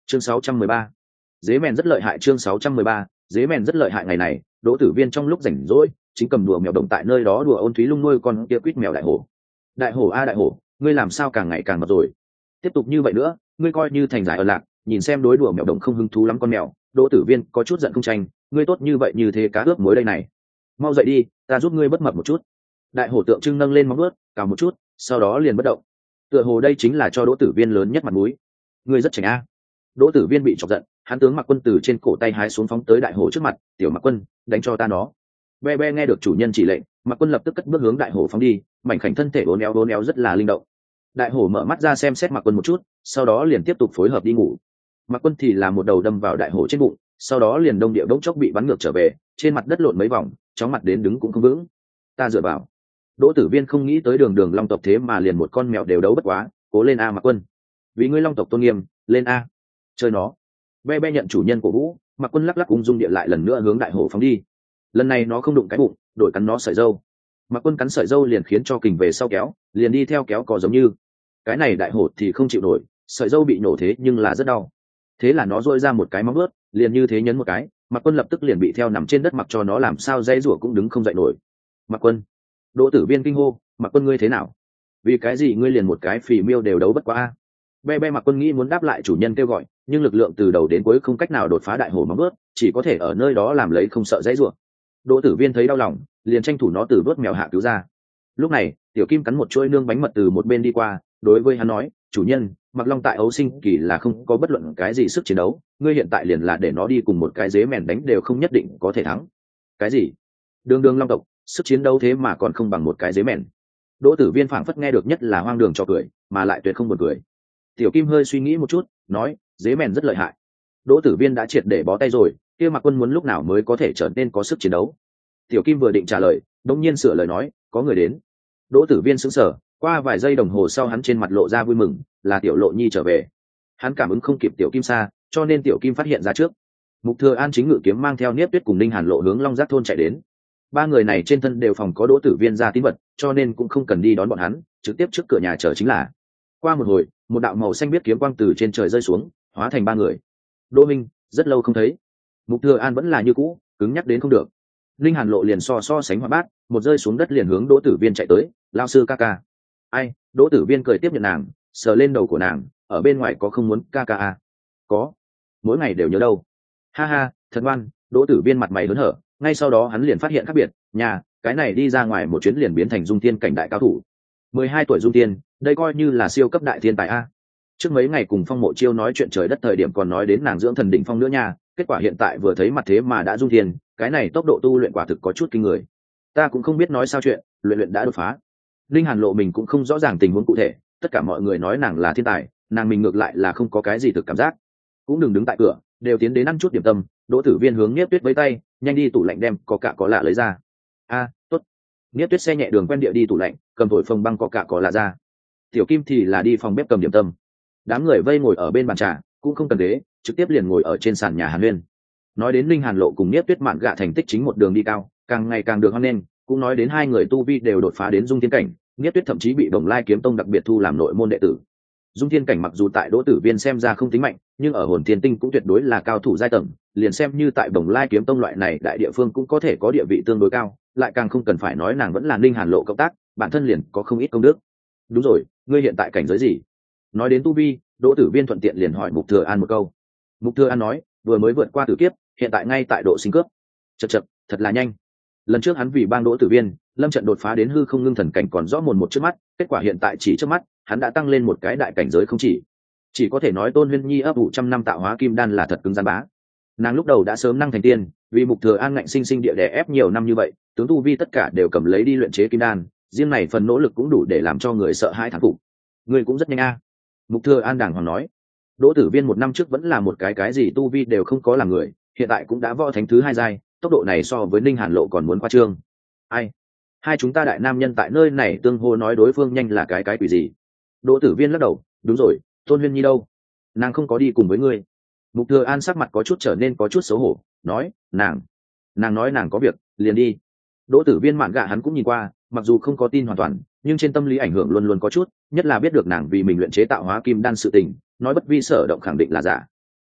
chương 613. Dế mèn rất lợi hại. chương 613. Dế mèn rất lợi hại. Ngày này Đỗ Tử Viên trong lúc rảnh rỗi chính cầm đùa mèo đồng tại nơi đó đùa ôn thúy lung nuôi con kia quýt mèo đại hổ. Đại hổ a đại hổ, ngươi làm sao càng ngày càng mập rồi? Tiếp tục như vậy nữa ngươi coi như thành giải ở lạc. Nhìn xem đối đùa mèo đồng không hứng thú lắm con mèo, Đỗ Tử Viên có chút giận không tranh. Ngươi tốt như vậy như thế cá ướp muối đây này, mau dậy đi, ta giúp ngươi bất mập một chút. Đại hổ tượng trưng nâng lên móng ướt cào một chút, sau đó liền bất động. Tựa hồ đây chính là cho Đỗ Tử Viên lớn nhất mặt mũi. Ngươi rất chảnh a. Đỗ Tử Viên bị chọc giận, hắn tướng Mặc Quân từ trên cổ tay hái xuống phóng tới đại hổ trước mặt. Tiểu Mặc Quân, đánh cho ta nó. Be be nghe được chủ nhân chỉ lệnh, Mặc Quân lập tức cất bước hướng đại hổ phóng đi, mảnh khảnh thân thể uốn éo rất là linh động. Đại hổ mở mắt ra xem xét Mặc Quân một chút, sau đó liền tiếp tục phối hợp đi ngủ. Mặc Quân thì là một đầu đâm vào đại hổ trên bụng, sau đó liền đông địa đống chốc bị bắn ngược trở về, trên mặt đất lộn mấy vòng, chóng mặt đến đứng cũng không vững. Ta dựa vào. Đỗ Tử Viên không nghĩ tới đường đường long tộc thế mà liền một con mèo đều đấu bất quá, cố lên a Mặc Quân. Vì ngươi long tộc tôn nghiêm, lên a. Chơi nó. Be be nhận chủ nhân của vũ, Mặc Quân lắc lắc ung dung địa lại lần nữa hướng đại hổ phóng đi. Lần này nó không đụng cái bụng, đổi cắn nó sợi râu. Mặc Quân cắn sợi râu liền khiến cho kình về sau kéo, liền đi theo kéo cò giống như. Cái này đại hổ thì không chịu nổi, sợi râu bị nổ thế nhưng là rất đau. Thế là nó dội ra một cái móng vuốt, liền như thế nhấn một cái, Mặc Quân lập tức liền bị theo nằm trên đất mặc cho nó làm sao dây rủa cũng đứng không dậy nổi. Mặc Quân. Đỗ Tử Viên kinh hô, Mặc Quân ngươi thế nào? Vì cái gì ngươi liền một cái phì miêu đều đấu bất quá a? Be be Mặc Quân nghĩ muốn đáp lại chủ nhân kêu gọi, nhưng lực lượng từ đầu đến cuối không cách nào đột phá đại hổ móng vuốt, chỉ có thể ở nơi đó làm lấy không sợ dãy rủa. Đỗ Tử Viên thấy đau lòng, liền tranh thủ nó từ vớt mèo hạ cứu ra. Lúc này, Tiểu Kim cắn một chuỗi nương bánh mật từ một bên đi qua, đối với hắn nói, chủ nhân, Mặc Long tại ấu sinh kỳ là không có bất luận cái gì sức chiến đấu, ngươi hiện tại liền là để nó đi cùng một cái dế mèn đánh đều không nhất định có thể thắng. Cái gì? Đường đường long tộc, sức chiến đấu thế mà còn không bằng một cái dế mèn. Đỗ Tử Viên phảng phất nghe được nhất là hoang đường cho cười, mà lại tuyệt không buồn cười. Tiểu Kim hơi suy nghĩ một chút, nói, dế mèn rất lợi hại. Đỗ Tử Viên đã triệt để bó tay rồi, kia Mặc Quân muốn lúc nào mới có thể trở nên có sức chiến đấu? Tiểu Kim vừa định trả lời, đột nhiên sửa lời nói, có người đến. Đỗ Tử Viên sững sờ, qua vài giây đồng hồ sau hắn trên mặt lộ ra vui mừng, là Tiểu Lộ Nhi trở về. Hắn cảm ứng không kịp Tiểu Kim xa, cho nên Tiểu Kim phát hiện ra trước. Mục Thừa An chính ngự kiếm mang theo Niếp Tuyết cùng Ninh Hàn Lộ hướng Long Giác thôn chạy đến. Ba người này trên thân đều phòng có Đỗ Tử Viên ra tín vật, cho nên cũng không cần đi đón bọn hắn, trực tiếp trước cửa nhà chờ chính là. Qua một hồi, một đạo màu xanh biết kiếm quang từ trên trời rơi xuống, hóa thành ba người. Đỗ Minh, rất lâu không thấy. Mục Thừa An vẫn là như cũ, cứng nhắc đến không được. Linh Hàn Lộ liền so sánh hoạt bát, một rơi xuống đất liền hướng Đỗ Tử Viên chạy tới, lao sư ca ca. Ai? Đỗ Tử Viên cười tiếp nhận nàng, sờ lên đầu của nàng, ở bên ngoài có không muốn ca ca à? Có, mỗi ngày đều nhớ đâu. Ha ha, thật ngoan. Đỗ Tử Viên mặt mày hớn hở, ngay sau đó hắn liền phát hiện khác biệt, nhà, cái này đi ra ngoài một chuyến liền biến thành Dung Tiên cảnh đại cao thủ. 12 tuổi Dung Tiên, đây coi như là siêu cấp đại thiên tài a. Trước mấy ngày cùng Phong Mộ Chiêu nói chuyện trời đất thời điểm còn nói đến nàng dưỡng thần đỉnh phong nữa nha, kết quả hiện tại vừa thấy mặt thế mà đã Dung Tiên, cái này tốc độ tu luyện quả thực có chút kinh người. Ta cũng không biết nói sao chuyện, luyện đã đột phá. Linh Hàn Lộ mình cũng không rõ ràng tình huống cụ thể, tất cả mọi người nói nàng là thiên tài, nàng mình ngược lại là không có cái gì thực cảm giác. Cũng đừng đứng tại cửa, đều tiến đến ăn chút điểm tâm. Đỗ Tử Viên hướng Niếp Tuyết với tay, nhanh đi tủ lạnh đem có lạ lấy ra. A, tốt. Niếp Tuyết xe nhẹ đường quen địa đi tủ lạnh, cầm thổi phồng băng có lạ ra. Tiểu Kim thì là đi phòng bếp cầm điểm tâm. Đám người vây ngồi ở bên bàn trà, cũng không cần ghế, trực tiếp liền ngồi ở trên sàn nhà Hàn Huyên. Nói đến Linh Hàn Lộ cùng Niếp Tuyết mạn gạ thành tích chính một đường đi cao, càng ngày càng được hoan nghênh, cũng nói đến hai người tu vi đều đột phá đến Dung Thiên cảnh, Niếp Tuyết thậm chí bị Bồng Lai Kiếm Tông đặc biệt thu làm nội môn đệ tử. Dung Thiên cảnh mặc dù tại Đỗ Tử Viên xem ra không tính mạnh, nhưng ở Hồn Thiên Tinh cũng tuyệt đối là cao thủ giai tầng, liền xem như tại Bồng Lai Kiếm Tông loại này đại địa phương cũng có thể có địa vị tương đối cao, lại càng không cần phải nói nàng vẫn là Linh Hàn Lộ cộng tác, bản thân liền có không ít công đức. Đúng rồi, ngươi hiện tại cảnh giới gì? Nói đến tu vi, Đỗ Tử Viên thuận tiện liền hỏi Mục Thừa An một câu. Mục Thừa An nói, vừa mới vượt qua tử kiếp, hiện tại ngay tại độ sinh cướp. Chậc, thật là nhanh. Lần trước hắn vì bang Đỗ Tử Viên, lâm trận đột phá đến hư không ngưng thần cảnh còn rõ mồn một trước mắt, kết quả hiện tại chỉ trước mắt, hắn đã tăng lên một cái đại cảnh giới không chỉ có thể nói Tôn Huyên Nhi ấp ủ trăm năm tạo hóa kim đan là thật cứng rắn bá. Nàng lúc đầu đã sớm năng thành tiên, vì Mục Thừa An ngạnh sinh sinh địa đè ép nhiều năm như vậy, tướng tu vi tất cả đều cầm lấy đi luyện chế kim đan, riêng này phần nỗ lực cũng đủ để làm cho người sợ hãi thán phục. Người cũng rất nhanh a. Mục Thừa An đàng hoàng nói. Đỗ Tử Viên một năm trước vẫn là một cái gì tu vi đều không có làm người, hiện tại cũng đã võ thánh thứ 2 giai, tốc độ này so với Ninh Hàn Lộ còn muốn khoa trương. Ai? Hai chúng ta đại nam nhân tại nơi này tương hô nói đối phương nhanh là cái quỷ gì? Đỗ Tử Viên lắc đầu, đúng rồi, Tôn Huyên Nhi đâu? Nàng không có đi cùng với ngươi. Mục Thừa An sắc mặt có chút trở nên có chút xấu hổ, nói, nàng nói nàng có việc, liền đi. Đỗ Tử Viên mạn gạ hắn cũng nhìn qua, mặc dù không có tin hoàn toàn, nhưng trên tâm lý ảnh hưởng luôn luôn có chút, nhất là biết được nàng vì mình luyện chế tạo hóa kim đan sự tình, nói bất vi sở động khẳng định là giả.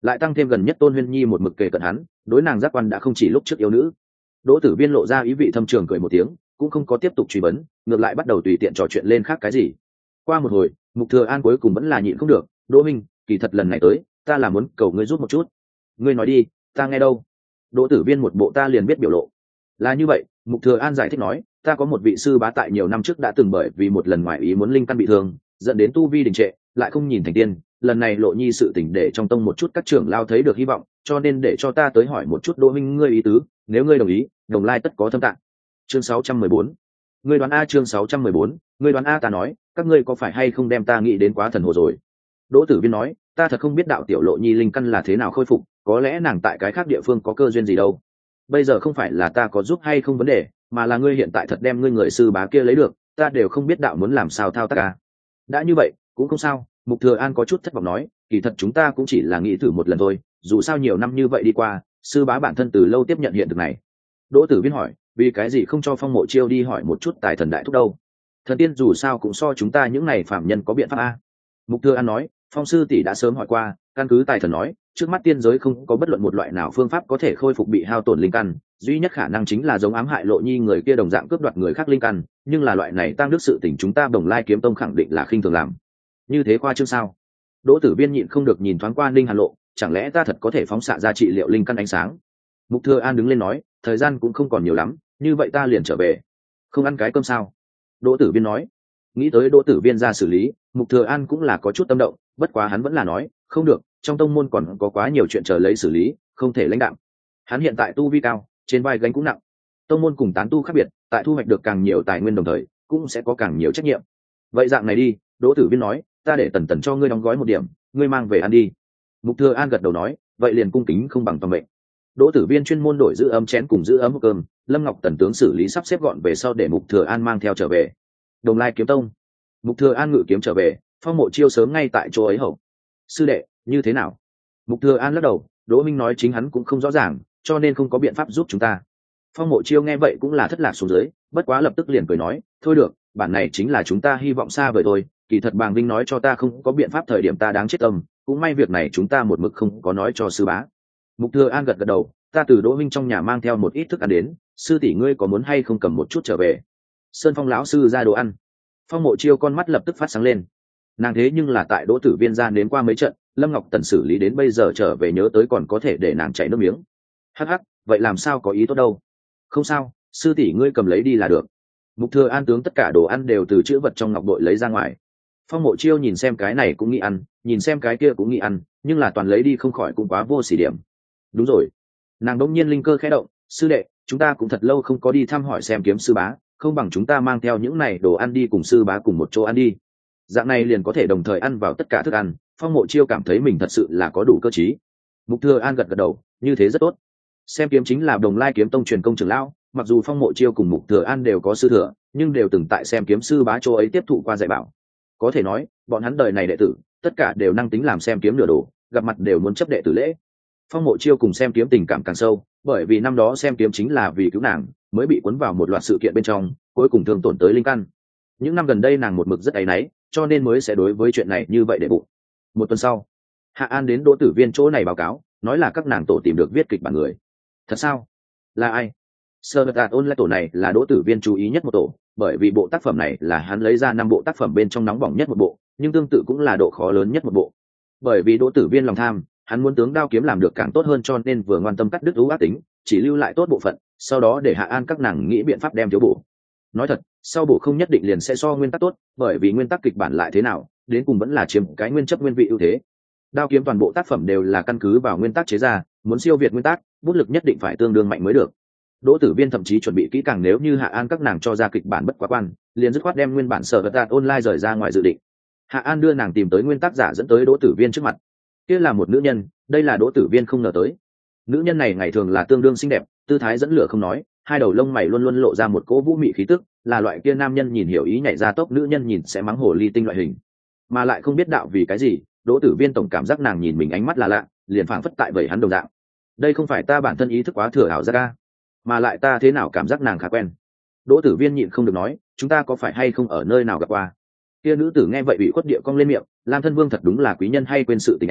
lại tăng thêm gần nhất Tôn Huyên Nhi một mực kề cận hắn, đối nàng giác quan đã không chỉ lúc trước yêu nữ. Đỗ Tử Viên lộ ra ý vị thâm trường cười một tiếng, cũng không có tiếp tục truy vấn, ngược lại bắt đầu tùy tiện trò chuyện lên khác cái gì. Qua một hồi, Mục Thừa An cuối cùng vẫn là nhịn không được, "Đỗ minh, kỳ thật lần này tới, ta là muốn cầu ngươi giúp một chút." "Ngươi nói đi, ta nghe đâu." Đỗ Tử Viên một bộ ta liền biết biểu lộ. "Là như vậy," Mục Thừa An giải thích nói, "ta có một vị sư bá tại nhiều năm trước đã từng bởi vì một lần ngoại ý muốn linh căn bị thương, dẫn đến tu vi đình trệ, lại không nhìn thành tiên, lần này Lộ Nhi sự tình để trong tông một chút các trưởng lao thấy được hy vọng, cho nên để cho ta tới hỏi một chút Đỗ minh ngươi ý tứ, nếu ngươi đồng ý, đồng lai tất có thâm tạng." Chương 614. Ngươi đoán a, chương 614, ngươi đoán a, ta nói, các ngươi có phải hay không đem ta nghĩ đến quá thần hồ rồi. Đỗ Tử Viên nói, ta thật không biết đạo tiểu Lộ Nhi linh căn là thế nào khôi phục, có lẽ nàng tại cái khác địa phương có cơ duyên gì đâu. Bây giờ không phải là ta có giúp hay không vấn đề, mà là ngươi hiện tại thật đem ngươi người sư bá kia lấy được, ta đều không biết đạo muốn làm sao thao tác à. Đã như vậy, cũng không sao, Mục Thừa An có chút thất vọng nói, kỳ thật chúng ta cũng chỉ là nghĩ thử một lần thôi, dù sao nhiều năm như vậy đi qua, sư bá bản thân từ lâu tiếp nhận hiện thực này. Đỗ Tử Viên hỏi, vì cái gì không cho Phong Mộ Chiêu đi hỏi một chút tài thần đại thúc đâu? Thần tiên dù sao cũng so chúng ta những này phạm nhân có biện pháp a. Mục Thừa An nói, Phong sư tỷ đã sớm hỏi qua, căn cứ tài thần nói, trước mắt tiên giới không có bất luận một loại nào phương pháp có thể khôi phục bị hao tổn linh căn, duy nhất khả năng chính là giống ám hại Lộ Nhi người kia đồng dạng cướp đoạt người khác linh căn, nhưng là loại này tăng đức sự tình chúng ta Đồng Lai Kiếm Tông khẳng định là khinh thường làm. Như thế khoa trương sao? Đỗ Tử Viên nhịn không được nhìn thoáng qua Ninh Hàn Lộ, chẳng lẽ ta thật có thể phóng xạ ra trị liệu linh căn ánh sáng? Mục Thừa An đứng lên nói, thời gian cũng không còn nhiều lắm, như vậy ta liền trở về. Không ăn cái cơm sao? Đỗ Tử Viên nói. Nghĩ tới Đỗ Tử Viên ra xử lý, Mục Thừa An cũng là có chút tâm động, bất quá hắn vẫn là nói, không được, trong tông môn còn có quá nhiều chuyện chờ lấy xử lý, không thể lãnh đạm. Hắn hiện tại tu vi cao, trên vai gánh cũng nặng. Tông môn cùng tán tu khác biệt, tại thu hoạch được càng nhiều tài nguyên đồng thời, cũng sẽ có càng nhiều trách nhiệm. Vậy dạng này đi, Đỗ Tử Viên nói, ta để Tần Tần cho ngươi đóng gói một điểm, ngươi mang về ăn đi. Mục Thừa An gật đầu nói, vậy liền cung kính không bằng tầm mệnh. Đỗ Tử Viên chuyên môn đổi giữ ấm chén cùng giữ ấm hộp cơm, Lâm Ngọc Tần tướng xử lý sắp xếp gọn về sau để Mục Thừa An mang theo trở về. Đồng Lai Kiếm Tông. Mục Thừa An ngự kiếm trở về, Phong Mộ Chiêu sớm ngay tại chỗ ấy hậu. Sư đệ, như thế nào? Mục Thừa An lắc đầu, Đỗ Minh nói chính hắn cũng không rõ ràng, cho nên không có biện pháp giúp chúng ta. Phong Mộ Chiêu nghe vậy cũng là thất lạc xuống dưới, bất quá lập tức liền cười nói, thôi được, bản này chính là chúng ta hy vọng xa vời thôi, kỳ thật Bàng Vinh nói cho ta không có biện pháp thời điểm ta đáng chết tâm, cũng may việc này chúng ta một mực không có nói cho sư bá. Mục Thừa An gật gật đầu, ta từ Đỗ Minh trong nhà mang theo một ít thức ăn đến, sư tỷ ngươi có muốn hay không cầm một chút trở về? Sơn Phong lão sư ra đồ ăn. Phong Mộ Chiêu con mắt lập tức phát sáng lên. Nàng thế nhưng là tại Đỗ Tử Viên ra đến qua mấy trận, Lâm Ngọc Tần xử lý đến bây giờ trở về nhớ tới còn có thể để nàng chảy nước miếng. Hắc hắc, vậy làm sao có ý tốt đâu? Không sao, sư tỷ ngươi cầm lấy đi là được. Mục Thừa An tướng tất cả đồ ăn đều từ chữ vật trong ngọc bội lấy ra ngoài. Phong Mộ Chiêu nhìn xem cái này cũng nghĩ ăn, nhìn xem cái kia cũng nghĩ ăn, nhưng là toàn lấy đi không khỏi cũng quá vô sỉ điểm. Đúng rồi, nàng đống nhiên linh cơ khẽ động, sư đệ, chúng ta cũng thật lâu không có đi thăm hỏi xem kiếm sư bá, không bằng chúng ta mang theo những này đồ ăn đi cùng sư bá cùng một chỗ ăn đi. Dạng này liền có thể đồng thời ăn vào tất cả thức ăn. Phong Mộ Chiêu cảm thấy mình thật sự là có đủ cơ trí. Mục Thừa An gật gật đầu, như thế rất tốt. Xem kiếm chính là Đồng Lai Kiếm Tông truyền công trưởng lão, mặc dù Phong Mộ Chiêu cùng Mục Thừa An đều có sư thừa, nhưng đều từng tại xem kiếm sư bá chỗ ấy tiếp thụ qua dạy bảo. Có thể nói, bọn hắn đời này đệ tử, tất cả đều năng tính làm xem kiếm nửa đồ, gặp mặt đều muốn chấp đệ tử lễ. Phong Mộ Chiêu cùng xem kiếm tình cảm càng sâu, bởi vì năm đó xem kiếm chính là vì cứu nàng, mới bị cuốn vào một loạt sự kiện bên trong, cuối cùng thương tổn tới linh căn. Những năm gần đây nàng một mực rất áy náy, cho nên mới sẽ đối với chuyện này như vậy để bụng. Một tuần sau, Hạ An đến Đỗ Tử Viên chỗ này báo cáo, nói là các nàng tổ tìm được viết kịch bản người. Thật sao? Là ai? Sơ Tạt Online tổ này là Đỗ Tử Viên chú ý nhất một tổ, bởi vì bộ tác phẩm này là hắn lấy ra 5 bộ tác phẩm bên trong nóng bỏng nhất một bộ, nhưng tương tự cũng là độ khó lớn nhất một bộ. Bởi vì Đỗ Tử Viên lòng tham, hắn muốn tướng đao kiếm làm được càng tốt hơn cho nên vừa ngoan tâm cắt đứt ưu ác tính, chỉ lưu lại tốt bộ phận, sau đó để Hạ An các nàng nghĩ biện pháp đem thiếu bổ. Nói thật, sau bổ không nhất định liền sẽ so nguyên tắc tốt, bởi vì nguyên tắc kịch bản lại thế nào, đến cùng vẫn là chiếm cái nguyên chất nguyên vị ưu thế. Đao kiếm toàn bộ tác phẩm đều là căn cứ vào nguyên tắc chế ra, muốn siêu việt nguyên tắc, bút lực nhất định phải tương đương mạnh mới được. Đỗ Tử Viên thậm chí chuẩn bị kỹ càng nếu như Hạ An các nàng cho ra kịch bản bất quá quan, liền dứt khoát đem nguyên bản Sở Vật Đạt Online rời ra ngoài dự định. Hạ An đưa nàng tìm tới nguyên tác giả dẫn tới Đỗ Tử Viên trước mặt. Kia là một nữ nhân, đây là Đỗ Tử Viên không ngờ tới. Nữ nhân này ngày thường là tương đương xinh đẹp, tư thái dẫn lửa không nói, hai đầu lông mày luôn luôn lộ ra một cỗ vũ mị khí tức, là loại kia nam nhân nhìn hiểu ý nhảy ra tốc, nữ nhân nhìn sẽ mắng hồ ly tinh loại hình, mà lại không biết đạo vì cái gì, Đỗ Tử Viên tổng cảm giác nàng nhìn mình ánh mắt là lạ, liền phảng phất tại vậy hắn đồng dạng. Đây không phải ta bản thân ý thức quá thừa ảo ra ca, mà lại ta thế nào cảm giác nàng khá quen. Đỗ Tử Viên nhịn không được nói, chúng ta có phải hay không ở nơi nào gặp qua? Kia nữ tử nghe vậy bị khuất địa cong lên miệng, Lam Thân Vương thật đúng là quý nhân hay quên sự tình à,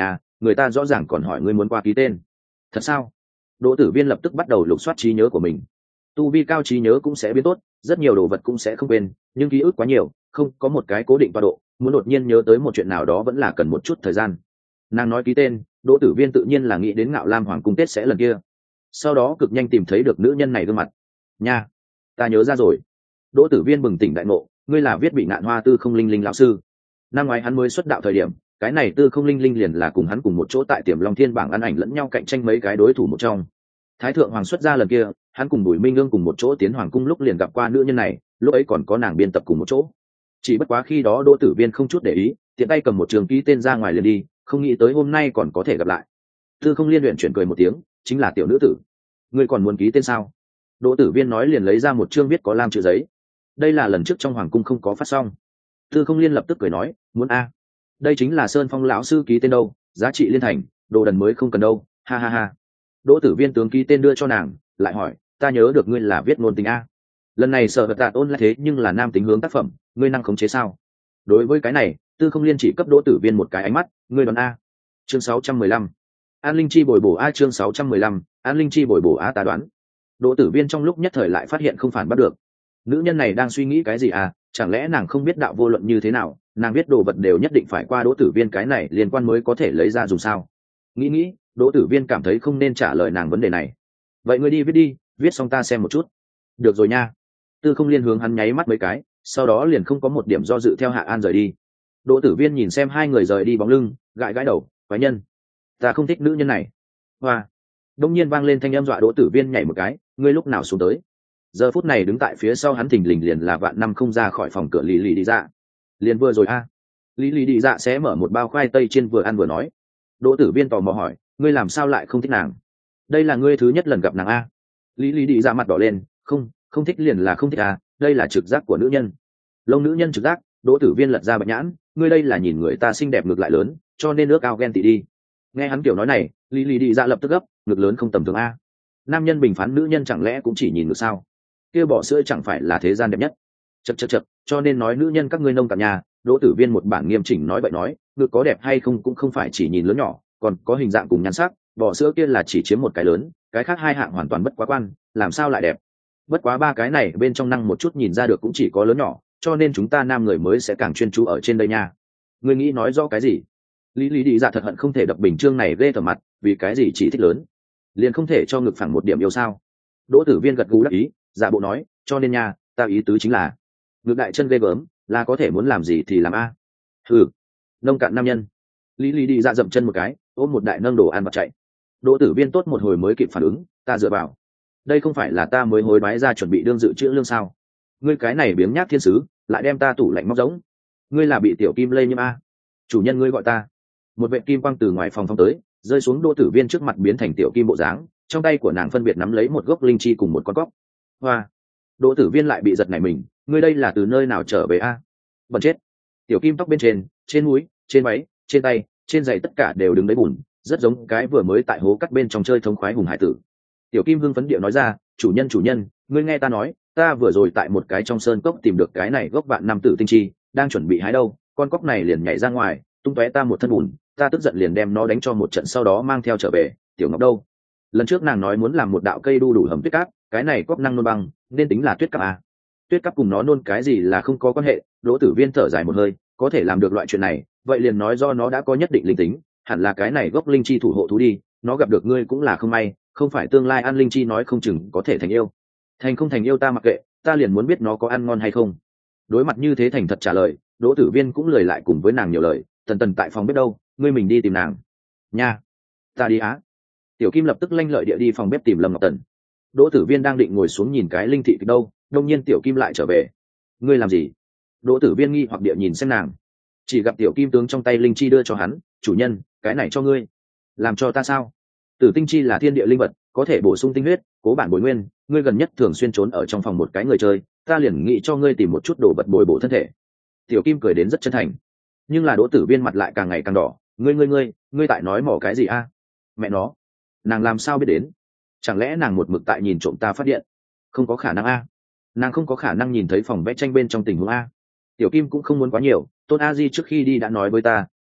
người ta rõ ràng còn hỏi ngươi muốn qua ký tên. Thật sao? Đỗ Tử Viên lập tức bắt đầu lục soát trí nhớ của mình. Tu vi cao trí nhớ cũng sẽ biến tốt, rất nhiều đồ vật cũng sẽ không quên, nhưng ký ức quá nhiều, không có một cái cố định tọa độ, muốn đột nhiên nhớ tới một chuyện nào đó vẫn là cần một chút thời gian. Nàng nói ký tên, Đỗ Tử Viên tự nhiên là nghĩ đến Ngạo Lam Hoàng cung Tết sẽ lần kia. Sau đó cực nhanh tìm thấy được nữ nhân này gương mặt. Nha, ta nhớ ra rồi. Đỗ Tử Viên bừng tỉnh đại ngộ, ngươi là viết Bị Ngạn Hoa Tư Không Linh Linh lão sư. Năm ngoái hắn mới xuất đạo thời điểm, cái này Tư Không Linh Linh liền là cùng hắn cùng một chỗ tại Tiềm Long Thiên bảng ăn ảnh lẫn nhau cạnh tranh mấy cái đối thủ một trong. Thái thượng hoàng xuất ra lần kia, hắn cùng Bùi Minh Ương cùng một chỗ tiến hoàng cung lúc liền gặp qua nữ nhân này, lúc ấy còn có nàng biên tập cùng một chỗ. Chỉ bất quá khi đó Đỗ Tử Viên không chút để ý, tiện tay cầm một trường ký tên ra ngoài liền đi, không nghĩ tới hôm nay còn có thể gặp lại. Tư Không Liên luyện chuyển cười một tiếng, chính là tiểu nữ tử. Ngươi còn muốn ký tên sao? Đỗ Tử Viên nói liền lấy ra một chương viết có lam chữ giấy. Đây là lần trước trong hoàng cung không có phát xong. Tư Không Liên lập tức cười nói, muốn a? Đây chính là Sơn Phong lão sư ký tên đâu, giá trị liên thành, đồ đần mới không cần đâu, ha ha ha. Đỗ Tử Viên tướng ký tên đưa cho nàng, lại hỏi, ta nhớ được ngươi là viết ngôn tình a. Lần này sở vật tạt ôn lại thế nhưng là nam tính hướng tác phẩm, ngươi năng khống chế sao? Đối với cái này, Tư Không Liên chỉ cấp Đỗ Tử Viên một cái ánh mắt, ngươi đoán a. Chương 615. An Linh Chi bồi bổ a. Chương 615. An Linh Chi bồi bổ a. Ta đoán. Đỗ Tử Viên trong lúc nhất thời lại phát hiện không phản bắt được. Nữ nhân này đang suy nghĩ cái gì à? Chẳng lẽ nàng không biết đạo vô luận như thế nào, nàng biết đồ vật đều nhất định phải qua Đỗ Tử Viên cái này liên quan mới có thể lấy ra dùng sao? Nghĩ, Đỗ Tử Viên cảm thấy không nên trả lời nàng vấn đề này. Vậy ngươi đi viết đi, viết xong ta xem một chút. Được rồi nha. Tư Không Liên hướng hắn nháy mắt mấy cái, sau đó liền không có một điểm do dự theo Hạ An rời đi. Đỗ Tử Viên nhìn xem hai người rời đi bóng lưng, gãi gãi đầu, quái nhân, ta không thích nữ nhân này. Hoa. Đông nhiên vang lên thanh âm dọa Đỗ Tử Viên nhảy một cái, ngươi lúc nào xuống tới? Giờ phút này đứng tại phía sau hắn thình lình liền là Vạn Năm không ra khỏi phòng cửa Lý Lý đi dạ. Liền vừa rồi a. Lý Lý đi dạ sẽ mở một bao khoai tây trên vừa ăn vừa nói. Đỗ Tử Viên tò mò hỏi, ngươi làm sao lại không thích nàng? Đây là ngươi thứ nhất lần gặp nàng a. Lý Lý đi dạ mặt đỏ lên, không thích liền là không thích a, đây là trực giác của nữ nhân. Lông nữ nhân trực giác. Đỗ Tử Viên lật ra bạch nhãn, ngươi đây là nhìn người ta xinh đẹp ngược lại lớn, cho nên nước ao ghen tị đi. Nghe hắn kiểu nói này, Lý Lý đi dạ lập tức gấp, ngược lớn không tầm thường a. Nam nhân bình phán nữ nhân chẳng lẽ cũng chỉ nhìn ngược sao? Kia bỏ sữa chẳng phải là thế gian đẹp nhất? Chậc, cho nên nói nữ nhân các ngươi nông cạn nhà. Đỗ Tử Viên một bản nghiêm chỉnh nói vậy nói, ngược có đẹp hay không cũng không phải chỉ nhìn lớn nhỏ, còn có hình dạng cùng nhan sắc, bỏ sữa kia là chỉ chiếm một cái lớn, cái khác hai hạng hoàn toàn bất quá quan, làm sao lại đẹp? Bất quá ba cái này bên trong năng một chút nhìn ra được cũng chỉ có lớn nhỏ, cho nên chúng ta nam người mới sẽ càng chuyên chú ở trên đây nha. Ngươi nghĩ nói rõ cái gì? Lý Lý đi dạ thật hận không thể đập bình chương này ghê tởm mặt, vì cái gì chỉ thích lớn, liền không thể cho ngực phẳng một điểm yêu sao? Đỗ Tử Viên gật gù đáp ý, giả bộ nói, cho nên nha, ta ý tứ chính là ngược đại chân ghê gớm, là có thể muốn làm gì thì làm a. Hừ, nông cạn nam nhân. Lý Lý đi dạ dậm chân một cái, ôm một đại nâng đồ ăn vặt chạy. Đỗ Tử Viên tốt một hồi mới kịp phản ứng, ta dựa vào, đây không phải là ta mới hối đoái ra chuẩn bị đương dự trữ lương sao? Ngươi cái này biếng nhác thiên sứ, lại đem ta tủ lạnh móc giống. Ngươi là bị tiểu kim lây nhiễm a? Chủ nhân ngươi gọi ta. Một vệ kim quang từ ngoài phòng phong tới, rơi xuống Đỗ Tử Viên trước mặt biến thành tiểu kim bộ dáng, trong tay của nàng phân biệt nắm lấy một gốc linh chi cùng một con cóc. Hoa. Đỗ Tử Viên lại bị giật nảy mình, ngươi đây là từ nơi nào trở về a? Bẩn chết. Tiểu kim tóc bên trên mũi, trên váy, trên tay, trên giày tất cả đều đứng đấy bùn, rất giống cái vừa mới tại hố cắt bên trong chơi thống khoái hùng hải tử. Tiểu kim hưng phấn điệu nói ra, chủ nhân, ngươi nghe ta nói, ta vừa rồi tại một cái trong sơn cốc tìm được cái này gốc vạn năm tử tinh chi, đang chuẩn bị hái đâu, con cóc này liền nhảy ra ngoài, tung tóe ta một thân bùn, ta tức giận liền đem nó đánh cho một trận, sau đó mang theo trở về. Tiểu Ngọc đâu? Lần trước nàng nói muốn làm một đạo cây đu đủ hầm tuyết cáp, cái này cóc năng nôn băng, nên tính là tuyết cáp à? Tuyết cáp cùng nó nôn cái gì là không có quan hệ. Đỗ Tử Viên thở dài một hơi, có thể làm được loại chuyện này, vậy liền nói do nó đã có nhất định linh tính, hẳn là cái này gốc linh chi thủ hộ thú đi, nó gặp được ngươi cũng là không may, không phải tương lai ăn linh chi nói không chừng có thể thành yêu. Thành không thành yêu ta mặc kệ, ta liền muốn biết nó có ăn ngon hay không. Đối mặt như thế thành thật trả lời, Đỗ Tử Viên cũng lười lại cùng với nàng nhiều lời, tần tại phòng bếp đâu, ngươi mình đi tìm nàng nha. Ta đi á. Tiểu Kim lập tức lanh lợi địa đi phòng bếp tìm Lâm Ngọc Tần. Đỗ Tử Viên đang định ngồi xuống nhìn cái linh thị kịch đâu, đột nhiên Tiểu Kim lại trở về. Ngươi làm gì? Đỗ Tử Viên nghi hoặc địa nhìn xem nàng, chỉ gặp Tiểu Kim tướng trong tay linh chi đưa cho hắn, chủ nhân, cái này cho ngươi. Làm cho ta sao? Tử tinh chi là thiên địa linh vật, có thể bổ sung tinh huyết, cố bản bồi nguyên, ngươi gần nhất thường xuyên trốn ở trong phòng một cái người chơi, ta liền nghĩ cho ngươi tìm một chút đồ vật bồi bổ thân thể. Tiểu Kim cười đến rất chân thành, nhưng là Đỗ Tử Viên mặt lại càng ngày càng đỏ, ngươi tại nói mỏ cái gì a? Mẹ nó, nàng làm sao biết đến? Chẳng lẽ nàng một mực tại nhìn trộm ta phát điện? Không có khả năng a, nàng không có khả năng nhìn thấy phòng vẽ tranh bên trong tình huống a. Tiểu Kim cũng không muốn quá nhiều, Tôn A Di trước khi đi đã nói với ta,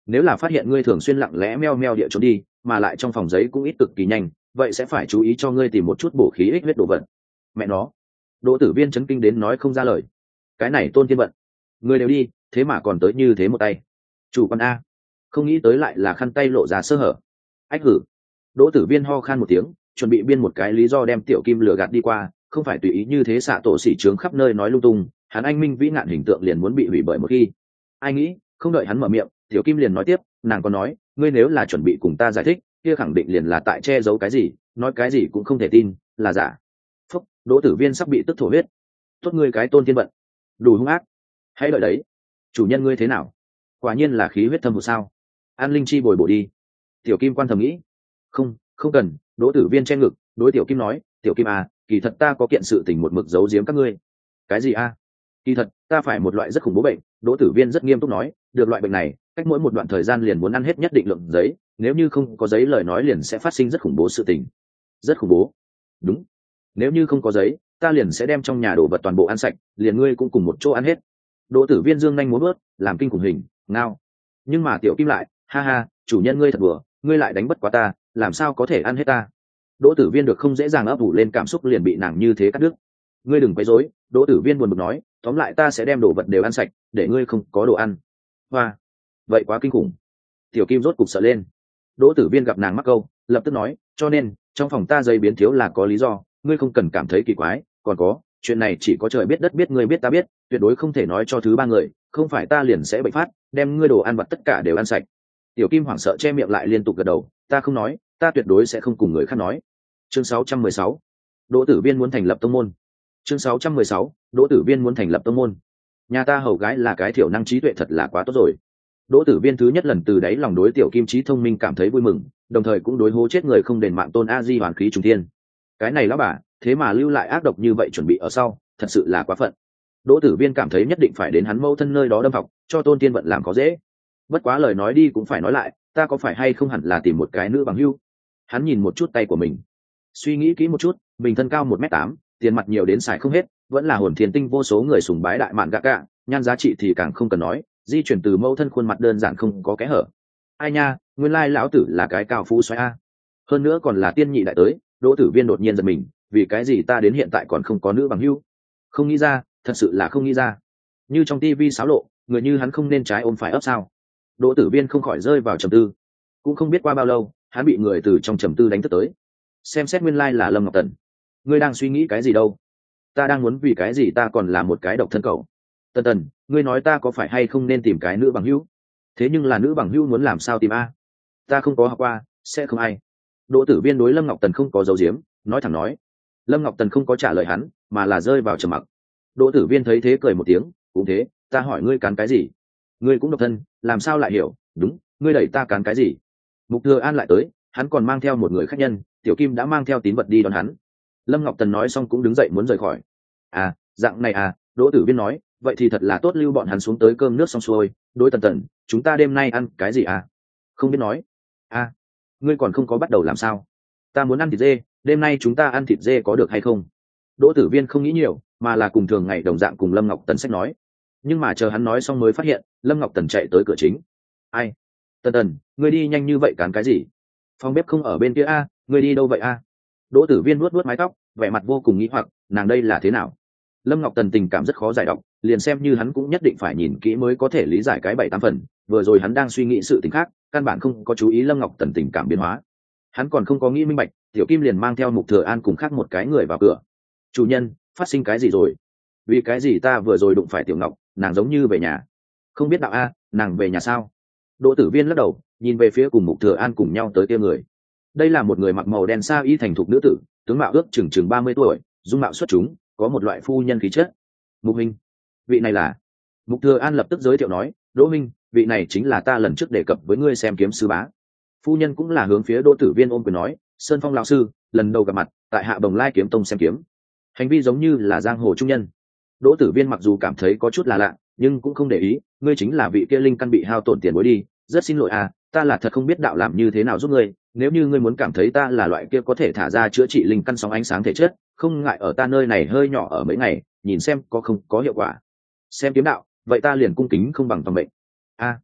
nếu là phát hiện ngươi thường xuyên lặng lẽ meo meo địa trốn đi mà lại trong phòng giấy cũng ít cực kỳ nhanh, vậy sẽ phải chú ý cho ngươi tìm một chút bổ khí ích huyết đồ vật. Mẹ nó, Đỗ Tử Viên chấn kinh đến nói không ra lời. Cái này Tôn Thiên Vận, người đều đi thế mà còn tới như thế một tay. Chủ quan a, không nghĩ tới lại là khăn tay lộ ra sơ hở. Ách hử. Đỗ Tử Viên ho khan một tiếng, chuẩn bị biên một cái lý do đem Tiểu Kim lừa gạt đi qua, không phải tùy ý như thế xạ tổ xỉ trướng khắp nơi nói lung tung, hắn anh minh vĩ ngạn hình tượng liền muốn bị hủy bởi một khi. Ai nghĩ, không đợi hắn mở miệng, Tiểu Kim liền nói tiếp, nàng còn nói, ngươi nếu là chuẩn bị cùng ta giải thích, kia khẳng định liền là tại che giấu cái gì, nói cái gì cũng không thể tin, là giả. Phúc, Đỗ Tử Viên sắp bị tức thổ huyết. Tốt ngươi cái Tôn Thiên Vận, đủ hung ác. Hãy đợi đấy, chủ nhân ngươi thế nào? Quả nhiên là khí huyết thâm hụt sao? An linh chi bồi bổ đi. Tiểu Kim quan thầm nghĩ. Không, không cần. Đỗ Tử Viên che ngực, đối Tiểu Kim nói, Tiểu Kim à, kỳ thật ta có kiện sự tình một mực giấu giếm các ngươi. Cái gì a? Kỳ thật ta phải một loại rất khủng bố bệnh. Đỗ Tử Viên rất nghiêm túc nói, được loại bệnh này cách mỗi một đoạn thời gian liền muốn ăn hết nhất định lượng giấy, nếu như không có giấy lời nói liền sẽ phát sinh rất khủng bố sự tình. Rất khủng bố? Đúng, nếu như không có giấy ta liền sẽ đem trong nhà đồ vật toàn bộ ăn sạch, liền ngươi cũng cùng một chỗ ăn hết. Đỗ Tử Viên dương nhanh muốn bớt làm kinh khủng hình ngao. Nhưng mà Tiểu Kim lại, ha ha, chủ nhân ngươi thật bừa, ngươi lại đánh bất quá ta, làm sao có thể ăn hết ta. Đỗ Tử Viên được không dễ dàng ấp ủ lên cảm xúc liền bị nàng như thế cắt đứt. Ngươi đừng quấy rối. Đỗ Tử Viên buồn bực nói, tóm lại ta sẽ đem đồ vật đều ăn sạch để ngươi không có đồ ăn. Hoa, vậy quá kinh khủng. Tiểu Kim rốt cục sợ lên. Đỗ Tử Viên gặp nàng mắc câu, lập tức nói, cho nên trong phòng ta giấy biến thiếu là có lý do, ngươi không cần cảm thấy kỳ quái, còn có chuyện này chỉ có trời biết đất biết ngươi biết ta biết, tuyệt đối không thể nói cho thứ ba người, không phải ta liền sẽ bệnh phát đem ngươi đồ ăn vặt tất cả đều ăn sạch. Tiểu Kim hoảng sợ che miệng lại liên tục gật đầu, ta không nói, ta tuyệt đối sẽ không cùng người khác nói. Chương 616, Đỗ Tử Viên muốn thành lập tông môn. Chương 616, Đỗ Tử Viên muốn thành lập tông môn. Nhà ta hầu gái là cái thiểu năng trí tuệ thật là quá tốt rồi. Đỗ Tử Viên thứ nhất lần từ đáy lòng đối Tiểu Kim trí thông minh cảm thấy vui mừng, đồng thời cũng đối hố chết người không đền mạng Tôn A Di hoàn khí trùng thiên. Cái này lão bà, thế mà lưu lại ác độc như vậy chuẩn bị ở sau, thật sự là quá phận. Đỗ Tử Viên cảm thấy nhất định phải đến hắn mâu thân nơi đó đâm học, cho Tôn Tiên Vận làm có dễ. Bất quá lời nói đi cũng phải nói lại, ta có phải hay không hẳn là tìm một cái nữ bằng hữu. Hắn nhìn một chút tay của mình, suy nghĩ kỹ một chút, mình thân cao 1m8, tiền mặt nhiều đến xài không hết, vẫn là hồn thiên tinh vô số người sùng bái đại mạn gạ gạ, nhan giá trị thì càng không cần nói, di chuyển từ mẫu thân khuôn mặt đơn giản không có kẽ hở. Ai nha, nguyên lai lão tử là cái cao phú xoáy a. Hơn nữa còn là tiên nhị đại tới. Đỗ Tử Viên đột nhiên giật mình, vì cái gì ta đến hiện tại còn không có nữ bằng hữu? Không nghĩ ra, thật sự là không nghĩ ra. Như trong tivi xáo lộ, người như hắn không nên trái ôm phải ấp sao? Đỗ Tử Viên không khỏi rơi vào trầm tư. Cũng không biết qua bao lâu, hắn bị người từ trong trầm tư đánh thức tới. Xem xét nguyên lai là Lâm Ngọc Tần. Ngươi đang suy nghĩ cái gì đâu? Ta đang muốn vì cái gì ta còn là một cái độc thân cậu. Tần Tần, ngươi nói ta có phải hay không nên tìm cái nữ bằng hữu? Thế nhưng là nữ bằng hữu muốn làm sao tìm a? Ta không có học qua, sẽ không ai. Đỗ Tử Viên đối Lâm Ngọc Tần không có dấu diếm, nói thẳng nói. Lâm Ngọc Tần không có trả lời hắn, mà là rơi vào trầm mặc. Đỗ Tử Viên thấy thế cười một tiếng, cũng thế, ta hỏi ngươi cán cái gì? Ngươi cũng độc thân, làm sao lại hiểu? Đúng, ngươi đẩy ta cán cái gì? Mục Thừa An lại tới, hắn còn mang theo một người khách nhân, Tiểu Kim đã mang theo tín vật đi đón hắn. Lâm Ngọc Tần nói xong cũng đứng dậy muốn rời khỏi. À, dạng này à? Đỗ Tử Viên nói, vậy thì thật là tốt, lưu bọn hắn xuống tới cơm nước xong xuôi. Đối Tần Tần, chúng ta đêm nay ăn cái gì à? Không biết nói. À, ngươi còn không có bắt đầu làm sao? Ta muốn ăn thịt dê, đêm nay chúng ta ăn thịt dê có được hay không? Đỗ Tử Viên không nghĩ nhiều, mà là cùng thường ngày đồng dạng cùng Lâm Ngọc Tần sách nói. Nhưng mà chờ hắn nói xong mới phát hiện, Lâm Ngọc Tần chạy tới cửa chính. Ai? Tần Tần, ngươi đi nhanh như vậy cán cái gì? Phòng bếp không ở bên kia a, ngươi đi đâu vậy a? Đỗ Tử Viên vuốt vuốt mái tóc, vẻ mặt vô cùng nghĩ hoặc, nàng đây là thế nào? Lâm Ngọc Tần tình cảm rất khó giải đọc, liền xem như hắn cũng nhất định phải nhìn kỹ mới có thể lý giải cái 7-8 phần. Vừa rồi hắn đang suy nghĩ sự tình khác, căn bản không có chú ý Lâm Ngọc Tần tình cảm biến hóa. Hắn còn không có nghĩ minh bạch, Tiểu Kim liền mang theo Mục Thừa An cùng khác một cái người vào cửa. Chủ nhân, phát sinh cái gì rồi? Vì cái gì ta vừa rồi đụng phải Tiểu Ngọc, nàng giống như về nhà. Không biết đạo a, nàng về nhà sao? Đỗ Tử Viên lắc đầu, nhìn về phía cùng Mục Thừa An cùng nhau tới kia người. Đây là một người mặc màu đen sa y thành thục nữ tử, tướng mạo ước chừng 30 tuổi, dung mạo xuất chúng, có một loại phu nhân khí chất. Mục Minh, vị này là. Mục Thừa An lập tức giới thiệu nói, Đỗ Minh, vị này chính là ta lần trước đề cập với ngươi xem kiếm sư bá. Phu nhân cũng là hướng phía Đỗ Tử Viên ôm quyền nói, Sơn Phong lão sư, lần đầu gặp mặt, tại Hạ Bồng Lai kiếm tông xem kiếm. Hành vi giống như là giang hồ trung nhân. Đỗ Tử Viên mặc dù cảm thấy có chút là lạ, nhưng cũng không để ý, ngươi chính là vị kia linh căn bị hao tổn tiền bối đi, rất xin lỗi à, ta là thật không biết đạo làm như thế nào giúp ngươi, nếu như ngươi muốn cảm thấy ta là loại kia có thể thả ra chữa trị linh căn sóng ánh sáng thể chất, không ngại ở ta nơi này hơi nhỏ ở mấy ngày, nhìn xem có không có hiệu quả. Xem kiếm đạo, vậy ta liền cung kính không bằng tầm mệnh. A,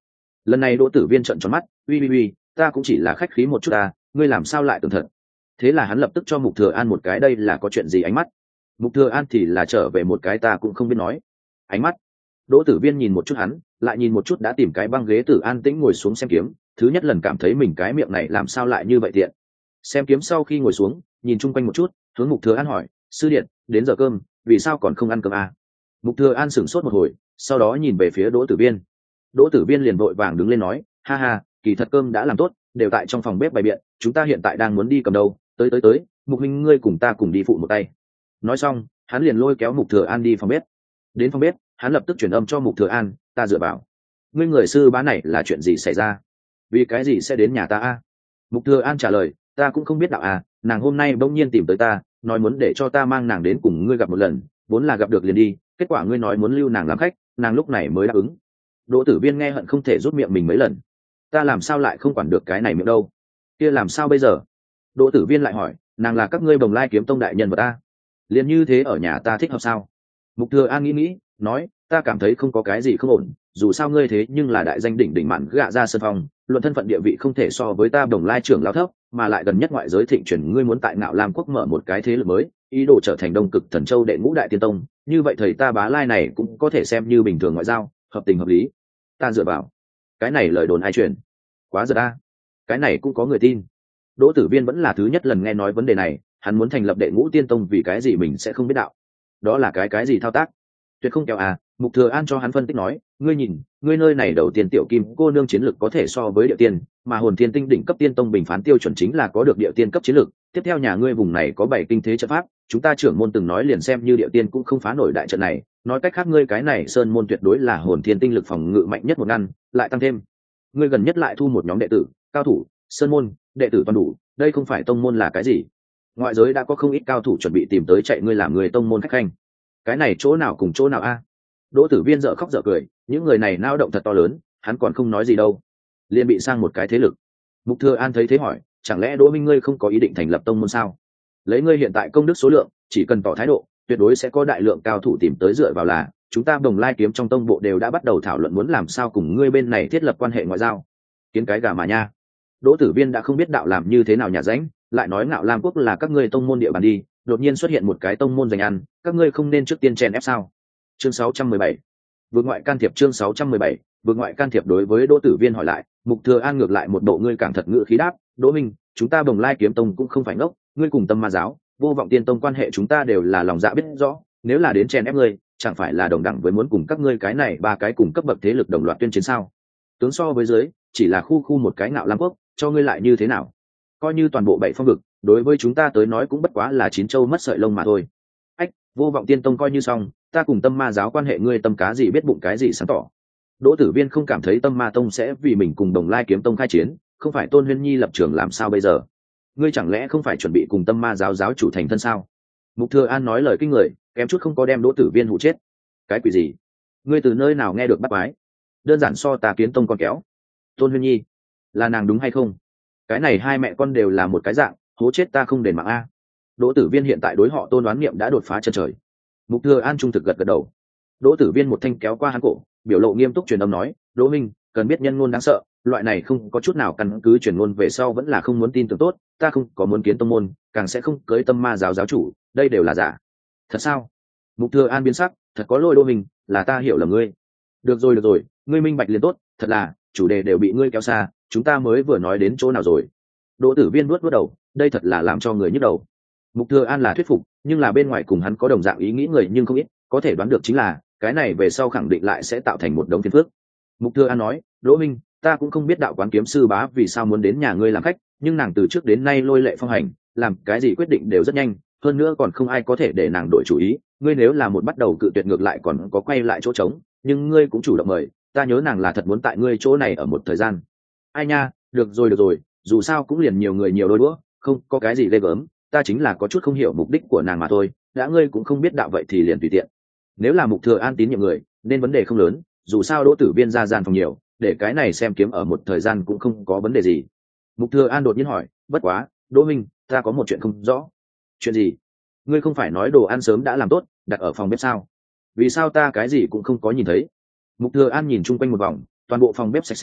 Lần này Đỗ Tử Viên trợn tròn mắt, uy, ta cũng chỉ là khách khí một chút ta, ngươi làm sao lại tưởng thật? Thế là hắn lập tức cho Mục Thừa An một cái đây là có chuyện gì ánh mắt. Mục Thừa An thì là trở về một cái ta cũng không biết nói ánh mắt. Đỗ Tử Viên nhìn một chút hắn, lại nhìn một chút đã tìm cái băng ghế Tử an tĩnh ngồi xuống xem kiếm, thứ nhất lần cảm thấy mình cái miệng này làm sao lại như vậy tiện. Xem kiếm sau khi ngồi xuống, nhìn chung quanh một chút, hướng Mục Thừa An hỏi, sư điện, đến giờ cơm, vì sao còn không ăn cơm à? Mục Thừa An sửng sốt một hồi, sau đó nhìn về phía Đỗ Tử Viên. Đỗ Tử Viên liền vội vàng đứng lên nói, ha, kỳ thật cơm đã làm tốt, đều tại trong phòng bếp bày biện, chúng ta hiện tại đang muốn đi cầm đâu, tới, Mục huynh ngươi cùng ta cùng đi phụ một tay. Nói xong, hắn liền lôi kéo Mục Thừa An đi phòng bếp. Đến phòng bếp, hắn lập tức truyền âm cho Mục Thừa An, ta dựa vào, ngươi người sư bá này là chuyện gì xảy ra? Vì cái gì sẽ đến nhà ta a? Mục Thừa An trả lời, ta cũng không biết đạo à, nàng hôm nay bỗng nhiên tìm tới ta, nói muốn để cho ta mang nàng đến cùng ngươi gặp một lần, vốn là gặp được liền đi, kết quả ngươi nói muốn lưu nàng làm khách, nàng lúc này mới đáp ứng. Đỗ Tử Viên nghe hận không thể rút miệng mình mấy lần. Ta làm sao lại không quản được cái này miệng đâu? Kia làm sao bây giờ? Đỗ Tử Viên lại hỏi, nàng là các ngươi Bồng Lai kiếm tông đại nhân vật ta, liền như thế ở nhà ta thích hợp sao? Mục Thừa An nghĩ, nói, ta cảm thấy không có cái gì không ổn, dù sao ngươi thế nhưng là đại danh đỉnh mạn gạ ra sân phong, luận thân phận địa vị không thể so với ta Bồng Lai trưởng lão thấp, mà lại gần nhất ngoại giới thịnh truyền ngươi muốn tại Ngạo Lam quốc mở một cái thế lực mới, ý đồ trở thành Đông Cực Thần Châu đệ ngũ đại tiên tông, như vậy thầy ta Bá Lai này cũng có thể xem như bình thường ngoại giao, hợp tình hợp lý. Ta dựa vào, cái này lời đồn ai truyền? Quá giật a, cái này cũng có người tin. Đỗ Tử Viên vẫn là thứ nhất lần nghe nói vấn đề này, hắn muốn thành lập đệ ngũ tiên tông vì cái gì mình sẽ không biết đạo? Đó là cái gì thao tác? Tuyệt không kéo à. Mục Thừa An cho hắn phân tích nói, ngươi nhìn, ngươi nơi này đầu tiên tiểu kim cô nương chiến lực có thể so với địa tiên, mà hồn thiên tinh đỉnh cấp tiên tông bình phán tiêu chuẩn chính là có được địa tiên cấp chiến lực. Tiếp theo nhà ngươi vùng này có 7 kinh thế trận pháp, chúng ta trưởng môn từng nói liền xem như địa tiên cũng không phá nổi đại trận này, nói cách khác ngươi cái này sơn môn tuyệt đối là hồn thiên tinh lực phòng ngự mạnh nhất một ngăn, lại tăng thêm, ngươi gần nhất lại thu một nhóm đệ tử, cao thủ, sơn môn, đệ tử toàn đủ, đây không phải tông môn là cái gì? Ngoại giới đã có không ít cao thủ chuẩn bị tìm tới chạy ngươi làm người tông môn khách khanh. Cái này chỗ nào cùng chỗ nào a? Đỗ Tử Viên dở khóc dở cười, những người này nao động thật to lớn, hắn còn không nói gì đâu, liền bị sang một cái thế lực. Mục Thừa An thấy thế hỏi, chẳng lẽ Đỗ minh ngươi không có ý định thành lập tông môn sao? Lấy ngươi hiện tại công đức số lượng, chỉ cần tỏ thái độ, tuyệt đối sẽ có đại lượng cao thủ tìm tới dựa vào là, chúng ta Bồng Lai kiếm trong tông bộ đều đã bắt đầu thảo luận muốn làm sao cùng ngươi bên này thiết lập quan hệ ngoại giao. Kiến cái gà mà nha. Đỗ Tử Viên đã không biết đạo làm như thế nào nhà ránh, lại nói Ngạo Lam quốc là các ngươi tông môn địa bàn đi, đột nhiên xuất hiện một cái tông môn giành ăn, các ngươi không nên trước tiên chèn ép sao? Chương 617. Vượt ngoại can thiệp. Chương 617. Vượt ngoại can thiệp. Đối với Đỗ Tử Viên hỏi lại, Mục Thừa An ngược lại một bộ ngươi càng thật ngữ khí đáp, Đỗ minh, chúng ta Bồng Lai kiếm tông cũng không phải ngốc, ngươi cùng Tâm Ma giáo, Vô Vọng Tiên tông quan hệ chúng ta đều là lòng dạ biết rõ, nếu là đến chèn ép ngươi, chẳng phải là đồng đẳng với muốn cùng các ngươi cái này ba cái cùng cấp bậc thế lực đồng loạt tuyên chiến sao? Tướng so với dưới, chỉ là khu một cái Ngạo Lam quốc, cho ngươi lại như thế nào? Coi như toàn bộ 7 phong vực, đối với chúng ta tới nói cũng bất quá là 9 châu mất sợi lông mà thôi. Ách, Vô Vọng Tiên tông coi như xong, ta cùng Tâm Ma giáo quan hệ ngươi tâm cá gì biết bụng cái gì sáng tỏ. Đỗ Tử Viên không cảm thấy Tâm Ma tông sẽ vì mình cùng Đồng Lai kiếm tông khai chiến, không phải Tôn Huyên Nhi lập trường làm sao bây giờ? Ngươi chẳng lẽ không phải chuẩn bị cùng Tâm Ma giáo giáo chủ thành thân sao? Mục Thừa An nói lời kinh người, kém chút không có đem Đỗ Tử Viên hụ chết. Cái quỷ gì? Ngươi từ nơi nào nghe được bắt quái? Đơn giản so ta kiến tông con kéo. Tôn Huyên Nhi, là nàng đúng hay không? Cái này hai mẹ con đều là một cái dạng, hố chết ta không đền mạng a. Đỗ Tử Viên hiện tại đối họ Tôn đoán niệm đã đột phá chân trời. Mục Thừa An trung thực gật đầu. Đỗ Tử Viên một thanh kéo qua hắn cổ, biểu lộ nghiêm túc truyền âm nói, Đỗ minh, cần biết nhân ngôn đáng sợ, loại này không có chút nào căn cứ truyền ngôn về sau vẫn là không muốn tin tưởng tốt, ta không có muốn kiến tông môn, càng sẽ không cưới Tâm Ma giáo giáo chủ, đây đều là giả. Thật sao? Mục Thừa An biến sắc, thật có lỗi Đỗ minh, là ta hiểu lầm ngươi. Được rồi, ngươi minh bạch liền tốt, thật là, chủ đề đều bị ngươi kéo xa, chúng ta mới vừa nói đến chỗ nào rồi? Đỗ Tử Viên vuốt đầu, đây thật là làm cho người nhức đầu. Mục Thừa An là thuyết phục, nhưng là bên ngoài cùng hắn có đồng dạng ý nghĩ người nhưng không ít, có thể đoán được chính là cái này về sau khẳng định lại sẽ tạo thành một đống phiền phức. Mục Thừa An nói, Đỗ minh, ta cũng không biết đạo quán kiếm sư bá vì sao muốn đến nhà ngươi làm khách, nhưng nàng từ trước đến nay lôi lệ phong hành, làm cái gì quyết định đều rất nhanh, hơn nữa còn không ai có thể để nàng đổi chủ ý. Ngươi nếu là một bắt đầu cự tuyệt ngược lại còn có quay lại chỗ trống, nhưng ngươi cũng chủ động mời, ta nhớ nàng là thật muốn tại ngươi chỗ này ở một thời gian. Ai nha, được rồi, dù sao cũng liền nhiều người nhiều đôi đũa, không có cái gì ghê gớm, ta chính là có chút không hiểu mục đích của nàng mà thôi, đã ngươi cũng không biết đạo vậy thì liền tùy tiện. Nếu là Mục Thừa An tín nhiệm người, nên vấn đề không lớn, dù sao Đỗ Tử Viên ra gian phòng nhiều, để cái này xem kiếm ở một thời gian cũng không có vấn đề gì. Mục Thừa An đột nhiên hỏi, bất quá, Đỗ minh, ta có một chuyện không rõ. Chuyện gì? Ngươi không phải nói đồ ăn sớm đã làm tốt, đặt ở phòng bếp sao? Vì sao ta cái gì cũng không có nhìn thấy? Mục Thừa An nhìn chung quanh một vòng, toàn bộ phòng bếp sạch sẽ,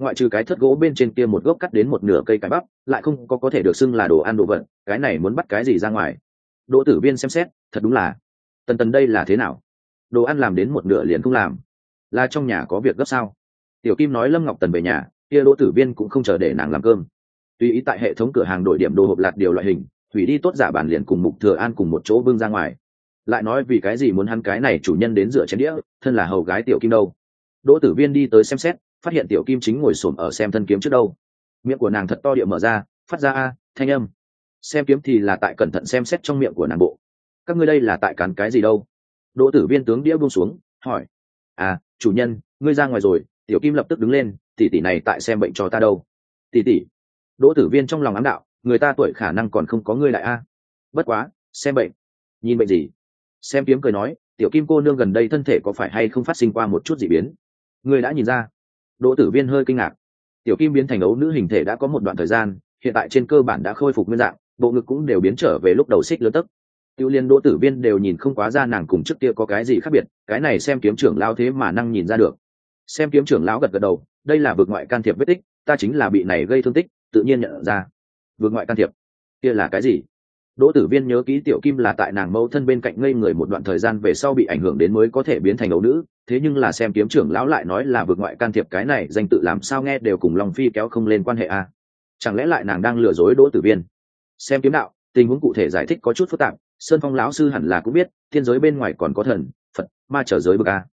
ngoại trừ cái thất gỗ bên trên kia một gốc cắt đến một nửa cây cải bắp, lại không có thể được xưng là đồ ăn đồ vật, cái này muốn bắt cái gì ra ngoài. Đỗ Tử Viên xem xét, thật đúng là, tần tần đây là thế nào, đồ ăn làm đến một nửa liền không làm, là trong nhà có việc gấp sao? Tiểu Kim nói Lâm Ngọc Tần về nhà, kia Đỗ Tử Viên cũng không chờ để nàng làm cơm, tùy ý tại hệ thống cửa hàng đổi điểm đồ hộp lạt điều loại hình, hủy đi tốt giả bản liền cùng Mục Thừa An cùng một chỗ bưng ra ngoài. Lại nói vì cái gì muốn hắn cái này chủ nhân đến rửa chén đĩa, thân là hầu gái Tiểu Kim đâu? Đỗ Tử Viên đi tới xem xét, phát hiện Tiểu Kim chính ngồi xổm ở xem thân kiếm trước đâu, miệng của nàng thật to địa mở ra, phát ra a thanh âm. Xem kiếm thì là tại cẩn thận xem xét trong miệng của nàng bộ. Các ngươi đây là tại cắn cái gì đâu? Đỗ Tử Viên tướng đĩa buông xuống, hỏi. À, chủ nhân, ngươi ra ngoài rồi. Tiểu Kim lập tức đứng lên, tỷ tỷ này tại xem bệnh cho ta đâu. Tỷ tỷ. Đỗ Tử Viên trong lòng ám đạo, người ta tuổi khả năng còn không có ngươi lại a. Bất quá, xem bệnh. Nhìn bệnh gì? Xem kiếm cười nói, Tiểu Kim cô nương gần đây thân thể có phải hay không phát sinh qua một chút dị biến? Ngươi đã nhìn ra? Đỗ Tử Viên hơi kinh ngạc. Tiểu Kim biến thành ấu nữ hình thể đã có một đoạn thời gian, hiện tại trên cơ bản đã khôi phục nguyên dạng, bộ ngực cũng đều biến trở về lúc đầu xích lớn tấc. Tiêu Liên Đỗ Tử Viên đều nhìn không quá ra nàng cùng trước kia có cái gì khác biệt, cái này xem kiếm trưởng lão thế mà năng nhìn ra được. Xem kiếm trưởng lão gật gật đầu, đây là vực ngoại can thiệp vết tích, ta chính là bị này gây thương tích, tự nhiên nhận ra. Vực ngoại can thiệp, kia là cái gì? Đỗ Tử Viên nhớ kỹ Tiểu Kim là tại nàng mẫu thân bên cạnh ngây người một đoạn thời gian về sau bị ảnh hưởng đến mới có thể biến thành ấu nữ, thế nhưng là xem kiếm trưởng lão lại nói là vực ngoại can thiệp, cái này danh tự làm sao nghe đều cùng Long Phi kéo không lên quan hệ a? Chẳng lẽ lại nàng đang lừa dối Đỗ Tử Viên? Xem kiếm đạo, tình huống cụ thể giải thích có chút phức tạp, Sơn Phong lão sư hẳn là cũng biết, thiên giới bên ngoài còn có thần, Phật, ma trở giới bậc a.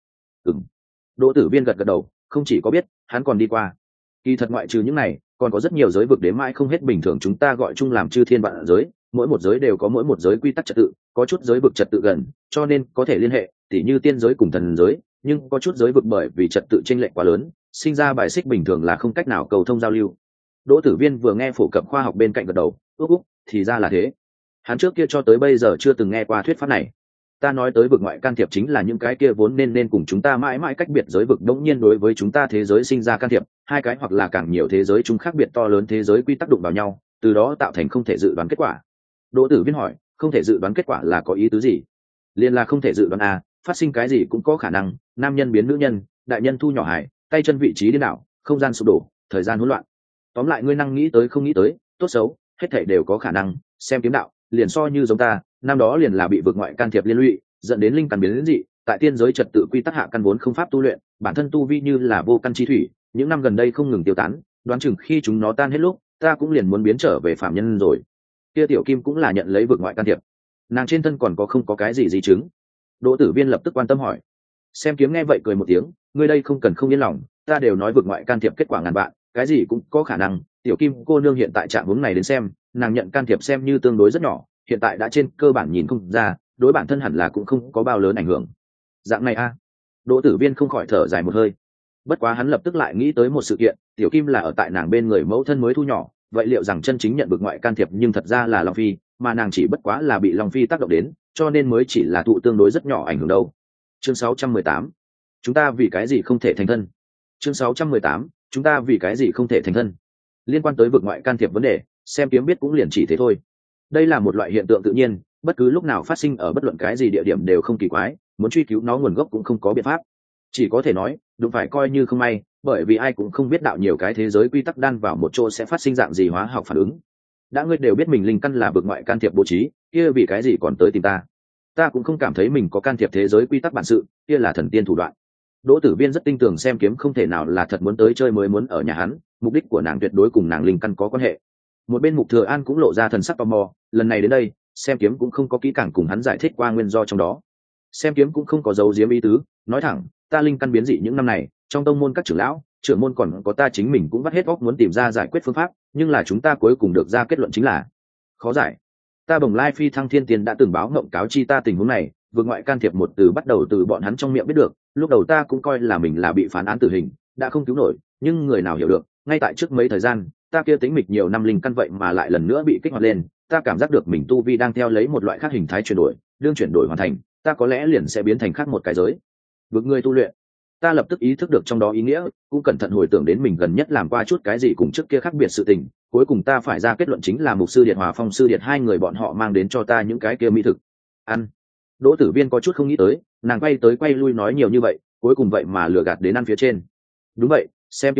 Đỗ Tử Viên gật gật đầu, không chỉ có biết, hắn còn đi qua. Kỳ thật ngoại trừ những này, còn có rất nhiều giới vực đến mãi không hết, bình thường chúng ta gọi chung làm chư thiên vạn giới, mỗi một giới đều có mỗi một giới quy tắc trật tự, có chút giới vực trật tự gần, cho nên có thể liên hệ, tỉ như tiên giới cùng thần giới, nhưng có chút giới vực bởi vì trật tự chênh lệch quá lớn, sinh ra bài xích bình thường là không cách nào cầu thông giao lưu. Đỗ Tử Viên vừa nghe phổ cập khoa học bên cạnh gật đầu, úp, thì ra là thế. Hắn trước kia cho tới bây giờ chưa từng nghe qua thuyết pháp này. Ta nói tới vực ngoại can thiệp chính là những cái kia vốn nên cùng chúng ta mãi mãi cách biệt giới vực đống nhiên đối với chúng ta thế giới sinh ra can thiệp, hai cái hoặc là càng nhiều thế giới chúng khác biệt to lớn thế giới quy tắc đụng vào nhau, từ đó tạo thành không thể dự đoán kết quả. Đỗ Tử Viên hỏi, không thể dự đoán kết quả là có ý tứ gì? Liên là không thể dự đoán à, phát sinh cái gì cũng có khả năng, nam nhân biến nữ nhân, đại nhân thu nhỏ hài, tay chân vị trí điên đảo, không gian sụp đổ, thời gian hỗn loạn. Tóm lại ngươi năng nghĩ tới không nghĩ tới, tốt xấu, hết thảy đều có khả năng, xem kiếm đạo, liền so như giống ta, năm đó liền là bị vực ngoại can thiệp liên lụy, dẫn đến linh căn biến đến dị, tại tiên giới trật tự quy tắc hạ căn vốn không pháp tu luyện, bản thân tu vi như là vô căn chi thủy, những năm gần đây không ngừng tiêu tán, đoán chừng khi chúng nó tan hết lúc, ta cũng liền muốn biến trở về phạm nhân rồi. Kia Tiểu Kim cũng là nhận lấy vực ngoại can thiệp, nàng trên thân còn có không có cái gì di chứng? Đỗ Tử Viên lập tức quan tâm hỏi. Xem kiếm nghe vậy cười một tiếng, ngươi đây không cần không yên lòng, ta đều nói vực ngoại can thiệp kết quả ngàn vạn, cái gì cũng có khả năng. Tiểu Kim cô nương hiện tại trạng huống này đến xem, nàng nhận can thiệp xem như tương đối rất nhỏ, hiện tại đã trên cơ bản nhìn không ra, đối bản thân hẳn là cũng không có bao lớn ảnh hưởng. Dạng này a. Đỗ Tử Viên không khỏi thở dài một hơi. Bất quá hắn lập tức lại nghĩ tới một sự kiện, Tiểu Kim là ở tại nàng bên người mẫu thân mới thu nhỏ, vậy liệu rằng chân chính nhận vực ngoại can thiệp nhưng thật ra là Long Phi, mà nàng chỉ bất quá là bị Long Phi tác động đến, cho nên mới chỉ là thụ tương đối rất nhỏ ảnh hưởng đâu. Chương 618. Chúng ta vì cái gì không thể thành thân? Chương 618. Chúng ta vì cái gì không thể thành thân? Liên quan tới vực ngoại can thiệp vấn đề, xem kiếm biết cũng liền chỉ thế thôi. Đây là một loại hiện tượng tự nhiên, bất cứ lúc nào phát sinh ở bất luận cái gì địa điểm đều không kỳ quái, muốn truy cứu nó nguồn gốc cũng không có biện pháp. Chỉ có thể nói, đúng phải coi như không may, bởi vì ai cũng không biết đạo nhiều cái thế giới quy tắc đan vào một chỗ sẽ phát sinh dạng gì hóa học phản ứng. Đã ngươi đều biết mình linh căn là vực ngoại can thiệp bố trí, kia vì cái gì còn tới tìm ta? Ta cũng không cảm thấy mình có can thiệp thế giới quy tắc bản sự, kia là thần tiên thủ đoạn. Đỗ Tử Viên rất tin tưởng xem kiếm không thể nào là thật muốn tới chơi mới muốn ở nhà hắn, mục đích của nàng tuyệt đối cùng nàng linh căn có quan hệ. Một bên Mục Thừa An cũng lộ ra thần sắc tò mò, lần này đến đây, xem kiếm cũng không có kỹ càng cùng hắn giải thích qua nguyên do trong đó. Xem kiếm cũng không có giấu giếm ý tứ, nói thẳng, ta linh căn biến dị những năm này, trong tông môn các trưởng lão, trưởng môn còn có ta chính mình cũng vắt hết óc muốn tìm ra giải quyết phương pháp, nhưng là chúng ta cuối cùng được ra kết luận chính là khó giải. Ta Bồng Lai Phi Thăng Thiên Tiên đã từng báo ngộng cáo chi ta tình huống này, vượt ngoại can thiệp một từ bắt đầu từ bọn hắn trong miệng biết được, lúc đầu ta cũng coi là mình là bị phán án tử hình, đã không cứu nổi, nhưng người nào hiểu được, ngay tại trước mấy thời gian, ta kia tính mịch nhiều năm linh căn vậy mà lại lần nữa bị kích hoạt lên, ta cảm giác được mình tu vi đang theo lấy một loại khác hình thái chuyển đổi, đương chuyển đổi hoàn thành, ta có lẽ liền sẽ biến thành khác một cái giới. Vực người tu luyện, ta lập tức ý thức được trong đó ý nghĩa, cũng cẩn thận hồi tưởng đến mình gần nhất làm qua chút cái gì cùng trước kia khác biệt sự tình, cuối cùng ta phải ra kết luận chính là Mục sư Điệt Hòa Phong sư Điệt hai người bọn họ mang đến cho ta những cái kia mỹ thực. Ăn. Đỗ Tử Viên có chút không nghĩ tới, nàng quay tới quay lui nói nhiều như vậy, cuối cùng vậy mà lừa gạt đến ăn phía trên. Đúng vậy, xem kiếm đạo,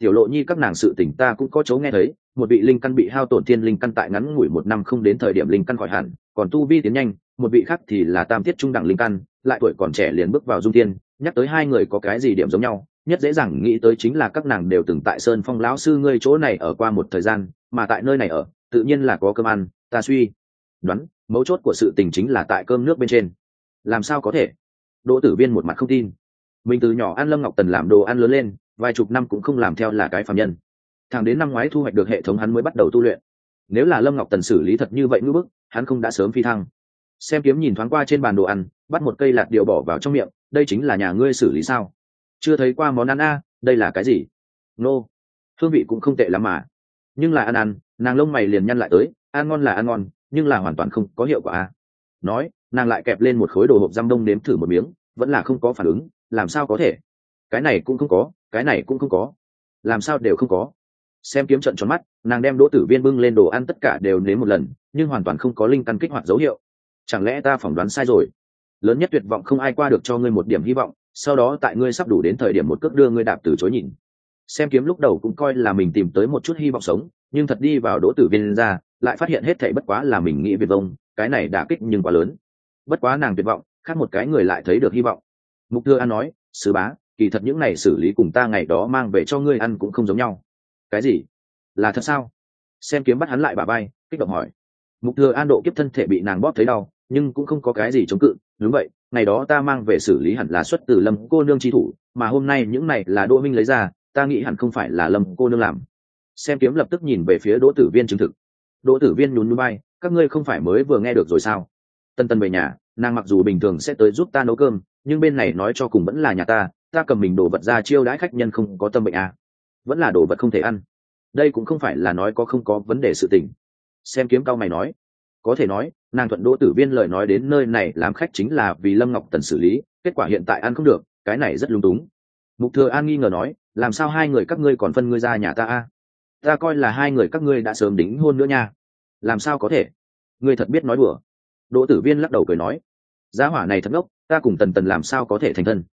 tiểu lộ nhi các nàng sự tỉnh ta cũng có chỗ nghe thấy, một vị linh căn bị hao tổn thiên linh căn tại ngắn ngủi 1 năm không đến thời điểm linh căn khỏi hẳn, còn tu vi tiến nhanh, một vị khác thì là tam tiết trung đẳng linh căn, lại tuổi còn trẻ liền bước vào dung tiên. Nhắc tới hai người có cái gì điểm giống nhau, nhất dễ dàng nghĩ tới chính là các nàng đều từng tại Sơn Phong lão sư ngươi chỗ này ở qua một thời gian, mà tại nơi này ở, tự nhiên là có cơm ăn. Ta suy đoán, mấu chốt của sự tình chính là tại cơm nước bên trên. Làm sao có thể? Đỗ Tử Viên một mặt không tin. Mình từ nhỏ ăn Lâm Ngọc Tần làm đồ ăn lớn lên, vài chục năm cũng không làm theo là cái phàm nhân. Thẳng đến năm ngoái thu hoạch được hệ thống hắn mới bắt đầu tu luyện. Nếu là Lâm Ngọc Tần xử lý thật như vậy ngưỡng bức, hắn không đã sớm phi thăng. Xem Kiếm nhìn thoáng qua trên bàn đồ ăn, bắt một cây lạt điều bỏ vào trong miệng. Đây chính là nhà ngươi xử lý sao? Chưa thấy qua món ăn a, đây là cái gì? Nô, hương vị cũng không tệ lắm mà. Nhưng là ăn, nàng lông mày liền nhăn lại tới. Ăn ngon là ăn ngon, nhưng là hoàn toàn không có hiệu quả a. Nói, nàng lại kẹp lên một khối đồ hộp giam đông nếm thử một miếng, vẫn là không có phản ứng. Làm sao có thể? Cái này cũng không có, cái này cũng không có, làm sao đều không có. Xem Kiếm trợn tròn mắt, nàng đem Đỗ Tử Viên bưng lên đồ ăn tất cả đều nếm một lần, nhưng hoàn toàn không có linh căn kích hoạt dấu hiệu. Chẳng lẽ ta phỏng đoán sai rồi? Lớn nhất tuyệt vọng không ai qua được cho ngươi một điểm hy vọng, sau đó tại ngươi sắp đủ đến thời điểm một cước đưa ngươi đạp từ chối nhìn. Xem Kiếm lúc đầu cũng coi là mình tìm tới một chút hy vọng sống, nhưng thật đi vào Đỗ Tử Viên ra, lại phát hiện hết thảy bất quá là mình nghĩ viển vông, cái này đả kích nhưng quá lớn. Bất quá nàng tuyệt vọng, khác một cái người lại thấy được hy vọng. Mục Thừa An nói, sứ bá, kỳ thật những này xử lý cùng ta ngày đó mang về cho ngươi ăn cũng không giống nhau. Cái gì? Là thật sao? Xem Kiếm bắt hắn lại bả vai, kích động hỏi. Mục Thừa An độ kiếp thân thể bị nàng bóp thấy đau, nhưng cũng không có cái gì chống cự. Đúng vậy, ngày đó ta mang về xử lý hẳn là xuất từ Lâm cô nương chi thủ, mà hôm nay những này là Đỗ Minh lấy ra, ta nghĩ hẳn không phải là Lâm cô nương làm. Xem Kiếm lập tức nhìn về phía Đỗ Tử Viên chứng thực. Đỗ Tử Viên nhún nhún vai, các ngươi không phải mới vừa nghe được rồi sao? Tân Tân về nhà, nàng mặc dù bình thường sẽ tới giúp ta nấu cơm, nhưng bên này nói cho cùng vẫn là nhà ta cầm mình đồ vật ra chiêu đãi khách nhân không có tâm bệnh à. Vẫn là đồ vật không thể ăn. Đây cũng không phải là nói có không có vấn đề sự tình. Xem Kiếm cao mày nói, có thể nói nàng thuận Đỗ Tử Viên lời nói đến nơi này làm khách chính là vì Lâm Ngọc Tần xử lý, kết quả hiện tại ăn không được, cái này rất lung túng. Mục Thừa An nghi ngờ nói, làm sao hai người các ngươi còn phân ngươi ra nhà ta a? Ta coi là hai người các ngươi đã sớm đính hôn nữa nha. Làm sao có thể? Ngươi thật biết nói đùa. Đỗ Tử Viên lắc đầu cười nói, giá hỏa này thật ngốc, ta cùng Tần Tần làm sao có thể thành thân?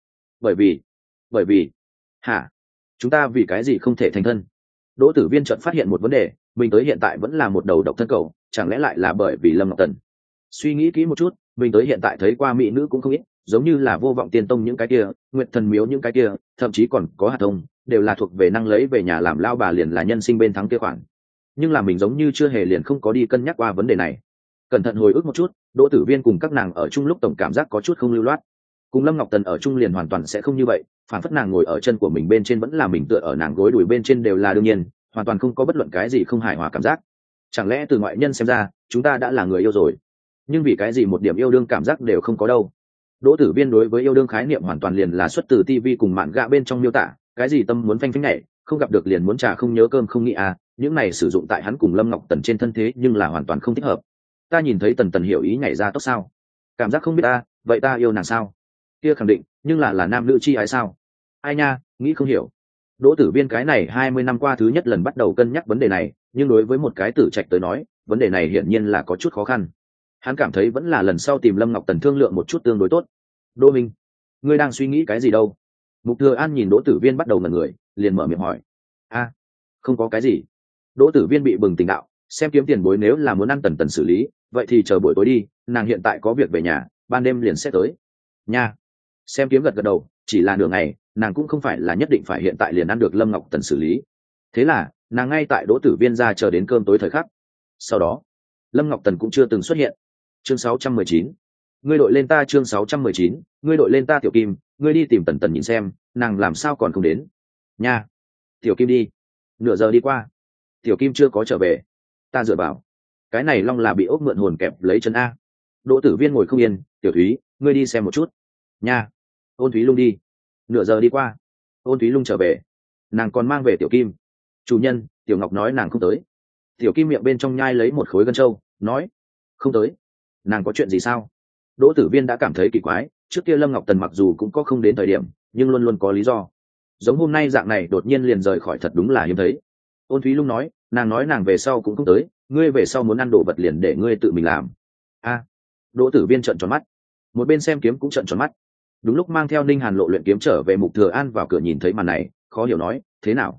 Bởi vì hả? Chúng ta vì cái gì không thể thành thân? Đỗ Tử Viên chợt phát hiện một vấn đề, mình tới hiện tại vẫn là một đầu độc thân cầu, chẳng lẽ lại là bởi vì Lâm Ngọc Tần? Suy nghĩ kỹ một chút, mình tới hiện tại thấy qua mỹ nữ cũng không ít, giống như là Vô Vọng Tiên Tông những cái kia, Nguyệt Thần Miếu những cái kia, thậm chí còn có Hạt Thông, đều là thuộc về năng lấy về nhà làm lao bà liền là nhân sinh bên thắng kia khoản. Nhưng là mình giống như chưa hề liền không có đi cân nhắc qua vấn đề này. Cẩn thận hồi ức một chút, Đỗ Tử Viên cùng các nàng ở chung lúc tổng cảm giác có chút không lưu loát. Cùng Lâm Ngọc Tần ở chung liền hoàn toàn sẽ không như vậy, phản phất nàng ngồi ở chân của mình bên trên vẫn là mình tựa ở nàng gối đùi bên trên đều là đương nhiên, hoàn toàn không có bất luận cái gì không hài hòa cảm giác. Chẳng lẽ từ ngoại nhân xem ra, chúng ta đã là người yêu rồi? Nhưng vì cái gì một điểm yêu đương cảm giác đều không có đâu? Đỗ Tử Viên đối với yêu đương khái niệm hoàn toàn liền là xuất từ TV cùng mạn gạ bên trong miêu tả, cái gì tâm muốn phanh phanh nhảy, không gặp được liền muốn trà không nhớ cơm không nghĩ à, những này sử dụng tại hắn cùng Lâm Ngọc Tần trên thân thế nhưng là hoàn toàn không thích hợp. Ta nhìn thấy Tần Tần hiểu ý nhảy ra tóc sao? Cảm giác không biết ta, vậy ta yêu nàng sao? Kia khẳng định, nhưng là nam nữ chi ái sao? Ai nha, nghĩ không hiểu. Đỗ Tử Viên cái này 20 năm qua thứ nhất lần bắt đầu cân nhắc vấn đề này, nhưng đối với một cái tử trạch tới nói, vấn đề này hiển nhiên là có chút khó khăn. Hắn cảm thấy vẫn là lần sau tìm Lâm Ngọc Tần thương lượng một chút tương đối tốt. Đỗ Minh, ngươi đang suy nghĩ cái gì đâu? Mục Thừa An nhìn Đỗ Tử Viên bắt đầu ngẩn người, liền mở miệng hỏi. A, không có cái gì. Đỗ Tử Viên bị bừng tỉnh đạo, xem Kiếm tiền bối nếu là muốn ăn Tần Tần xử lý, vậy thì chờ buổi tối đi, nàng hiện tại có việc về nhà, ban đêm liền sẽ tới. Nha. Xem Kiếm gật gật đầu, chỉ là nửa ngày, nàng cũng không phải là nhất định phải hiện tại liền ăn được Lâm Ngọc Tần xử lý. Thế là, nàng ngay tại Đỗ Tử Viên ra chờ đến cơm tối thời khắc. Sau đó, Lâm Ngọc Tần cũng chưa từng xuất hiện. Chương 619. Ngươi đội lên ta chương 619, ngươi đội lên ta Tiểu Kim, ngươi đi tìm Tần Tần nhìn xem, nàng làm sao còn không đến. Nha. Tiểu Kim đi. Nửa giờ đi qua. Tiểu Kim chưa có trở về. Ta dựa vào. Cái này long là bị ốc mượn hồn kẹp lấy chân a. Đỗ Tử Viên ngồi không yên, Tiểu Thúy, ngươi đi xem một chút. Nha. Ôn Thúy Lung đi. Nửa giờ đi qua. Ôn Thúy Lung trở về. Nàng còn mang về Tiểu Kim. Chủ nhân, Tiểu Ngọc nói nàng không tới. Tiểu Kim miệng bên trong nhai lấy một khối gân trâu, nói. Không tới. Nàng có chuyện gì sao? Đỗ Tử Viên đã cảm thấy kỳ quái, trước kia Lâm Ngọc Tần mặc dù cũng có không đến thời điểm, nhưng luôn luôn có lý do. Giống hôm nay dạng này đột nhiên liền rời khỏi thật đúng là hiếm thấy. Ôn Thúy Lung nói nàng về sau cũng không tới, ngươi về sau muốn ăn đồ vật liền để ngươi tự mình làm. A. Đỗ Tử Viên trợn tròn mắt. Một bên xem Kiếm cũng trợn tròn mắt. Đúng lúc mang theo Ninh Hàn Lộ luyện kiếm trở về, Mục Thừa An vào cửa nhìn thấy màn này, khó hiểu nói, thế nào?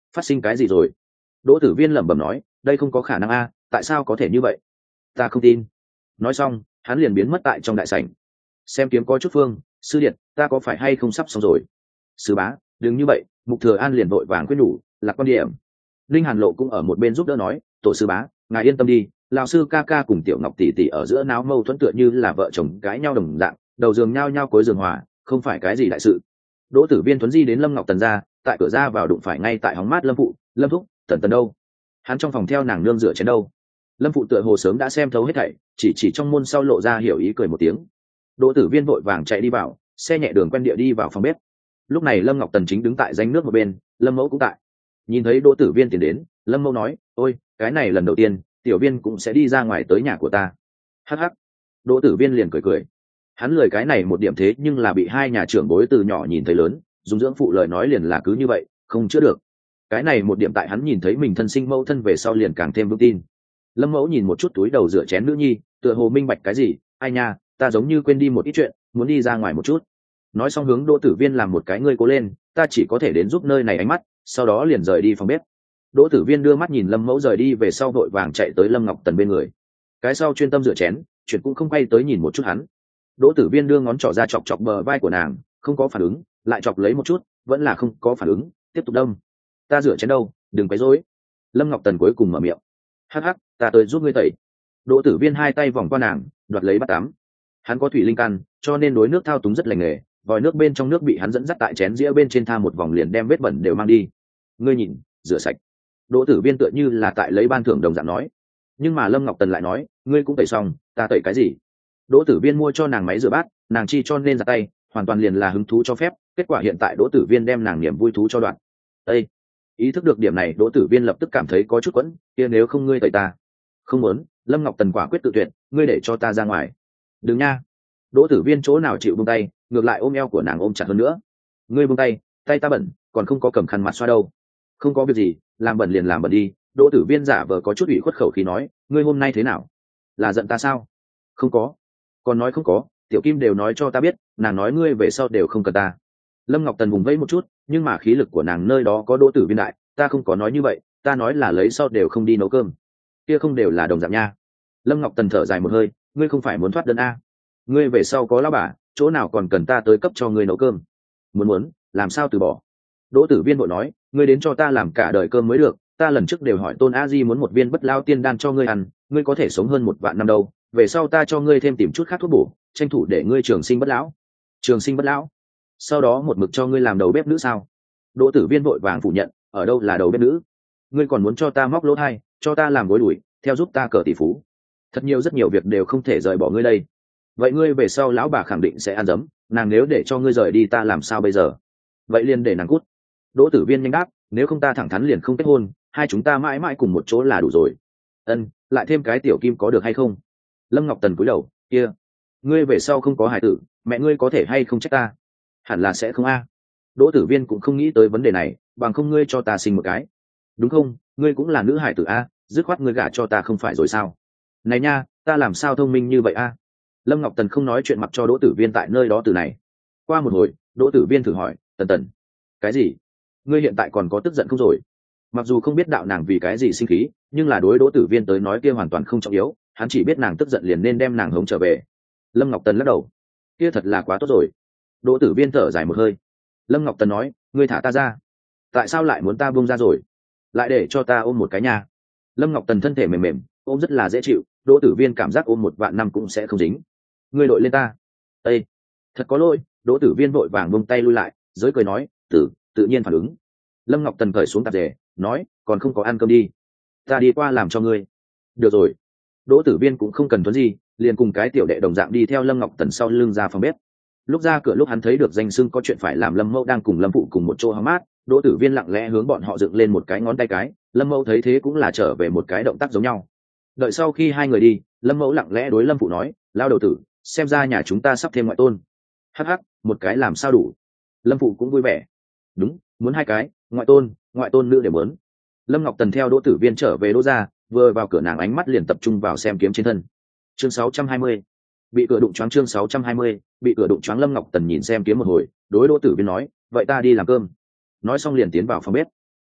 phát sinh cái gì rồi? Đỗ Tử Viên lẩm bẩm nói, đây không có khả năng a, tại sao có thể như vậy? Ta không tin. Nói xong hắn liền biến mất tại trong đại sảnh. Xem kiếm có chút phương, sư điện, ta có phải hay không sắp xong rồi? Sư bá, đừng như vậy. Mục Thừa An liền vội vàng quyết nhủ, là quan điểm. Linh Hàn Lộ cũng ở một bên giúp đỡ nói, tổ sư bá, ngài yên tâm đi, lão sư ca ca cùng tiểu Ngọc tỷ tỷ ở giữa náo mâu thuẫn tựa như là vợ chồng cãi nhau đồng dạng, đầu giường nhau nhau cuối giường hòa, không phải cái gì đại sự. Đỗ Tử Viên thuấn di đến Lâm Ngọc Tần ra, tại cửa ra vào đụng phải ngay tại hóng mát Lâm phụ, Lâm thúc, Tần Tần đâu? Hắn trong phòng theo nàng nương rửa chén đâu? Lâm phụ tựa hồ sớm đã xem thấu hết thảy, chỉ trong môn sau lộ ra hiểu ý cười một tiếng. Đỗ Tử Viên vội vàng chạy đi vào, xe nhẹ đường quen địa đi vào phòng bếp. Lúc này Lâm Ngọc Tần chính đứng tại danh nước một bên, Lâm mẫu cũng tại. Nhìn thấy Đỗ Tử Viên tiến đến, Lâm mẫu nói, ôi, cái này lần đầu tiên tiểu Viên cũng sẽ đi ra ngoài tới nhà của ta. Hắc hắc. Đỗ Tử Viên liền cười cười. Hắn lười cái này một điểm thế nhưng là bị hai nhà trưởng bối từ nhỏ nhìn thấy lớn, dùng dưỡng phụ lời nói liền là cứ như vậy, không chữa được. Cái này một điểm tại hắn nhìn thấy mình thân sinh mẫu thân về sau liền càng thêm vững tin. Lâm mẫu nhìn một chút túi đầu rửa chén nữ nhi, tựa hồ minh bạch cái gì, ai nha, ta giống như quên đi một ít chuyện, muốn đi ra ngoài một chút. Nói xong hướng Đỗ Tử Viên làm một cái ngươi cố lên, ta chỉ có thể đến giúp nơi này ánh mắt, sau đó liền rời đi phòng bếp. Đỗ Tử Viên đưa mắt nhìn Lâm mẫu rời đi về sau vội vàng chạy tới Lâm Ngọc Tần bên người. Cái sau chuyên tâm rửa chén, chuyện cũng không quay tới nhìn một chút hắn. Đỗ Tử Viên đưa ngón trỏ ra chọc chọc bờ vai của nàng, không có phản ứng, lại chọc lấy một chút, vẫn là không có phản ứng, tiếp tục đâm. Ta rửa chén đâu, đừng quấy rối. Lâm Ngọc Tần cuối cùng mở miệng. Hắc hắc, ta tới giúp ngươi tẩy. Đỗ Tử Viên hai tay vòng qua nàng, đoạt lấy bát tắm. Hắn có thủy linh căn, cho nên đối nước thao túng rất lành nghề, vòi nước bên trong nước bị hắn dẫn dắt tại chén dĩa bên trên tha một vòng liền đem vết bẩn đều mang đi. Ngươi nhìn, rửa sạch. Đỗ Tử Viên tựa như là tại lấy ban thưởng đồng dạng nói. Nhưng mà Lâm Ngọc Tần lại nói, ngươi cũng tẩy xong, ta tẩy cái gì? Đỗ Tử Viên mua cho nàng máy rửa bát, nàng chi cho nên giặt tay, hoàn toàn liền là hứng thú cho phép, kết quả hiện tại Đỗ Tử Viên đem nàng niềm vui thú cho đoạn. Ê! Ý thức được điểm này, Đỗ Tử Viên lập tức cảm thấy có chút quẫn, kia nếu không ngươi tẩy ta. Không muốn, Lâm Ngọc Tần quả quyết tự tuyệt, ngươi để cho ta ra ngoài. Đừng nha. Đỗ Tử Viên chỗ nào chịu buông tay, ngược lại ôm eo của nàng ôm chặt hơn nữa. Ngươi buông tay, tay ta bẩn, còn không có cầm khăn mặt xoa đâu. Không có việc gì, làm bẩn liền làm bẩn đi. Đỗ Tử Viên giả vờ có chút ủy khuất khẩu khí nói, ngươi hôm nay thế nào? Là giận ta sao? Không có. Còn nói không có, Tiểu Kim đều nói cho ta biết, nàng nói ngươi về sau đều không cần ta. Lâm Ngọc Tần vùng vẫy một chút, nhưng mà khí lực của nàng nơi đó có Đỗ Tử Viên đại, ta không có nói như vậy, ta nói là lấy sau đều không đi nấu cơm. Kia không đều là đồng dạng nha. Lâm Ngọc Tần thở dài một hơi, ngươi không phải muốn thoát đơn a? Ngươi về sau có lão bà, chỗ nào còn cần ta tới cấp cho ngươi nấu cơm? Muốn, làm sao từ bỏ? Đỗ Tử Viên vội nói, ngươi đến cho ta làm cả đời cơm mới được, ta lần trước đều hỏi Tôn A Di muốn một viên bất lao tiên đan cho ngươi ăn, ngươi có thể sống hơn 1 vạn năm đâu, về sau ta cho ngươi thêm tìm chút khác thuốc bổ, tranh thủ để ngươi trường sinh bất lão. Trường sinh bất lão? Sau đó một mực cho ngươi làm đầu bếp nữ sao? Đỗ Tử Viên vội vàng phủ nhận, ở đâu là đầu bếp nữ? Ngươi còn muốn cho ta móc lỗ thai, cho ta làm gối đuổi, theo giúp ta cờ tỷ phú. Thật nhiều rất nhiều việc đều không thể rời bỏ ngươi đây. Vậy ngươi về sau lão bà khẳng định sẽ ăn dấm, nàng nếu để cho ngươi rời đi ta làm sao bây giờ? Vậy liền để nàng cút. Đỗ Tử Viên nhanh đáp, nếu không ta thẳng thắn liền không kết hôn, hai chúng ta mãi mãi cùng một chỗ là đủ rồi. Ân, lại thêm cái Tiểu Kim có được hay không? Lâm Ngọc Tần cúi đầu, kia, ngươi về sau không có hài tử, mẹ ngươi có thể hay không trách ta? Hẳn là sẽ không a. Đỗ Tử Viên cũng không nghĩ tới vấn đề này, bằng không ngươi cho ta sinh một cái. Đúng không, ngươi cũng là nữ hài tử a, dứt khoát ngươi gả cho ta không phải rồi sao? Này nha, ta làm sao thông minh như vậy a? Lâm Ngọc Tần không nói chuyện mặc cho Đỗ Tử Viên tại nơi đó từ này. Qua một hồi, Đỗ Tử Viên thử hỏi, Tần Tần, cái gì? Ngươi hiện tại còn có tức giận không rồi? Mặc dù không biết đạo nàng vì cái gì sinh khí, nhưng là đối Đỗ Tử Viên tới nói kia hoàn toàn không trọng yếu, hắn chỉ biết nàng tức giận liền nên đem nàng hống trở về. Lâm Ngọc Tần lắc đầu, kia thật là quá tốt rồi. Đỗ Tử Viên thở dài một hơi. Lâm Ngọc Tần nói, ngươi thả ta ra. Tại sao lại muốn ta buông ra rồi? Lại để cho ta ôm một cái nhà. Lâm Ngọc Tần thân thể mềm mềm, ôm rất là dễ chịu, Đỗ Tử Viên cảm giác ôm 1 vạn năm cũng sẽ không dính. Ngươi đội lên ta. Ê, thật có lỗi. Đỗ Tử Viên vội vàng buông tay lui lại, giới cười nói, tự nhiên phản ứng. Lâm Ngọc Tần cởi xuống tạp dề, nói, còn không có ăn cơm đi, ta đi qua làm cho ngươi. Được rồi. Đỗ Tử Viên cũng không cần tuấn gì, liền cùng cái tiểu đệ đồng dạng đi theo Lâm Ngọc Tần sau lưng ra phòng bếp. Lúc ra cửa lúc hắn thấy được danh xưng có chuyện phải làm Lâm Mẫu đang cùng Lâm Phụ cùng một chỗ hóng mát, Đỗ Tử Viên lặng lẽ hướng bọn họ dựng lên một cái ngón tay cái, Lâm Mẫu thấy thế cũng là trở về một cái động tác giống nhau. Đợi sau khi hai người đi, Lâm Mẫu lặng lẽ đối Lâm Phụ nói, lao đầu tử, xem ra nhà chúng ta sắp thêm ngoại tôn. Hắc hắc, một cái làm sao đủ? Lâm Phụ cũng vui vẻ. Đúng, muốn 2 cái, ngoại tôn nữ đều muốn. Lâm Ngọc Tần theo Đỗ Tử Viên trở về Đỗ gia, vừa vào cửa nàng ánh mắt liền tập trung vào xem kiếm trên thân. Chương 620. Bị cửa đụng choáng. Chương 620. Bị cửa đụng choáng. Lâm Ngọc Tần nhìn xem kiếm một hồi, đối Đỗ Tử Viên nói, vậy ta đi làm cơm. Nói xong liền tiến vào phòng bếp.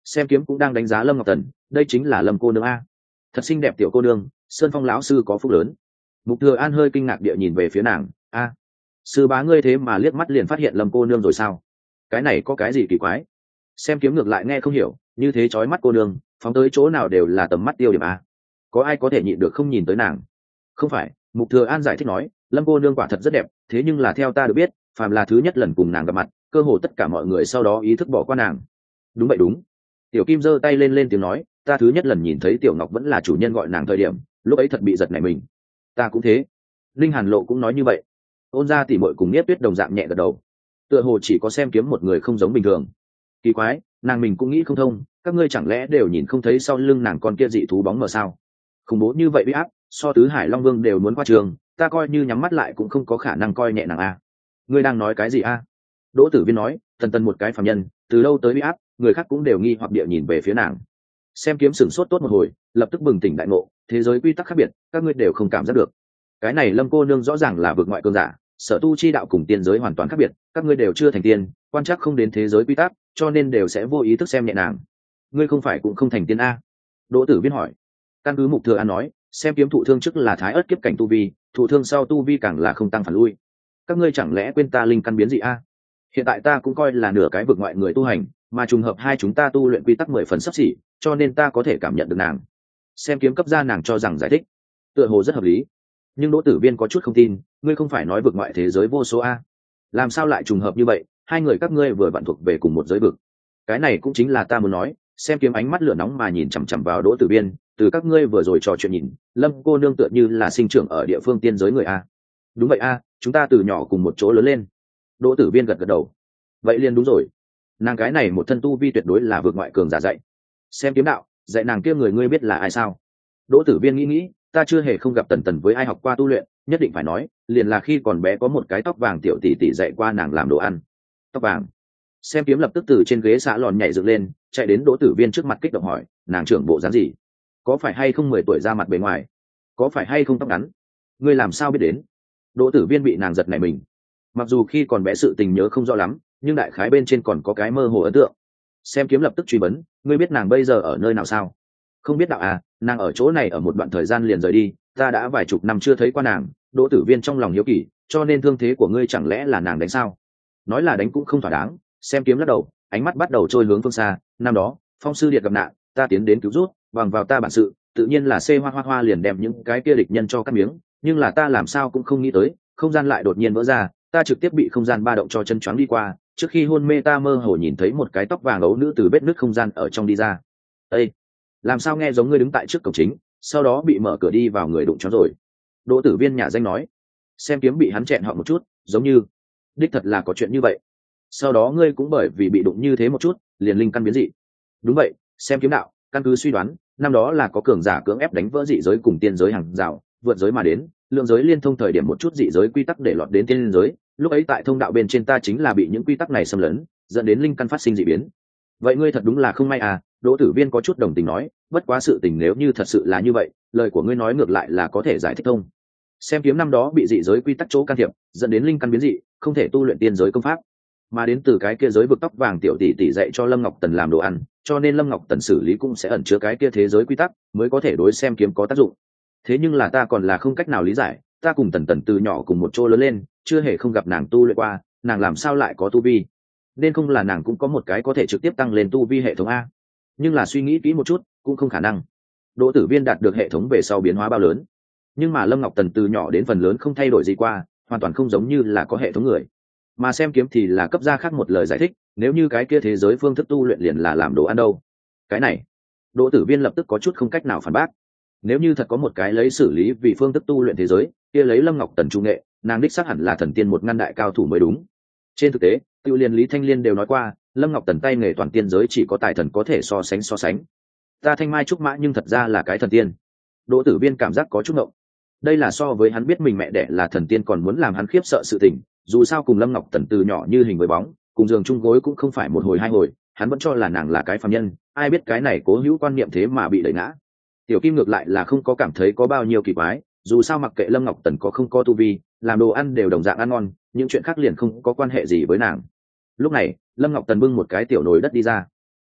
Xem kiếm cũng đang đánh giá Lâm Ngọc Tần, đây chính là Lâm cô nương a, thật xinh đẹp tiểu cô nương, Sơn Phong lão sư có phúc lớn. Mục Thừa An hơi kinh ngạc địa nhìn về phía nàng, a, sư bá ngươi thế mà liếc mắt liền phát hiện Lâm cô nương rồi sao? Cái này có cái gì kỳ quái? Xem kiếm ngược lại nghe không hiểu, như thế chói mắt cô nương, phóng tới chỗ nào đều là tầm mắt tiêu điểm a, có ai có thể nhịn được không nhìn tới nàng? Không phải, Mục Thừa An giải thích nói, Lâm cô nương quả thật rất đẹp, thế nhưng là theo ta được biết, phàm là thứ nhất lần cùng nàng gặp mặt, cơ hồ tất cả mọi người sau đó ý thức bỏ qua nàng. Đúng vậy đúng. Tiểu Kim giơ tay lên tiếng nói, ta thứ nhất lần nhìn thấy Tiểu Ngọc vẫn là chủ nhân gọi nàng thời điểm, lúc ấy thật bị giật nảy mình. Ta cũng thế. Linh Hàn Lộ cũng nói như vậy. Ôn gia tỷ muội cùng Niết Tuyết đồng dạng nhẹ gật đầu. Tựa hồ chỉ có xem kiếm một người không giống bình thường. Kỳ quái, nàng mình cũng nghĩ không thông, các ngươi chẳng lẽ đều nhìn không thấy sau lưng nàng con kia dị thú bóng mờ sao? Khủng bố như vậy uy áp, so tứ hải long vương đều muốn qua trường, ta coi như nhắm mắt lại cũng không có khả năng coi nhẹ nàng a. Ngươi đang nói cái gì a? Đỗ Tử Viên nói, tần tần một cái phàm nhân, từ lâu tới uy áp, người khác cũng đều nghi hoặc địa nhìn về phía nàng. Xem kiếm sửng sốt tốt một hồi, lập tức bừng tỉnh đại ngộ, thế giới quy tắc khác biệt, các ngươi đều không cảm giác được. Cái này Lâm cô nương rõ ràng là vượt ngoại cường giả, sở tu chi đạo cùng tiên giới hoàn toàn khác biệt, các ngươi đều chưa thành tiên, quan trắc không đến thế giới quy tắc, cho nên đều sẽ vô ý thức xem nhẹ nàng. Ngươi không phải cũng không thành tiên a? Đỗ Tử Viên hỏi. Căn cứ Mục Thừa An nói, xem kiếm thụ thương trước là thái ớt kiếp cảnh tu vi, thụ thương sau tu vi càng là không tăng phản lui. Các ngươi chẳng lẽ quên ta linh căn biến dị a? Hiện tại ta cũng coi là nửa cái vực ngoại người tu hành, mà trùng hợp hai chúng ta tu luyện quy tắc 10 phần sắp xỉ, cho nên ta có thể cảm nhận được nàng. Xem kiếm cấp ra nàng cho rằng giải thích, tựa hồ rất hợp lý. Nhưng Đỗ Tử Viên có chút không tin, ngươi không phải nói vực ngoại thế giới vô số a? Làm sao lại trùng hợp như vậy, hai người các ngươi vừa vặn thuộc về cùng một giới vực. Cái này cũng chính là ta muốn nói. Xem kiếm ánh mắt lửa nóng mà nhìn chằm chằm vào Đỗ Tử Viên, từ các ngươi vừa rồi trò chuyện nhìn, Lâm cô nương tựa như là sinh trưởng ở địa phương tiên giới người a. Đúng vậy a, chúng ta từ nhỏ cùng một chỗ lớn lên. Đỗ Tử Viên gật gật đầu. Vậy liền đúng rồi, nàng cái này một thân tu vi tuyệt đối là vượt ngoại cường giả dạy. Xem kiếm đạo, dạy nàng kia người ngươi biết là ai sao? Đỗ Tử Viên nghĩ, ta chưa hề không gặp tần tần với ai học qua tu luyện, nhất định phải nói, liền là khi còn bé có một cái tóc vàng tiểu tỷ tỷ dạy qua nàng làm đồ ăn. Tóc vàng. Xem kiếm lập tức từ trên ghế xạ lòn nhảy dựng lên, chạy đến Đỗ Tử Viên trước mặt kích động hỏi, nàng trưởng bộ dáng gì? Có phải hay không 10 tuổi ra mặt bề ngoài? Có phải hay không tóc ngắn? Ngươi làm sao biết đến? Đỗ Tử Viên bị nàng giật nảy mình. Mặc dù khi còn bé sự tình nhớ không rõ lắm, nhưng đại khái bên trên còn có cái mơ hồ ấn tượng. Xem kiếm lập tức truy vấn, ngươi biết nàng bây giờ ở nơi nào sao? Không biết đạo à, nàng ở chỗ này ở một đoạn thời gian liền rời đi, ta đã vài chục năm chưa thấy qua nàng. Đỗ Tử Viên trong lòng hiếu kỳ, cho nên thương thế của ngươi chẳng lẽ là nàng đánh sao? Nói là đánh cũng không thỏa đáng. Xem kiếm lắc đầu, ánh mắt bắt đầu trôi hướng phương xa. Năm đó Phong sư điệt gặp nạn, ta tiến đến cứu rút, bằng vào ta bản sự, tự nhiên là xê hoa liền đem những cái kia địch nhân cho cắt miếng, nhưng là ta làm sao cũng không nghĩ tới, không gian lại đột nhiên vỡ ra, ta trực tiếp bị không gian ba động cho chân choáng đi qua. Trước khi hôn mê ta mơ hồ nhìn thấy một cái tóc vàng ấu nữ từ vết nứt không gian ở trong đi ra. Ê, làm sao nghe giống ngươi đứng tại trước cổng chính, sau đó bị mở cửa đi vào người đụng choáng rồi? Đỗ Tử Viên nhà danh nói. Xem kiếm bị hắn chẹn họ một chút, giống như đích thật là có chuyện như vậy. Sau đó ngươi cũng bởi vì bị đụng như thế một chút, liền linh căn biến dị. Đúng vậy. Xem kiếm đạo, căn cứ suy đoán, năm đó là có cường giả cưỡng ép đánh vỡ dị giới cùng tiên giới hàng rào, vượt giới mà đến, lượng giới liên thông thời điểm một chút dị giới quy tắc để lọt đến tiên giới, lúc ấy tại thông đạo bên trên ta chính là bị những quy tắc này xâm lấn, dẫn đến linh căn phát sinh dị biến. Vậy ngươi thật đúng là không may à? Đỗ Tử Viên có chút đồng tình nói, bất quá sự tình nếu như thật sự là như vậy, lời của ngươi nói ngược lại là có thể giải thích thông. Xem kiếm năm đó bị dị giới quy tắc chỗ can thiệp, dẫn đến linh căn biến dị, không thể tu luyện tiên giới công pháp, mà đến từ cái kia giới vực tóc vàng tiểu tỷ tỷ dạy cho Lâm Ngọc Tần làm đồ ăn, cho nên Lâm Ngọc Tần xử lý cũng sẽ ẩn chứa cái kia thế giới quy tắc, mới có thể đối xem kiếm có tác dụng. Thế nhưng là ta còn là không cách nào lý giải, ta cùng Tần Tần từ nhỏ cùng một chỗ lớn lên, chưa hề không gặp nàng tu luyện qua, nàng làm sao lại có tu vi? Nên không là nàng cũng có một cái có thể trực tiếp tăng lên tu vi hệ thống a? Nhưng là suy nghĩ kỹ một chút, cũng không khả năng. Đỗ Tử Viên đạt được hệ thống về sau biến hóa bao lớn, nhưng mà Lâm Ngọc Tần từ nhỏ đến phần lớn không thay đổi gì qua, hoàn toàn không giống như là có hệ thống người. Mà xem kiếm thì là cấp ra khác một lời giải thích, nếu như cái kia thế giới phương thức tu luyện liền là làm đồ ăn đâu? Cái này, Đỗ Tử Viên lập tức có chút không cách nào phản bác. Nếu như thật có một cái lấy xử lý vì phương thức tu luyện thế giới, kia lấy Lâm Ngọc Tần trung nghệ, nàng đích xác hẳn là thần tiên một ngăn đại cao thủ mới đúng. Trên thực tế, Tiêu Liên Lý Thanh Liên đều nói qua, Lâm Ngọc Tần tay nghề toàn tiên giới chỉ có tài thần có thể so sánh. Ta Thanh Mai trúc mã nhưng thật ra là cái thần tiên. Đỗ Tử Viên cảm giác có chút ngộng. Đây là so với hắn biết mình mẹ đẻ là thần tiên còn muốn làm hắn khiếp sợ sự tình. Dù sao cùng Lâm Ngọc Tần từ nhỏ như hình với bóng, cùng giường chung gối cũng không phải một hồi hai hồi, hắn vẫn cho là nàng là cái phàm nhân, ai biết cái này cố hữu quan niệm thế mà bị đẩy ngã. Tiểu Kim ngược lại là không có cảm thấy có bao nhiêu kỳ quái, dù sao mặc kệ Lâm Ngọc Tần có không có tu vi, làm đồ ăn đều đồng dạng ăn ngon, những chuyện khác liền không có quan hệ gì với nàng. Lúc này Lâm Ngọc Tần bưng một cái tiểu nồi đất đi ra.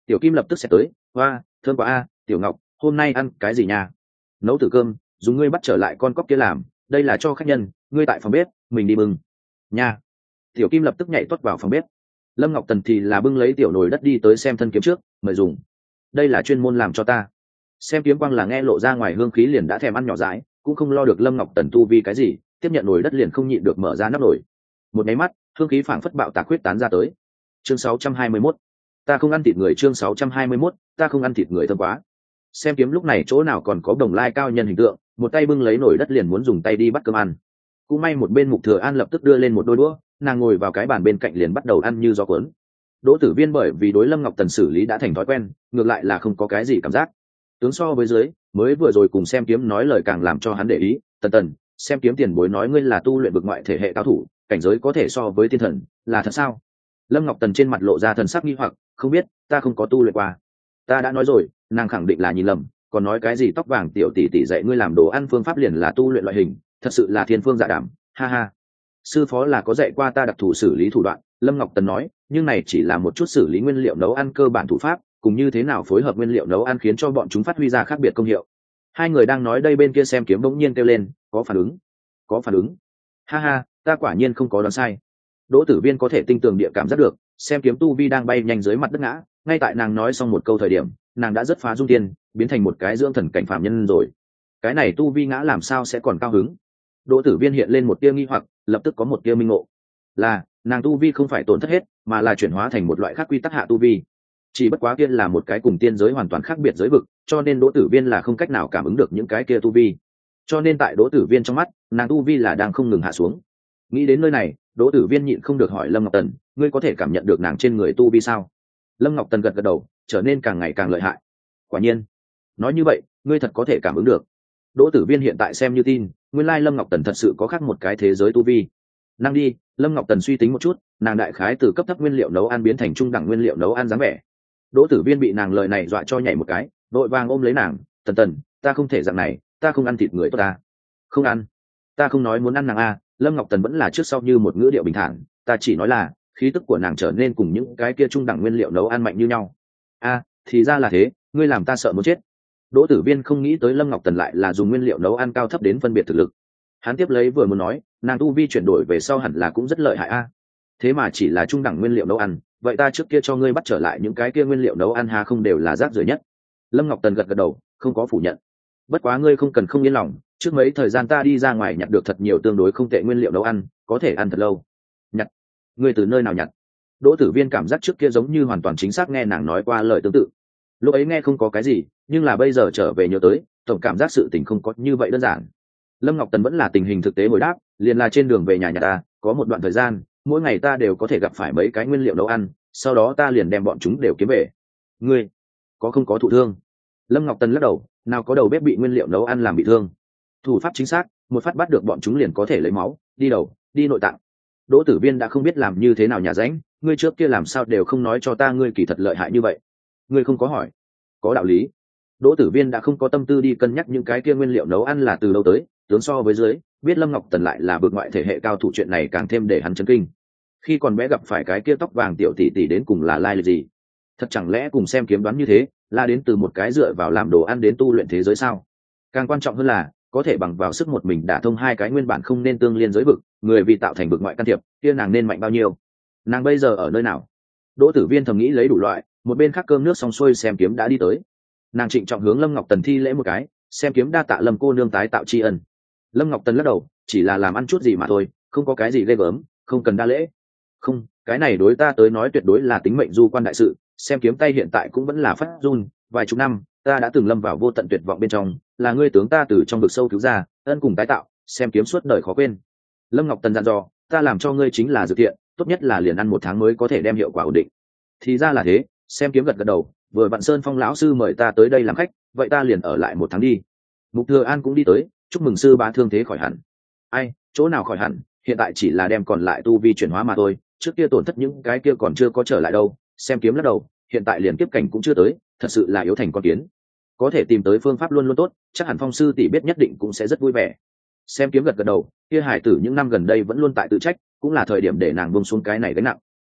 Tiểu Kim lập tức sẽ tới. Hoa, thơm quá a, Tiểu Ngọc, hôm nay ăn cái gì nha? Nấu thử cơm, dùng ngươi bắt trở lại con cóc kia làm, đây là cho khách nhân, ngươi tại phòng bếp, mình đi bưng. Nha. Tiểu Kim lập tức nhảy tuốt vào phòng bếp. Lâm Ngọc Tần thì là bưng lấy tiểu nồi đất đi tới xem thân kiếm trước, mời dùng. Đây là chuyên môn làm cho ta. Xem kiếm quang là nghe lộ ra ngoài hương khí liền đã thèm ăn nhỏ dãi, cũng không lo được Lâm Ngọc Tần tu vi cái gì, tiếp nhận nồi đất liền không nhịn được mở ra nắp nồi. Một máy mắt, hương khí phảng phất bạo tạc huyết tán ra tới. Chương 621. Ta không ăn thịt người. Chương 621. Ta không ăn thịt người thơm quá. Xem kiếm lúc này chỗ nào còn có đồng lai cao nhân hình tượng, một tay bưng lấy nồi đất liền muốn dùng tay đi bắt cơm ăn. Cũng may một bên Mục Thừa An lập tức đưa lên một đôi đũa, nàng ngồi vào cái bàn bên cạnh liền bắt đầu ăn như gió cuốn. Đỗ Tử Viên bởi vì đối Lâm Ngọc Tần xử lý đã thành thói quen, ngược lại là không có cái gì cảm giác. Tướng so với dưới, mới vừa rồi cùng xem kiếm nói lời càng làm cho hắn để ý. Tần, xem kiếm tiền bối nói ngươi là tu luyện vực ngoại thể hệ cao thủ, cảnh giới có thể so với thiên thần, là thật sao? Lâm Ngọc Tần trên mặt lộ ra thần sắc nghi hoặc, không biết, ta không có tu luyện qua. Ta đã nói rồi, nàng khẳng định là nhìn lầm, còn nói cái gì tóc vàng tiểu tỷ tỷ dạy ngươi làm đồ ăn phương pháp liền là tu luyện loại hình, thật sự là thiên phương dạ đảm, ha ha. Sư phó là có dạy qua ta đặc thù xử lý thủ đoạn, Lâm Ngọc Tần nói, nhưng này chỉ là một chút xử lý nguyên liệu nấu ăn cơ bản thủ pháp, cùng như thế nào phối hợp nguyên liệu nấu ăn khiến cho bọn chúng phát huy ra khác biệt công hiệu. Hai người đang nói đây bên kia xem kiếm bỗng nhiên kêu lên, có phản ứng, ha ha, ta quả nhiên không có đoán sai. Đỗ Tử Viên có thể tinh tường địa cảm giác được, xem kiếm tu vi đang bay nhanh dưới mặt đất ngã, ngay tại nàng nói xong một câu thời điểm, nàng đã rất phá dung tiên, biến thành một cái dưỡng thần cảnh phạm nhân rồi. Cái này tu vi ngã làm sao sẽ còn cao hứng? Đỗ Tử Viên hiện lên một tia nghi hoặc, lập tức có một tia minh ngộ. Là, nàng tu vi không phải tổn thất hết, mà là chuyển hóa thành một loại khác quy tắc hạ tu vi. Chỉ bất quá kia là một cái cùng tiên giới hoàn toàn khác biệt giới vực, cho nên Đỗ Tử Viên là không cách nào cảm ứng được những cái kia tu vi. Cho nên tại Đỗ Tử Viên trong mắt, nàng tu vi là đang không ngừng hạ xuống. Nghĩ đến nơi này, Đỗ Tử Viên nhịn không được hỏi Lâm Ngọc Tần, ngươi có thể cảm nhận được nàng trên người tu vi sao? Lâm Ngọc Tần gật gật đầu, trở nên càng ngày càng lợi hại. Quả nhiên, nói như vậy, ngươi thật có thể cảm ứng được. Đỗ Tử Viên hiện tại xem như tin, nguyên lai Lâm Ngọc Tần thật sự có khác một cái thế giới tu vi. Năng đi, Lâm Ngọc Tần suy tính một chút, nàng đại khái từ cấp thấp nguyên liệu nấu ăn biến thành trung đẳng nguyên liệu nấu ăn dáng vẻ. Đỗ Tử Viên bị nàng lời này dọa cho nhảy một cái, vội vàng ôm lấy nàng, Tần, ta không thể dạng này, ta không ăn thịt người tốt ta. Không ăn. Ta không nói muốn ăn nàng a. Lâm Ngọc Tần vẫn là trước sau như một ngữ điệu bình thản, ta chỉ nói là khí tức của nàng trở nên cùng những cái kia trung đẳng nguyên liệu nấu ăn mạnh như nhau. A, thì ra là thế, ngươi làm ta sợ muốn chết. Đỗ Tử Viên không nghĩ tới Lâm Ngọc Tần lại là dùng nguyên liệu nấu ăn cao thấp đến phân biệt thực lực. Hắn tiếp lấy vừa muốn nói, nàng tu vi chuyển đổi về sau hẳn là cũng rất lợi hại a. Thế mà chỉ là trung đẳng nguyên liệu nấu ăn, vậy ta trước kia cho ngươi bắt trở lại những cái kia nguyên liệu nấu ăn hà không đều là rác rưởi nhất. Lâm Ngọc Tần gật gật đầu, không có phủ nhận. Bất quá ngươi không cần không yên lòng, trước mấy thời gian ta đi ra ngoài nhặt được thật nhiều tương đối không tệ nguyên liệu nấu ăn, có thể ăn thật lâu. Nhặt? Ngươi từ nơi nào nhặt? Đỗ Tử Viên cảm giác trước kia giống như hoàn toàn chính xác nghe nàng nói qua lời tương tự. Lúc ấy nghe không có cái gì, nhưng là bây giờ trở về nhớ tới, tổng cảm giác sự tình không có như vậy đơn giản. Lâm Ngọc Tần vẫn là tình hình thực tế hồi đáp, liền là trên đường về nhà ta, có một đoạn thời gian, mỗi ngày ta đều có thể gặp phải mấy cái nguyên liệu nấu ăn, sau đó ta liền đem bọn chúng đều kiếm về. Ngươi có không có thụ thương? Lâm Ngọc Tần lắc đầu, nào có đầu bếp bị nguyên liệu nấu ăn làm bị thương. Thủ pháp chính xác, một phát bắt được bọn chúng liền có thể lấy máu, đi đầu, đi nội tạng. Đỗ Tử Viên đã không biết làm như thế nào nhà ránh, ngươi trước kia làm sao đều không nói cho ta ngươi kỳ thật lợi hại như vậy. Ngươi không có hỏi. Có đạo lý. Đỗ Tử Viên đã không có tâm tư đi cân nhắc những cái kia nguyên liệu nấu ăn là từ đâu tới, tướng so với dưới, biết Lâm Ngọc Tần lại là vực ngoại thể hệ cao thủ chuyện này càng thêm để hắn chấn kinh. Khi còn bé gặp phải cái kia tóc vàng tiểu tỷ tỷ đến cùng là lai lịch gì? Thật chẳng lẽ cùng xem kiếm đoán như thế, là đến từ một cái dựa vào làm đồ ăn đến tu luyện thế giới sao? Càng quan trọng hơn là, có thể bằng vào sức một mình đả thông hai cái nguyên bản không nên tương liên giới vực, người vì tạo thành vực ngoại can thiệp, kia nàng nên mạnh bao nhiêu? Nàng bây giờ ở nơi nào? Đỗ Tử Viên thầm nghĩ lấy đủ loại, một bên khác cơm nước xong xuôi xem kiếm đã đi tới. Nàng trịnh trọng hướng Lâm Ngọc Tần thi lễ một cái, xem kiếm đa tạ Lâm cô nương tái tạo tri ân. Lâm Ngọc Tần lắc đầu, chỉ là làm ăn chút gì mà thôi, không có cái gì ghê gớm, không cần đa lễ. Không, cái này đối ta tới nói tuyệt đối là tính mệnh du quan đại sự, xem kiếm tay hiện tại cũng vẫn là phát run, vài chục năm, ta đã từng lâm vào vô tận tuyệt vọng bên trong, là ngươi tướng ta từ trong vực sâu cứu ra, ân cùng tái tạo, xem kiếm suốt đời khó quên. Lâm Ngọc Tần dặn dò, ta làm cho ngươi chính là dược thiện, tốt nhất là liền ăn 1 tháng mới có thể đem hiệu quả ổn định. Thì ra là thế, xem kiếm gật gật đầu, vừa vạn Sơn Phong lão sư mời ta tới đây làm khách, vậy ta liền ở lại 1 tháng đi. Mục Thừa An cũng đi tới, chúc mừng sư bá thương thế khỏi hẳn. Ai, chỗ nào khỏi hẳn, hiện tại chỉ là đem còn lại tu vi chuyển hóa mà thôi, trước kia tổn thất những cái kia còn chưa có trở lại đâu. Xem kiếm lắc đầu, hiện tại liền kiếp cảnh cũng chưa tới, thật sự là yếu thành con kiến. Có thể tìm tới phương pháp luôn luôn tốt, chắc hẳn Phong sư tỷ biết nhất định cũng sẽ rất vui vẻ. Xem kiếm gật gật đầu, kia hải tử những năm gần đây vẫn luôn tại tự trách, cũng là thời điểm để nàng buông xuống cái này gánh nặng.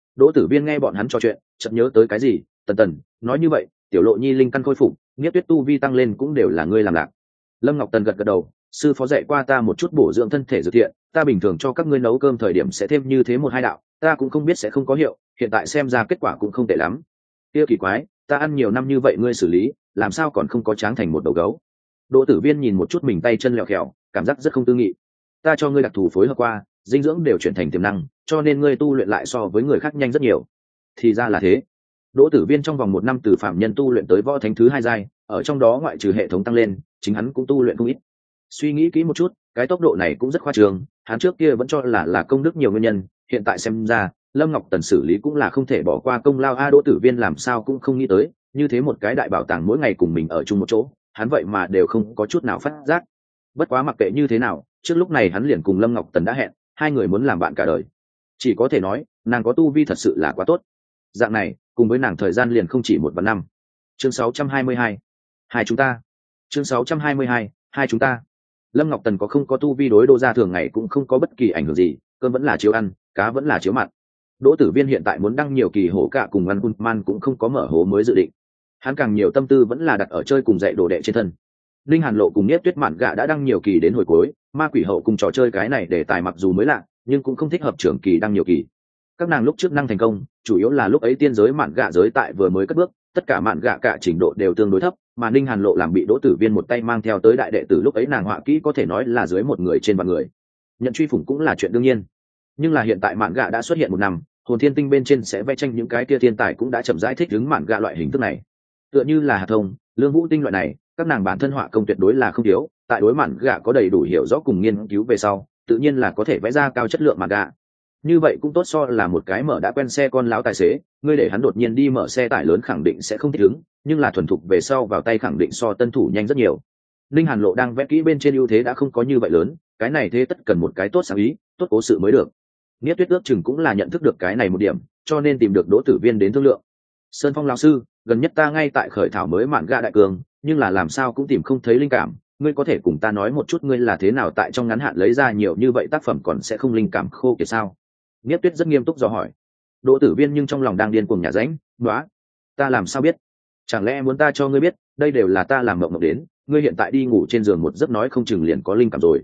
Đỗ Tử Viên nghe bọn hắn trò chuyện, chợt nhớ tới cái gì, tần nói như vậy, tiểu Lộ Nhi linh căn khôi phục, Niết Tuyết tu vi tăng lên cũng đều là ngươi làm lạc. Lâm Ngọc Tần gật gật đầu, sư phó dạy qua ta một chút bổ dưỡng thân thể dược thiện, ta bình thường cho các ngươi nấu cơm thời điểm sẽ thêm như thế một hai đạo, ta cũng không biết sẽ không có hiệu, hiện tại xem ra kết quả cũng không tệ lắm. Kia kỳ quái, ta ăn nhiều năm như vậy ngươi xử lý, làm sao còn không có tráng thành một đầu gấu? Đỗ Tử Viên nhìn một chút mình tay chân lẹo khèo, cảm giác rất không tư nghị. Ta cho ngươi đặc thù phối hợp qua, dinh dưỡng đều chuyển thành tiềm năng, cho nên ngươi tu luyện lại so với người khác nhanh rất nhiều. Thì ra là thế. Đỗ Tử Viên trong vòng 1 năm từ phạm nhân tu luyện tới võ thánh thứ 2 giai, ở trong đó ngoại trừ hệ thống tăng lên, chính hắn cũng tu luyện không ít. Suy nghĩ kỹ một chút, cái tốc độ này cũng rất khoa trương, hắn trước kia vẫn cho là công đức nhiều nguyên nhân, hiện tại xem ra, Lâm Ngọc Tần xử lý cũng là không thể bỏ qua công lao a. Đỗ Tử Viên làm sao cũng không nghĩ tới, như thế một cái đại bảo tàng mỗi ngày cùng mình ở chung một chỗ, hắn vậy mà đều không có chút nào phát giác. Bất quá mặc kệ như thế nào, trước lúc này hắn liền cùng Lâm Ngọc Tần đã hẹn, hai người muốn làm bạn cả đời. Chỉ có thể nói, nàng có tu vi thật sự là quá tốt. Dạng này, cùng với nàng thời gian liền không chỉ 1 và 5. Chương 622. Hai chúng ta. Chương 622. Hai chúng ta. Lâm Ngọc Tần có không có tu vi đối Đỗ gia thường ngày cũng không có bất kỳ ảnh hưởng gì, cơm vẫn là chiếu ăn, cá vẫn là chiếu mặn. Đỗ Tử Viên hiện tại muốn đăng nhiều kỳ hổ cả cùng Văn Man cũng không có mở hố mới dự định. Hắn càng nhiều tâm tư vẫn là đặt ở chơi cùng dạy đồ đệ trên thân. Linh Hàn Lộ cùng Niết Tuyết Mạn Gạ đã đăng nhiều kỳ đến hồi cuối, Ma Quỷ Hậu cùng trò chơi cái này để tài mặc dù mới lạ, nhưng cũng không thích hợp trưởng kỳ đăng nhiều kỳ. Các nàng lúc trước năng thành công, chủ yếu là lúc ấy tiên giới Mạn Gạ giới tại vừa mới cất bước, tất cả Mạn Gạ cả trình độ đều tương đối thấp, mà Linh Hàn Lộ làm bị Đỗ Tử Viên một tay mang theo tới đại đệ tử lúc ấy nàng họa kỹ có thể nói là dưới một người trên vạn người. Nhận truy phủng cũng là chuyện đương nhiên. Nhưng là hiện tại Mạn Gạ đã xuất hiện 1 năm, hồn thiên tinh bên trên sẽ vẽ tranh những cái kia thiên tài cũng đã chậm rãi thích ứng Mạn Gạ loại hình thức này. Tựa như là Hà Thông, Lương Vũ Tinh loại này, các nàng bản thân họa công tuyệt đối là không thiếu, tại đối Mạn Gạ có đầy đủ hiểu rõ cùng nghiên cứu về sau, tự nhiên là có thể vẽ ra cao chất lượng Mạn Gạ. Như vậy cũng tốt so là một cái mở đã quen xe con lão tài xế, ngươi để hắn đột nhiên đi mở xe tải lớn khẳng định sẽ không thích ứng, nhưng là thuần thục về sau vào tay khẳng định so tân thủ nhanh rất nhiều. Linh Hàn Lộ đang vẽ kỹ bên trên ưu thế đã không có như vậy lớn, cái này thế tất cần một cái tốt sáng ý, tốt cố sự mới được. Niết Tuyết ước chừng cũng là nhận thức được cái này một điểm, cho nên tìm được Đỗ Tử Viên đến thương lượng. Sơn Phong lão sư, gần nhất ta ngay tại khởi thảo mới Mạn Gạ đại cường, nhưng là làm sao cũng tìm không thấy linh cảm, ngươi có thể cùng ta nói một chút ngươi là thế nào tại trong ngắn hạn lấy ra nhiều như vậy tác phẩm còn sẽ không linh cảm khô kiệt sao? Niết Tuyết rất nghiêm túc dò hỏi. Đỗ Tử Viên nhưng trong lòng đang điên cuồng nhả ránh, "Nóa, ta làm sao biết? Chẳng lẽ muốn ta cho ngươi biết, đây đều là ta làm mộng mộng đến, ngươi hiện tại đi ngủ trên giường một giấc nói không chừng liền có linh cảm rồi."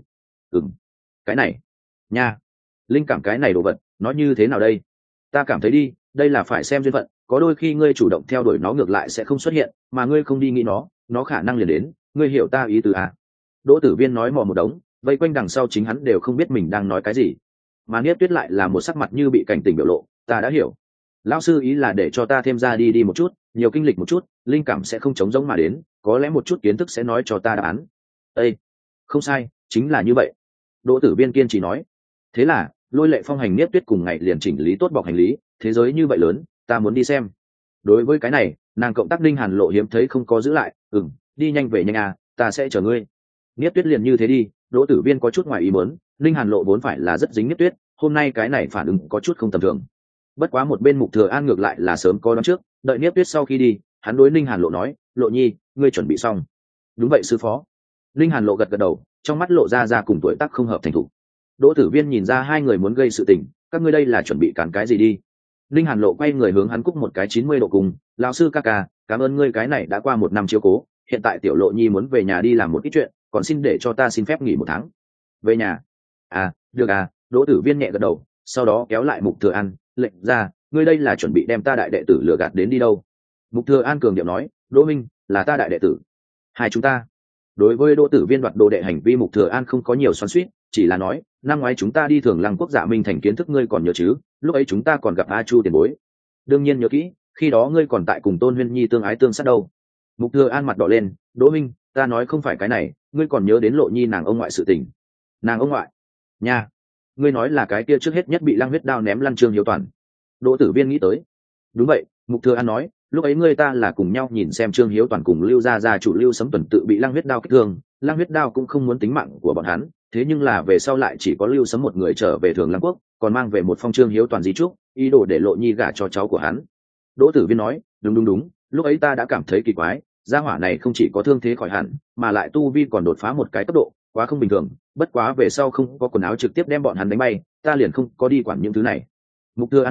Cái này, nha, linh cảm cái này đồ vật, nói như thế nào đây? Ta cảm thấy đi, đây là phải xem duyên phận, có đôi khi ngươi chủ động theo đuổi nó ngược lại sẽ không xuất hiện, mà ngươi không đi nghĩ nó khả năng liền đến, ngươi hiểu ta ý tứ à? Đỗ Tử Viên nói mò một đống, vây quanh đằng sau chính hắn đều không biết mình đang nói cái gì. Mà Niết Tuyết lại là một sắc mặt như bị cảnh tỉnh biểu lộ, ta đã hiểu. Lão sư ý là để cho ta thêm ra đi một chút, nhiều kinh lịch một chút, linh cảm sẽ không trống rỗng mà đến, có lẽ một chút kiến thức sẽ nói cho ta đáp án. Ê, không sai, chính là như vậy. Đỗ Tử Viên kiên trì nói. Thế là, Lôi Lệ Phong hành Niết Tuyết cùng ngày liền chỉnh lý tốt bọc hành lý, thế giới như vậy lớn, ta muốn đi xem. Đối với cái này, nàng cộng tác Linh Hàn Lộ hiếm thấy không có giữ lại, đi nhanh về nhanh à, ta sẽ chờ ngươi. Niết Tuyết liền như thế đi. Đỗ Tử Viên có chút ngoài ý muốn, Linh Hàn Lộ vốn phải là rất dính Niết Tuyết, hôm nay cái này phản ứng có chút không tầm thường. Bất quá một bên Mục Thừa An ngược lại là sớm có đoán trước, đợi Niết Tuyết sau khi đi, hắn đối Linh Hàn Lộ nói, "Lộ Nhi, ngươi chuẩn bị xong?" "Đúng vậy sư phó." Linh Hàn Lộ gật gật đầu, trong mắt lộ ra cùng tuổi tác không hợp thành thủ. Đỗ Tử Viên nhìn ra hai người muốn gây sự tình, các ngươi đây là chuẩn bị cản cái gì đi? Linh Hàn Lộ quay người hướng hắn cúc một cái 90 độ cùng, "Lão sư ca ca, cảm ơn ngươi cái này đã qua 1 năm chiếu cố, hiện tại tiểu Lộ Nhi muốn về nhà đi làm một ít chuyện, còn xin để cho ta xin phép nghỉ 1 tháng." "Về nhà?" "À, được à." Đỗ Tử Viên nhẹ gật đầu, sau đó kéo lại Mục Thừa An, "Lệnh ra, ngươi đây là chuẩn bị đem ta đại đệ tử lừa gạt đến đi đâu?" Mục Thừa An cường điệu nói, "Đỗ Minh, là ta đại đệ tử." "Hai chúng ta?" Đối với Đỗ Tử Viên đoạt đồ đệ hành vi Mục Thừa An không có nhiều xoắn xuýt, chỉ là nói, "Năm ngoái chúng ta đi Thường Lăng Quốc Dạ Minh thành kiến thức ngươi còn nhớ chứ? Lúc ấy chúng ta còn gặp A Chu tiền bối." "Đương nhiên nhớ kỹ, khi đó ngươi còn tại cùng Tôn Huyên Nhi tương ái tương sát đâu." Mục Thừa An mặt đỏ lên, "Đỗ Minh, ta nói không phải cái này, ngươi còn nhớ đến Lộ Nhi nàng ông ngoại sự tình." "Nàng ông ngoại?" "Nha, ngươi nói là cái kia trước hết nhất bị Lăng Huyết Đao ném lăn Trương Hiếu Toàn." Đỗ Tử Viên nghĩ tới. "Đúng vậy." Mục Thừa An nói, "Lúc ấy ngươi ta là cùng nhau nhìn xem Trương Hiếu Toàn cùng Lưu gia chủ Lưu Sấm Tuần tự bị Lăng Huyết Đao kích thương, Lăng Huyết Đao cũng không muốn tính mạng của bọn hắn, thế nhưng là về sau lại chỉ có Lưu Sấm một người trở về Thường Lăng Quốc, còn mang về một phong Trương Hiếu Toàn di trúc, ý đồ để Lộ Nhi gả cho cháu của hắn." Đỗ Tử Viên nói, đúng, lúc ấy ta đã cảm thấy kỳ quái, gia hỏa này không chỉ có thương thế khỏi hẳn, mà lại tu vi còn đột phá một cái tốc độ, quá không bình thường, bất quá về sau không có quần áo trực tiếp đem bọn hắn đánh bay, ta liền không có đi quản những thứ này." Mục Thừa An nói,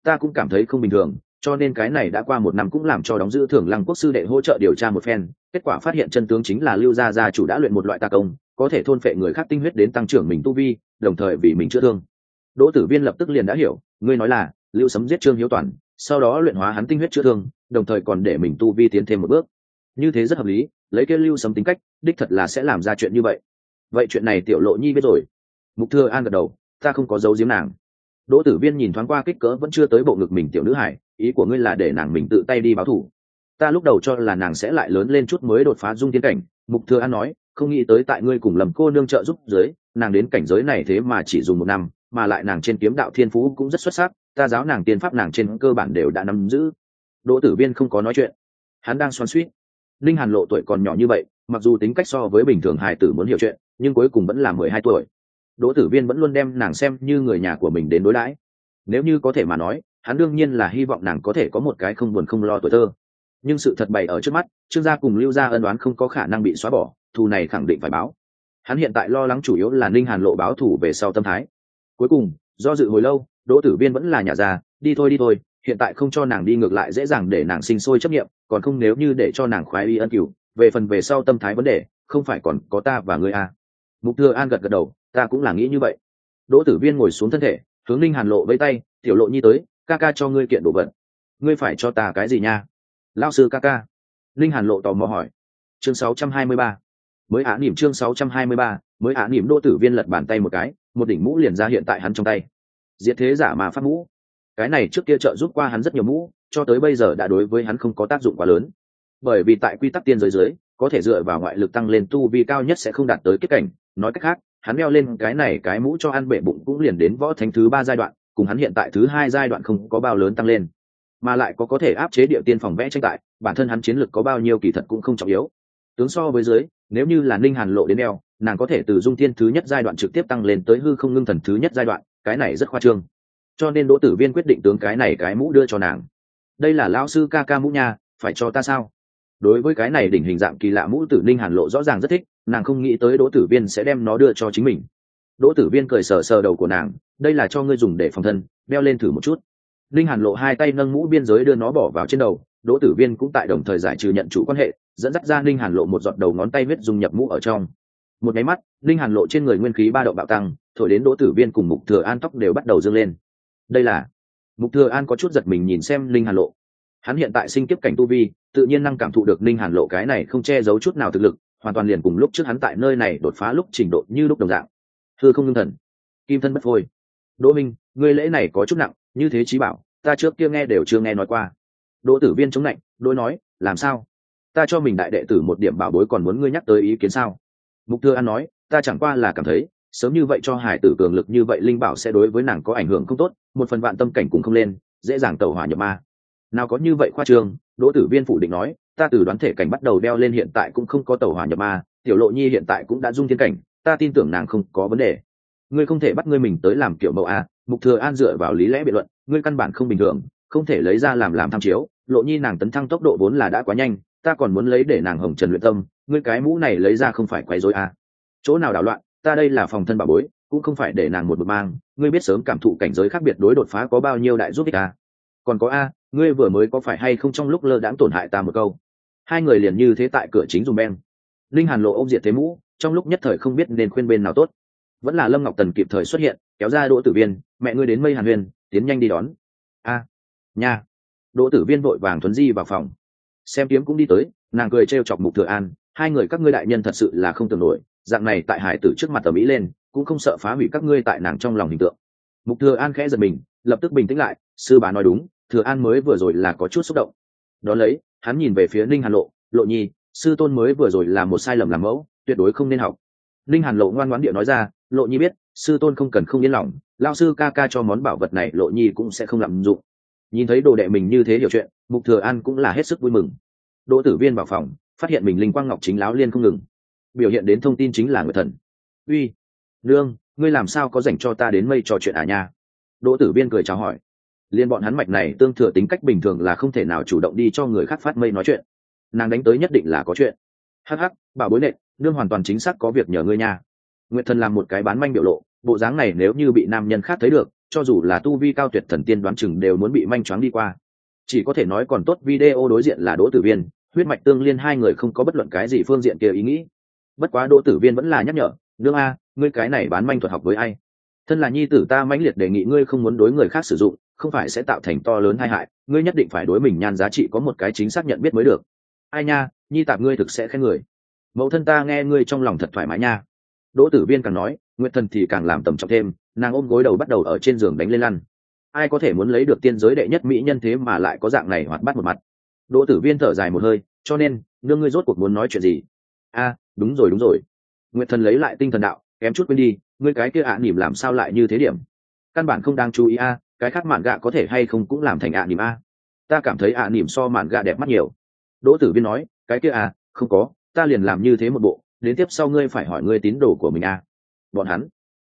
ta cũng cảm thấy không bình thường, cho nên cái này đã qua 1 năm cũng làm cho đóng giữ Thường Lăng quốc sư đệ hỗ trợ điều tra một phen, kết quả phát hiện chân tướng chính là Lưu gia chủ đã luyện một loại tà công, có thể thôn phệ người khác tinh huyết đến tăng trưởng mình tu vi, đồng thời vì mình chữa thương. Đỗ Tử Viên lập tức liền đã hiểu, ngươi nói là Lưu Sấm giết Trương Hiếu Toàn, sau đó luyện hóa hắn tinh huyết chữa thương, đồng thời còn để mình tu vi tiến thêm một bước. Như thế rất hợp lý, lấy cái Lưu Sấm tính cách, đích thật là sẽ làm ra chuyện như vậy. Vậy chuyện này Tiểu Lộ Nhi biết rồi. Mục Thừa An gật đầu, ta không có giấu giếm nàng. Đỗ Tử Viên nhìn thoáng qua kích cỡ vẫn chưa tới bộ ngực mình tiểu nữ hải, ý của ngươi là để nàng mình tự tay đi báo thù. Ta lúc đầu cho là nàng sẽ lại lớn lên chút mới đột phá dung tiên cảnh, Mục Thừa An nói, không nghĩ tới tại ngươi cùng Lâm cô nương trợ giúp dưới, nàng đến cảnh giới này thế mà chỉ dùng 1 năm, mà lại nàng trên kiếm đạo thiên phú cũng rất xuất sắc, ta giáo nàng tiên pháp nàng trên cơ bản đều đã nắm giữ. Đỗ Tử Viên không có nói chuyện, hắn đang xoắn xuýt. Linh Hàn Lộ tuổi còn nhỏ như vậy, mặc dù tính cách so với bình thường hài tử muốn hiểu chuyện, nhưng cuối cùng vẫn là 12 tuổi. Đỗ Tử Viên vẫn luôn đem nàng xem như người nhà của mình đến đối đãi. Nếu như có thể mà nói, hắn đương nhiên là hy vọng nàng có thể có một cái không buồn không lo tuổi thơ. Nhưng sự thật bày ở trước mắt, Trương gia cùng Lưu gia ân oán không có khả năng bị xóa bỏ, thù này khẳng định phải báo. Hắn hiện tại lo lắng chủ yếu là Ninh Hàn Lộ báo thù về sau tâm thái. Cuối cùng, do dự hồi lâu, Đỗ Tử Viên vẫn là nhả ra, đi thôi, hiện tại không cho nàng đi ngược lại dễ dàng để nàng sinh sôi chấp nghiệm, còn không nếu như để cho nàng khoái y ân cửu, về phần về sau tâm thái vấn đề, không phải còn có ta và ngươi à. Mục Thừa An gật gật đầu, ta cũng là nghĩ như vậy. Đỗ Tử Viên ngồi xuống thân thể, hướng Ninh Hàn Lộ vẫy tay, Tiểu Lộ Nhi tới, ca ca cho ngươi kiện đồ vật. Ngươi phải cho ta cái gì nha? Lão sư ca ca. Ninh Hàn Lộ tò mò hỏi. Chương 623. Mới ả niệm chương 623, mới ả niệm. Đỗ Tử Viên lật bàn tay một cái, một đỉnh mũ liền ra hiện tại hắn trong tay. Diệt thế giả mà pháp mũ. Cái này trước kia trợ giúp qua hắn rất nhiều mũ, cho tới bây giờ đã đối với hắn không có tác dụng quá lớn. Bởi vì tại quy tắc tiên giới dưới, có thể dựa vào ngoại lực tăng lên tu vi cao nhất sẽ không đạt tới kết cảnh, nói cách khác, hắn đeo lên cái này cái mũ cho ăn bể bụng cũng liền đến võ thánh thứ 3 giai đoạn, cùng hắn hiện tại thứ 2 giai đoạn không có bao lớn tăng lên, mà lại có thể áp chế địa tiên phòng vẽ tranh tại, bản thân hắn chiến lực có bao nhiêu kỳ thật cũng không trọng yếu. Tướng so với dưới, nếu như là Ninh Hàn Lộ đến đeo, nàng có thể từ dung tiên thứ nhất giai đoạn trực tiếp tăng lên tới hư không ngưng thần thứ nhất giai đoạn, cái này rất khoa trương. Cho nên Đỗ Tử Viên quyết định tướng cái này cái mũ đưa cho nàng. Đây là lão sư ca ca mũ nha, phải cho ta sao? Đối với cái này đỉnh hình dạng kỳ lạ mũ tử Ninh Hàn Lộ rõ ràng rất thích, nàng không nghĩ tới Đỗ Tử Viên sẽ đem nó đưa cho chính mình. Đỗ Tử Viên cười sờ sờ đầu của nàng, đây là cho ngươi dùng để phòng thân, đeo lên thử một chút. Ninh Hàn Lộ hai tay nâng mũ biên giới đưa nó bỏ vào trên đầu, Đỗ Tử Viên cũng tại đồng thời giải trừ nhận chủ quan hệ, dẫn dắt ra Ninh Hàn Lộ một giọt đầu ngón tay huyết dung nhập mũ ở trong. Một cái mắt, Ninh Hàn Lộ trên người nguyên khí ba động bạo tăng, thổi đến Đỗ Tử Viên cùng Mục Thừa An tóc đều bắt đầu dương lên. Đây là... Mục Thừa An có chút giật mình nhìn xem Ninh Hàn Lộ. Hắn hiện tại sinh kiếp cảnh tu vi, tự nhiên năng cảm thụ được Ninh Hàn Lộ cái này không che giấu chút nào thực lực, hoàn toàn liền cùng lúc trước hắn tại nơi này đột phá lúc trình độ như lúc đồng dạng. Hư không ngưng thần, kim thân bất phôi. Đỗ Minh, ngươi lễ này có chút nặng, như thế chí bảo, ta trước kia nghe đều chưa nghe nói qua. Đỗ Tử Viên chống lạnh, đối nói, làm sao? Ta cho mình đại đệ tử một điểm bảo bối còn muốn ngươi nhắc tới ý kiến sao? Mục Thừa An nói, ta chẳng qua là cảm thấy, sớm như vậy cho hải tử cường lực như vậy linh bảo sẽ đối với nàng có ảnh hưởng không tốt, một phần vạn tâm cảnh cũng không lên, dễ dàng tẩu hỏa nhập ma. Nào có như vậy khoa trương. Đỗ Tử Viên phủ định nói, ta từ đoán thể cảnh bắt đầu đeo lên hiện tại cũng không có tẩu hỏa nhập ma, Tiểu Lộ Nhi hiện tại cũng đã dung thiên cảnh, ta tin tưởng nàng không có vấn đề. Ngươi không thể bắt ngươi mình tới làm kiểu mẫu a. Mục Thừa An dựa vào lý lẽ biện luận, ngươi căn bản không bình thường, không thể lấy ra làm tham chiếu. Lộ Nhi nàng tấn thăng tốc độ vốn là đã quá nhanh, ta còn muốn lấy để nàng hồng trần luyện tâm, ngươi cái mũ này lấy ra không phải quấy rối a. Chỗ nào đảo loạn, ta đây là phòng thân bảo bối, cũng không phải để nàng một mang, ngươi biết sớm cảm thụ cảnh giới khác biệt đối đột phá có bao nhiêu đại giúp ích a. Còn có a, ngươi vừa mới có phải hay không trong lúc lơ đãng tổn hại ta một câu. Hai người liền như thế tại cửa chính dùng beng. Linh Hàn Lộ ôm diệt thế mũ, trong lúc nhất thời không biết nên khuyên bên nào tốt. Vẫn là Lâm Ngọc Tần kịp thời xuất hiện, kéo ra Đỗ Tử Viên, mẹ ngươi đến Mây Hàn Huyền, tiến nhanh đi đón. A, nha. Đỗ Tử Viên vội vàng thuấn di vào phòng. Xem Kiếm cũng đi tới, nàng cười trêu chọc Mục Thừa An, hai người các ngươi đại nhân thật sự là không tưởng nổi, dạng này tại hải tử trước mặt tầm ý lên, cũng không sợ phá hủy các ngươi tại nàng trong lòng hình tượng. Mục Thừa An khẽ giật mình, lập tức bình tĩnh lại, sư bá nói đúng, Thừa An mới vừa rồi là có chút xúc động. Đó lấy, hắn nhìn về phía Ninh Hàn Lộ, Lộ Nhi, sư tôn mới vừa rồi là một sai lầm làm mẫu, tuyệt đối không nên học. Ninh Hàn Lộ ngoan ngoãn điệu nói ra, Lộ Nhi biết, sư tôn không cần không yên lòng, lao sư ca ca cho món bảo vật này Lộ Nhi cũng sẽ không lạm dụng. Nhìn thấy đồ đệ mình như thế hiểu chuyện, Mục Thừa An cũng là hết sức vui mừng. Đỗ Tử Viên vào phòng, phát hiện mình linh quang ngọc chính láo liên không ngừng, biểu hiện đến thông tin chính là Nguyệt Thần. Uy, nương, ngươi làm sao có rảnh cho ta đến Mây trò chuyện à nha? Đỗ Tử Viên cười chào hỏi. Liên bọn hắn mạch này tương thừa tính cách bình thường là không thể nào chủ động đi cho người khác phát mây nói chuyện, nàng đánh tới nhất định là có chuyện. Hắc hắc, bảo bối nện, nương hoàn toàn chính xác có việc nhờ ngươi nha. Nguyệt Thần làm một cái bán manh biểu lộ, bộ dáng này nếu như bị nam nhân khác thấy được, cho dù là tu vi cao tuyệt thần tiên đoán chừng đều muốn bị manh choáng đi qua. Chỉ có thể nói còn tốt video đối diện là Đỗ Tử Viên, huyết mạch tương liên hai người không có bất luận cái gì phương diện kia ý nghĩ. Bất quá Đỗ Tử Viên vẫn là nhắc nhở, nương a, ngươi cái này bán manh thuật học với ai? Thân là nhi tử ta mãnh liệt đề nghị ngươi không muốn đối người khác sử dụng, không phải sẽ tạo thành to lớn tai hại, ngươi nhất định phải đối mình nhan giá trị có một cái chính xác nhận biết mới được. Ai nha, nhi tạp ngươi thực sẽ khen người. Mẫu thân ta nghe ngươi trong lòng thật thoải mái nha. Đỗ Tử Viên càng nói, Nguyệt Thần thì càng làm tầm trọng thêm, nàng ôm gối đầu bắt đầu ở trên giường đánh lên lăn. Ai có thể muốn lấy được tiên giới đệ nhất mỹ nhân thế mà lại có dạng này hoạt bát một mặt. Đỗ Tử Viên thở dài một hơi, cho nên nương ngươi rốt cuộc muốn nói chuyện gì? A, đúng rồi. Nguyệt Thần lấy lại tinh thần đạo, kém chút quên đi, ngươi cái kia nỉm làm sao lại như thế điểm? Căn bản không đáng chú ý a, cái khác mạn gạ có thể hay không cũng làm thành nỉm a. Ta cảm thấy nỉm so mạn gạ đẹp mắt nhiều. Đỗ Tử Viên nói, cái kia không có, ta liền làm như thế một bộ, đến tiếp sau ngươi phải hỏi ngươi tín đồ của mình Bọn hắn,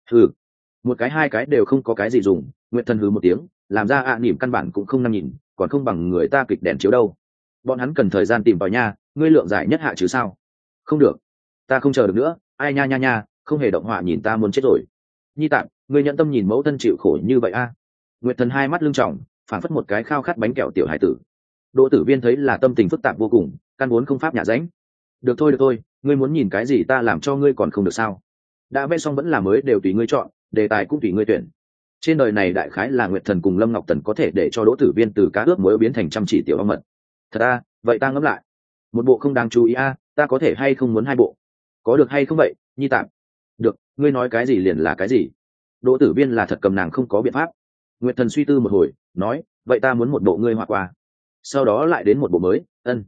một cái hai cái đều không có cái gì dùng. Nguyệt Thần hừ một tiếng, làm ra nỉm căn bản cũng không năm nhìn, còn không bằng người ta kịch đèn chiếu đâu. Bọn hắn cần thời gian tìm vào nha, ngươi lượng giải nhất hạ chứ sao? Không được, ta không chờ được nữa. Ai nha, không hề động họa nhìn ta muốn chết rồi. Nhi tạm, ngươi nhận tâm nhìn mẫu thân chịu khổ như vậy Nguyệt Thần hai mắt lưng tròng, phản phất một cái khao khát bánh kẹo tiểu hải tử. Đỗ Tử Viên thấy là tâm tình phức tạp vô cùng, căn vốn không pháp nhả ránh. Được thôi, ngươi muốn nhìn cái gì ta làm cho ngươi còn không được sao? Đã vẽ xong vẫn là mới đều tùy ngươi chọn, đề tài cũng tùy ngươi tuyển. Trên đời này đại khái là Nguyệt Thần cùng Lâm Ngọc Tần có thể để cho Đỗ Tử Viên từ cá ướp muối biến thành chăm chỉ tiểu ong mật. Thật vậy ta ngẫm lại, một bộ không đáng chú ý ta có thể hay không muốn hai bộ? Có được hay không vậy, Nhi tạm? Được, ngươi nói cái gì liền là cái gì. Đỗ Tử Viên là thật cầm nàng không có biện pháp. Nguyệt Thần suy tư một hồi, nói, vậy ta muốn một bộ ngươi họa qua, sau đó lại đến một bộ mới.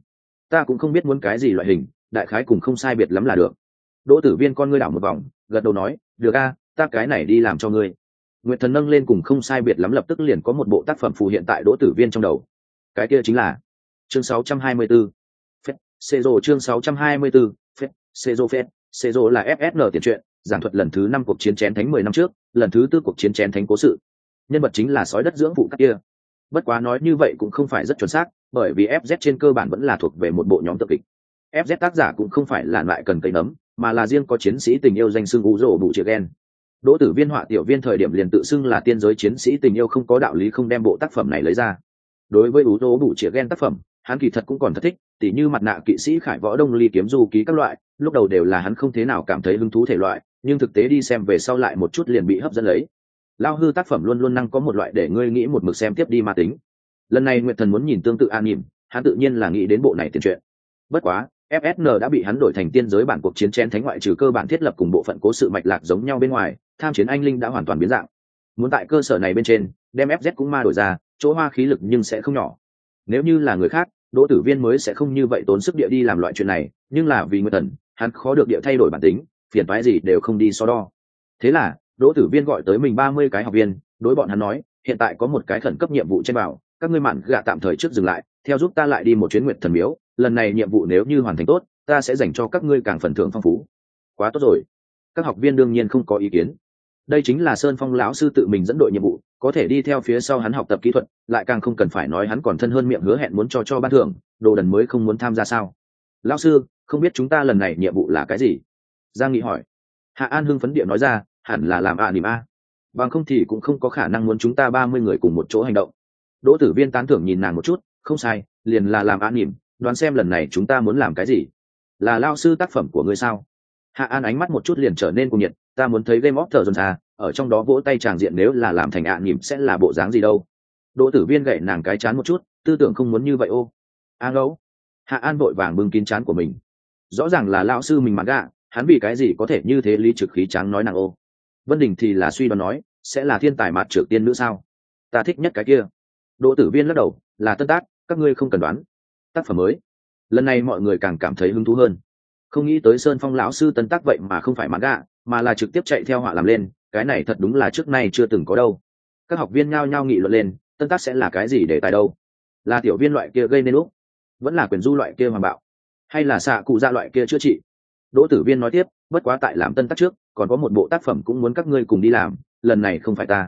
Ta cũng không biết muốn cái gì loại hình, đại khái cùng không sai biệt lắm là được. Đỗ Tử Viên con ngươi đảo một vòng, gật đầu nói, được ta cái này đi làm cho ngươi. Nguyệt Thần nâng lên cùng không sai biệt lắm lập tức liền có một bộ tác phẩm phù hiện tại Đỗ Tử Viên trong đầu. Cái kia chính là chương 624. Phết, Cezro chương 624. Phết, Cezro Phết, Cezro là FSN tiền truyện, giảng thuật lần thứ 5 cuộc chiến chén thánh 10 năm trước, lần thứ 4 cuộc chiến chén thánh cố sự. Nhân vật chính là sói đất dưỡng phụ các kia. Bất quá nói như vậy cũng không phải rất chuẩn xác, bởi vì FZ trên cơ bản vẫn là thuộc về một bộ nhóm tự kịch. FZ tác giả cũng không phải là loại cần cây nấm, mà là riêng có chiến sĩ tình yêu danh xưng Ú Rồ Bụ Triệt Gen. Đỗ Tử Viên họa tiểu viên thời điểm liền tự xưng là tiên giới chiến sĩ tình yêu, không có đạo lý không đem bộ tác phẩm này lấy ra. Đối với Ú Rồ Bụ Triệt Gen tác phẩm, hắn kỳ thật cũng còn thật thích, tỉ như mặt nạ kỵ sĩ Khải Võ Đông Ly kiếm du ký các loại, lúc đầu đều là hắn không thế nào cảm thấy hứng thú thể loại, nhưng thực tế đi xem về sau lại một chút liền bị hấp dẫn lấy. Lao hư tác phẩm luôn luôn năng có một loại để ngươi nghĩ một mực xem tiếp đi ma tính. Lần này Nguyệt Thần muốn nhìn tương tự anime, hắn tự nhiên là nghĩ đến bộ này tiền truyện. Bất quá FSN đã bị hắn đổi thành tiên giới bản cuộc chiến chén thánh, ngoại trừ cơ bản thiết lập cùng bộ phận cố sự mạch lạc giống nhau bên ngoài, tham chiến anh linh đã hoàn toàn biến dạng. Muốn tại cơ sở này bên trên đem FZ cũng ma đổi ra, chỗ hoa khí lực nhưng sẽ không nhỏ. Nếu như là người khác, Đỗ Tử Viên mới sẽ không như vậy tốn sức địa đi làm loại chuyện này, nhưng là vì Nguyệt Thần, hắn khó được địa thay đổi bản tính, phiền toái gì đều không đi so đo. Thế là Đỗ Tử Viên gọi tới mình 30 cái học viên, đối bọn hắn nói, hiện tại có một cái khẩn cấp nhiệm vụ trên bảo, các ngươi mạn gạ tạm thời trước dừng lại, theo giúp ta lại đi một chuyến Nguyệt Thần miếu, lần này nhiệm vụ nếu như hoàn thành tốt, ta sẽ dành cho các ngươi càng phần thưởng phong phú. Quá tốt rồi. Các học viên đương nhiên không có ý kiến. Đây chính là Sơn Phong lão sư tự mình dẫn đội nhiệm vụ, có thể đi theo phía sau hắn học tập kỹ thuật, lại càng không cần phải nói hắn còn thân hơn miệng hứa hẹn muốn cho ban thưởng, đồ đần mới không muốn tham gia sao? Lão sư, không biết chúng ta lần này nhiệm vụ là cái gì? Giang Nghị hỏi. Hạ An hưng phấn địa nói ra, hẳn là làm anime. Bằng không thì cũng không có khả năng muốn chúng ta 30 người cùng một chỗ hành động. Đỗ Tử Viên tán thưởng nhìn nàng một chút, không sai, liền là làm anime, đoán xem lần này chúng ta muốn làm cái gì? Là lao sư tác phẩm của ngươi sao? Hạ An ánh mắt một chút liền trở nên cuồng nhiệt, ta muốn thấy Game of Thrones ở trong đó vỗ tay tràng diện nếu là làm thành anime sẽ là bộ dáng gì đâu? Đỗ Tử Viên gậy nàng cái chán một chút, tư tưởng không muốn như vậy ô. Ngẫu. Hạ An vội vàng bưng kín chán của mình. Rõ ràng là lão sư mình manga, hắn vì cái gì có thể như thế lý trực khí tráng nói nàng ô. Vân Đình thì là suy đoán nói, sẽ là thiên tài mạt trược tiên nữ sao? Ta thích nhất cái kia. Đỗ Tử Viên lắc đầu, là tân tác, các ngươi không cần đoán. Tác phẩm mới. Lần này mọi người càng cảm thấy hứng thú hơn. Không nghĩ tới Sơn Phong lão sư tân tác vậy mà không phải manga, mà là trực tiếp chạy theo họa làm lên, cái này thật đúng là trước nay chưa từng có đâu. Các học viên nhao nhao nghị luận lên, tân tác sẽ là cái gì để tài đâu? Là tiểu viên loại kia gây nên lúc, vẫn là quyền du loại kia hoàng bạo, hay là xạ cụ dạ loại kia chữa trị? Đỗ Tử Viên nói tiếp, bất quá tại làm tân tác trước, còn có một bộ tác phẩm cũng muốn các ngươi cùng đi làm, lần này không phải ta.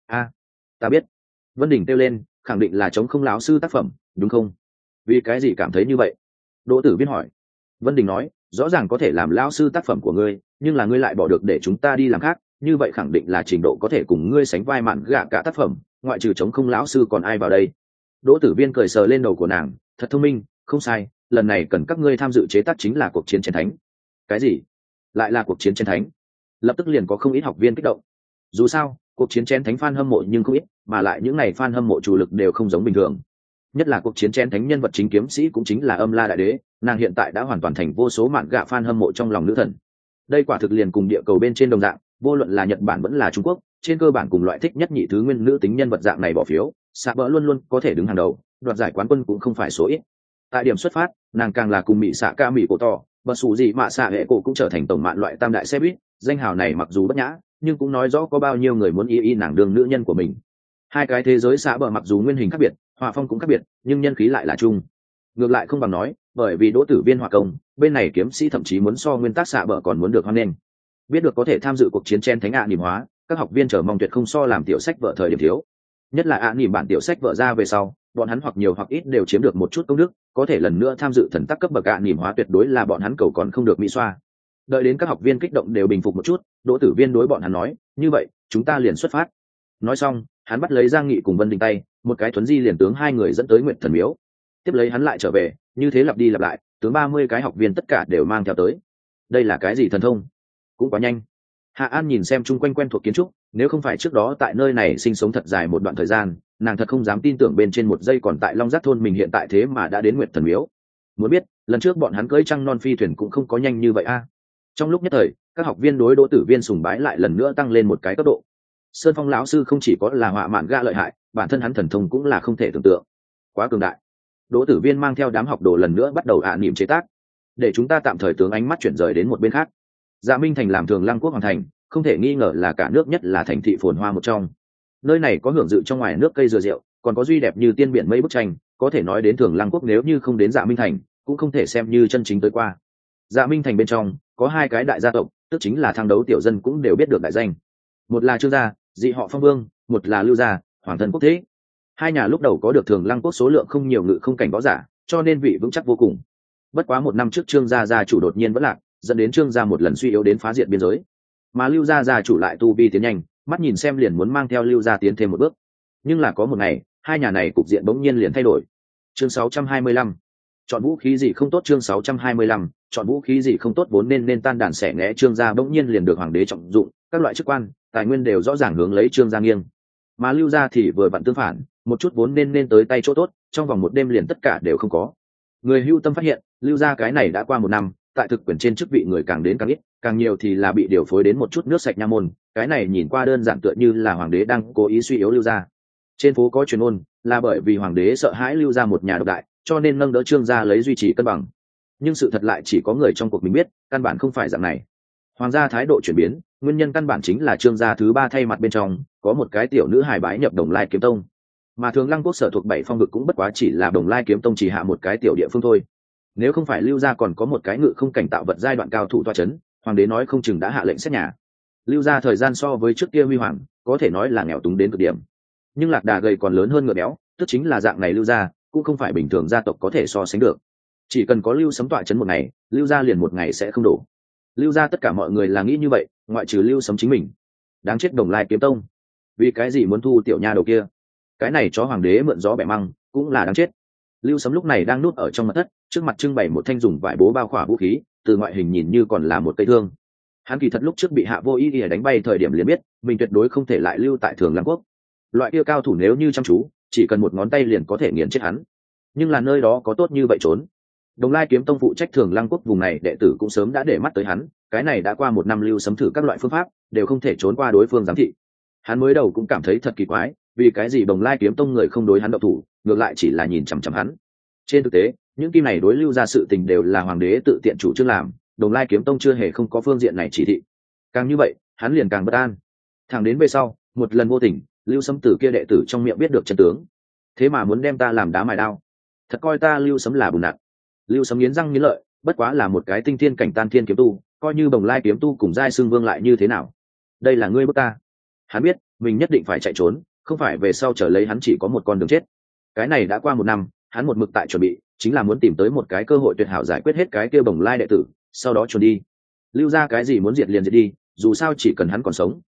Ta biết. Vân Đình kêu lên, khẳng định là chống không lão sư tác phẩm, đúng không? Vì cái gì cảm thấy như vậy? Đỗ Tử Viên hỏi. Vân Đình nói, rõ ràng có thể làm lão sư tác phẩm của ngươi, nhưng là ngươi lại bỏ được để chúng ta đi làm khác, như vậy khẳng định là trình độ có thể cùng ngươi sánh vai mạn gạ cả tác phẩm, ngoại trừ chống không lão sư còn ai vào đây. Đỗ Tử Viên cười sờ lên đầu của nàng, thật thông minh, không sai, lần này cần các ngươi tham dự chế tác chính là cuộc chiến chén thánh. Cái gì? Lại là cuộc chiến chén thánh? Lập tức liền có không ít học viên kích động. Dù sao cuộc chiến chén thánh fan hâm mộ nhưng không ít, mà lại những này fan hâm mộ chủ lực đều không giống bình thường, nhất là cuộc chiến chén thánh nhân vật chính kiếm sĩ cũng chính là Âm La đại đế, nàng hiện tại đã hoàn toàn thành vô số mạn gạ fan hâm mộ trong lòng nữ thần. Đây quả thực liền cùng địa cầu bên trên đồng dạng, vô luận là Nhật Bản vẫn là Trung Quốc, trên cơ bản cùng loại thích nhất nhị thứ nguyên nữ tính nhân vật dạng này bỏ phiếu, xạ bỡ luôn luôn có thể đứng hàng đầu, đoạt giải quán quân cũng không phải số ít. Tại điểm xuất phát, nàng càng là cùng mỹ xạ ca mỹ cổ to, và sủ gì mạ xạ hệ cổ cũng trở thành tổng mạn loại tam đại xe buýt, danh hào này mặc dù bất nhã, nhưng cũng nói rõ có bao nhiêu người muốn y nàng đương nữ nhân của mình. Hai cái thế giới xạ bỡ mặc dù nguyên hình khác biệt, họa phong cũng khác biệt, nhưng nhân khí lại là chung. Ngược lại không bằng nói, bởi vì Đỗ Tử Viên họa công, bên này kiếm sĩ thậm chí muốn so nguyên tác xạ bỡ còn muốn được hoan nghênh. Biết được có thể tham dự cuộc chiến chen thánh niềm hóa, các học viên chờ mong tuyệt không so làm tiểu sách vợ thời điểm thiếu. Nhất là niềm bản tiểu sách vợ ra về sau, bọn hắn hoặc nhiều hoặc ít đều chiếm được một chút công đức, có thể lần nữa tham dự thần tác cấp bậc niềm hóa tuyệt đối là bọn hắn cầu còn không được mỹ xoa. Đợi đến các học viên kích động đều bình phục một chút, Đỗ Tử Viên đối bọn hắn nói, như vậy chúng ta liền xuất phát. Nói xong, hắn bắt lấy Giang Nghị cùng Vân Đình tay, một cái thuấn di liền tướng hai người dẫn tới Nguyệt Thần Miếu. Tiếp lấy hắn lại trở về, như thế lặp đi lặp lại, tướng 30 cái học viên tất cả đều mang theo tới. Đây là cái gì thần thông? Cũng quá nhanh. Hạ An nhìn xem chung quanh quen thuộc kiến trúc, nếu không phải trước đó tại nơi này sinh sống thật dài một đoạn thời gian, nàng thật không dám tin tưởng bên trên một giây còn tại Long Giác thôn mình hiện tại thế mà đã đến Nguyệt Thần Miếu. Muốn biết, lần trước bọn hắn cưỡi trăng non phi thuyền cũng không có nhanh như vậy a. Trong lúc nhất thời, các học viên đối Đỗ Tử Viên sùng bái lại lần nữa tăng lên một cái cấp độ. Sơn Phong lão sư không chỉ có là họa mạn gạ lợi hại, bản thân hắn thần thông cũng là không thể tưởng tượng, quá cường đại. Đỗ Tử Viên mang theo đám học đồ lần nữa bắt đầu niệm chế tác. Để chúng ta tạm thời tướng ánh mắt chuyển rời đến một bên khác. Dạ Minh Thành làm Thường Lăng Quốc hoàng thành, không thể nghi ngờ là cả nước nhất là thành thị phồn hoa một trong. Nơi này có hưởng dự trong ngoài nước cây dừa rượu, còn có duy đẹp như tiên biển mây bức tranh, có thể nói đến Thường Lăng Quốc nếu như không đến Dạ Minh Thành, cũng không thể xem như chân chính tới qua. Dạ Minh Thành bên trong có hai cái đại gia tộc, tức chính là Thang Đấu tiểu dân cũng đều biết được đại danh. Một là Trương gia, dị họ Phong Vương, một là Lưu gia, hoàng thân quốc thế. Hai nhà lúc đầu có được Thường Lăng Quốc số lượng không nhiều ngự không cảnh võ giả, cho nên vị vững chắc vô cùng. Bất quá một năm trước Trương gia gia chủ đột nhiên vẫn lạc, dẫn đến Trương gia một lần suy yếu đến phá diệt biên giới. Mà Lưu gia gia chủ lại tu vi tiến nhanh, mắt nhìn xem liền muốn mang theo Lưu gia tiến thêm một bước. Nhưng là có một ngày, hai nhà này cục diện bỗng nhiên liền thay đổi. Chương 625. Chọn vũ khí gì không tốt. Chương 625. Chọn vũ khí gì không tốt vốn nên tan đàn xẻ nghẽ Trương gia bỗng nhiên liền được hoàng đế trọng dụng, các loại chức quan, tài nguyên đều rõ ràng hướng lấy Trương gia nghiêng. Mà Lưu gia thì vừa vặn tương phản, một chút vốn nên tới tay chỗ tốt, trong vòng một đêm liền tất cả đều không có. Người hưu tâm phát hiện, Lưu gia cái này đã qua một năm, tại thực quyền trên chức vị người càng đến càng ít, càng nhiều thì là bị điều phối đến một chút nước sạch nha môn, cái này nhìn qua đơn giản tựa như là hoàng đế đang cố ý suy yếu Lưu gia. Trên phố có truyền ngôn là bởi vì hoàng đế sợ hãi Lưu gia một nhà độc đại, cho nên nâng đỡ Trương gia lấy duy trì cân bằng. Nhưng sự thật lại chỉ có người trong cuộc mình biết, căn bản không phải dạng này. Hoàng gia thái độ chuyển biến, nguyên nhân căn bản chính là Trương gia thứ ba thay mặt bên trong có một cái tiểu nữ hài bái nhập Đồng Lai Kiếm Tông, mà Thường Lăng Quốc sở thuộc 7 phong vực cũng bất quá chỉ là Đồng Lai Kiếm Tông chỉ hạ một cái tiểu địa phương thôi. Nếu không phải Lưu gia còn có một cái ngự không cảnh tạo vật giai đoạn cao thủ toa chấn, hoàng đế nói không chừng đã hạ lệnh xét nhà. Lưu gia thời gian so với trước kia huy hoàng, có thể nói là nghèo túng đến cực điểm. Nhưng lạc đà gầy còn lớn hơn ngựa béo, tức chính là dạng này Lưu gia cũng không phải bình thường gia tộc có thể so sánh được. Chỉ cần có Lưu Sấm tọa chấn một ngày, Lưu gia liền một ngày sẽ không đổ. Lưu gia tất cả mọi người là nghĩ như vậy, ngoại trừ Lưu Sấm chính mình. Đáng chết Đồng Lai Kiếm Tông, vì cái gì muốn thu tiểu nha đầu kia? Cái này chó hoàng đế mượn gió bẻ măng, cũng là đáng chết. Lưu Sấm lúc này đang núp ở trong mật thất, trước mặt trưng bày một thanh dùng vải bố bao khỏa vũ khí, từ ngoại hình nhìn như còn là một cây thương. Hắn kỳ thật lúc trước bị Hạ Vô Ý đánh bay thời điểm liền biết, mình tuyệt đối không thể lại lưu tại Thường Lăng Quốc. Loại kia cao thủ nếu như chăm chú, chỉ cần một ngón tay liền có thể nghiền chết hắn. Nhưng là nơi đó có tốt như vậy trốn. Đồng Lai Kiếm Tông phụ trách Thường Lăng Quốc vùng này đệ tử cũng sớm đã để mắt tới hắn, cái này đã qua một năm Lưu Sấm thử các loại phương pháp, đều không thể trốn qua đối phương giám thị. Hắn mới đầu cũng cảm thấy thật kỳ quái, vì cái gì Đồng Lai Kiếm Tông người không đối hắn động thủ, ngược lại chỉ là nhìn chằm chằm hắn. Trên thực tế, những kim này đối Lưu ra sự tình đều là hoàng đế tự tiện chủ trương làm, Đồng Lai Kiếm Tông chưa hề không có phương diện này chỉ thị. Càng như vậy, hắn liền càng bất an. Thẳng đến về sau, một lần vô tình, Lưu Sấm từ kia đệ tử trong miệng biết được chân tướng. Thế mà muốn đem ta làm đá mài đao, thật coi ta Lưu Sấm là bùn nặn. Lưu Sấm nghiến răng nghiến lợi, bất quá là một cái tinh thiên cảnh tan thiên kiếm tu, coi như Đồng Lai Kiếm Tu cùng giai xương vương lại như thế nào? Đây là ngươi bức ta. Hắn biết mình nhất định phải chạy trốn, không phải về sau trở lấy hắn chỉ có một con đường chết. Cái này đã qua một năm, hắn một mực tại chuẩn bị, chính là muốn tìm tới một cái cơ hội tuyệt hảo giải quyết hết cái kia Đồng Lai đệ tử, sau đó trốn đi. Lưu ra cái gì muốn diệt liền diệt đi, dù sao chỉ cần hắn còn sống,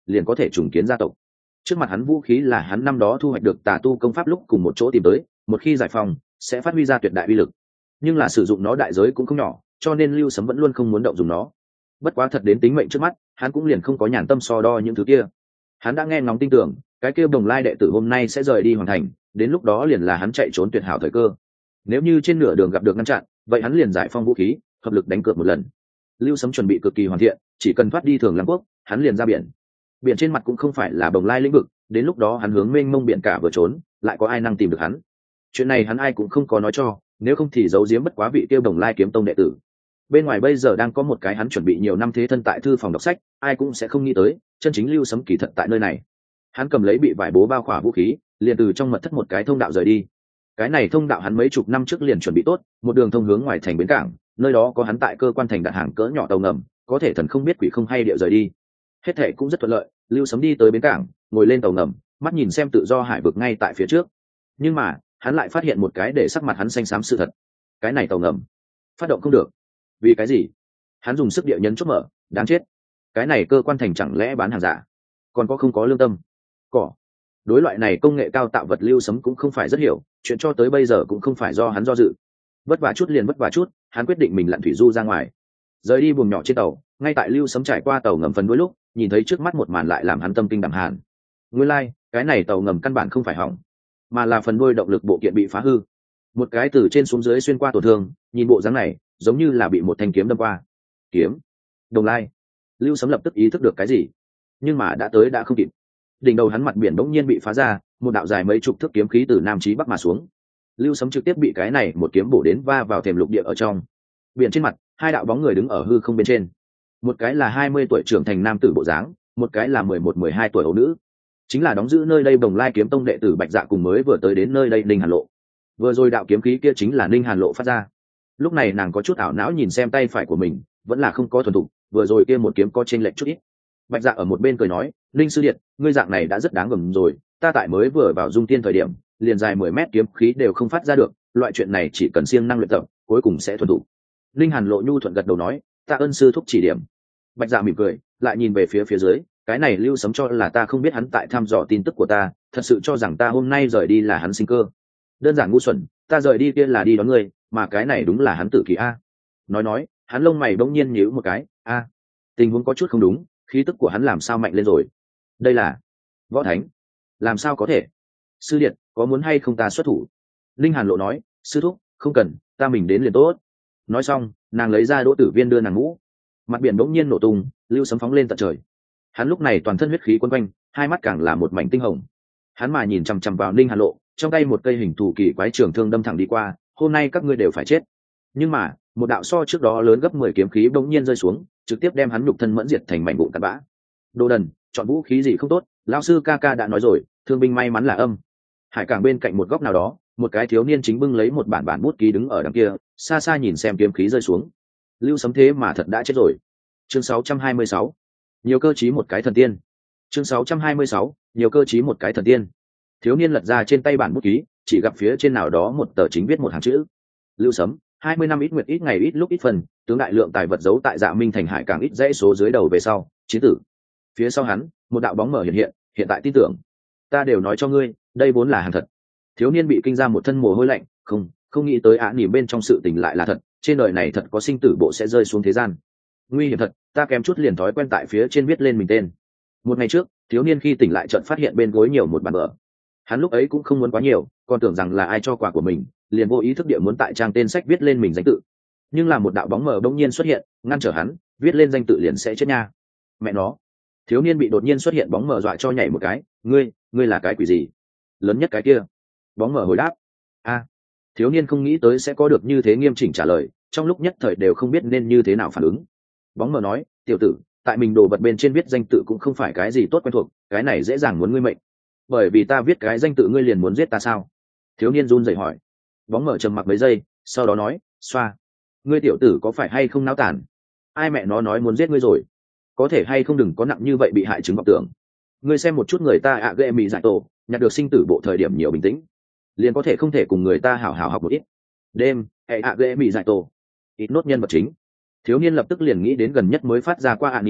liền có thể trùng kiến gia tộc. Trước mặt hắn vũ khí là hắn năm đó thu hoạch được tà tu công pháp lúc cùng một chỗ tìm tới, một khi giải phóng sẽ phát huy ra tuyệt đại uy lực, nhưng là sử dụng nó đại giới cũng không nhỏ, cho nên Lưu Sấm vẫn luôn không muốn động dùng nó. Bất quá thật đến tính mệnh trước mắt, hắn cũng liền không có nhàn tâm so đo những thứ kia. Hắn đã nghe ngóng tin tưởng cái kia Đồng Lai đệ tử hôm nay sẽ rời đi hoàn thành, đến lúc đó liền là hắn chạy trốn tuyệt hảo thời cơ. Nếu như trên nửa đường gặp được ngăn chặn, vậy hắn liền giải phong vũ khí, hợp lực đánh cược một lần. Lưu Sấm chuẩn bị cực kỳ hoàn thiện, chỉ cần thoát đi Thường Lăng Quốc, hắn liền ra biển. Biển trên mặt cũng không phải là Đồng Lai lĩnh vực, đến lúc đó hắn hướng mênh mông biển cả vừa trốn, lại có ai năng tìm được hắn? Chuyện này hắn ai cũng không có nói cho, nếu không thì giấu giếm bất quá vị tiêu Đồng Lai kiếm tông đệ tử. Bên ngoài bây giờ đang có một cái hắn chuẩn bị nhiều năm thế thân tại thư phòng đọc sách, ai cũng sẽ không nghĩ tới, chân chính Lưu Sấm kỳ thật tại nơi này. Hắn cầm lấy bị vải bố bao khỏa vũ khí, liền từ trong mật thất một cái thông đạo rời đi. Cái này thông đạo hắn mấy chục năm trước liền chuẩn bị tốt, một đường thông hướng ngoài thành bến cảng, nơi đó có hắn tại cơ quan thành đặt hàng cỡ nhỏ tàu ngầm, có thể thần không biết quỷ không hay điệu rời đi. Hết thệ cũng rất thuận lợi, Lưu Sấm đi tới bến cảng, ngồi lên tàu ngầm, mắt nhìn xem tự do hải vực ngay tại phía trước. Nhưng mà hắn lại phát hiện một cái để sắc mặt hắn xanh xám sự thật. Cái này tàu ngầm phát động không được. Vì cái gì? Hắn dùng sức địa nhấn chốt mở, đáng chết, cái này cơ quan thành chẳng lẽ bán hàng giả, còn có không có lương tâm. Cỏ. Đối loại này công nghệ cao tạo vật Lưu Sấm cũng không phải rất hiểu, chuyện cho tới bây giờ cũng không phải do hắn do dự. Vất vả chút liền vất vả chút, hắn quyết định mình lặn thủy du ra ngoài, rời đi buồng nhỏ trên tàu. Ngay tại Lưu Sấm trải qua tàu ngầm phần đuôi lúc, nhìn thấy trước mắt một màn lại làm hắn tâm kinh đẳng hàn. Nguyên lai, cái này tàu ngầm căn bản không phải hỏng, mà là phần đuôi động lực bộ kiện bị phá hư. Một cái từ trên xuống dưới xuyên qua tổn thương, nhìn bộ dáng này giống như là bị một thanh kiếm đâm qua. Kiếm. Đồng Lai. Lưu Sấm lập tức ý thức được cái gì, nhưng mà đã tới đã không kịp. Đỉnh đầu hắn mặt biển bỗng nhiên bị phá ra, một đạo dài mấy chục thước kiếm khí từ nam chí bắc mà xuống. Lưu Sấm trực tiếp bị cái này một kiếm bổ đến va vào thềm lục địa ở trong. Biển trên mặt, hai đạo bóng người đứng ở hư không bên trên. Một cái là 20 tuổi trưởng thành nam tử bộ dáng, một cái là 11-12 tuổi ấu nữ. Chính là đóng giữ nơi đây Đồng Lai kiếm tông đệ tử Bạch Dạ cùng mới vừa tới đến nơi đây Ninh Hàn Lộ. Vừa rồi đạo kiếm khí kia chính là Ninh Hàn Lộ phát ra. Lúc này nàng có chút ảo não nhìn xem tay phải của mình, vẫn là không có thuần thục, vừa rồi kia một kiếm có chênh lệch chút ít. Bạch Dạ ở một bên cười nói, Ninh sư điện, ngươi dạng này đã rất đáng gờm rồi, ta tại mới vừa vào dung tiên thời điểm, liền dài 10 mét kiếm khí đều không phát ra được, loại chuyện này chỉ cần siêng năng luyện tập, cuối cùng sẽ thuần thục. Ninh Hàn Lộ nhu thuận gật đầu nói, tạ ơn sư thúc chỉ điểm. Bạch Dạ mỉm cười, lại nhìn về phía dưới, cái này Lưu Sấm cho là ta không biết hắn tại thăm dò tin tức của ta, thật sự cho rằng ta hôm nay rời đi là hắn sinh cơ. Đơn giản ngu xuẩn, ta rời đi kia là đi đón ngươi, mà cái này đúng là hắn tự kỷ a. Nói, hắn lông mày bỗng nhiên nhíu một cái, a, tình huống có chút không đúng, khí tức của hắn làm sao mạnh lên rồi? Đây là võ thánh? Làm sao có thể? Sư điện, có muốn hay không ta xuất thủ? Linh Hàn Lộ nói, sư thúc, không cần, ta mình đến liền tốt. Nói xong, nàng lấy ra Đỗ Tử Viên đưa nàng mũ. Mặt biển bỗng nhiên nổ tung, Lưu Sấm phóng lên tận trời. Hắn lúc này toàn thân huyết khí quấn quanh, hai mắt càng là một mảnh tinh hồng. Hắn mà nhìn chằm chằm vào Ninh Hàn Lộ, trong tay một cây hình thù kỳ quái trường thương đâm thẳng đi qua, hôm nay các ngươi đều phải chết. Nhưng mà một đạo so trước đó lớn gấp 10 kiếm khí bỗng nhiên rơi xuống, trực tiếp đem hắn nhục thân mẫn diệt thành mảnh vụn tàn bã. Đồ đần, chọn vũ khí gì không tốt, lão sư ca ca đã nói rồi, thương binh may mắn là âm. Hải cảng bên cạnh một góc nào đó, một cái thiếu niên chính bưng lấy một bản bút ký đứng ở đằng kia, xa xa nhìn xem kiếm khí rơi xuống. Lưu Sấm thế mà thật đã chết rồi. Chương 626. Nhiều cơ chí một cái thần tiên. Chương 626. Nhiều cơ chí một cái thần tiên. Thiếu niên lật ra trên tay bản bút ký, chỉ gặp phía trên nào đó một tờ chính viết một hàng chữ: Lưu Sấm, 20 năm ít nguyệt ít ngày ít lúc ít phần, tướng đại lượng tài vật giấu tại Dạ Minh thành hải cảng ít dãy số dưới đầu về sau, chiến tử. Phía sau hắn, một đạo bóng mở hiện tại tin tưởng. Ta đều nói cho ngươi, đây vốn là hàng thật. Thiếu niên bị kinh ra một thân mồ hôi lạnh, không nghĩ tới nỉ bên trong sự tình lại là thật, trên đời này thật có sinh tử bộ sẽ rơi xuống thế gian. Nguy hiểm thật, ta kém chút liền thói quen tại phía trên viết lên mình tên. Một ngày trước, thiếu niên khi tỉnh lại chợt phát hiện bên gối nhiều một bản vở. Hắn lúc ấy cũng không muốn quá nhiều, còn tưởng rằng là ai cho quà của mình, liền vô ý thức địa muốn tại trang tên sách viết lên mình danh tự. Nhưng là một đạo bóng mờ bỗng nhiên xuất hiện, ngăn trở hắn, viết lên danh tự liền sẽ chết nha. Mẹ nó. Thiếu niên bị đột nhiên xuất hiện bóng mờ dọa cho nhảy một cái, ngươi là cái quỷ gì? Lớn nhất cái kia. Bóng mờ hồi đáp, a. Thiếu niên không nghĩ tới sẽ có được như thế nghiêm chỉnh trả lời, trong lúc nhất thời đều không biết nên như thế nào phản ứng. Bóng mờ nói, tiểu tử, tại mình đồ vật bên trên viết danh tự cũng không phải cái gì tốt quen thuộc, cái này dễ dàng muốn ngươi mệnh. Bởi vì ta viết cái danh tự ngươi liền muốn giết ta sao? Thiếu niên run rẩy hỏi. Bóng mở trầm mặc mấy giây, sau đó nói, xoa, ngươi tiểu tử có phải hay không náo tàn? Ai mẹ nó nói muốn giết ngươi rồi? Có thể hay không đừng có nặng như vậy bị hại chứng vọng tưởng. Ngươi xem một chút người ta ghê mì giải tổ, nhặt được sinh tử bộ thời điểm nhiều bình tĩnh, liền có thể không thể cùng người ta hảo hảo học một ít. Đêm, ghê mì giải tổ, ít nốt nhân vật chính. Thiếu niên lập tức liền nghĩ đến gần nhất mới phát ra qua nỉm,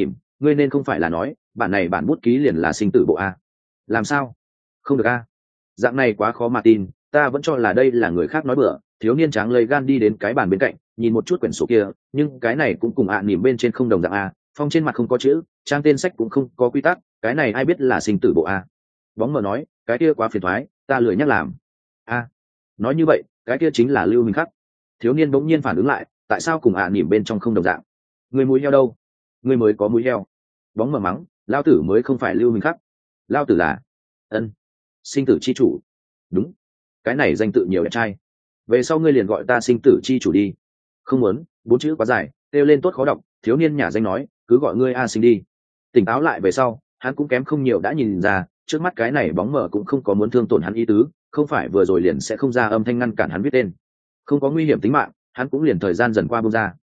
ngươi nên không phải là nói bản này bản bút ký liền là sinh tử bộ a? Làm sao không được a? Dạng này quá khó mà tin, ta vẫn cho là đây là người khác nói bừa. Thiếu niên tráng lấy gan đi đến cái bàn bên cạnh, nhìn một chút quyển sổ kia, nhưng cái này cũng cùng nỉm bên trên không đồng dạng a, phong trên mặt không có chữ, trang tên sách cũng không có quy tắc, cái này ai biết là sinh tử bộ a? Bóng mờ nói, cái kia quá phiền thoái, ta lười nhắc làm. A, nói như vậy, cái kia chính là Lưu Minh Khắc. Thiếu niên bỗng nhiên phản ứng lại, tại sao cùng nỉm bên trong không đồng dạng? Người mũi heo đâu? Người mới có mũi heo. Bóng mờ mắng, lao tử mới không phải Lưu Minh Khắc, lao tử là sinh tử chi chủ. Đúng, cái này danh tự nhiều đẹp trai, về sau ngươi liền gọi ta sinh tử chi chủ đi. Không muốn, 4 chữ quá dài, kêu lên tốt khó đọc. Thiếu niên nhà danh nói, cứ gọi ngươi A Sinh đi. Tỉnh táo lại về sau, hắn cũng kém không nhiều đã nhìn ra trước mắt cái này bóng mờ cũng không có muốn thương tổn hắn ý tứ, không phải vừa rồi liền sẽ không ra âm thanh ngăn cản hắn viết tên, không có nguy hiểm tính mạng, hắn cũng liền thời gian dần qua buông ra.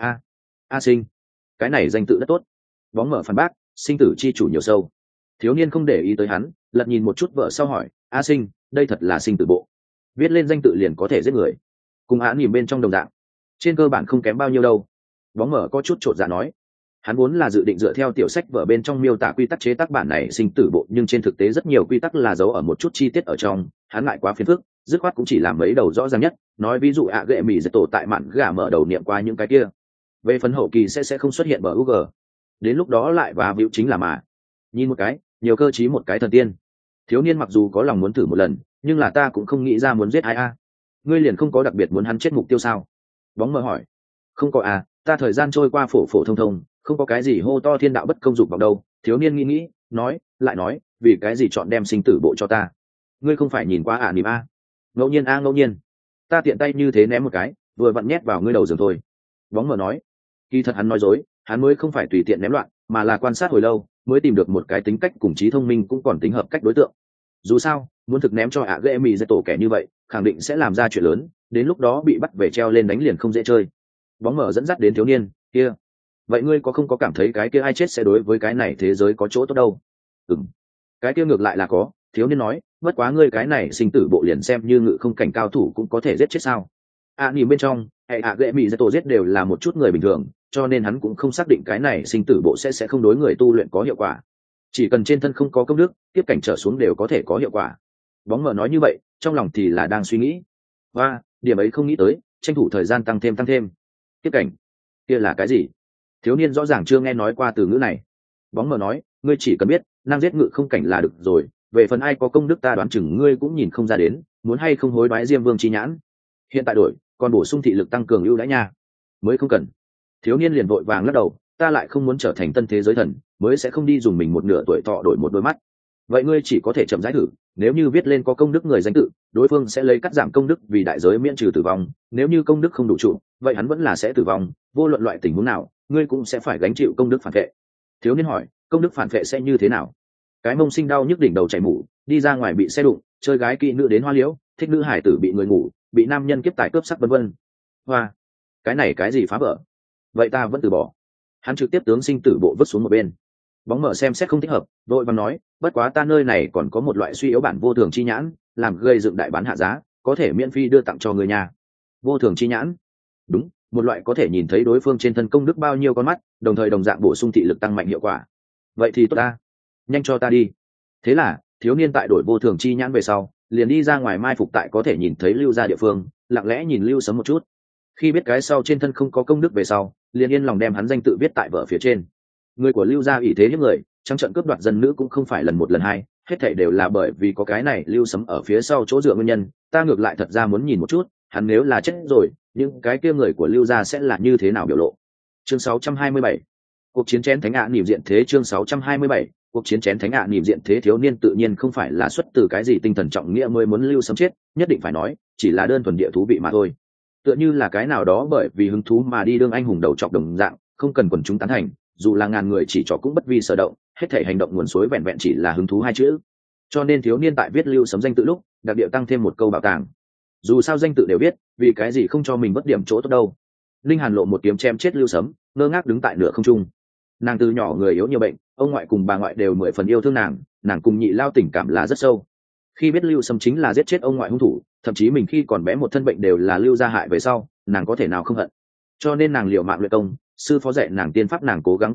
A Sinh, cái này danh tự rất tốt. Bóng mờ phản bác, sinh tử chi chủ nhiều sâu. Thiếu niên không để ý tới hắn, lật nhìn một chút vợ sau hỏi, A Sinh, đây thật là sinh tử bộ, viết lên danh tự liền có thể giết người, cùng án nhìn bên trong đồng dạng, trên cơ bản không kém bao nhiêu đâu. Bóng mở có chút chột dạ nói, hắn vốn là dự định dựa theo tiểu sách vở bên trong miêu tả quy tắc chế tác bản này sinh tử bộ, nhưng trên thực tế rất nhiều quy tắc là giấu ở một chút chi tiết ở trong, hắn lại quá phiền phức, dứt khoát cũng chỉ làm mấy đầu rõ ràng nhất, nói ví dụ gệ mì giật tổ tại mạn gà mở đầu niệm qua những cái kia, về phần hậu kỳ sẽ không xuất hiện bờ UG, đến lúc đó lại và víu chính là mà nhìn một cái nhiều cơ chí một cái thần tiên. Thiếu niên mặc dù có lòng muốn thử một lần, nhưng là ta cũng không nghĩ ra muốn giết ai a. Ngươi liền không có đặc biệt muốn hắn chết mục tiêu sao? Bóng mờ hỏi. Không có à, ta thời gian trôi qua phổ phổ thông thông, không có cái gì hô to thiên đạo bất công dục vào đâu. Thiếu niên nghĩ nói lại nói, vì cái gì chọn đem sinh tử bộ cho ta? Ngươi không phải nhìn qua nỉm a? Ngẫu nhiên ngẫu nhiên, ta tiện tay như thế ném một cái, vừa vặn nhét vào ngươi đầu giường thôi. Bóng mờ nói. Kỳ thật hắn nói dối, hắn mới không phải tùy tiện ném loạn, mà là quan sát hồi lâu mới tìm được một cái tính cách cùng trí thông minh cũng còn tính hợp cách đối tượng. Dù sao muốn thực ném cho ghệ mì dạy tổ kẻ như vậy khẳng định sẽ làm ra chuyện lớn, đến lúc đó bị bắt về treo lên đánh liền không dễ chơi. Bóng mở dẫn dắt đến thiếu niên kia, vậy ngươi có không có cảm thấy cái kia ai chết sẽ đối với cái này thế giới có chỗ tốt đâu? Cái kia ngược lại là có. Thiếu niên nói, bất quá ngươi cái này sinh tử bộ liền xem như ngự không cảnh cao thủ cũng có thể giết chết sao? Nhìn bên trong hệ ghệ mì dạy tổ giết đều là một chút người bình thường, cho nên hắn cũng không xác định cái này sinh tử bộ sẽ không đối người tu luyện có hiệu quả, chỉ cần trên thân không có công đức tiếp cảnh trở xuống đều có thể có hiệu quả. Bóng mờ nói như vậy trong lòng thì là đang suy nghĩ, và điểm ấy không nghĩ tới, tranh thủ thời gian tăng thêm tiếp cảnh kia là cái gì? Thiếu niên rõ ràng chưa nghe nói qua từ ngữ này. Bóng mờ nói, ngươi chỉ cần biết năng giết ngự không cảnh là được rồi, về phần ai có công đức ta đoán chừng ngươi cũng nhìn không ra đến, muốn hay không hối đoái diêm vương chi nhãn. Hiện tại đổi còn bổ sung thị lực tăng cường ưu đãi nha. Mới không cần. Thiếu niên liền vội vàng lắc đầu, ta lại không muốn trở thành tân thế giới thần, mới sẽ không đi dùng mình một nửa tuổi thọ đổi một đôi mắt. Vậy ngươi chỉ có thể chậm rãi thử, nếu như viết lên có công đức người danh tự, đối phương sẽ lấy cắt giảm công đức vì đại giới miễn trừ tử vong, nếu như công đức không đủ trụ, vậy hắn vẫn là sẽ tử vong, vô luận loại tình huống nào ngươi cũng sẽ phải gánh chịu công đức phản vệ. Thiếu niên hỏi, công đức phản vệ sẽ như thế nào? Cái mông sinh đau nhức đỉnh đầu chảy mủ, đi ra ngoài bị xe đụng, chơi gái kỹ nữ đến hoa liễu, thích nữ hải tử bị người ngủ, bị nam nhân kiếp tài cướp sắc vân vân. Hoa, cái này cái gì phá vỡ? Vậy ta vẫn từ bỏ. Hắn trực tiếp tướng sinh tử bộ vứt xuống một bên. Bóng mở xem xét không thích hợp, đội văn nói, bất quá ta nơi này còn có một loại suy yếu bản vô thường chi nhãn, làm gây dựng đại bán hạ giá, có thể miễn phí đưa tặng cho người nhà. Vô thường chi nhãn? Đúng, một loại có thể nhìn thấy đối phương trên thân công đức bao nhiêu con mắt, đồng thời đồng dạng bổ sung thị lực tăng mạnh hiệu quả. Vậy thì tốt ta, nhanh cho ta đi. Thế là thiếu niên tại đổi vô thường chi nhãn về sau, liền đi ra ngoài mai phục tại có thể nhìn thấy Lưu gia địa phương, lặng lẽ nhìn Lưu Sấm một chút. Khi biết cái sau trên thân không có công đức về sau, liền yên lòng đem hắn danh tự viết tại vở phía trên. Người của Lưu gia ỷ thế hiếp người, trong trận cướp đoạt dân nữ cũng không phải lần một lần hai, hết thảy đều là bởi vì có cái này Lưu Sấm ở phía sau chỗ dựa nguyên nhân. Ta ngược lại thật ra muốn nhìn một chút, hắn nếu là chết rồi, những cái kia người của Lưu gia sẽ là như thế nào biểu lộ. Chương 627, cuộc chiến chén thánh ạ niệm diện thế. Chương 627, cuộc chiến chén thánh ạ niệm diện thế. Thiếu niên tự nhiên không phải là xuất từ cái gì tinh thần trọng nghĩa mới muốn Lưu Sấm chết, nhất định phải nói, chỉ là đơn thuần địa thú vị mà thôi. Tựa như là cái nào đó bởi vì hứng thú mà đi đương anh hùng đầu trọc đồng dạng, không cần quần chúng tán thành, dù là ngàn người chỉ trỏ cũng bất vi sở động, hết thể hành động nguồn suối vẹn vẹn chỉ là hứng thú hai chữ. Cho nên thiếu niên tại viết Lưu Sấm danh tự lúc, đặc điệu tăng thêm một câu bảo tàng. Dù sao danh tự đều biết, vì cái gì không cho mình bất điểm chỗ tốt đâu. Linh Hàn lộ một kiếm chém chết Lưu Sấm, ngơ ngác đứng tại nửa không trung. Nàng từ nhỏ người yếu nhiều bệnh, ông ngoại cùng bà ngoại đều mười phần yêu thương nàng cùng nhị lao tình cảm là rất sâu. Khi biết Lưu Sấm chính là giết chết ông ngoại hung thủ, thậm chí mình khi còn bé một thân bệnh đều là Lưu gia hại về sau, nàng có thể nào không hận. Cho nên nàng liều mạng luyện công, sư phó dạy nàng tiên pháp nàng cố gắng tu luyện,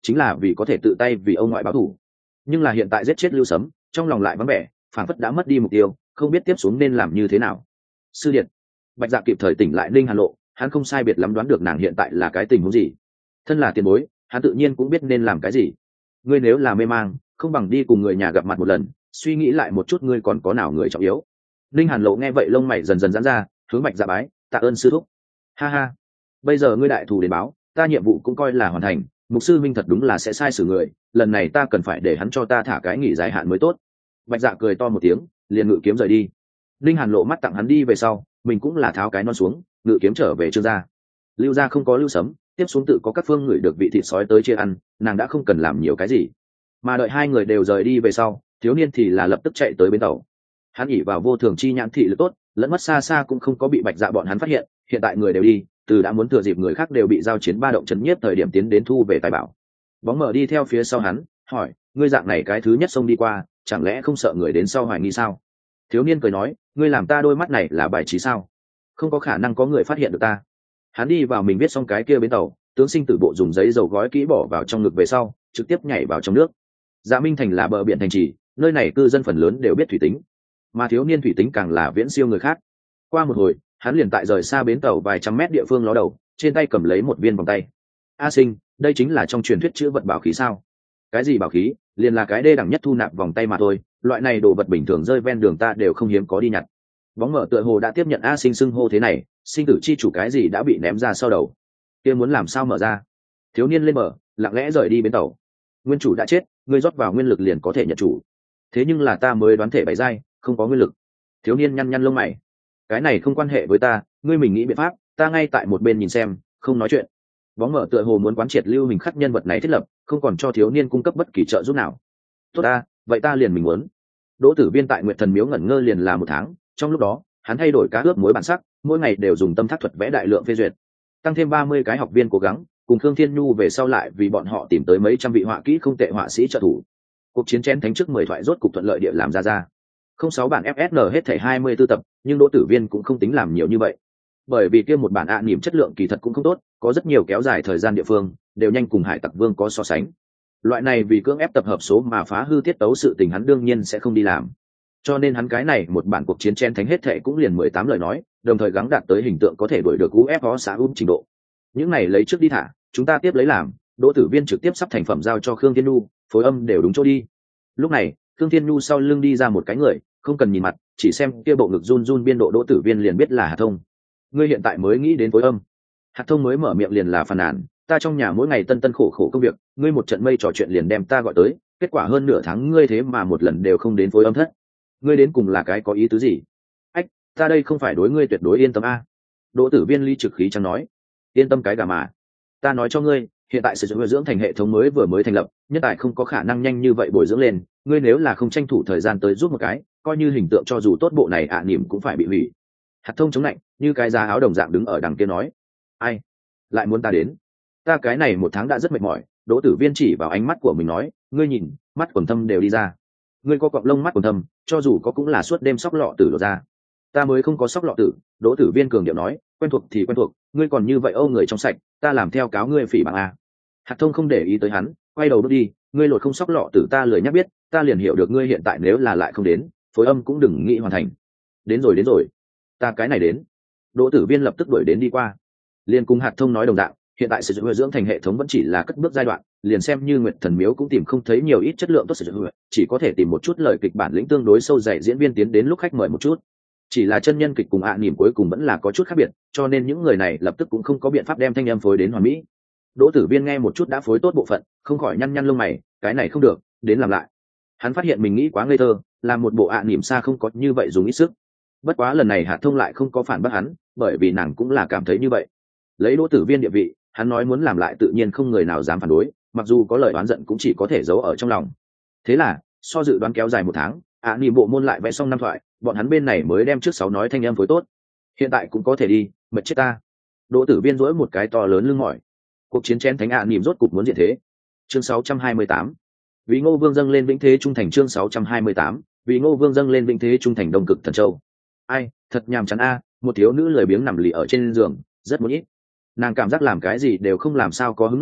chính là vì có thể tự tay vì ông ngoại báo thù. Nhưng là hiện tại giết chết Lưu Sấm, trong lòng lại vắng vẻ, phản phất đã mất đi mục tiêu, không biết tiếp xuống nên làm như thế nào. Sư điện. Bạch Dạ kịp thời tỉnh lại Linh Hàn Lộ, hắn không sai biệt lắm đoán được nàng hiện tại là cái tình huống gì. Thân là tiền bối, hắn tự nhiên cũng biết nên làm cái gì. Ngươi nếu là mê mang, không bằng đi cùng người nhà gặp mặt một lần, suy nghĩ lại một chút ngươi còn có nào người trọng yếu. Linh Hàn Lộ nghe vậy lông mày dần dần giãn ra, hướng Bạch Dạ bái, tạ ơn sư thúc. Ha ha, bây giờ ngươi đại thù đến báo, ta nhiệm vụ cũng coi là hoàn thành. Mục sư minh thật đúng là sẽ sai xử người, lần này ta cần phải để hắn cho ta thả cái nghỉ dài hạn mới tốt. Bạch Dạ cười to một tiếng, liền ngự kiếm rời đi. Linh Hàn Lộ mắt tặng hắn đi về sau, mình cũng là tháo cái non xuống, ngự kiếm trở về Trương gia. Lưu gia không có Lưu Sấm, tiếp xuống tự có các phương người được vị thịt sói tới chia ăn, nàng đã không cần làm nhiều cái gì. Mà đợi hai người đều rời đi về sau, thiếu niên thì là lập tức chạy tới bến tàu. Hắn ỉ vào vô thường chi nhãn thị lực tốt, lẫn mất xa xa cũng không có bị Bạch Dạ bọn hắn phát hiện. Hiện tại người đều đi, từ đã muốn thừa dịp người khác đều bị giao chiến ba động chấn nhiếp thời điểm tiến đến thu về tài bảo. Bóng mở đi theo phía sau hắn, hỏi: ngươi dạng này cái thứ nhất xông đi qua, chẳng lẽ không sợ người đến sau hoài nghi sao? Thiếu niên cười nói: ngươi làm ta đôi mắt này là bài trí sao? Không có khả năng có người phát hiện được ta. Hắn đi vào mình viết xong cái kia bến tàu, tướng sinh tử bộ dùng giấy dầu gói kỹ bỏ vào trong ngực về sau, trực tiếp nhảy vào trong nước. Dạ Minh thành là bờ biển thành trì, nơi này cư dân phần lớn đều biết thủy tính, mà thiếu niên thủy tính càng là viễn siêu người khác. Qua một hồi, hắn liền tại rời xa bến tàu vài trăm mét địa phương ló đầu, trên tay cầm lấy một viên vòng tay. A Sinh, đây chính là trong truyền thuyết chữ vật bảo khí sao? Cái gì bảo khí? Liền là cái đê đẳng nhất thu nạp vòng tay mà thôi, loại này đồ vật bình thường rơi ven đường ta đều không hiếm có đi nhặt. Bóng mở tựa hồ đã tiếp nhận A Sinh xưng hô thế này, sinh tử chi chủ cái gì đã bị ném ra sau đầu. Kia muốn làm sao mở ra? Thiếu niên lên bờ, lặng lẽ rời đi bến tàu. Nguyên chủ đã chết, ngươi rót vào nguyên lực liền có thể nhận chủ. Thế nhưng là ta mới đoán thể bảy giai, không có nguyên lực. Thiếu niên nhăn nhăn lông mày. Cái này không quan hệ với ta, ngươi mình nghĩ biện pháp, ta ngay tại một bên nhìn xem, không nói chuyện. Bóng mở tựa hồ muốn quán triệt lưu hình khắc nhân vật này thiết lập, không còn cho thiếu niên cung cấp bất kỳ trợ giúp nào. Tốt ta, vậy ta liền mình muốn. Đỗ Tử Viên tại Nguyệt Thần Miếu ngẩn ngơ liền là 1 tháng, trong lúc đó, hắn thay đổi cá ướp muối bản sắc, mỗi ngày đều dùng tâm thác thuật vẽ đại lượng phê duyệt. Tăng thêm 30 cái học viên cố gắng, cùng Khương Thiên Nhu về sau lại vì bọn họ tìm tới mấy trăm vị họa kỹ không tệ họa sĩ trợ thủ. Cuộc chiến chén thánh trước 10 thoại rốt cục thuận lợi địa làm ra. 06 bản FSN hết thảy 24 tập, nhưng Đỗ Tử Viên cũng không tính làm nhiều như vậy. Bởi vì kia một bản niềm chất lượng kỳ thật cũng không tốt, có rất nhiều kéo dài thời gian địa phương, đều nhanh cùng Hải Tặc Vương có so sánh. Loại này vì cưỡng ép tập hợp số mà phá hư tiết tấu sự tình hắn đương nhiên sẽ không đi làm. Cho nên hắn cái này một bản cuộc chiến chen thánh hết thảy cũng liền 18 lời nói, đồng thời gắng đạt tới hình tượng có thể đuổi được UFO xã trình độ. Những này lấy trước đi thả, chúng ta tiếp lấy làm. Đỗ Tử Viên trực tiếp sắp thành phẩm giao cho Khương Thiên Nhu, phối âm đều đúng chỗ đi. Lúc này, Khương Thiên Nhu sau lưng đi ra một cái người, không cần nhìn mặt, chỉ xem kia bộ ngực run run biên độ Đỗ Tử Viên liền biết là Hạt Thông. Ngươi hiện tại mới nghĩ đến phối âm? Hạt Thông mới mở miệng liền là phàn nàn, ta trong nhà mỗi ngày tân tân khổ khổ công việc, ngươi một trận mây trò chuyện liền đem ta gọi tới, kết quả hơn nửa tháng ngươi thế mà một lần đều không đến phối âm thất. Ngươi đến cùng là cái có ý tứ gì? Ách, ta đây không phải đối ngươi tuyệt đối yên tâm a. Đỗ Tử Viên ly trực khí chẳng nói, yên tâm cái gà mà. Ta nói cho ngươi, hiện tại sử dụng bồi dưỡng thành hệ thống mới thành lập, nhân tài không có khả năng nhanh như vậy bồi dưỡng lên, ngươi nếu là không tranh thủ thời gian tới giúp một cái, coi như hình tượng cho dù tốt bộ này niềm cũng phải bị hủy. Hạt Thông chống lạnh, như cái da áo đồng dạng đứng ở đằng kia nói, ai lại muốn ta đến? Ta cái này 1 tháng đã rất mệt mỏi. Đỗ Tử Viên chỉ vào ánh mắt của mình nói, ngươi nhìn, mắt quần thâm đều đi ra. Ngươi có cọng lông mắt quần thâm, cho dù có cũng là suốt đêm sóc lọ tử đổ ra. Ta mới không có sóc lọ tử. Đỗ Tử Viên cường điệu nói, quen thuộc thì quen thuộc, ngươi còn như vậy âu người trong sạch, ta làm theo cáo ngươi phỉ báng a. Hạt Thông không để ý tới hắn, quay đầu bước đi, ngươi lột không sóc lọ tử ta lười nhắc biết, ta liền hiểu được ngươi hiện tại nếu là lại không đến, phối âm cũng đừng nghĩ hoàn thành. Đến rồi, ta cái này đến. Đỗ Tử Viên lập tức đuổi đến đi qua. Liên cùng Hạt Thông nói đồng dạng, hiện tại sử dụng dưỡng thành hệ thống vẫn chỉ là cất bước giai đoạn, liền xem như Nguyệt Thần Miếu cũng tìm không thấy nhiều ít chất lượng tốt sử dụng, chỉ có thể tìm một chút lời kịch bản lĩnh tương đối sâu dày diễn viên tiến đến lúc khách mời một chút. Chỉ là chân nhân kịch cùng niềm cuối cùng vẫn là có chút khác biệt, cho nên những người này lập tức cũng không có biện pháp đem thanh âm phối đến hoàn mỹ. Đỗ Tử Viên nghe một chút đã phối tốt bộ phận, không khỏi nhăn nhăn lông mày, cái này không được, đến làm lại. Hắn phát hiện mình nghĩ quá ngây thơ, làm một bộ niềm xa không có như vậy dùng ít sức. Bất quá lần này Hạt Thông lại không có phản bác hắn, bởi vì nàng cũng là cảm thấy như vậy. Lấy Đỗ Tử Viên địa vị, hắn nói muốn làm lại tự nhiên không người nào dám phản đối, mặc dù có lời oán giận cũng chỉ có thể giấu ở trong lòng. Thế là, so dự đoán kéo dài 1 tháng, niềm bộ môn lại vẽ xong 5 thoại, bọn hắn bên này mới đem trước 6 nói thanh âm phối tốt. Hiện tại cũng có thể đi, mệt chết ta. Đỗ Tử Viên duỗi một cái to lớn lưng mỏi. Cuộc chiến chén thánh niềm rốt cục muốn diện thế. Chương 628. Vì Ngô Vương dâng lên vĩnh thế trung thành. Chương 628. Vì Ngô Vương dâng lên vĩnh thế trung thành Đông Cực Thần Châu. Ai, thật nhàm chán a, một thiếu nữ lười biếng nằm lì ở trên giường, rất muốn ít. Nàng cảm giác làm cái gì đều không làm sao có hứng nổi,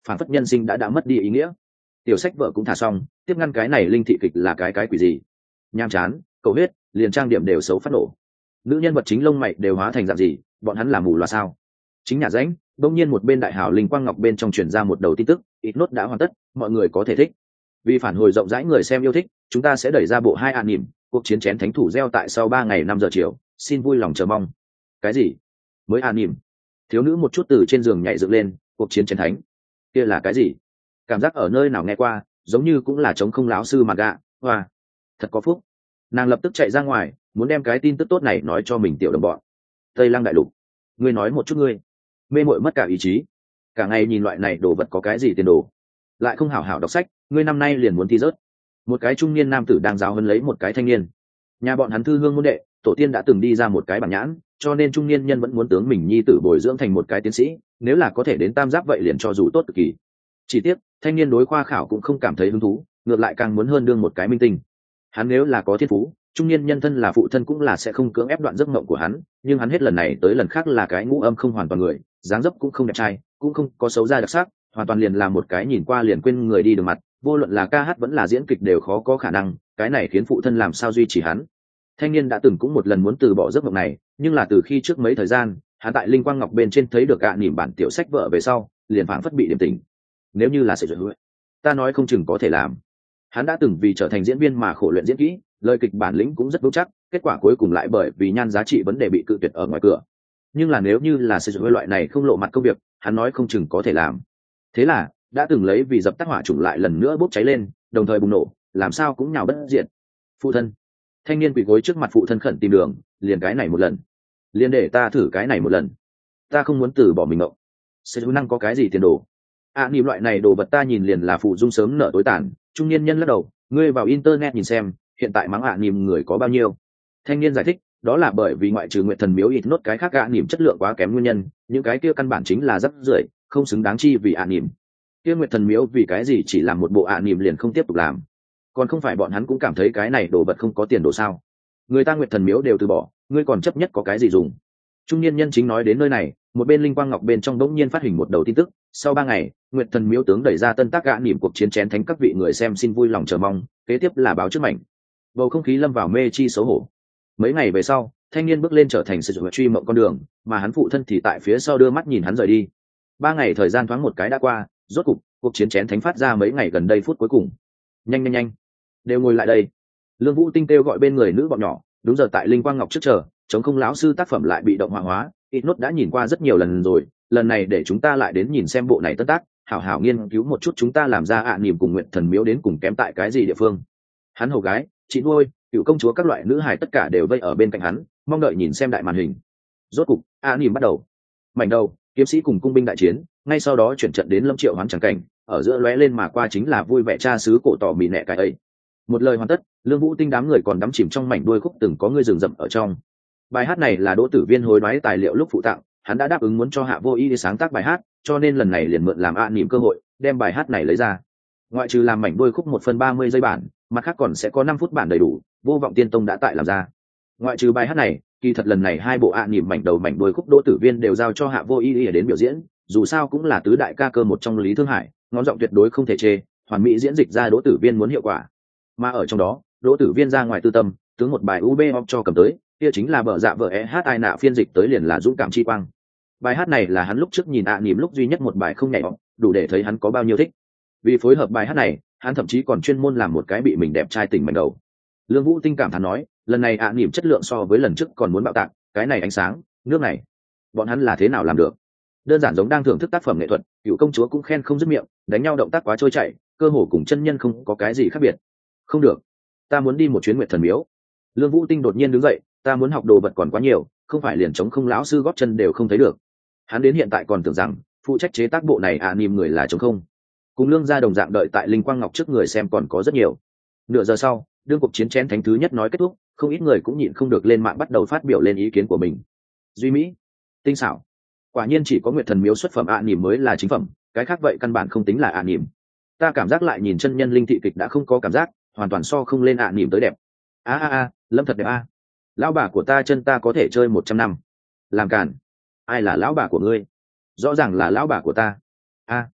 phản phất nhân sinh đã mất đi ý nghĩa. Tiểu sách vợ cũng thả xong, tiếp ngăn cái này linh thị kịch là cái quỷ gì? Nham chán, cầu huyết, liền trang điểm đều xấu phát nổ. Nữ nhân vật chính lông mày đều hóa thành dạng gì, bọn hắn làm mù loà sao? Chính nhà rãnh, đông nhiên một bên đại hào linh quang ngọc bên trong truyền ra một đầu tin tức, ít nốt đã hoàn tất, mọi người có thể thích. Vì phản hồi rộng rãi người xem yêu thích, chúng ta sẽ đẩy ra bộ 2 anime, cuộc chiến chén thánh thủ gieo tại sau 3 ngày 5 giờ chiều, xin vui lòng chờ mong. Cái gì? Mới anime? Thiếu nữ một chút từ trên giường nhảy dựng lên, cuộc chiến chén thánh? Kia là cái gì? Cảm giác ở nơi nào nghe qua, giống như cũng là chống không lão sư mà gạ, hoa. Thật có phúc. Nàng lập tức chạy ra ngoài, muốn đem cái tin tức tốt này nói cho mình tiểu đồng bọn. Tây Lăng đại lục, ngươi nói một chút ngươi. Mê muội mất cả ý chí. Cả ngày nhìn loại này đồ vật có cái gì tiền đồ. Lại không hảo hảo đọc sách, ngươi năm nay liền muốn thi rớt. Một cái trung niên nam tử đang giáo huấn lấy một cái thanh niên. Nhà bọn hắn thư hương môn đệ, tổ tiên đã từng đi ra một cái bản nhãn, cho nên trung niên nhân vẫn muốn tướng mình nhi tử bồi dưỡng thành một cái tiến sĩ, nếu là có thể đến tam giáp vậy liền cho dù tốt cực kỳ. Chỉ tiếc, thanh niên đối khoa khảo cũng không cảm thấy hứng thú, ngược lại càng muốn hơn đương một cái minh tinh. Hắn nếu là có thiên phú, trung niên nhân thân là phụ thân cũng là sẽ không cưỡng ép đoạn giấc mộng của hắn, nhưng hắn hết lần này tới lần khác là cái ngũ âm không hoàn toàn người, dáng dấp cũng không đẹp trai, cũng không có xấu da đặc sắc, hoàn toàn liền là một cái nhìn qua liền quên người đi đường mặt, vô luận là ca hát vẫn là diễn kịch đều khó có khả năng, cái này khiến phụ thân làm sao duy trì hắn. Thanh niên đã từng cũng một lần muốn từ bỏ giấc mộng này, nhưng là từ khi trước mấy thời gian, hắn tại linh quang ngọc bên trên thấy được nỉm bản tiểu sách vợ về sau, liền phảng phất bị điểm tỉnh. Nếu như là sự duyệt hứa, ta nói không chừng có thể làm. Hắn đã từng vì trở thành diễn viên mà khổ luyện diễn kỹ, lời kịch bản lĩnh cũng rất vững chắc, kết quả cuối cùng lại bởi vì nhan giá trị vấn đề bị cự tuyệt ở ngoài cửa. Nhưng là nếu như là sử dụng loại này không lộ mặt công việc, hắn nói không chừng có thể làm. Thế là đã từng lấy vì dập tắt hỏa chủng lại lần nữa bốc cháy lên, đồng thời bùng nổ, làm sao cũng nhào bất diệt. Phụ thân, thanh niên quỳ gối trước mặt phụ thân khẩn tìm đường, liền cái này một lần, liền để ta thử cái này một lần, ta không muốn từ bỏ mình ngộng. Sẽ năng có cái gì tiền đồ? Niệm loại này đồ vật ta nhìn liền là phụ dung sớm nở tối tàn. Trung niên nhân lắc đầu, ngươi vào internet nhìn xem, hiện tại mắng niệm người có bao nhiêu. Thanh niên giải thích, đó là bởi vì ngoại trừ Nguyệt Thần Miếu ít nốt cái khác niệm chất lượng quá kém nguyên nhân, những cái kia căn bản chính là rắc rưởi, không xứng đáng chi vì niệm. Kia Nguyệt Thần Miếu vì cái gì chỉ làm một bộ niệm liền không tiếp tục làm? Còn không phải bọn hắn cũng cảm thấy cái này đồ vật không có tiền đồ sao? Người ta Nguyệt Thần Miếu đều từ bỏ, ngươi còn chấp nhất có cái gì dùng? Trung niên nhân chính nói đến nơi này, một bên linh quang ngọc bên trong đống nhiên phát hình một đầu tin tức, sau 3 ngày, Nguyệt Thần Miếu tướng đẩy ra tân tác niệm cuộc chiến chén thánh, các vị người xem xin vui lòng chờ mong, kế tiếp là báo trước mảnh. Bầu không khí lâm vào mê chi xấu hổ. Mấy ngày về sau, thanh niên bước lên trở thành sự truy mộng con đường, mà hắn phụ thân thì tại phía sau đưa mắt nhìn hắn rời đi. 3 ngày thời gian thoáng một cái đã qua, rốt cục cuộc chiến chén thánh phát ra mấy ngày gần đây phút cuối cùng. Nhanh, đều ngồi lại đây. Lương Vũ Tinh kêu gọi bên người nữ bọn nhỏ, đúng giờ tại linh quang ngọc trước chờ, chống không lão sư tác phẩm lại bị động hỏa hóa, ít nốt đã nhìn qua rất nhiều lần rồi, lần này để chúng ta lại đến nhìn xem bộ này tất tác, hảo hảo nghiên cứu một chút chúng ta làm ra niệm cùng Nguyệt Thần Miếu đến cùng kém tại cái gì địa phương. Hắn hầu gái, chị nuôi, cựu công chúa các loại nữ hài tất cả đều vây ở bên cạnh hắn, mong đợi nhìn xem đại màn hình. Rốt cục niệm bắt đầu. Mảnh đầu, kiếm sĩ cùng cung binh đại chiến, ngay sau đó chuyển trận đến Lâm Triệu Hoán trắng cảnh, ở giữa lóe lên mà qua chính là vui vẻ cha xứ cổ tỏ mì nẹ cái ấy. Một lời hoàn tất, Lương Vũ Tinh đám người còn đắm chìm trong mảnh đuôi khúc từng có người rừng rậm ở trong. Bài hát này là Đỗ Tử Viên hối đoái tài liệu lúc phụ tặng, hắn đã đáp ứng muốn cho Hạ Vô Ý đi sáng tác bài hát, cho nên lần này liền mượn làm niệm cơ hội, đem bài hát này lấy ra. Ngoại trừ làm mảnh đuôi khúc 1/30 giây bản, mặt khác còn sẽ có 5 phút bản đầy đủ, Vô Vọng Tiên Tông đã tại làm ra. Ngoại trừ bài hát này, kỳ thật lần này hai bộ niệm mảnh đầu mảnh đuôi khúc Đỗ Tử Viên đều giao cho Hạ Vô Ý đến biểu diễn, dù sao cũng là tứ đại ca cơ một trong Lý Thương Hải, ngón giọng tuyệt đối không thể chê, hoàn mỹ diễn dịch ra Đỗ Tử Viên muốn hiệu quả. Mà ở trong đó, Đỗ Tử Viên ra ngoài tư tâm, tướng một bài UB op cho cầm tới, kia chính là bờ dạ vợ ai nạ phiên dịch tới liền là dũng cảm chi quang. Bài hát này là hắn lúc trước nhìn niệm lúc duy nhất một bài không nhảy op, đủ để thấy hắn có bao nhiêu thích. Vì phối hợp bài hát này, hắn thậm chí còn chuyên môn làm một cái bị mình đẹp trai tỉnh mảnh đầu. Lương Vũ Tinh cảm thán nói, lần này niệm chất lượng so với lần trước còn muốn bạo tạc, cái này ánh sáng, nước này, bọn hắn là thế nào làm được? Đơn giản giống đang thưởng thức tác phẩm nghệ thuật, cựu công chúa cũng khen không dứt miệng, đánh nhau động tác quá trôi chảy, cơ hồ cùng chân nhân không có cái gì khác biệt. Không được, ta muốn đi một chuyến Nguyệt Thần Miếu. Lương Vũ Tinh đột nhiên đứng dậy, ta muốn học đồ vật còn quá nhiều, không phải liền chống không lão sư góp chân đều không thấy được. Hắn đến hiện tại còn tưởng rằng phụ trách chế tác bộ này niệm người là chống không. Cùng Lương gia đồng dạng đợi tại linh quang ngọc trước người xem còn có rất nhiều. Nửa giờ sau, đương cuộc chiến chén thánh thứ nhất nói kết thúc, không ít người cũng nhịn không được lên mạng bắt đầu phát biểu lên ý kiến của mình. Duy mỹ, tinh xảo, quả nhiên chỉ có Nguyệt Thần Miếu xuất phẩm niệm mới là chính phẩm, cái khác vậy căn bản không tính là niệm. Ta cảm giác lại nhìn chân nhân linh thị kịch đã không có cảm giác, hoàn toàn so không lên niệm tới đẹp. Lâm thật đẹp lão bà của ta chân ta có thể chơi 100 năm. Làm cản, ai là lão bà của ngươi? Rõ ràng là lão bà của ta. Các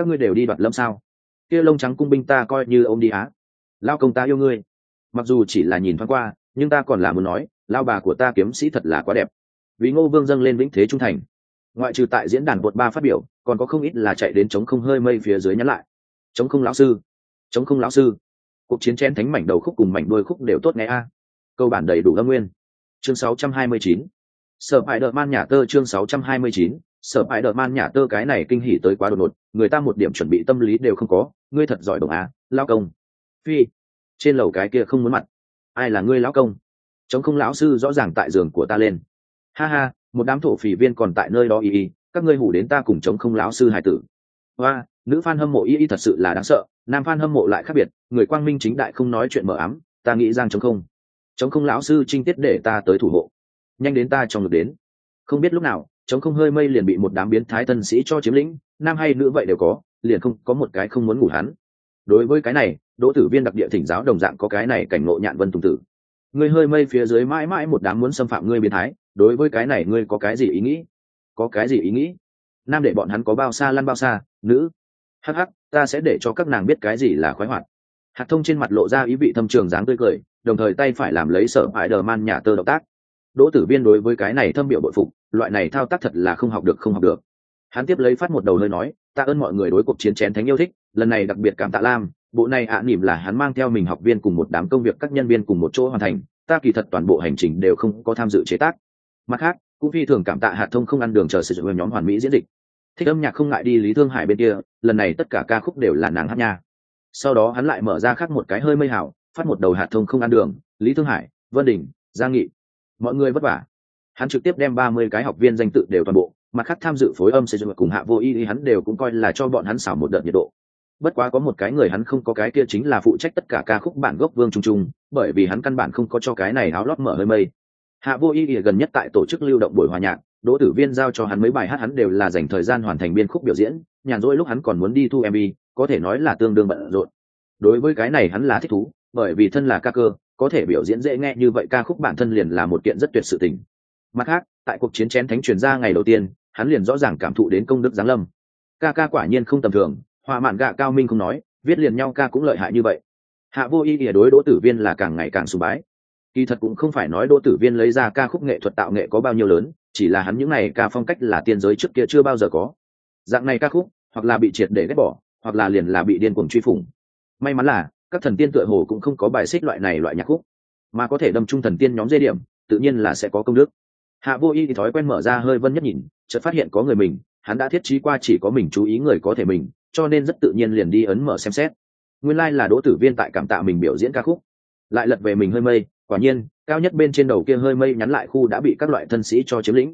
các ngươi đều đi đoạt lâm sao? Kia lông trắng cung binh ta coi như ôm đi á. Lao công ta yêu ngươi. Mặc dù chỉ là nhìn thoáng qua, nhưng ta còn là muốn nói, lao bà của ta kiếm sĩ thật là quá đẹp. Vì Ngô Vương dâng lên vĩnh thế trung thành. Ngoại trừ tại diễn đàn bột ba phát biểu, còn có không ít là chạy đến chống không hơi mây phía dưới nhắn lại. Chống không lão sư, chống không lão sư. Cuộc chiến chén thánh mảnh đầu khúc cùng mảnh đuôi khúc đều tốt nghe a. Câu bản đầy đủ âm nguyên. Chương 629. Sở Bại Đợt Man Nhả Tơ chương 629. Sở Bại Đợt Man Nhả Tơ cái này kinh hỉ tới quá đột ngột, người ta một điểm chuẩn bị tâm lý đều không có, ngươi thật giỏi đồng á, lao công. Phi, trên lầu cái kia không muốn mặt. Ai là ngươi lão công? Chống không lão sư rõ ràng tại giường của ta lên. Ha ha, một đám thổ phỉ viên còn tại nơi đó y, các ngươi hủ đến ta cùng chống không lão sư hải tử. Hoa, nữ fan hâm mộ y thật sự là đáng sợ, nam fan hâm mộ lại khác biệt, người quang minh chính đại không nói chuyện mờ ám, ta nghĩ rằng chống không lão sư trinh tiết để ta tới thủ hộ. Nhanh đến ta trong ngực đến. Không biết lúc nào, chống không hơi mây liền bị một đám biến thái thân sĩ cho chiếm lĩnh, nam hay nữ vậy đều có, liền không có một cái không muốn ngủ hắn. Đối với cái này, Đỗ Tử Viên đặc địa thỉnh giáo đồng dạng có cái này cảnh ngộ nhạn vân tùng tử. Ngươi hơi mây phía dưới mãi mãi một đám muốn xâm phạm ngươi biến thái, đối với cái này ngươi có cái gì ý nghĩ? Có cái gì ý nghĩ? Nam để bọn hắn có bao xa lăn bao xa, nữ. Hắc hắc, ta sẽ để cho các nàng biết cái gì là khoái hoạt. Hạt Thông trên mặt lộ ra ý vị thâm trường dáng tươi cười, đồng thời tay phải làm lấy Sở Bại Đợt Man Nhả Tơ động tác. Đỗ Tử Viên đối với cái này thâm biểu bội phục, loại này thao tác thật là không học được. Hắn tiếp lấy phát một đầu hơi nói, tạ ơn mọi người đối cuộc chiến chén thánh yêu thích, lần này đặc biệt cảm tạ Lam, bộ này nỉm là hắn mang theo mình học viên cùng một đám công việc các nhân viên cùng một chỗ hoàn thành, ta kỳ thật toàn bộ hành trình đều không có tham dự chế tác. Mặt khác, cũng phi thường cảm tạ Hạt Thông không ăn đường chờ sử dụng nhóm hoàn mỹ diễn dịch. Thích âm nhạc không ngại đi Lý Thương Hải bên kia, lần này tất cả ca khúc đều là nàng hát nha. Sau đó hắn lại mở ra khác một cái hơi mây hảo, phát một đầu Hạt Thông không ăn đường, Lý Thương Hải, Vân Đình, Giang Nghị. Mọi người vất vả. Hắn trực tiếp đem 30 cái học viên danh tự đều toàn bộ, mặt khác tham dự phối âm xây dựng cùng Hạ Vô Y hắn đều cũng coi là cho bọn hắn xảo một đợt nhiệt độ. Bất quá có một cái người hắn không có, cái kia chính là phụ trách tất cả ca khúc bản gốc Vương Trung Trung, bởi vì hắn căn bản không có cho cái này áo lót mở hơi mây. Hạ Vô Y gần nhất tại tổ chức lưu động buổi hòa nhạc, Đỗ Tử Viên giao cho hắn mấy bài hát hắn đều là dành thời gian hoàn thành biên khúc biểu diễn, nhàn rỗi lúc hắn còn muốn đi thu MV, có thể nói là tương đương bận rộn. Đối với cái này hắn là thích thú, bởi vì thân là ca cơ, có thể biểu diễn dễ nghe như vậy ca khúc bản thân liền là một kiện rất tuyệt sự tình. Mặt khác, tại cuộc chiến chén thánh truyền ra ngày đầu tiên, hắn liền rõ ràng cảm thụ đến công đức giáng lâm. Ca quả nhiên không tầm thường, hòa mạn gạ cao minh không nói, viết liền nhau ca cũng lợi hại như vậy. Hạ Vô Y đối Đỗ Tử Viên là càng ngày càng sùng bái. Kỳ thật cũng không phải nói Đỗ Tử Viên lấy ra ca khúc nghệ thuật tạo nghệ có bao nhiêu lớn, chỉ là hắn những này ca phong cách là tiên giới trước kia chưa bao giờ có. Dạng này ca khúc, hoặc là bị triệt để ghét bỏ, hoặc là liền là bị điên cuồng truy phủng. May mắn là các thần tiên tựa hồ cũng không có bài xích loại này loại nhạc khúc, mà có thể đâm trung thần tiên nhóm dây điểm, tự nhiên là sẽ có công đức. Hạ Vô Y thì thói quen mở ra hơi vân nhất nhìn, chợt phát hiện có người mình, hắn đã thiết trí qua chỉ có mình chú ý người có thể mình, cho nên rất tự nhiên liền đi ấn mở xem xét. Nguyên lai là Đỗ Tử Viên tại cảm tạ mình biểu diễn ca khúc, lại lật về mình hơi mây, quả nhiên cao nhất bên trên đầu kia hơi mây nhắn lại khu đã bị các loại thân sĩ cho chiếm lĩnh.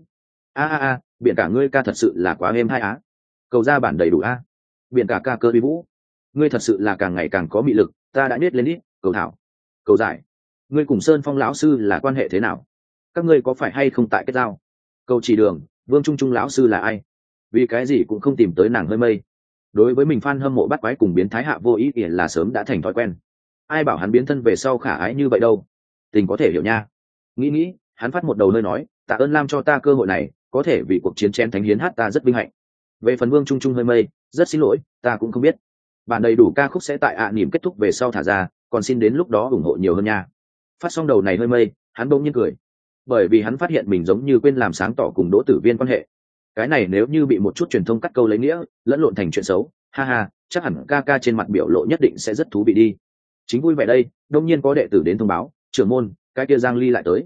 A biển cả ngươi ca thật sự là quá êm hai á. Cầu ra bản đầy đủ a. Biển cả ca cơ vi vũ, ngươi thật sự là càng ngày càng có mị lực, ta đã biết lên ít. Cầu thảo, cầu giải, ngươi cùng Sơn Phong lão sư là quan hệ thế nào? Các ngươi có phải hay không tại kết giao? Cầu chỉ đường, Vương Trung Trung lão sư là ai? Vì cái gì cũng không tìm tới nàng hơi mây. Đối với mình fan hâm mộ bắt quái cùng biến thái Hạ Vô Y là sớm đã thành thói quen. Ai bảo hắn biến thân về sau khả ái như vậy đâu? Tình có thể hiểu nha. Nghĩ, hắn phát một đầu nơi nói, tạ ơn Lam cho ta cơ hội này, có thể vì cuộc chiến chén thánh hiến hát ta rất vinh hạnh. Về phần Vương Trung Trung hơi mây, rất xin lỗi, ta cũng không biết. Bản đầy đủ ca khúc sẽ tại nỉm kết thúc về sau thả ra, còn xin đến lúc đó ủng hộ nhiều hơn nha. Phát xong đầu này hơi mây, hắn bỗng nhiên cười, bởi vì hắn phát hiện mình giống như quên làm sáng tỏ cùng Đỗ Tử Viên quan hệ. Cái này nếu như bị một chút truyền thông cắt câu lấy nghĩa, lẫn lộn thành chuyện xấu, ha ha, chắc hẳn ca trên mặt biểu lộ nhất định sẽ rất thú vị đi. Chính vui vẻ đây, đông nhiên có đệ tử đến thông báo, trưởng môn, cái kia Giang Ly lại tới.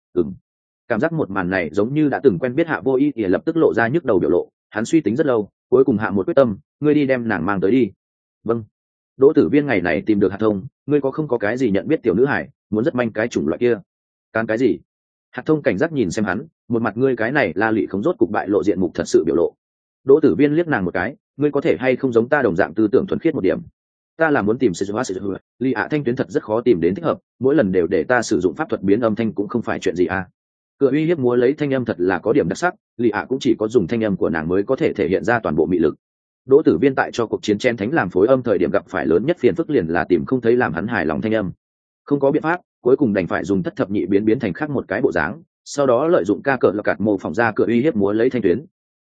Cảm giác một màn này giống như đã từng quen biết Hạ Vô Y thì lập tức lộ ra nhức đầu biểu lộ, hắn suy tính rất lâu, cuối cùng hạ một quyết tâm, ngươi đi đem nàng mang tới đi. Vâng. Đỗ Tử Viên ngày này tìm được Hạt Thông, ngươi có không có cái gì nhận biết tiểu nữ hải, muốn rất manh cái chủng loại kia. Cán cái gì? Hạt Thông cảnh giác nhìn xem hắn, một mặt ngươi cái này la lị không rốt cục bại lộ diện mục thật sự biểu lộ. Đỗ Tử Viên liếc nàng một cái, ngươi có thể hay không giống ta đồng dạng tư tưởng thuần khiết một điểm. Ta là muốn tìm sự Lý Ạ thanh tuyến thật rất khó tìm đến thích hợp, mỗi lần đều để ta sử dụng pháp thuật biến âm thanh cũng không phải chuyện gì à. Cửa uy hiếp múa lấy thanh âm thật là có điểm đặc sắc, Lý Ạ cũng chỉ có dùng thanh âm của nàng mới có thể thể hiện ra toàn bộ mị lực. Đỗ Tử Viên tại cho cuộc chiến chén thánh làm phối âm thời điểm gặp phải lớn nhất phiền phức liền là tìm không thấy làm hắn hài lòng thanh âm. Không có biện pháp, cuối cùng đành phải dùng thất thập nhị biến thành khác một cái bộ dáng, sau đó lợi dụng ca cờ lọc cạt mô phỏng ra cửa uy hiếp múa lấy thanh tuyến.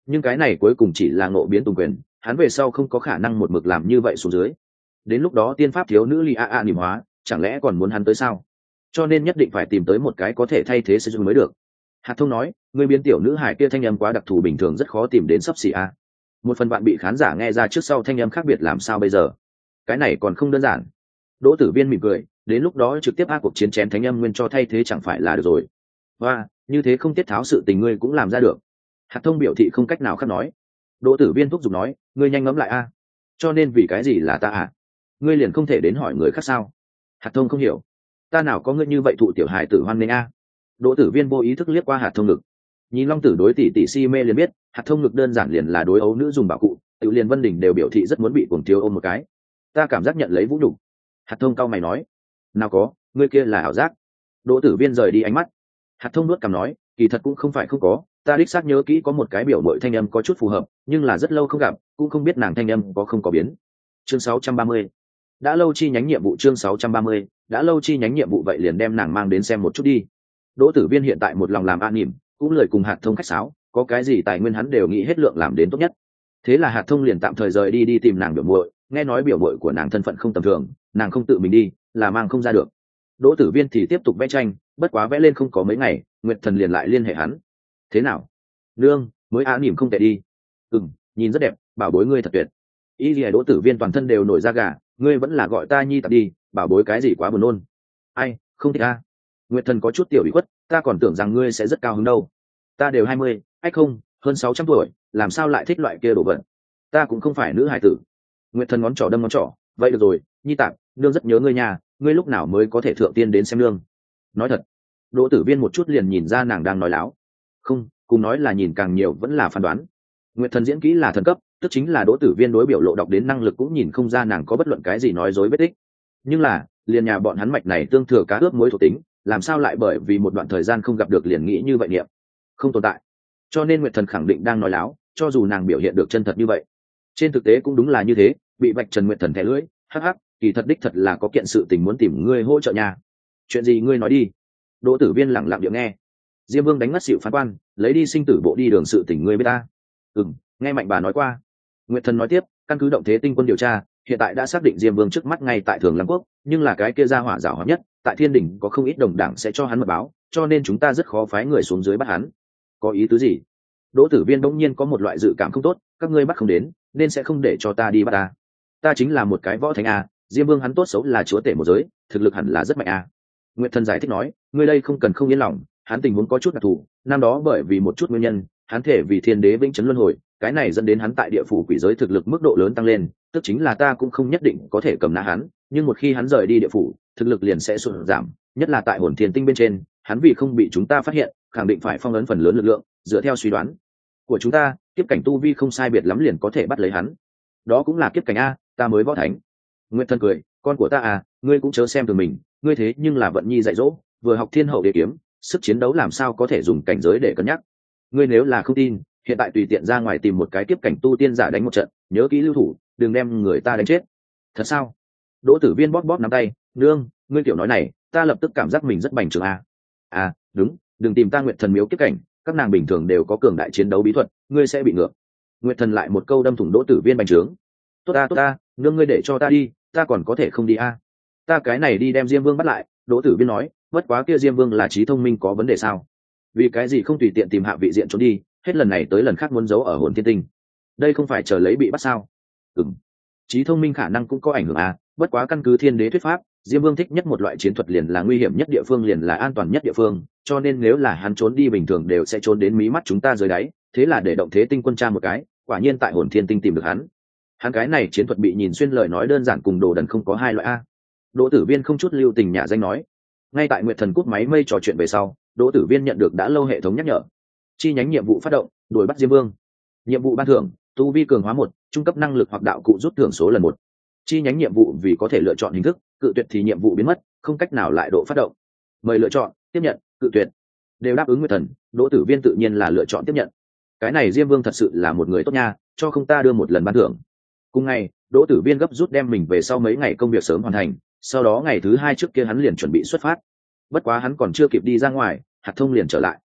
nhưng cái này cuối cùng chỉ là ngộ biến tùng quyền, hắn về sau không có khả năng một mực làm như vậy xuống dưới. Đến lúc đó tiên pháp thiếu nữ li a a niệm hóa, chẳng lẽ còn muốn hắn tới sao? Cho nên nhất định phải tìm tới một cái có thể thay thế sử dụng mới được. Hạt Thông nói, người biến tiểu nữ hải kia thanh âm quá đặc thù, bình thường rất khó tìm đến sắp xỉ a. Một phần bạn bị khán giả nghe ra trước sau thanh âm khác biệt, làm sao bây giờ? Cái này còn không đơn giản. Đỗ Tử Viên mỉm cười, đến lúc đó trực tiếp áp cuộc chiến chén thánh âm nguyên cho thay thế chẳng phải là được rồi. Và như thế không tiết tháo sự tình ngươi cũng làm ra được. Hạt Thông biểu thị không cách nào khác nói. Đỗ Tử Viên thúc giục nói, ngươi nhanh ngẫm lại a. Cho nên vì cái gì là ta à? Ngươi liền không thể đến hỏi người khác sao? Hạt Thông không hiểu. Ta nào có ngươi như vậy thụ tiểu hài tử hoan nghênh a. Đỗ Tử Viên vô ý thức liếc qua Hạt Thông ngực. Nhìn Long Tử đối tỷ tỷ si mê liền biết, Hạt Thông ngực đơn giản liền là đối ấu nữ dùng bảo cụ, tự liền Vân Đình đều biểu thị rất muốn bị cuồng thiếu ôm một cái. Ta cảm giác nhận lấy vũ nhục. Hạt Thông cau mày nói, nào có, ngươi kia là ảo giác. Đỗ Tử Viên rời đi ánh mắt. Hạt Thông nuốt cằm nói, kỳ thật cũng không phải không có, ta đích xác nhớ kỹ có một cái biểu mội thanh âm có chút phù hợp, nhưng là rất lâu không gặp, cũng không biết nàng thanh âm có không có biến. Chương 630. Đã lâu chi nhánh nhiệm vụ. Chương 630. Đã lâu chi nhánh nhiệm vụ, vậy liền đem nàng mang đến xem một chút đi. Đỗ Tử Viên hiện tại một lòng làm an nỉm, cũng lời cùng Hạt Thông khách sáo, có cái gì tài nguyên hắn đều nghĩ hết lượng làm đến tốt nhất. Thế là Hạt Thông liền tạm thời rời đi tìm nàng biểu muội, nghe nói biểu muội của nàng thân phận không tầm thường, nàng không tự mình đi là mang không ra được. Đỗ Tử Viên thì tiếp tục vẽ tranh, bất quá vẽ lên không có mấy ngày, Nguyệt Thần liền lại liên hệ hắn. Thế nào? Nương, mới á nỉm không tệ đi. Nhìn rất đẹp, bảo bối ngươi thật tuyệt. Ý gì? Đỗ Tử Viên toàn thân đều nổi da gà, ngươi vẫn là gọi ta nhi tập đi, bảo bối cái gì quá buồn nôn. Ai, không thích a. Nguyệt Thần có chút tiểu bị khuất, ta còn tưởng rằng ngươi sẽ rất cao hứng đâu. Ta đều 20, không, hơn 600 tuổi, làm sao lại thích loại kia đồ vật? Ta cũng không phải nữ hải tử. Nguyệt Thần ngón trỏ đâm ngón trỏ, vậy được rồi, nhi tạp, nương rất nhớ ngươi nhà, ngươi lúc nào mới có thể thượng tiên đến xem nương? Nói thật. Đỗ Tử Viên một chút liền nhìn ra nàng đang nói láo. Không, cùng nói là nhìn càng nhiều vẫn là phán đoán. Nguyệt Thần diễn kỹ là thần cấp, tức chính là Đỗ Tử Viên đối biểu lộ đọc đến năng lực cũng nhìn không ra nàng có bất luận cái gì nói dối vết tích. Nhưng là, liền nhà bọn hắn mạch này tương thừa cá ướp muối thuộc tính, làm sao lại bởi vì một đoạn thời gian không gặp được liền nghĩ như vậy niệm? Không tồn tại. Cho nên Nguyệt Thần khẳng định đang nói láo, cho dù nàng biểu hiện được chân thật như vậy. Trên thực tế cũng đúng là như thế, bị vạch trần. Nguyệt Thần thẻ lưỡi, hắc hắc, kỳ thật đích thật là có kiện sự tình muốn tìm ngươi hỗ trợ nhà. Chuyện gì ngươi nói đi. Đỗ Tử Viên lặng lặng điệu nghe. Diêm Vương đánh ngất xỉu phán quan, lấy đi sinh tử bộ đi đường, sự tình ngươi biết ta? Nghe Mạnh bà nói qua. Nguyệt Thần nói tiếp, căn cứ động thế tinh quân điều tra, hiện tại đã xác định Diêm Vương trước mắt ngay tại Thường Lăng Quốc, nhưng là cái kia ra hỏa giảo hóa nhất, tại Thiên Đỉnh có không ít đồng đảng sẽ cho hắn mật báo, cho nên chúng ta rất khó phái người xuống dưới bắt hắn. Có ý tứ gì? Đỗ Tử Viên bỗng nhiên có một loại dự cảm không tốt, các ngươi bắt không đến, nên sẽ không để cho ta đi bắt ta. Ta chính là một cái võ thánh a, Diêm Vương hắn tốt xấu là chúa tể một giới, thực lực hẳn là rất mạnh a. Nguyệt Thần giải thích nói, ngươi đây không cần không yên lòng, hắn tình huống có chút đặc thù, năm đó bởi vì một chút nguyên nhân, hắn thể vì thiên đế vĩnh chấn luân hồi, cái này dẫn đến hắn tại địa phủ quỷ giới thực lực mức độ lớn tăng lên, tức chính là ta cũng không nhất định có thể cầm nã hắn, nhưng một khi hắn rời đi địa phủ, thực lực liền sẽ sụt giảm, nhất là tại hồn thiên tinh bên trên, hắn vì không bị chúng ta phát hiện, khẳng định phải phong ấn phần lớn lực lượng, dựa theo suy đoán của chúng ta, kiếp cảnh tu vi không sai biệt lắm liền có thể bắt lấy hắn. Đó cũng là kiếp cảnh a, ta mới võ thánh. Nguyệt Thần cười, con của ta à, ngươi cũng chớ xem thường mình, ngươi thế nhưng là vận nhi dạy dỗ, vừa học thiên hậu đế kiếm, sức chiến đấu làm sao có thể dùng cảnh giới để cân nhắc. Ngươi nếu là không tin, hiện tại tùy tiện ra ngoài tìm một cái kiếp cảnh tu tiên giả đánh một trận, nhớ kỹ lưu thủ, đừng đem người ta đánh chết. Thật sao? Đỗ Tử Viên bóp bóp nắm tay, nương, ngươi kiểu nói này, ta lập tức cảm giác mình rất bành trướng a. Đúng, đừng tìm ta Nguyệt Thần miếu kiếp cảnh, các nàng bình thường đều có cường đại chiến đấu bí thuật, ngươi sẽ bị ngược. Nguyệt Thần lại một câu đâm thủng Đỗ Tử Viên bành trướng. Tốt ta, nương ngươi để cho ta đi, ta còn có thể không đi a? Ta cái này đi đem Diêm Vương bắt lại. Đỗ Tử Viên nói, bất quá kia Diêm Vương là trí thông minh có vấn đề sao? Vì cái gì không tùy tiện tìm hạ vị diện trốn đi, hết lần này tới lần khác muốn giấu ở hồn thiên tinh? Đây không phải chờ lấy bị bắt sao? Trí thông minh khả năng cũng có ảnh hưởng à, bất quá căn cứ thiên đế thuyết pháp, Diêm Vương thích nhất một loại chiến thuật liền là nguy hiểm nhất địa phương liền là an toàn nhất địa phương, cho nên nếu là hắn trốn đi bình thường đều sẽ trốn đến mí mắt chúng ta dưới đáy, thế là để động thế tinh quân tra một cái, quả nhiên tại hồn thiên tinh tìm được hắn. Hắn cái này chiến thuật bị nhìn xuyên, lời nói đơn giản cùng đồ đần không có hai loại a. Đỗ Tử Viên không chút lưu tình nhả danh nói. Ngay tại Nguyệt Thần cút máy mây trò chuyện về sau, Đỗ Tử Viên nhận được đã lâu hệ thống nhắc nhở. Chi nhánh nhiệm vụ phát động, đuổi bắt Diêm Vương. Nhiệm vụ ban thưởng, tu vi cường hóa 1, trung cấp năng lực hoặc đạo cụ rút thưởng số lần 1. Chi nhánh nhiệm vụ vì có thể lựa chọn hình thức, cự tuyệt thì nhiệm vụ biến mất, không cách nào lại độ phát động. Mời lựa chọn, tiếp nhận, cự tuyệt. Đều đáp ứng Nguyệt Thần, Đỗ Tử Viên tự nhiên là lựa chọn tiếp nhận. Cái này Diêm Vương thật sự là một người tốt nha, cho không ta đưa một lần ban thưởng. Cùng ngày, Đỗ Tử Viên gấp rút đem mình về sau mấy ngày công việc sớm hoàn thành, sau đó ngày thứ 2 trước kia hắn liền chuẩn bị xuất phát. Bất quá hắn còn chưa kịp đi ra ngoài, Hạt Thông liền trở lại.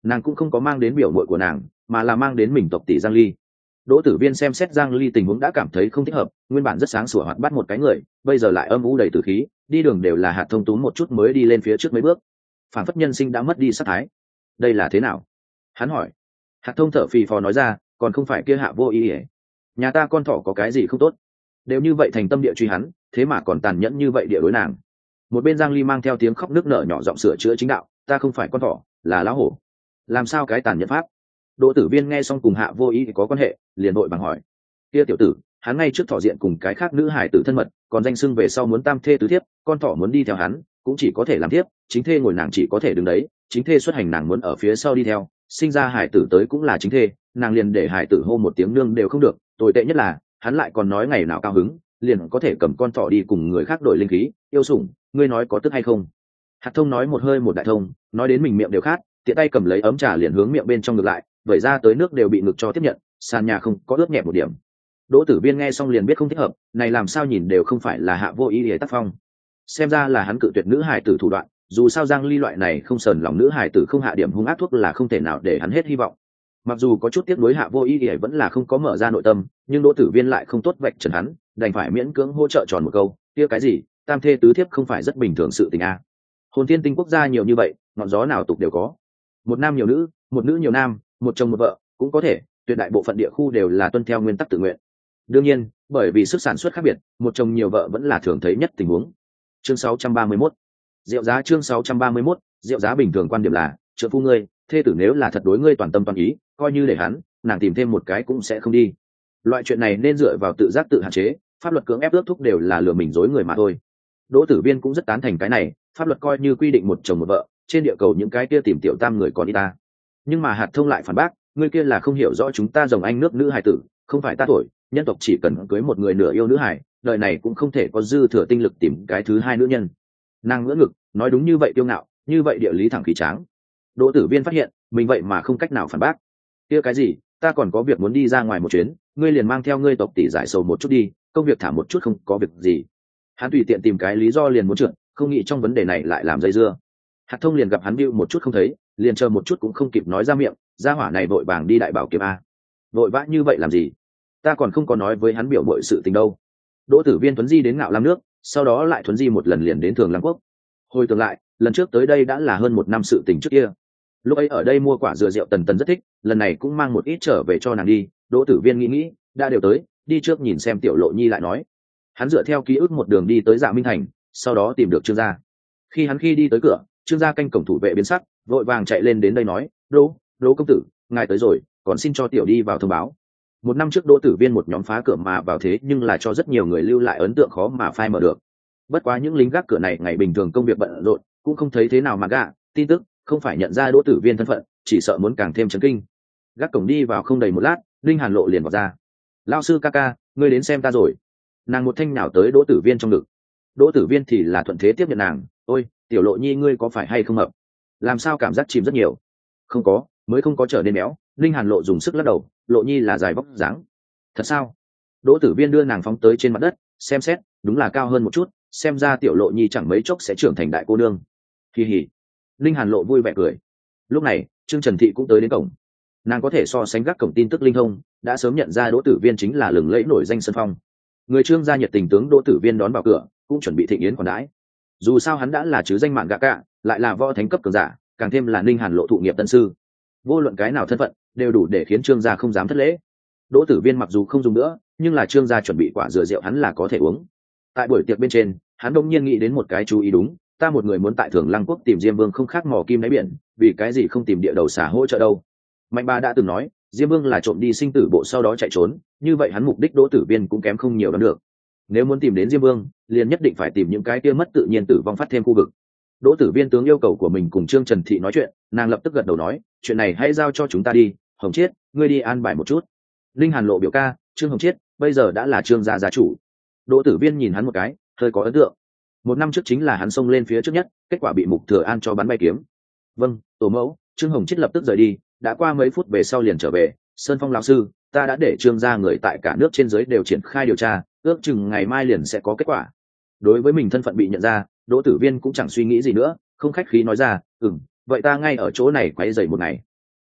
nàng cũng không có mang đến biểu muội của nàng, mà là mang đến mình tộc tỷ Giang Ly. Đỗ Tử Viên xem xét Giang Ly tình huống đã cảm thấy không thích hợp, nguyên bản rất sáng sủa hoạt bát một cái người, bây giờ lại âm u đầy tử khí, đi đường đều là Hạt Thông túm một chút mới đi lên phía trước mấy bước, phản phất nhân sinh đã mất đi sát thái. Đây là thế nào? Hắn hỏi. Hạt Thông thở phì phò nói ra, còn không phải kia Hạ Vô Ý ỉa, nhà ta con thỏ có cái gì không tốt, đều như vậy thành tâm địa truy hắn, thế mà còn tàn nhẫn như vậy địa đối nàng. Một bên Giang Ly mang theo tiếng khóc nức nở nhỏ giọng sửa chữa chính đạo, ta không phải con thỏ, là lão hổ. Làm sao cái tàn nhẫn pháp? Đỗ Tử Viên nghe xong cùng Hạ Vô Ý thì có quan hệ, liền vội bằng hỏi. Kia tiểu tử, hắn ngay trước thỏ diện cùng cái khác nữ hải tử thân mật, còn danh xưng về sau muốn tam thê tứ thiếp, con thỏ muốn đi theo hắn, cũng chỉ có thể làm thiếp, chính thê ngồi nàng chỉ có thể đứng đấy, chính thê xuất hành nàng muốn ở phía sau đi theo, sinh ra hải tử tới cũng là chính thê, nàng liền để hải tử hô một tiếng nương đều không được, tồi tệ nhất là, hắn lại còn nói ngày nào cao hứng, liền có thể cầm con thỏ đi cùng người khác đổi linh khí, yêu sủng, ngươi nói có tức hay không? Hạt Thông nói một hơi một đại thông, nói đến mình miệng đều khát, tiện tay cầm lấy ấm trà liền hướng miệng bên trong ngược lại, vẩy ra tới nước đều bị ngực cho tiếp nhận, sàn nhà không có ướt nhẹ một điểm. Đỗ Tử Viên nghe xong liền biết không thích hợp, này làm sao nhìn đều không phải là Hạ Vô Ý để tác phong, xem ra là hắn cự tuyệt nữ hài tử thủ đoạn, dù sao Giang Ly loại này không sờn lòng nữ hài tử không hạ điểm hung ác thuốc là không thể nào để hắn hết hy vọng. Mặc dù có chút tiếc nuối Hạ Vô Ý để vẫn là không có mở ra nội tâm, nhưng Đỗ Tử Viên lại không tốt vạch trần hắn, đành phải miễn cưỡng hỗ trợ tròn một câu, kia cái gì, tam thê tứ thiếp không phải rất bình thường sự tình a? Hồn Thiên Tinh quốc gia nhiều như vậy, ngọn gió nào tục đều có. Một nam nhiều nữ, một nữ nhiều nam, một chồng một vợ, cũng có thể, tuyệt đại bộ phận địa khu đều là tuân theo nguyên tắc tự nguyện. Đương nhiên, bởi vì sức sản xuất khác biệt, một chồng nhiều vợ vẫn là thường thấy nhất tình huống. Chương 631. Rượu giá chương 631, rượu giá bình thường quan điểm là, trợ phu ngươi, thê tử nếu là thật đối ngươi toàn tâm toàn ý, coi như để hắn, nàng tìm thêm một cái cũng sẽ không đi. Loại chuyện này nên dựa vào tự giác tự hạn chế, pháp luật cưỡng ép ước thúc đều là lừa mình dối người mà thôi. Đỗ Tử Viên cũng rất tán thành cái này, pháp luật coi như quy định một chồng một vợ, trên địa cầu những cái kia tìm tiểu tam người còn đi ta. Nhưng mà Hạt Thông lại phản bác, ngươi kia là không hiểu rõ chúng ta rồng anh nước nữ hài tử, không phải ta thổi, nhân tộc chỉ cần cưới một người nửa yêu nữ hài, đời này cũng không thể có dư thừa tinh lực tìm cái thứ hai nữ nhân. Nàng ngỡ ngực, nói đúng như vậy kiêu ngạo, như vậy địa lý thẳng khí tráng. Đỗ Tử Viên phát hiện, mình vậy mà không cách nào phản bác. Kia cái gì, ta còn có việc muốn đi ra ngoài một chuyến, ngươi liền mang theo ngươi tộc tỷ giải sầu một chút đi, công việc thả một chút không có việc gì. Hắn tùy tiện tìm cái lý do liền muốn trượt, không nghĩ trong vấn đề này lại làm dây dưa. Hạt Thông liền gặp hắn bĩu một chút không thấy, liền chờ một chút cũng không kịp nói ra miệng, gia hỏa này vội vàng đi đại bảo kiếm a. Vội vã như vậy làm gì? Ta còn không có nói với hắn biểu bội sự tình đâu. Đỗ Tử Viên thuấn di đến Ngạo Lam nước, sau đó lại thuấn di một lần liền đến Thường Lăng Quốc. Hồi tưởng lại, lần trước tới đây đã là hơn một năm sự tình trước kia. Lúc ấy ở đây mua quả dừa rượu Tần Tần rất thích, lần này cũng mang một ít trở về cho nàng đi. Đỗ Tử Viên nghĩ, đã đều tới, đi trước nhìn xem Tiểu Lộ Nhi lại nói. Hắn dựa theo ký ức một đường đi tới Dạ Minh Thành, sau đó tìm được Trương gia. Khi đi tới cửa, Trương gia canh cổng thủ vệ biến sắc, vội vàng chạy lên đến đây nói, Đỗ công tử, ngài tới rồi, còn xin cho tiểu đi vào thông báo. Một năm trước Đỗ Tử Viên một nhóm phá cửa mà vào thế nhưng là cho rất nhiều người lưu lại ấn tượng khó mà phai mở được. Bất quá những lính gác cửa này ngày bình thường công việc bận rộn, cũng không thấy thế nào mà gạ, tin tức không phải nhận ra Đỗ Tử Viên thân phận, chỉ sợ muốn càng thêm chấn kinh. Gác cổng đi vào không đầy một lát, Linh Hàn Lộ liền vào ra. Lão sư ca ca, ngươi đến xem ta rồi. Nàng một thanh nhào tới Đỗ Tử Viên trong ngực. Đỗ Tử Viên thì là thuận thế tiếp nhận nàng, ôi, Tiểu Lộ Nhi ngươi có phải hay không hợp? Làm sao cảm giác chìm rất nhiều? Không có, mới không có trở nên béo. Linh Hàn Lộ dùng sức lắc đầu, Lộ Nhi là dài vóc dáng. Thật sao? Đỗ Tử Viên đưa nàng phóng tới trên mặt đất, xem xét, đúng là cao hơn một chút, xem ra Tiểu Lộ Nhi chẳng mấy chốc sẽ trưởng thành đại cô nương. Kỳ hỉ. Linh Hàn Lộ vui vẻ cười. Lúc này, Trương Trần Thị cũng tới đến cổng. Nàng có thể so sánh gác cổng tin tức linh thông, đã sớm nhận ra Đỗ Tử Viên chính là lừng lẫy nổi danh Sơn Phong. Người Trương gia nhiệt tình tướng Đỗ Tử Viên đón vào cửa, cũng chuẩn bị thịnh yến khoản đãi. Dù sao hắn đã là chứ danh mạn gạ cả, lại là võ thánh cấp cường giả, càng thêm là Ninh Hàn Lộ thụ nghiệp tân sư. Vô luận cái nào thân phận, đều đủ để khiến Trương gia không dám thất lễ. Đỗ Tử Viên mặc dù không dùng nữa, nhưng là Trương gia chuẩn bị quả dừa rượu hắn là có thể uống. Tại buổi tiệc bên trên, hắn đông nhiên nghĩ đến một cái chú ý đúng, ta một người muốn tại Thường Lăng Quốc tìm Diêm Vương không khác mò kim đáy biển, vì cái gì không tìm địa đầu xả hỗ trợ đâu? Mạnh Ba đã từng nói, Diêm Vương là trộm đi sinh tử bộ sau đó chạy trốn, như vậy hắn mục đích Đỗ Tử Viên cũng kém không nhiều lắm được. Nếu muốn tìm đến Diêm Vương, liền nhất định phải tìm những cái kia mất tự nhiên tử vong phát thêm khu vực. Đỗ Tử Viên tướng yêu cầu của mình cùng Trương Trần Thị nói chuyện, nàng lập tức gật đầu nói, chuyện này hãy giao cho chúng ta đi, Hồng Chiết, ngươi đi an bài một chút. Linh Hàn Lộ biểu ca, Trương Hồng Chiết, bây giờ đã là Trương gia gia chủ. Đỗ Tử Viên nhìn hắn một cái, hơi có ấn tượng. Một năm trước chính là hắn xông lên phía trước nhất, kết quả bị Mục Thừa An cho bắn bay kiếm. Vâng, tổ mẫu. Trương Hồng Chiết lập tức rời đi, đã qua mấy phút về sau liền trở về. Sơn Phong lão sư, ta đã để Trương gia người tại cả nước trên dưới đều triển khai điều tra, ước chừng ngày mai liền sẽ có kết quả. Đối với mình thân phận bị nhận ra, Đỗ Tử Viên cũng chẳng suy nghĩ gì nữa, không khách khí nói ra, vậy ta ngay ở chỗ này quấy rầy một ngày.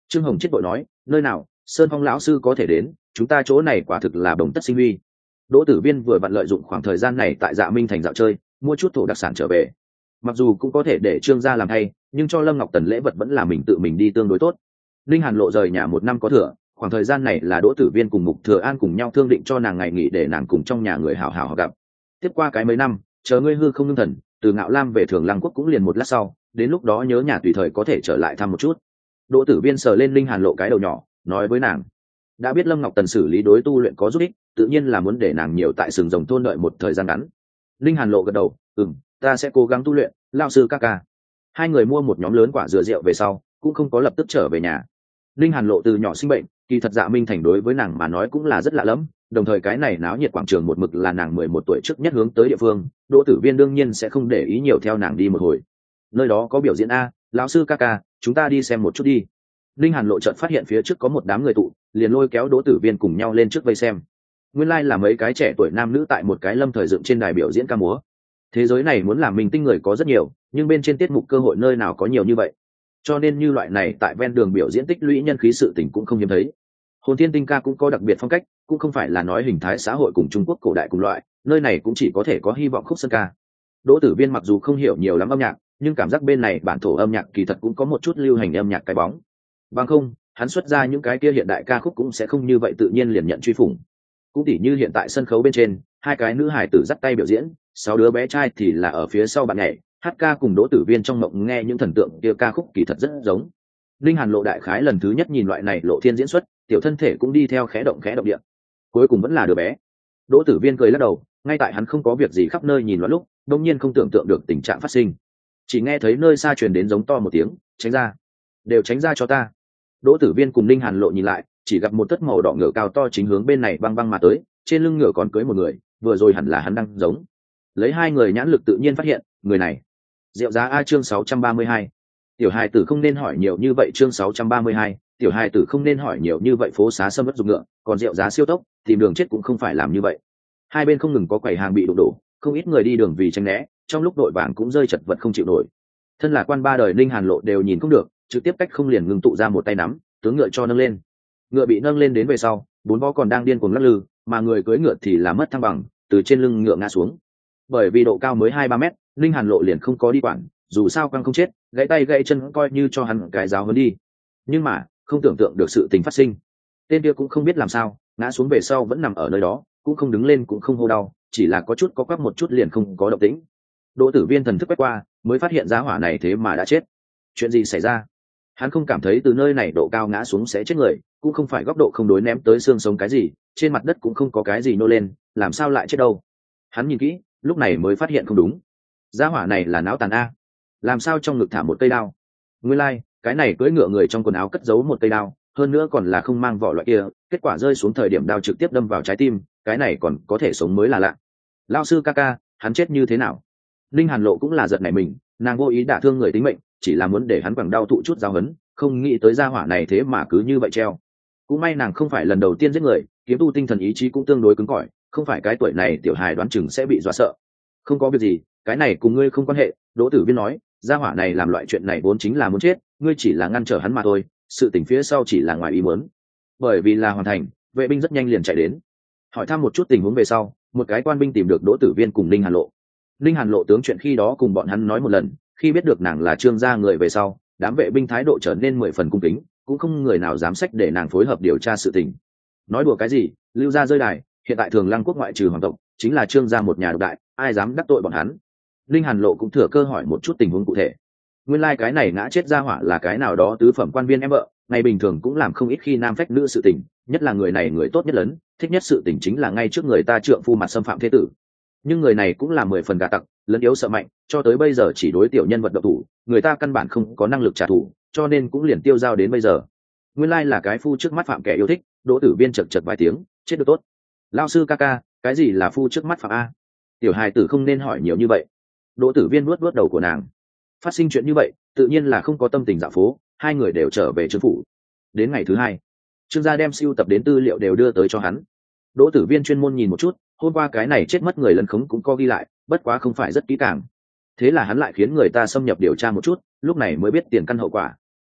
Trương Hồng chết bội nói, nơi nào, Sơn Phong lão sư có thể đến, chúng ta chỗ này quả thực là bồng tất sinh huy. Đỗ Tử Viên vừa vặn lợi dụng khoảng thời gian này tại Dạ Minh thành dạo chơi, mua chút thổ đặc sản trở về. Mặc dù cũng có thể để Trương gia làm thay, nhưng cho Lâm Ngọc Tần lễ vật vẫn là mình tự mình đi tương đối tốt. Linh Hàn Lộ rời nhà 1 năm có thừa, khoảng thời gian này là Đỗ Tử Viên cùng Mục Thừa An cùng nhau thương định cho nàng ngày nghỉ để nàng cùng trong nhà người hảo hảo gặp. Tiếp qua cái mấy năm, chờ ngươi hư không ngưng thần, từ Ngạo Lam về Thường Lăng Quốc cũng liền 1 lát sau, đến lúc đó nhớ nhà tùy thời có thể trở lại thăm một chút. Đỗ Tử Viên sờ lên Linh Hàn Lộ cái đầu nhỏ, nói với nàng, đã biết Lâm Ngọc Tần xử lý đối tu luyện có giúp ích, tự nhiên là muốn để nàng nhiều tại Sừng Rồng thôn đợi một thời gian ngắn. Linh Hàn Lộ gật đầu, ta sẽ cố gắng tu luyện, lão sư ca ca. Hai người mua một nhóm lớn quả dừa rượu về sau, cũng không có lập tức trở về nhà. Linh Hàn Lộ từ nhỏ sinh bệnh, kỳ thật Dạ Minh thành đối với nàng mà nói cũng là rất lạ lẫm, đồng thời cái này náo nhiệt quảng trường một mực là nàng 11 tuổi trước nhất hướng tới địa phương, Đỗ Tử Viên đương nhiên sẽ không để ý nhiều theo nàng đi một hồi. Nơi đó có biểu diễn a, lão sư ca ca, chúng ta đi xem một chút đi. Linh Hàn Lộ chợt phát hiện phía trước có một đám người tụ, liền lôi kéo Đỗ Tử Viên cùng nhau lên trước vây xem. Nguyên lai là mấy cái trẻ tuổi nam nữ tại một cái lâm thời dựng trên đài biểu diễn ca múa. Thế giới này muốn làm minh tinh người có rất nhiều, nhưng bên trên tiết mục cơ hội nơi nào có nhiều như vậy. Cho nên như loại này tại ven đường biểu diễn tích lũy nhân khí sự tình cũng không hiếm thấy. Hồn Thiên Tinh ca cũng có đặc biệt phong cách, cũng không phải là nói hình thái xã hội cùng Trung Quốc cổ đại cùng loại, nơi này cũng chỉ có thể có hy vọng khúc sơn ca. Đỗ Tử Viên mặc dù không hiểu nhiều lắm âm nhạc, nhưng cảm giác bên này bản thổ âm nhạc kỳ thật cũng có một chút lưu hành âm nhạc cái bóng. Bằng không, hắn xuất ra những cái kia hiện đại ca khúc cũng sẽ không như vậy tự nhiên liền nhận truy phủng. Cũng tỉ như hiện tại sân khấu bên trên, hai cái nữ hài tử dắt tay biểu diễn, 6 đứa bé trai thì là ở phía sau bạn nhảy, hát ca cùng Đỗ Tử Viên trong mộng nghe những thần tượng kia ca khúc kỳ thật rất giống. Linh Hàn Lộ đại khái lần thứ nhất nhìn loại này lộ thiên diễn xuất, tiểu thân thể cũng đi theo khẽ động địa. Cuối cùng vẫn là đứa bé. Đỗ Tử Viên cười lắc đầu, ngay tại hắn không có việc gì khắp nơi nhìn loạn lúc, đột nhiên không tưởng tượng được tình trạng phát sinh. Chỉ nghe thấy nơi xa truyền đến giống to một tiếng, tránh ra, đều tránh ra cho ta. Đỗ Tử Viên cùng Linh Hàn Lộ nhìn lại, chỉ gặp một tất màu đỏ ngựa cao to chính hướng bên này băng băng mà tới, trên lưng ngựa còn cưỡi một người, vừa rồi hẳn là hắn đang giống. Lấy hai người nhãn lực tự nhiên phát hiện, người này. Diệu giá a chương 632. Tiểu hài tử không nên hỏi nhiều như vậy chương 632, tiểu hài tử không nên hỏi nhiều như vậy phố xá sâm mất dục ngựa, còn Diệu giá siêu tốc, tìm đường chết cũng không phải làm như vậy. Hai bên không ngừng có quầy hàng bị đụng đổ, không ít người đi đường vì tránh né, trong lúc đội vàng cũng rơi chật vật không chịu nổi. Thân là quan ba đời Linh Hàn Lộ đều nhìn không được, trực tiếp cách không liền ngừng tụ ra một tay nắm, tướng ngựa cho nâng lên. Ngựa bị nâng lên đến về sau, 4 vó còn đang điên cuồng lắc lư, mà người cưỡi ngựa thì là mất thăng bằng, từ trên lưng ngựa ngã xuống. Bởi vì độ cao mới 2-3 mét, Linh Hàn Lộ liền không có đi quản, dù sao quăng không chết, gãy tay gãy chân coi như cho hắn cái giáo huấn đi. Nhưng mà, không tưởng tượng được sự tình phát sinh. Tên kia cũng không biết làm sao, ngã xuống về sau vẫn nằm ở nơi đó, cũng không đứng lên cũng không hô đau, chỉ là có chút có quắp một chút liền không có động tĩnh. Đỗ Tử Viên thần thức quét qua, mới phát hiện giá hỏa này thế mà đã chết. Chuyện gì xảy ra? Hắn không cảm thấy từ nơi này độ cao ngã xuống sẽ chết người, cũng không phải góc độ không đối ném tới xương sống cái gì, trên mặt đất cũng không có cái gì nô lên, làm sao lại chết đâu? Hắn nhìn kỹ, lúc này mới phát hiện không đúng. Giá hỏa này là não tàn a, làm sao trong ngực thả một cây đao? Nguyên lai, cái này cưỡi ngựa người trong quần áo cất giấu một cây đao, hơn nữa còn là không mang vỏ loại kia, kết quả rơi xuống thời điểm đao trực tiếp đâm vào trái tim, cái này còn có thể sống mới là lạ. Lão sư ca ca, hắn chết như thế nào? Linh Hàn Lộ cũng là giật nảy mình, nàng vô ý đả thương người tính mệnh, chỉ là muốn để hắn quẳng đau thụ chút giáo huấn, không nghĩ tới gia hỏa này thế mà cứ như vậy treo. Cũng may nàng không phải lần đầu tiên giết người, kiếm tu tinh thần ý chí cũng tương đối cứng cỏi, không phải cái tuổi này tiểu hài đoán chừng sẽ bị dọa sợ. Không có việc gì, cái này cùng ngươi không quan hệ. Đỗ Tử Viên nói, gia hỏa này làm loại chuyện này vốn chính là muốn chết, ngươi chỉ là ngăn trở hắn mà thôi, sự tình phía sau chỉ là ngoài ý muốn. Bởi vì là hoàn thành, vệ binh rất nhanh liền chạy đến, hỏi thăm một chút tình huống về sau, một cái quan binh tìm được Đỗ Tử Viên cùng Linh Hàn Lộ. Linh Hàn Lộ tướng chuyện khi đó cùng bọn hắn nói một lần, khi biết được nàng là Trương gia người về sau, đám vệ binh thái độ trở nên 10 phần cung kính, cũng không người nào dám sách để nàng phối hợp điều tra sự tình. Nói đùa cái gì, Lưu gia rơi đài, hiện tại Thường Lăng quốc ngoại trừ hoàng tộc, chính là Trương gia một nhà độc đại, ai dám đắc tội bọn hắn. Linh Hàn Lộ cũng thừa cơ hỏi một chút tình huống cụ thể. Nguyên lai cái này ngã chết gia hỏa là cái nào đó tứ phẩm quan viên em vợ, ngày bình thường cũng làm không ít khi nam phách nữ sự tình, nhất là người này người tốt nhất lớn, thích nhất sự tình chính là ngay trước người ta trượng phu mặt xâm phạm thế tử. Nhưng người này cũng là 10 phần gà tặc, lấn yếu sợ mạnh, cho tới bây giờ chỉ đối tiểu nhân vật động thủ, người ta căn bản không có năng lực trả thù, cho nên cũng liền tiêu dao đến bây giờ. Nguyên lai là cái phu trước mắt phạm kẻ yêu thích. Đỗ Tử Viên chật chật vài tiếng, chết được tốt. Lão sư ca ca, cái gì là phu trước mắt phạm a? Tiểu hài tử không nên hỏi nhiều như vậy. Đỗ Tử Viên vuốt vuốt đầu của nàng. Phát sinh chuyện như vậy, tự nhiên là không có tâm tình dạo phố, hai người đều trở về trương phủ. Đến ngày thứ 2, Trương gia đem sưu tập đến tư liệu đều đưa tới cho hắn. Đỗ Tử Viên chuyên môn nhìn một chút, hôm qua cái này chết mất người lấn khống cũng có ghi lại, bất quá không phải rất kỹ càng. Thế là hắn lại khiến người ta xâm nhập điều tra một chút, lúc này mới biết tiền căn hậu quả.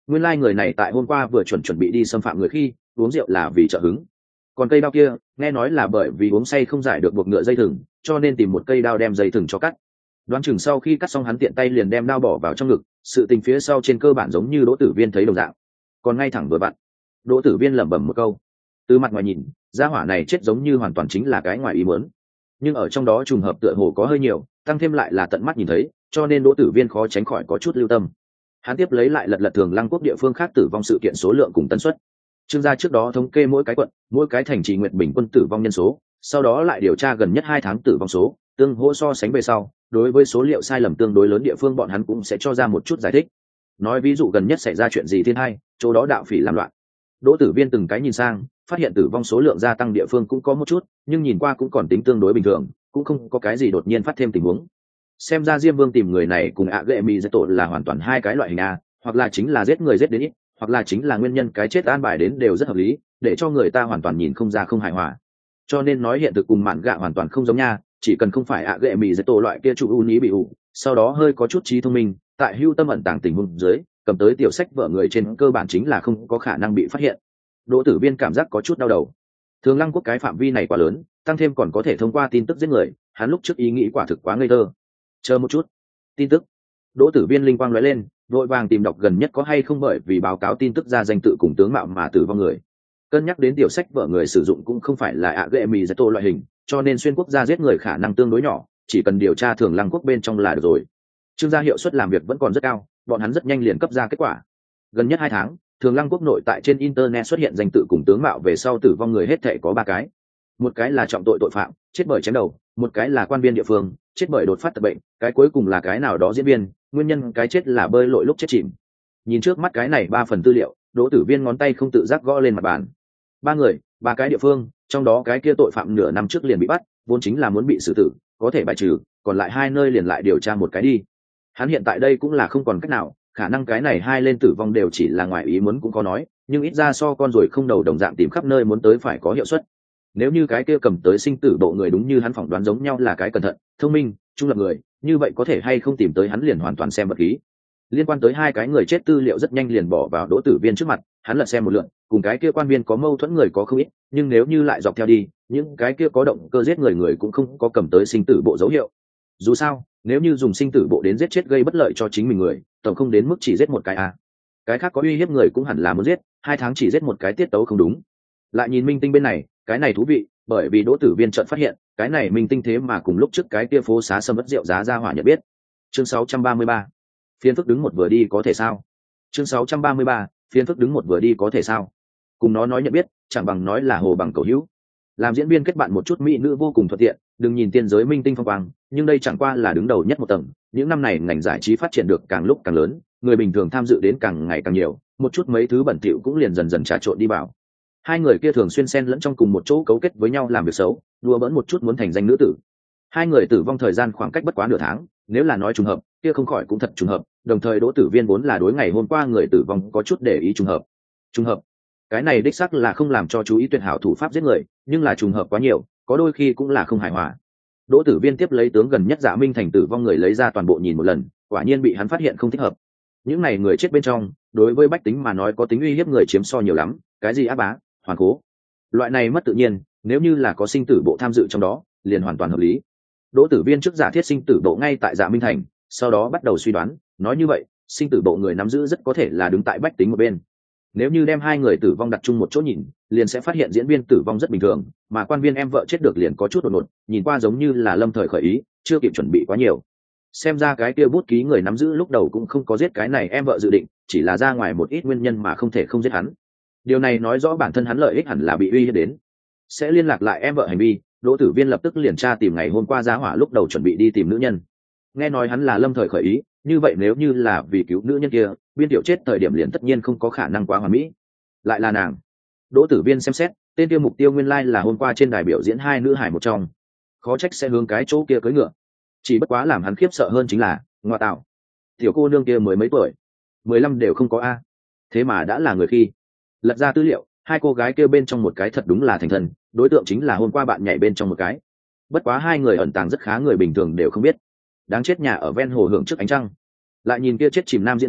nguyên lai、người này tại hôm qua vừa chuẩn bị đi xâm phạm người khi uống rượu là vì trợ hứng. Còn cây đao kia nghe nói là bởi vì uống say không giải được buộc ngựa dây thừng, cho nên tìm một cây đao đem dây thừng cho cắt. Đoán chừng sau khi cắt xong hắn tiện tay liền đem đao bỏ vào trong ngực, sự tình phía sau trên cơ bản giống như Đỗ Tử Viên thấy đồng dạng. Còn ngay thẳng vừa vặn. Đỗ Tử Viên lẩm bẩm một câu. Từ mặt ngoài nhìn, gia hỏa này chết giống như hoàn toàn chính là cái ngoài ý muốn. Nhưng ở trong đó trùng hợp tựa hồ có hơi nhiều, tăng thêm lại là tận mắt nhìn thấy, cho nên Đỗ Tử Viên khó tránh khỏi có chút lưu tâm. Hắn tiếp lấy lại lật Thường Lăng Quốc địa phương khác tử vong sự kiện số lượng cùng tần suất. Trương gia trước đó thống kê mỗi cái quận, mỗi cái thành trì nguyện bình quân tử vong nhân số, sau đó lại điều tra gần nhất 2 tháng tử vong số, tương hỗ so sánh về sau, đối với số liệu sai lầm tương đối lớn địa phương bọn hắn cũng sẽ cho ra một chút giải thích. Nói ví dụ gần nhất xảy ra chuyện gì thiên hai, chỗ đó đạo phỉ làm loạn. Đỗ Tử Viên từng cái nhìn sang, phát hiện tử vong số lượng gia tăng địa phương cũng có một chút, nhưng nhìn qua cũng còn tính tương đối bình thường, cũng không có cái gì đột nhiên phát thêm tình huống. Xem ra Diêm Vương tìm người này cùng ạ gệ mì giết tội là hoàn toàn hai cái loại hình a, hoặc là chính là giết người giết đến ít, hoặc là chính là nguyên nhân cái chết an bài đến đều rất hợp lý, để cho người ta hoàn toàn nhìn không ra không hài hòa. Cho nên nói hiện thực cùng mạn gạ hoàn toàn không giống nha, chỉ cần không phải ạ gệ mì giết tội loại kia chủ ưu ý bị ủ, sau đó hơi có chút trí thông minh, tại hưu tâm ẩn tàng tình huống dưới, cầm tới tiểu sách vợ người trên cơ bản chính là không có khả năng bị phát hiện. Đỗ Tử Viên cảm giác có chút đau đầu. Thường Lăng Quốc cái phạm vi này quá lớn, tăng thêm còn có thể thông qua tin tức giết người, hắn lúc trước ý nghĩ quả thực quá ngây thơ. Chờ một chút, tin tức. Đỗ Tử Viên linh quang lóe lên, vội vàng tìm đọc gần nhất có hay không bởi vì báo cáo tin tức ra danh tự cùng tướng mạo mà tử vong người. Cân nhắc đến tiểu sách vợ người sử dụng cũng không phải là ạ gệ mì giết tội loại hình, cho nên xuyên quốc gia giết người khả năng tương đối nhỏ, chỉ cần điều tra Thường Lăng Quốc bên trong là được rồi. Trương gia hiệu suất làm việc vẫn còn rất cao, bọn hắn rất nhanh liền cấp ra kết quả. Gần nhất 2 tháng, Thường Lăng Quốc nội tại trên internet xuất hiện danh tự cùng tướng mạo về sau tử vong người hết thảy có 3 cái. Một cái là trọng tội tội phạm, chết bởi chém đầu, một cái là quan viên địa phương, chết bởi đột phát tật bệnh, cái cuối cùng là cái nào đó diễn viên, nguyên nhân cái chết là bơi lội lúc chết chìm. Nhìn trước mắt cái này 3 phần tư liệu, Đỗ Tử Viên ngón tay không tự giác gõ lên mặt bàn. 3 người, 3 cái địa phương, trong đó cái kia tội phạm nửa năm trước liền bị bắt, vốn chính là muốn bị xử tử, có thể bài trừ, còn lại 2 nơi liền lại điều tra một cái đi. Hắn hiện tại đây cũng là không còn cách nào, khả năng cái này 2 lên tử vong đều chỉ là ngoài ý muốn cũng có nói, nhưng ít ra so con ruồi không đầu đồng dạng tìm khắp nơi muốn tới phải có hiệu suất. Nếu như cái kia cầm tới sinh tử bộ người đúng như hắn phỏng đoán giống nhau là cái cẩn thận, thông minh, trung lập người, như vậy có thể hay không tìm tới hắn liền hoàn toàn xem vật khí. Liên quan tới 2 cái người chết tư liệu rất nhanh liền bỏ vào Đỗ Tử Viên trước mặt, hắn lật xem một lượt, cùng cái kia quan viên có mâu thuẫn người có không ít, nhưng nếu như lại dọc theo đi, những cái kia có động cơ giết người cũng không có cầm tới sinh tử bộ dấu hiệu. Dù sao, nếu như dùng sinh tử bộ đến giết chết gây bất lợi cho chính mình người, tổng không đến mức chỉ giết một cái cái khác có uy hiếp người cũng hẳn là muốn giết, 2 tháng chỉ giết một cái tiết tấu không đúng. Lại nhìn Minh Tinh bên này, cái này thú vị, bởi vì Đỗ Tử Viên chợt phát hiện, cái này Minh Tinh thế mà cùng lúc trước cái kia phố xá sâm ớt rượu giá ra hỏa nhận biết. Chương 633. Phiên phức đứng một vừa đi có thể sao? Chương 633. Phiên phức đứng một vừa đi có thể sao? Cùng nó nói nhận biết, chẳng bằng nói là hồ bằng cầu hữu. Làm diễn viên kết bạn một chút mỹ nữ vô cùng thuận tiện, đừng nhìn tiên giới minh tinh phong quang, nhưng đây chẳng qua là đứng đầu nhất một tầng. Những năm này ngành giải trí phát triển được càng lúc càng lớn, người bình thường tham dự đến càng ngày càng nhiều, một chút mấy thứ bẩn thỉu cũng liền dần dần trà trộn đi vào. 2 người kia thường xuyên xen lẫn trong cùng một chỗ cấu kết với nhau làm việc xấu, đùa bỡn một chút muốn thành danh nữ tử. 2 người tử vong thời gian khoảng cách bất quá nửa tháng, nếu là nói trùng hợp, kia không khỏi cũng thật trùng hợp. Đồng thời Đỗ Tử Viên vốn là đối ngày hôm qua người tử vong có chút để ý trùng hợp. Trùng hợp, cái này đích xác là không làm cho chú ý tuyệt hảo thủ pháp giết người, nhưng là trùng hợp quá nhiều, có đôi khi cũng là không hài hòa. Đỗ Tử Viên tiếp lấy tướng gần nhất Dạ Minh Thành tử vong người lấy ra toàn bộ nhìn một lần, quả nhiên bị hắn phát hiện không thích hợp. Những này người chết bên trong, đối với bách tính mà nói có tính uy hiếp người chiếm so nhiều lắm, cái gì ác bá, hoàn cố, loại này mất tự nhiên, nếu như là có sinh tử bộ tham dự trong đó, liền hoàn toàn hợp lý. Đỗ Tử Viên trước giả thiết sinh tử bộ ngay tại Dạ Minh Thành, sau đó bắt đầu suy đoán, nói như vậy, sinh tử bộ người nắm giữ rất có thể là đứng tại bách tính một bên. Nếu như đem 2 người tử vong đặt chung một chỗ nhìn, liền sẽ phát hiện diễn viên tử vong rất bình thường, mà quan viên em vợ chết được liền có chút đột ngột, nhìn qua giống như là lâm thời khởi ý, chưa kịp chuẩn bị quá nhiều. Xem ra cái kia bút ký người nắm giữ lúc đầu cũng không có giết cái này em vợ dự định, chỉ là ra ngoài một ít nguyên nhân mà không thể không giết hắn. Điều này nói rõ bản thân hắn lợi ích hẳn là bị uy hiếp đến. Sẽ liên lạc lại em vợ hành vi, Đỗ Tử Viên lập tức liền tra tìm ngày hôm qua giá hỏa lúc đầu chuẩn bị đi tìm nữ nhân. Nghe nói hắn là lâm thời khởi ý, như vậy nếu như là vì cứu nữ nhân kia, biên tiểu chết thời điểm liền tất nhiên không có khả năng quá hoàn mỹ. Lại là nàng. Đỗ Tử Viên xem xét, tên kia mục tiêu nguyên lai là hôm qua trên đài biểu diễn 2 nữ hải một trong. Khó trách sẽ hướng cái chỗ kia cưỡi ngựa. Chỉ bất quá làm hắn khiếp sợ hơn chính là, ngoa tạo, tiểu cô nương kia mới mấy tuổi, 15 đều không có a, thế mà đã là người khi. Lật ra tư liệu, 2 cô gái kia bên trong một cái thật đúng là thành thần, đối tượng chính là hôm qua bạn nhảy bên trong một cái. Bất quá 2 người ẩn tàng rất khá, người bình thường đều không biết. Đáng chết nhà ở ven hồ hưởng trước ánh trăng. Lại nhìn kia chết chìm nam diễn viên,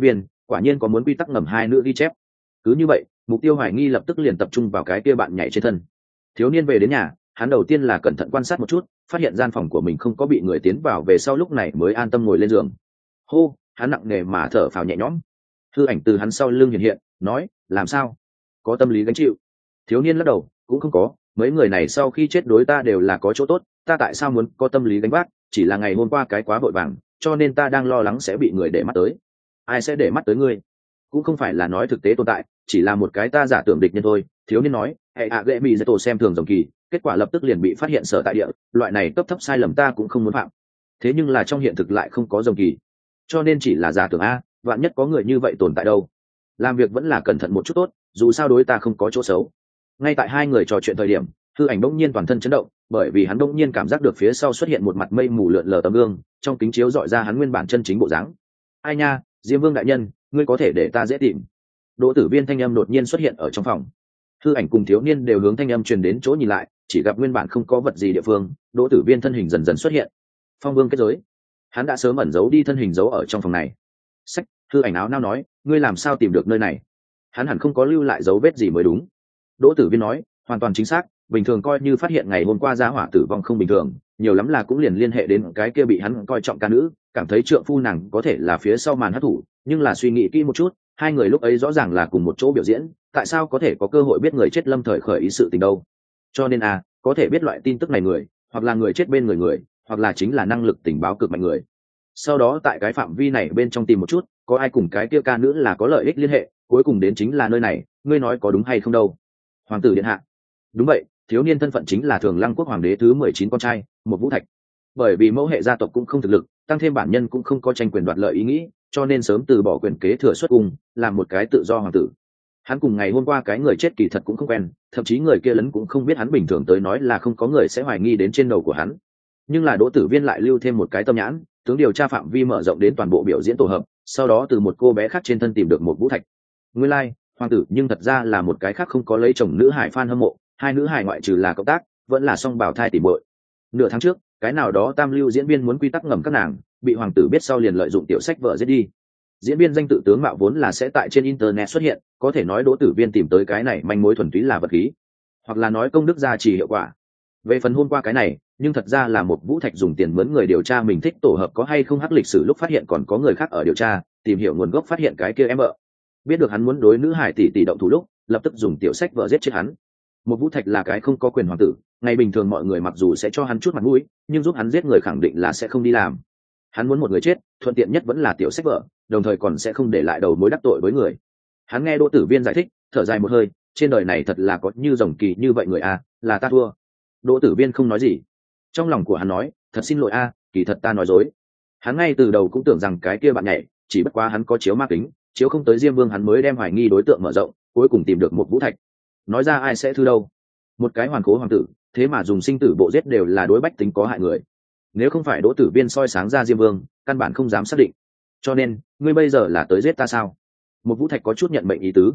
quả nhiên có muốn quy tắc ngầm hai nữ ghi chép. Cứ như vậy, mục tiêu hoài nghi lập tức liền tập trung vào cái kia bạn nhảy trên thân. Thiếu niên về đến nhà, hắn đầu tiên là cẩn thận quan sát một chút, phát hiện gian phòng của mình không có bị người tiến vào, về sau lúc này mới an tâm ngồi lên giường. Hô, hắn nặng nề mà thở phào nhẹ nhõm. Hư ảnh từ hắn sau lưng hiện hiện, nói, làm sao? Có tâm lý gánh chịu? Thiếu niên lắc đầu, cũng không có, mấy người này sau khi chết đối ta đều là có chỗ tốt, ta tại sao muốn có tâm lý gánh vác, chỉ là ngày hôm qua cái quá vội vàng, cho nên ta đang lo lắng sẽ bị người để mắt tới. Ai sẽ để mắt tới ngươi? Cũng không phải là nói thực tế tồn tại, chỉ là một cái ta giả tưởng địch nhân thôi. Thiếu niên nói, hệ ạ ghệ mỹ dạy tổ xem thường rồng kỳ, kết quả lập tức liền bị phát hiện sở tại địa, loại này cấp thấp sai lầm ta cũng không muốn phạm. Thế nhưng là trong hiện thực lại không có rồng kỳ, cho nên chỉ là giả tưởng a, vạn nhất có người như vậy tồn tại đâu. Làm việc vẫn là cẩn thận một chút tốt, dù sao đối ta không có chỗ xấu. Ngay tại hai người trò chuyện thời điểm, hư ảnh bỗng nhiên toàn thân chấn động, bởi vì hắn bỗng nhiên cảm giác được phía sau xuất hiện một mặt mây mù lượn lờ tấm gương, trong kính chiếu dọi ra hắn nguyên bản chân chính bộ dáng. Ai nha, Diêm Vương đại nhân, ngươi có thể để ta dễ tìm. Đỗ Tử Viên thanh âm đột nhiên xuất hiện ở trong phòng. Hư ảnh cùng thiếu niên đều hướng thanh âm truyền đến chỗ nhìn lại, chỉ gặp nguyên bản không có vật gì địa phương, Đỗ Tử Viên thân hình dần dần xuất hiện. Phong Vương kết giới. Hắn đã sớm ẩn giấu đi thân hình giấu ở trong phòng này. Sách, hư ảnh áo nao nói, ngươi làm sao tìm được nơi này? Hắn hẳn không có lưu lại dấu vết gì mới đúng. Đỗ Tử Viên nói, hoàn toàn chính xác, bình thường coi như phát hiện ngày hôm qua gia hỏa tử vong không bình thường, nhiều lắm là cũng liền liên hệ đến cái kia bị hắn coi trọng ca nữ, cảm thấy trượng phu nàng có thể là phía sau màn hắc thủ, nhưng là suy nghĩ kỹ một chút, hai người lúc ấy rõ ràng là cùng một chỗ biểu diễn, tại sao có thể có cơ hội biết người chết lâm thời khởi ý sự tình đâu? Cho nên có thể biết loại tin tức này người, hoặc là người chết bên người, hoặc là chính là năng lực tình báo cực mạnh người. Sau đó tại cái phạm vi này bên trong tìm một chút, có ai cùng cái kia ca nữ là có lợi ích liên hệ, cuối cùng đến chính là nơi này, ngươi nói có đúng hay không đâu? Hoàng tử điện hạ. Đúng vậy, thiếu niên thân phận chính là Thường Lăng quốc hoàng đế thứ 19 con trai, một Vũ Thạch. Bởi vì mẫu hệ gia tộc cũng không thực lực, tăng thêm bản nhân cũng không có tranh quyền đoạt lợi ý nghĩ, cho nên sớm từ bỏ quyền kế thừa xuất cung, làm một cái tự do hoàng tử. Hắn cùng ngày hôm qua cái người chết kỳ thật cũng không quen, thậm chí người kia lấn cũng không biết hắn, bình thường tới nói là không có người sẽ hoài nghi đến trên đầu của hắn. Nhưng là Đỗ Tử Viên lại lưu thêm một cái tâm nhãn, tướng điều tra phạm vi mở rộng đến toàn bộ biểu diễn tổ hợp, sau đó từ một cô bé khác trên thân tìm được một Vũ Thạch. Nguyên lai, hoàng tử nhưng thật ra là một cái khác không có lấy chồng nữ hải fan hâm mộ, hai nữ hải ngoại trừ là cộng tác, vẫn là song bào thai tỉ muội. Nửa tháng trước, cái nào đó tam lưu diễn viên muốn quy tắc ngầm các nàng, bị hoàng tử biết sau liền lợi dụng tiểu sách vợ giết đi. Diễn viên danh tự tướng mạo vốn là sẽ tại trên internet xuất hiện, có thể nói Đỗ Tử Viên tìm tới cái này manh mối thuần túy là vật khí, hoặc là nói công đức gia trì hiệu quả. Về phần hôm qua cái này, nhưng thật ra là một Vũ Thạch dùng tiền mướn người điều tra mình thích tổ hợp có hay không hắc lịch sử, lúc phát hiện còn có người khác ở điều tra, tìm hiểu nguồn gốc phát hiện cái kia em vợ. Biết được hắn muốn đối nữ hải tỷ động thủ lúc, lập tức dùng tiểu sách vợ giết chết hắn. Một Vũ Thạch là cái không có quyền hoàng tử, ngày bình thường mọi người mặc dù sẽ cho hắn chút mặt mũi, nhưng giúp hắn giết người khẳng định là sẽ không đi làm. Hắn muốn một người chết, thuận tiện nhất vẫn là tiểu sách vợ, đồng thời còn sẽ không để lại đầu mối đắc tội với người. Hắn nghe Đỗ Tử Viên giải thích, thở dài một hơi, trên đời này thật là có như rồng kỳ như vậy người là ta thua. Đỗ Tử Viên không nói gì. Trong lòng của hắn nói, thật xin lỗi kỳ thật ta nói dối. Hắn ngay từ đầu cũng tưởng rằng cái kia bạn nhảy, chỉ bất quá hắn có chiếu ma kính, chiếu không tới Diêm Vương, hắn mới đem hoài nghi đối tượng mở rộng, cuối cùng tìm được một Vũ Thạch. Nói ra ai sẽ thư đâu? Một cái hoàn cố hoàng tử, thế mà dùng sinh tử bộ giết đều là đối bách tính có hại người. Nếu không phải Đỗ Tử Viên soi sáng ra Diêm Vương, căn bản không dám xác định. Cho nên, ngươi bây giờ là tới giết ta sao? Một Vũ Thạch có chút nhận mệnh ý tứ.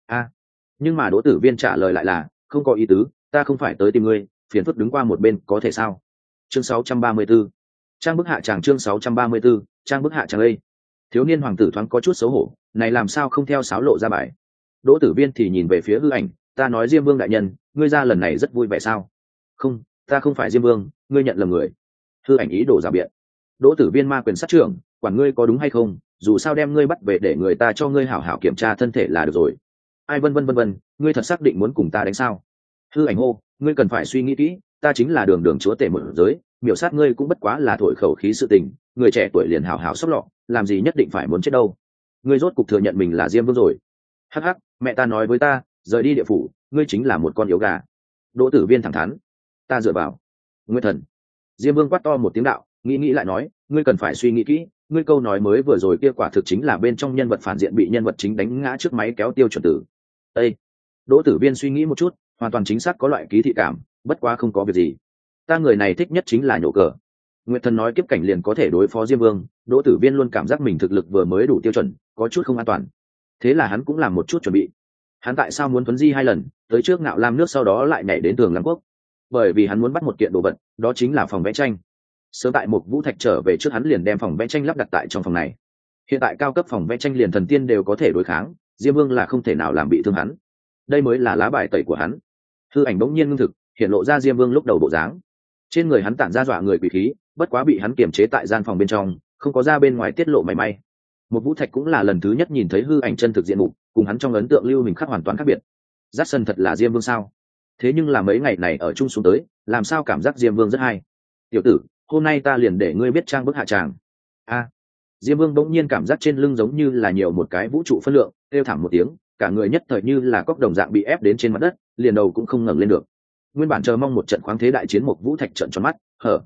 Nhưng mà Đỗ Tử Viên trả lời lại là, không có ý tứ, ta không phải tới tìm ngươi, phiền phức đứng qua một bên có thể sao? Chương 634. Trang bức hạ tràng. Chương 634. Trang bức hạ tràng. Đây, thiếu niên hoàng tử thoáng có chút xấu hổ, này làm sao không theo sáo lộ ra bài. Đỗ Tử Viên thì nhìn về phía hư ảnh, ta nói Diêm Vương đại nhân, ngươi ra lần này rất vui vẻ sao? Không, ta không phải Diêm Vương, ngươi nhận lầm người. Hư ảnh ý đồ rào biện. Đỗ Tử Viên ma quyền sát trưởng, quản ngươi có đúng hay không, dù sao đem ngươi bắt về để người ta cho ngươi hảo hảo kiểm tra thân thể là được rồi. Ai vân vân, ngươi thật xác định muốn cùng ta đánh sao? Hư ảnh hô, ngươi cần phải suy nghĩ kỹ, ta chính là đường chúa tể một giới, miểu sát ngươi cũng bất quá là thổi khẩu khí sự tình, người trẻ tuổi liền hảo hảo sốc lọ, làm gì nhất định phải muốn chết đâu. Ngươi rốt cục thừa nhận mình là Diêm Vương rồi. Hắc hắc, mẹ ta nói với ta, rời đi địa phủ, ngươi chính là một con yếu gà. Đỗ Tử Viên thẳng thắn, ta dựa vào Nguyên Thần. Diêm Vương quát to một tiếng đạo, nghĩ lại nói, ngươi cần phải suy nghĩ kỹ, ngươi câu nói mới vừa rồi kia quả thực chính là bên trong nhân vật phản diện bị nhân vật chính đánh ngã trước máy kéo tiêu chuẩn tử. Ê! Đỗ Tử Viên suy nghĩ một chút, hoàn toàn chính xác có loại ký thị cảm, bất quá không có việc gì. Ta người này thích nhất chính là nhổ cờ. Nguyệt Thần nói kiếp cảnh liền có thể đối phó Diêm Vương, Đỗ Tử Viên luôn cảm giác mình thực lực vừa mới đủ tiêu chuẩn, có chút không an toàn. Thế là hắn cũng làm một chút chuẩn bị. Hắn tại sao muốn thuấn di 2 lần, tới trước Ngạo Lam nước sau đó lại nhảy đến Thường Lăng quốc? Bởi vì hắn muốn bắt một kiện đồ vật, đó chính là phòng vẽ tranh. Sớm tại một Vũ Thạch trở về trước, hắn liền đem phòng vẽ tranh lắp đặt tại trong phòng này. Hiện tại cao cấp phòng vẽ tranh liền thần tiên đều có thể đối kháng, Diêm Vương là không thể nào làm bị thương hắn. Đây mới là lá bài tẩy của hắn. Hư ảnh bỗng nhiên ngưng thực, hiện lộ ra Diêm Vương lúc đầu bộ dáng. Trên người hắn tản ra dọa người quỷ khí, bất quá bị hắn kiềm chế tại gian phòng bên trong, không có ra bên ngoài tiết lộ mảy may. Một Vũ Thạch cũng là lần thứ nhất nhìn thấy hư ảnh chân thực diện mục, cùng hắn trong ấn tượng lưu hình khắc hoàn toàn khác biệt. Jackson thật là Diêm Vương sao? Thế nhưng là mấy ngày này ở chung xuống tới, làm sao cảm giác Diêm Vương rất hay. Tiểu tử, hôm nay ta liền để ngươi biết trang bức hạ tràng. A. Diêm Vương bỗng nhiên cảm giác trên lưng giống như là nhiều một cái vũ trụ phân lượng, kêu thảm một tiếng, cả người nhất thời như là cóc đồng dạng bị ép đến trên mặt đất, liền đầu cũng không ngẩng lên được. Nguyên bản chờ mong một trận khoáng thế đại chiến, một Vũ Thạch trợn tròn mắt, hở.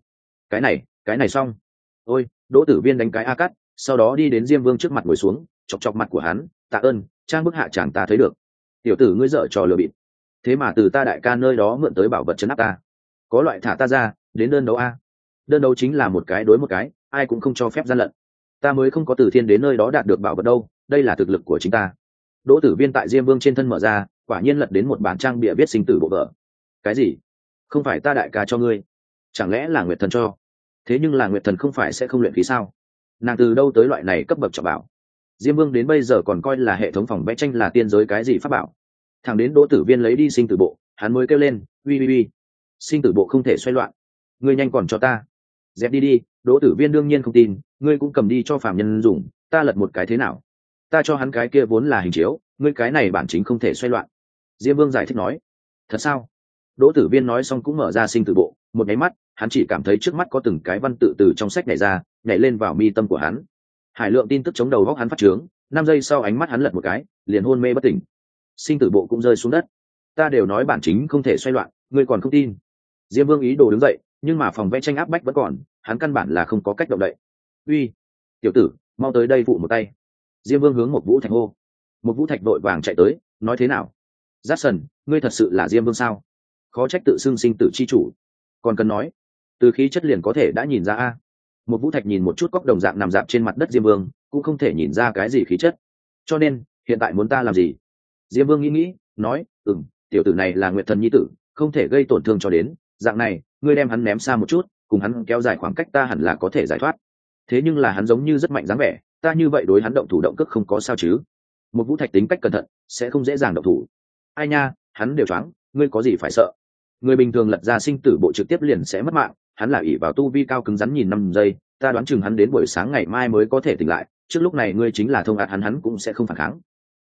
Cái này xong. Ôi, Đỗ Tử Viên đánh cái a cắt, sau đó đi đến Diêm Vương trước mặt ngồi xuống, chọc chọc mặt của hắn, tạ ơn, trang bức hạ chàng ta thấy được. Tiểu tử ngươi dở trò lừa bịp, thế mà từ ta đại ca nơi đó mượn tới bảo vật trấn áp ta, có loại thả ta ra, đến đơn đấu a. Đơn đấu chính là một cái đối một cái, ai cũng không cho phép gian lận. Ta mới không có từ thiên đến nơi đó đạt được bảo vật đâu, đây là thực lực của chính ta. Đỗ Tử Viên tại Diêm Vương trên thân mở ra, quả nhiên lật đến một bản trang bìa viết sinh tử bộ vở. Cái gì? Không phải ta đại ca cho ngươi? Chẳng lẽ là Nguyệt Thần cho? Thế nhưng là Nguyệt Thần không phải sẽ không luyện khí sao? Nàng từ đâu tới loại này cấp bậc trọng bảo? Diêm Vương đến bây giờ còn coi là hệ thống phòng vẽ tranh là tiên giới cái gì pháp bảo. Thằng đến Đỗ Tử Viên lấy đi sinh tử bộ, hắn mới kêu lên, uy, sinh tử bộ không thể xoay loạn, ngươi nhanh còn cho ta. Dẹp đi. Đỗ Tử Viên đương nhiên không tin, ngươi cũng cầm đi cho phàm nhân dùng, ta lật một cái thế nào? Ta cho hắn cái kia vốn là hình chiếu, ngươi cái này bản chính không thể xoay loạn. Diêm Vương giải thích nói. Thật sao? Đỗ Tử Viên nói xong cũng mở ra sinh tử bộ, một nháy mắt, hắn chỉ cảm thấy trước mắt có từng cái văn tự từ trong sách nhảy ra, nhảy lên vào mi tâm của hắn. Hải lượng tin tức chống đầu góc hắn phát trướng, 5 giây sau ánh mắt hắn lật một cái, liền hôn mê bất tỉnh. Sinh tử bộ cũng rơi xuống đất. Ta đều nói bản chính không thể xoay loạn, ngươi còn không tin? Diêm Vương ý đồ đứng dậy, nhưng mà phòng vẽ tranh áp bách vẫn còn, hắn căn bản là không có cách động đậy. Uy, tiểu tử, mau tới đây phụ một tay. Diêm Vương hướng một Vũ Thạch hô. Một Vũ Thạch vội vàng chạy tới, nói thế nào? Jackson, ngươi thật sự là Diêm Vương sao? Khó trách tự xưng sinh tử chi chủ, còn cần nói, từ khí chất liền có thể đã nhìn ra a. Một Vũ Thạch nhìn một chút cóc đồng dạng nằm dạp trên mặt đất Diêm Vương, cũng không thể nhìn ra cái gì khí chất. Cho nên, hiện tại muốn ta làm gì? Diêm Vương nghĩ, nói, tiểu tử này là Nguyệt Thần nhi tử, không thể gây tổn thương cho đến, dạng này, ngươi đem hắn ném xa một chút, cùng hắn kéo dài khoảng cách ta hẳn là có thể giải thoát. Thế nhưng là hắn giống như rất mạnh dáng vẻ, ta như vậy đối hắn động thủ động cước không có sao chứ? Một Vũ Thạch tính cách cẩn thận, sẽ không dễ dàng động thủ. Ai nha, hắn đều choáng, ngươi có gì phải sợ? Người bình thường lật ra sinh tử bộ trực tiếp liền sẽ mất mạng, hắn là ỷ vào tu vi cao cứng rắn nhìn 5 giây, ta đoán chừng hắn đến buổi sáng ngày mai mới có thể tỉnh lại, trước lúc này ngươi chính là thông ạt hắn cũng sẽ không phản kháng.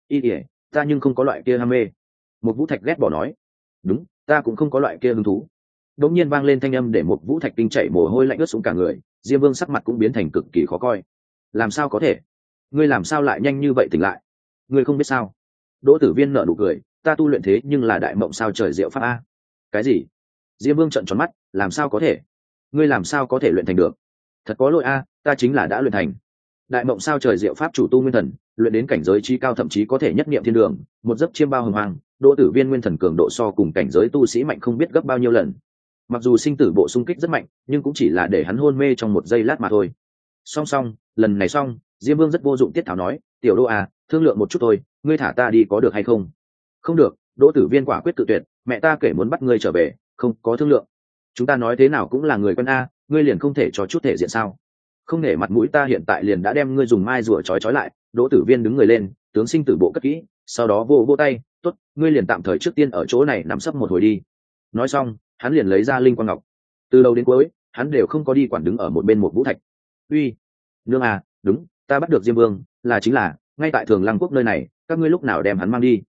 Ta nhưng không có loại kia ham mê. Một Vũ Thạch ghét bỏ nói. Đúng, ta cũng không có loại kia hứng thú. Đột nhiên vang lên thanh âm để một Vũ Thạch kinh chạy mồ hôi lạnh ướt xuống cả người, Diêm Vương sắc mặt cũng biến thành cực kỳ khó coi. Làm sao có thể? Ngươi làm sao lại nhanh như vậy tỉnh lại? Ngươi không biết sao? Đỗ Tử Viên nở nụ cười, ta tu luyện thế nhưng là đại mộng sao trời diệu pháp a. Cái gì? Diêm Vương trợn tròn mắt, làm sao có thể? Ngươi làm sao có thể luyện thành được? Thật có lỗi a, ta chính là đã luyện thành. Đại mộng sao trời diệu pháp chủ tu nguyên thần, luyện đến cảnh giới chi cao thậm chí có thể nhất niệm thiên đường, một giấc chiêm bao hồng hoàng. Đỗ Tử Viên nguyên thần cường độ so cùng cảnh giới tu sĩ mạnh không biết gấp bao nhiêu lần. Mặc dù sinh tử bộ xung kích rất mạnh, nhưng cũng chỉ là để hắn hôn mê trong một giây lát mà thôi. Song, lần này xong, Diêm Vương rất vô dụng tiết tháo nói, tiểu Đỗ à, thương lượng một chút thôi, ngươi thả ta đi có được hay không? Không được, Đỗ Tử Viên quả quyết tự tuyệt, mẹ ta kể muốn bắt ngươi trở về, không có thương lượng. Chúng ta nói thế nào cũng là người quen a, ngươi liền không thể cho chút thể diện sao? Không nể mặt mũi ta hiện tại liền đã đem ngươi dùng mai rùa trói lại. Đỗ Tử Viên đứng người lên, tướng sinh tử bộ cất kỹ, sau đó vô tay, tốt, ngươi liền tạm thời trước tiên ở chỗ này nằm sấp một hồi đi. Nói xong, hắn liền lấy ra linh quang ngọc. Từ đầu đến cuối, hắn đều không có đi quản đứng ở một bên một Vũ Thạch. Uy, nương à, đúng, ta bắt được Diêm Vương, chính là ngay tại Thường Lăng Quốc nơi này, các ngươi lúc nào đem hắn mang đi?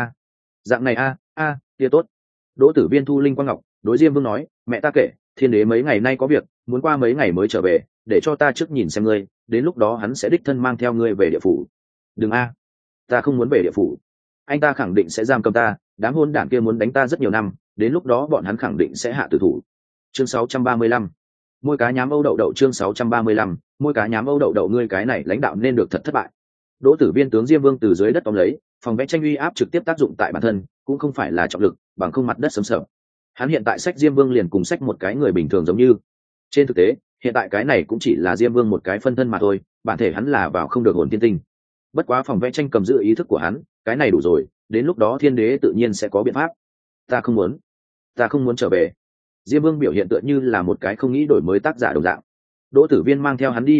Dạng này kia tốt. Đỗ Tử Viên thu linh quang ngọc, đối Diêm Vương nói, mẹ ta kể, thiên đế mấy ngày nay có việc, muốn qua mấy ngày mới trở về, để cho ta trước nhìn xem ngươi, đến lúc đó hắn sẽ đích thân mang theo ngươi về địa phủ. Đừng ta không muốn về địa phủ. Anh ta khẳng định sẽ giam cầm ta, đám hôn đản kia muốn đánh ta rất nhiều năm, đến lúc đó bọn hắn khẳng định sẽ hạ tử thủ. Chương 635. Môi cá nhám Âu đậu đậu. Chương 635. Môi cá nhám Âu đậu đậu, ngươi cái này lãnh đạo nên được thật thất bại. Đỗ Tử Viên tướng Diêm Vương từ dưới đất tóm lấy, phòng vẽ tranh uy áp trực tiếp tác dụng tại bản thân, cũng không phải là trọng lực, bằng không mặt đất sấm sập. Hắn hiện tại sách Diêm Vương liền cùng sách một cái người bình thường giống như. Trên thực tế, hiện tại cái này cũng chỉ là Diêm Vương một cái phân thân mà thôi, bản thể hắn là vào không được hồn tiên tinh. Bất quá phòng vẽ tranh cầm giữ ý thức của hắn, cái này đủ rồi, đến lúc đó thiên đế tự nhiên sẽ có biện pháp. Ta không muốn trở về. Diêm Vương biểu hiện tựa như là một cái không nghĩ đổi mới tác giả đồng dạng. Đỗ Tử Viên mang theo hắn đi vài bước,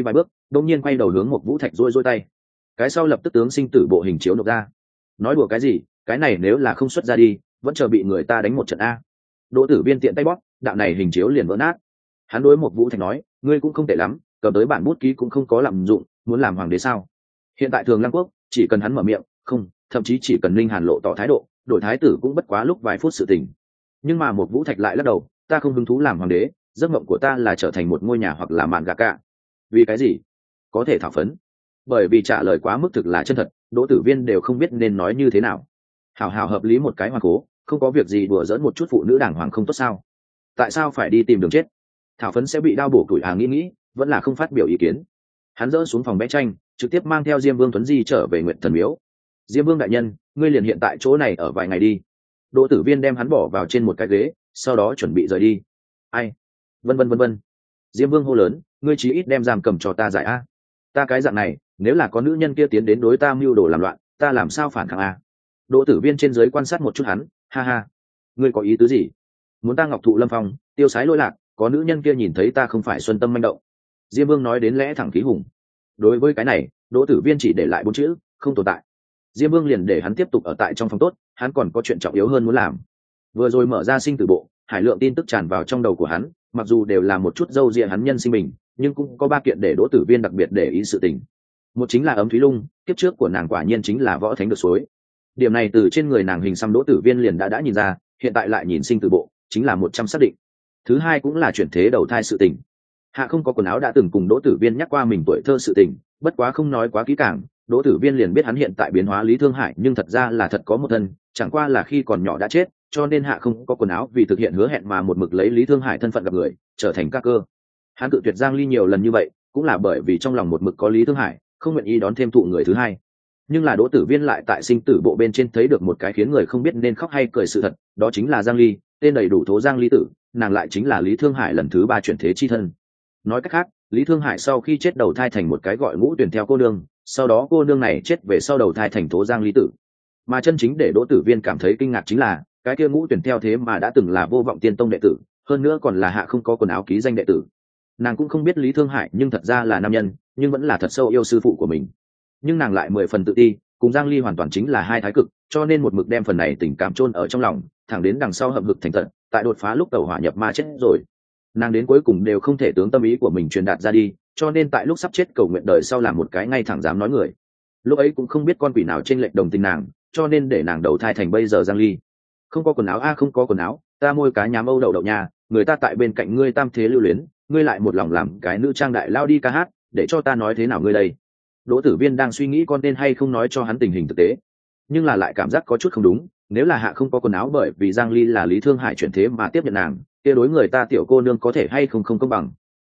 đông nhiên quay đầu hướng một vũ thạch rôi tay, cái sau lập tức tướng sinh tử bộ hình chiếu nộp ra. Nói đùa cái gì, cái này nếu là không xuất ra đi vẫn chờ bị người ta đánh một trận a. Đỗ Tử Viên tiện tay bóp, đạo này hình chiếu liền vỡ nát. Hắn đối một vũ thạch nói, ngươi cũng không tệ lắm, cầm tới bản bút ký cũng không có lạm dụng, muốn làm hoàng đế sao? Hiện tại Thường Lăng Quốc chỉ cần hắn mở miệng, không, thậm chí chỉ cần Linh Hàn lộ tỏ thái độ, đổi thái tử cũng bất quá lúc vài phút sự tình. Nhưng mà một vũ thạch lại lắc đầu, ta không hứng thú làm hoàng đế, giấc mộng của ta là trở thành một ngôi nhà hoặc là mạn gà cả. Vì cái gì? Có thể thảo phấn. Bởi vì trả lời quá mức thực là chân thật, Đỗ Tử Viên đều không biết nên nói như thế nào. Hảo hảo hợp lý một cái hoàng cố, không có việc gì đùa giỡn một chút phụ nữ đàng hoàng không tốt sao? Tại sao phải đi tìm đường chết? Thảo phấn sẽ bị đau bổ tuổi nghĩ, vẫn là không phát biểu ý kiến. Hắn dỡ xuống phòng vẽ tranh, trực tiếp mang theo Diêm Vương Tuấn Di trở về Nguyệt Thần Miếu. Diêm Vương đại nhân, ngươi liền hiện tại chỗ này ở vài ngày đi. Đỗ Tử Viên đem hắn bỏ vào trên một cái ghế, sau đó chuẩn bị rời đi. Ai? Vân. Diêm Vương hô lớn, ngươi chí ít đem giam cầm cho ta giải a. Ta cái dạng này, nếu là có nữ nhân kia tiến đến đối ta mưu đồ làm loạn, ta làm sao phản kháng a? Đỗ Tử Viên trên dưới quan sát một chút hắn, ha ha. Ngươi có ý tứ gì? Muốn ta ngọc thụ lâm phong, tiêu sái lỗi lạc, có nữ nhân kia nhìn thấy ta không phải xuân tâm manh động. Diêm Vương nói đến lẽ thẳng khí hùng. Đối với cái này, Đỗ Tử Viên chỉ để lại 4 chữ, không tồn tại. Diêm Vương liền để hắn tiếp tục ở tại trong phòng tốt, hắn còn có chuyện trọng yếu hơn muốn làm. Vừa rồi mở ra sinh tử bộ, hải lượng tin tức tràn vào trong đầu của hắn, mặc dù đều là một chút dâu dịa hắn nhân sinh mình, nhưng cũng có 3 kiện để Đỗ Tử Viên đặc biệt để ý sự tình. Một chính là Ấm Thúy Lung, kiếp trước của nàng quả nhiên chính là võ thánh được suối. Điểm này từ trên người nàng hình xăm Đỗ Tử Viên liền đã nhìn ra, hiện tại lại nhìn sinh tử bộ, chính là 100 xác định. Thứ hai cũng là chuyển thế đầu thai sự tình. Hạ không có quần áo đã từng cùng Đỗ Tử Viên nhắc qua mình tuổi thơ sự tình, bất quá không nói quá kỹ càng, Đỗ Tử Viên liền biết hắn hiện tại biến hóa Lý Thương Hải, nhưng thật ra là thật có một thân, chẳng qua là khi còn nhỏ đã chết, cho nên Hạ không có quần áo vì thực hiện hứa hẹn mà một mực lấy Lý Thương Hải thân phận gặp người, trở thành các cơ. Hắn cự tuyệt Giang Ly nhiều lần như vậy, cũng là bởi vì trong lòng một mực có Lý Thương Hải, không nguyện ý đón thêm thụ người thứ hai. Nhưng là Đỗ Tử Viên lại tại sinh tử bộ bên trên thấy được một cái khiến người không biết nên khóc hay cười sự thật, đó chính là Giang Ly, tên đầy đủ Thố Giang Ly tử, nàng lại chính là Lý Thương Hải lần thứ 3 chuyển thế chi thân. Nói cách khác, Lý Thương Hải sau khi chết đầu thai thành một cái gọi Ngũ Tuyển theo cô nương, sau đó cô nương này chết về sau đầu thai thành Thố Giang Ly tử. Mà chân chính để Đỗ Tử Viên cảm thấy kinh ngạc chính là, cái kia Ngũ Tuyển theo thế mà đã từng là Vô Vọng Tiên Tông đệ tử, hơn nữa còn là Hạ không có quần áo ký danh đệ tử. Nàng cũng không biết Lý Thương Hải nhưng thật ra là nam nhân, nhưng vẫn là thật sâu yêu sư phụ của mình. Nhưng nàng lại 10 phần tự ti, cùng Giang Ly hoàn toàn chính là hai thái cực, cho nên một mực đem phần này tình cảm chôn ở trong lòng, thẳng đến đằng sau hậm hực thành tận, tại đột phá lúc tẩu hỏa nhập ma chết rồi. Nàng đến cuối cùng đều không thể tướng tâm ý của mình truyền đạt ra đi, cho nên tại lúc sắp chết cầu nguyện đời sau làm một cái ngay thẳng dám nói người. Lúc ấy cũng không biết con quỷ nào trên lệnh đồng tình nàng, cho nên để nàng đầu thai thành bây giờ Giang Ly. Không có quần áo a, không có quần áo, ta môi cá nhám âu đậu đậu nhà, người ta tại bên cạnh ngươi tam thế lưu luyến, ngươi lại một lòng làm cái nữ trang đại lao đi ca hát, để cho ta nói thế nào ngươi đây? Đỗ Tử Viên đang suy nghĩ con nên hay không nói cho hắn tình hình thực tế, nhưng là lại cảm giác có chút không đúng. Nếu là Hạ không có quần áo bởi vì Giang Ly là Lý Thương Hải chuyển thế mà tiếp nhận nàng, kia đối người ta tiểu cô nương có thể hay không công bằng.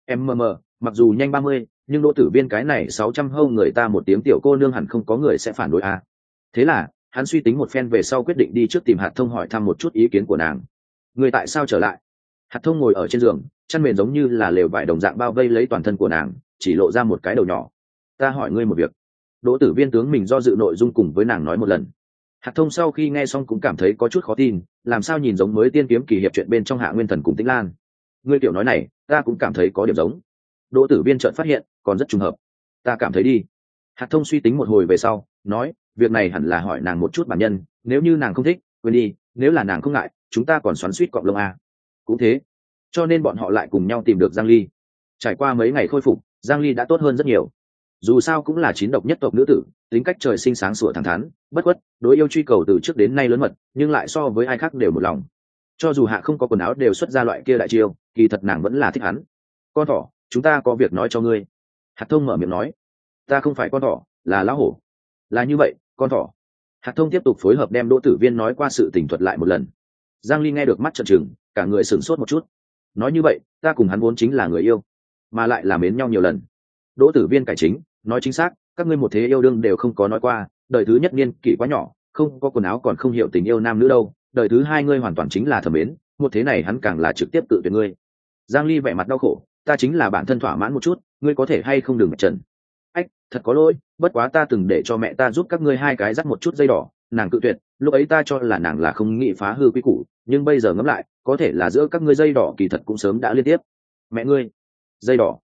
Mặc dù nhanh 30, nhưng Đỗ Tử Viên cái này 600 hâu người ta một tiếng tiểu cô nương hẳn không có người sẽ phản đối a. Thế là hắn suy tính một phen về sau quyết định đi trước tìm Hạt Thông hỏi thăm một chút ý kiến của nàng. Người tại sao trở lại? Hạt Thông ngồi ở trên giường, chăn mền giống như là lều vải đồng dạng bao vây lấy toàn thân của nàng, chỉ lộ ra một cái đầu nhỏ. Ta hỏi ngươi một việc. Đỗ Tử Viên tướng mình do dự nội dung cùng với nàng nói một lần. Hạt Thông sau khi nghe xong cũng cảm thấy có chút khó tin, làm sao nhìn giống mới tiên kiếm kỳ hiệp chuyện bên trong Hạ Nguyên Thần cùng Tĩnh Lan. Ngươi tiểu nói này, ta cũng cảm thấy có điểm giống. Đỗ Tử Viên chợt phát hiện, còn rất trùng hợp. Ta cảm thấy đi. Hạt Thông suy tính một hồi về sau, nói, việc này hẳn là hỏi nàng một chút bản nhân, nếu như nàng không thích, quên đi, nếu là nàng không ngại, chúng ta còn xoắn xuýt cọp lông a. Cũng thế. Cho nên bọn họ lại cùng nhau tìm được Giang Ly. Trải qua mấy ngày khôi phục, Giang Ly đã tốt hơn rất nhiều. Dù sao cũng là chín độc nhất tộc nữ tử, tính cách trời sinh sáng sủa thẳng thắn, bất khuất, đối yêu truy cầu từ trước đến nay lớn mật, nhưng lại so với ai khác đều một lòng. Cho dù Hạ không có quần áo đều xuất ra loại kia đại chiêu, kỳ thật nàng vẫn là thích hắn. Con thỏ, chúng ta có việc nói cho ngươi. Hạt Thông mở miệng nói. Ta không phải con thỏ, là lão hổ. Là như vậy, con thỏ. Hạt Thông tiếp tục phối hợp đem Đỗ Tử Viên nói qua sự tình thuật lại một lần. Giang Ly nghe được mắt trợn trừng, cả người sửng sốt một chút. Nói như vậy, ta cùng hắn vốn chính là người yêu, mà lại là mến nhau nhiều lần. Đỗ Tử Viên cải chính, nói chính xác, các ngươi một thế yêu đương đều không có nói qua, đời thứ nhất niên kỷ quá nhỏ, không có quần áo còn không hiểu tình yêu nam nữ đâu, đời thứ hai ngươi hoàn toàn chính là thầm mến, một thế này hắn càng là trực tiếp tự tuyệt ngươi. Giang Ly vẻ mặt đau khổ, ta chính là bản thân thỏa mãn một chút, ngươi có thể hay không đừng trần. Ách, thật có lỗi, bất quá ta từng để cho mẹ ta giúp các ngươi hai cái dắt một chút dây đỏ, nàng cự tuyệt, lúc ấy ta cho là nàng là không nghĩ phá hư quy củ, nhưng bây giờ ngẫm lại, có thể là giữa các ngươi dây đỏ kỳ thật cũng sớm đã liên tiếp. Mẹ ngươi, dây đỏ.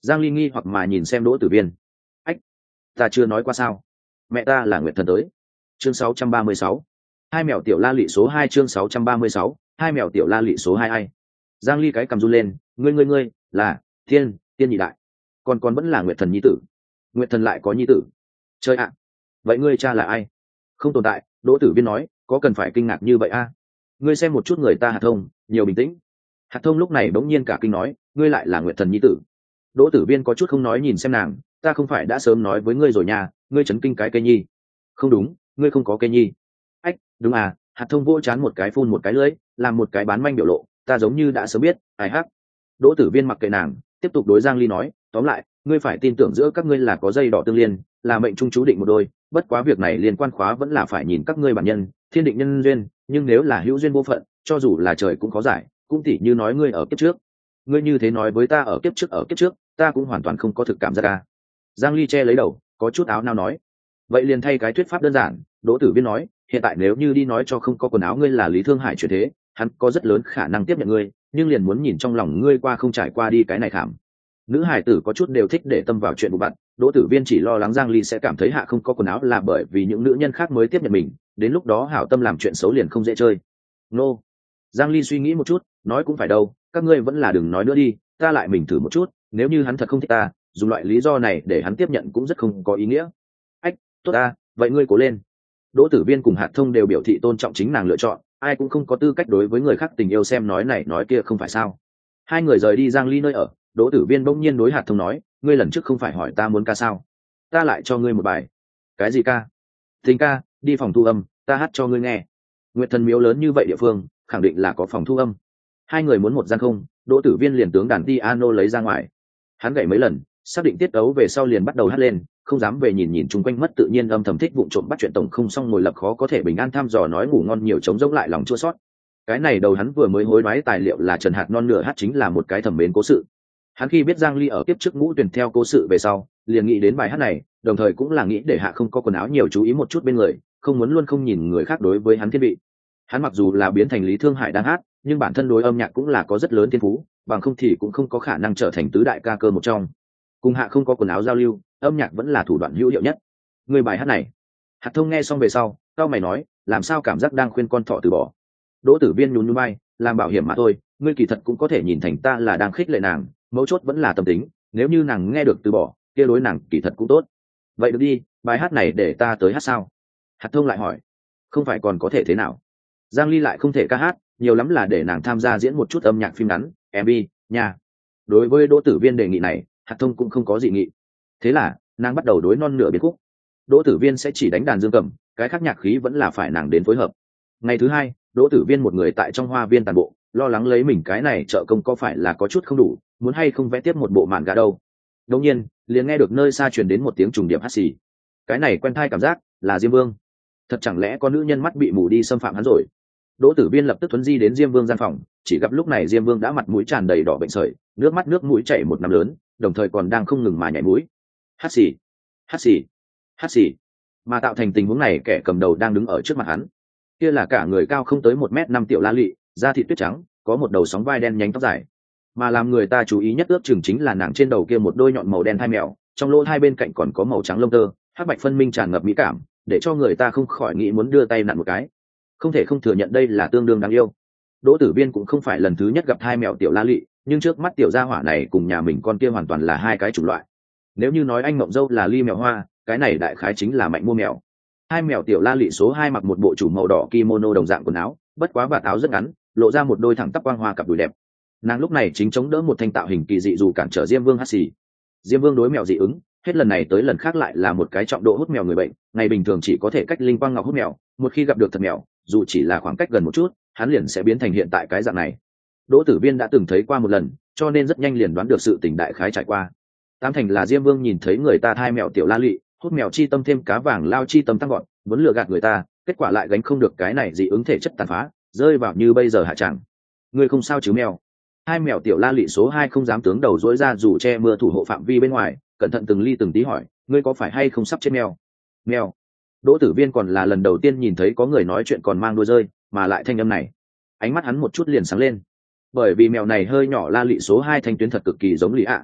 Giang Ly nghi hoặc mà nhìn xem Đỗ Tử Viên. Ách, ta chưa nói qua sao? Mẹ ta là Nguyệt Thần tới. Chương 636. Hai mèo tiểu la lị số 2 chương 636. Hai mèo tiểu la lị số 2 ai? Giang Ly cái cầm run lên, ngươi là tiên nhị đại, còn vẫn là Nguyệt Thần nhi tử. Nguyệt Thần lại có nhi tử? Chơi ạ. Vậy ngươi cha là ai? Không tồn tại. Đỗ Tử Viên nói, có cần phải kinh ngạc như vậy a? Ngươi xem một chút người ta Hạt Thông, nhiều bình tĩnh. Hạt Thông lúc này bỗng nhiên cả kinh nói, ngươi lại là Nguyệt Thần nhi tử. Đỗ Tử Viên có chút không nói nhìn xem nàng, ta không phải đã sớm nói với ngươi rồi nha, ngươi chấn kinh cái cây nhi. Không đúng, ngươi không có cây nhi. Ách, đúng à. Hạt Thông vỗ chán một cái phun một cái lưỡi, làm một cái bán manh biểu lộ, ta giống như đã sớm biết, ai hắc. Đỗ Tử Viên mặc kệ nàng, tiếp tục đối Giang Ly nói, tóm lại, ngươi phải tin tưởng giữa các ngươi là có dây đỏ tương liên, là mệnh trung chú định một đôi, bất quá việc này liên quan khóa vẫn là phải nhìn các ngươi bản nhân, thiên định nhân duyên, nhưng nếu là hữu duyên vô phận, cho dù là trời cũng khó giải, cũng tỉ như nói ngươi ở kiếp trước. Ngươi như thế nói với ta ở kiếp trước, ta cũng hoàn toàn không có thực cảm giác ca. Giang Ly che lấy đầu, có chút áo nao nói. Vậy liền thay cái thuyết pháp đơn giản, Đỗ Tử Viên nói, hiện tại nếu như đi nói cho không có quần áo ngươi là Lý Thương Hải chuyển thế, hắn có rất lớn khả năng tiếp nhận ngươi, nhưng liền muốn nhìn trong lòng ngươi qua không trải qua đi cái này khảm. Nữ hải tử có chút đều thích để tâm vào chuyện vụ vặt, Đỗ Tử Viên chỉ lo lắng Giang Ly sẽ cảm thấy hạ không có quần áo là bởi vì những nữ nhân khác mới tiếp nhận mình, đến lúc đó hảo tâm làm chuyện xấu liền không dễ chơi. Nô. Giang Ly suy nghĩ một chút, nói cũng phải đâu, các ngươi vẫn là đừng nói nữa đi, ta lại mình thử một chút, nếu như hắn thật không thích ta, dùng loại lý do này để hắn tiếp nhận cũng rất không có ý nghĩa. Ách, tốt ta, vậy ngươi cố lên. Đỗ Tử Viên cùng Hạt Thông đều biểu thị tôn trọng chính nàng lựa chọn, ai cũng không có tư cách đối với người khác tình yêu xem nói này nói kia không phải sao. Hai người rời đi Giang Ly nơi ở, Đỗ Tử Viên bỗng nhiên đối Hạt Thông nói, ngươi lần trước không phải hỏi ta muốn ca sao? Ta lại cho ngươi một bài. Cái gì ca? Tình ca, đi phòng thu âm, ta hát cho ngươi nghe. Nguyệt Thần miếu lớn như vậy địa phương, khẳng định là có phòng thu âm. Hai người muốn một gian không, Đỗ Tử Viên liền tướng đàn piano lấy ra ngoài. Hắn gảy mấy lần, xác định tiết tấu về sau liền bắt đầu hát lên, không dám về nhìn nhìn chung quanh mất tự nhiên âm thầm thích vụng trộm bắt chuyện tổng không xong ngồi lập khó có thể bình an thăm dò nói ngủ ngon nhiều trống rỗng lại lòng chua sót. Cái này đầu hắn vừa mới hối đoái tài liệu là Trần Hạt non nửa hát chính là một cái thẩm mến cố sự. Hắn khi biết Giang Ly ở kiếp trước ngũ tuyển theo cố sự về sau, liền nghĩ đến bài hát này, đồng thời cũng là nghĩ để hạ không có quần áo nhiều chú ý một chút bên người, không muốn luôn không nhìn người khác đối với hắn thiên vị. Hắn mặc dù là biến thành Lý Thương Hải đang hát, nhưng bản thân đối âm nhạc cũng là có rất lớn thiên phú, bằng không thì cũng không có khả năng trở thành tứ đại ca cơ một trong. Cùng hạ không có quần áo giao lưu, âm nhạc vẫn là thủ đoạn hữu hiệu nhất. Người bài hát này, Hạt Thông nghe xong về sau, cao mày nói, làm sao cảm giác đang khuyên con thỏ từ bỏ. Đỗ Tử Viên nhún nhún vai, làm bảo hiểm mà thôi, ngươi kỳ thật cũng có thể nhìn thành ta là đang khích lệ nàng, mấu chốt vẫn là tâm tính, nếu như nàng nghe được từ bỏ, kia đối nàng kỳ thật cũng tốt. Vậy được đi, bài hát này để ta tới hát sao? Hạt Thông lại hỏi, không phải còn có thể thế nào? Giang Ly lại không thể ca hát, nhiều lắm là để nàng tham gia diễn một chút âm nhạc phim ngắn, MV, nha. Đối với Đỗ Tử Viên đề nghị này, Hạt Thông cũng không có dị nghị. Thế là, nàng bắt đầu đối non nửa biệt khúc. Đỗ Tử Viên sẽ chỉ đánh đàn dương cầm, cái khác nhạc khí vẫn là phải nàng đến phối hợp. Ngày thứ hai, Đỗ Tử Viên một người tại trong hoa viên tàn bộ, lo lắng lấy mình cái này trợ công có phải là có chút không đủ, muốn hay không vẽ tiếp một bộ mạn gà đâu. Đột nhiên, liền nghe được nơi xa truyền đến một tiếng trùng điệp hắt xì. Cái này quen thai cảm giác, là Diêm Vương. Thật chẳng lẽ có nữ nhân mắt bị mù đi xâm phạm hắn rồi? Đỗ Tử Viên lập tức thuấn di đến Diêm Vương gian phòng, chỉ gặp lúc này Diêm Vương đã mặt mũi tràn đầy đỏ bệnh sởi, nước mắt nước mũi chảy một năm lớn, đồng thời còn đang không ngừng mà nhảy mũi. Hắt xì, hắt xì, hắt xì. Mà tạo thành tình huống này kẻ cầm đầu đang đứng ở trước mặt hắn. Kia là cả người cao không tới 1m5 tiểu la lị, da thịt tuyết trắng, có một đầu sóng vai đen nhánh tóc dài. Mà làm người ta chú ý nhất ước chừng chính là nàng trên đầu kia một đôi nhọn màu đen thai mèo, trong lỗ hai bên cạnh còn có màu trắng lông tơ, hắc bạch phân minh tràn ngập mỹ cảm, để cho người ta không khỏi nghĩ muốn đưa tay nặn một cái. Không thể không thừa nhận đây là tương đương đáng yêu. Đỗ Tử Viên cũng không phải lần thứ nhất gặp hai mèo tiểu la lị, nhưng trước mắt tiểu gia hỏa này cùng nhà mình con kia hoàn toàn là hai cái chủng loại. Nếu như nói anh mộng dâu là ly mèo hoa, cái này đại khái chính là mạnh mua mèo. Hai mèo tiểu la lị số 2 mặc một bộ chủ màu đỏ kimono đồng dạng quần áo, bất quá vạt áo rất ngắn, lộ ra một đôi thẳng tắp quang hoa cặp đùi đẹp. Nàng lúc này chính chống đỡ một thanh tạo hình kỳ dị dù cản trở Diêm Vương hắt xì. Diêm Vương đối mèo dị ứng, hết lần này tới lần khác lại là một cái trọng độ hút mèo người bệnh, ngày bình thường chỉ có thể cách linh quang ngọc hút mèo, một khi gặp được thật mèo, dù chỉ là khoảng cách gần một chút, hắn liền sẽ biến thành hiện tại cái dạng này. Đỗ Tử Viên đã từng thấy qua một lần, cho nên rất nhanh liền đoán được sự tình đại khái trải qua. Tám thành là Diêm Vương nhìn thấy người ta thai mèo tiểu la lị, hút mèo chi tâm thêm cá vàng lao chi tâm tăng gọn, muốn lừa gạt người ta, kết quả lại gánh không được cái này dị ứng thể chất tàn phá, rơi vào như bây giờ hạ chẳng. Ngươi không sao chứ mèo? Hai mèo tiểu la lị số 2 không dám tướng đầu dỗi ra dù che mưa thủ hộ phạm vi bên ngoài, cẩn thận từng ly từng tí hỏi, ngươi có phải hay không sắp chết mèo? Mèo. Đỗ Tử Viên còn là lần đầu tiên nhìn thấy có người nói chuyện còn mang đuôi rơi, mà lại thanh âm này. Ánh mắt hắn một chút liền sáng lên. Bởi vì mèo này hơi nhỏ la lị số 2 thanh tuyến thật cực kỳ giống lì ạ.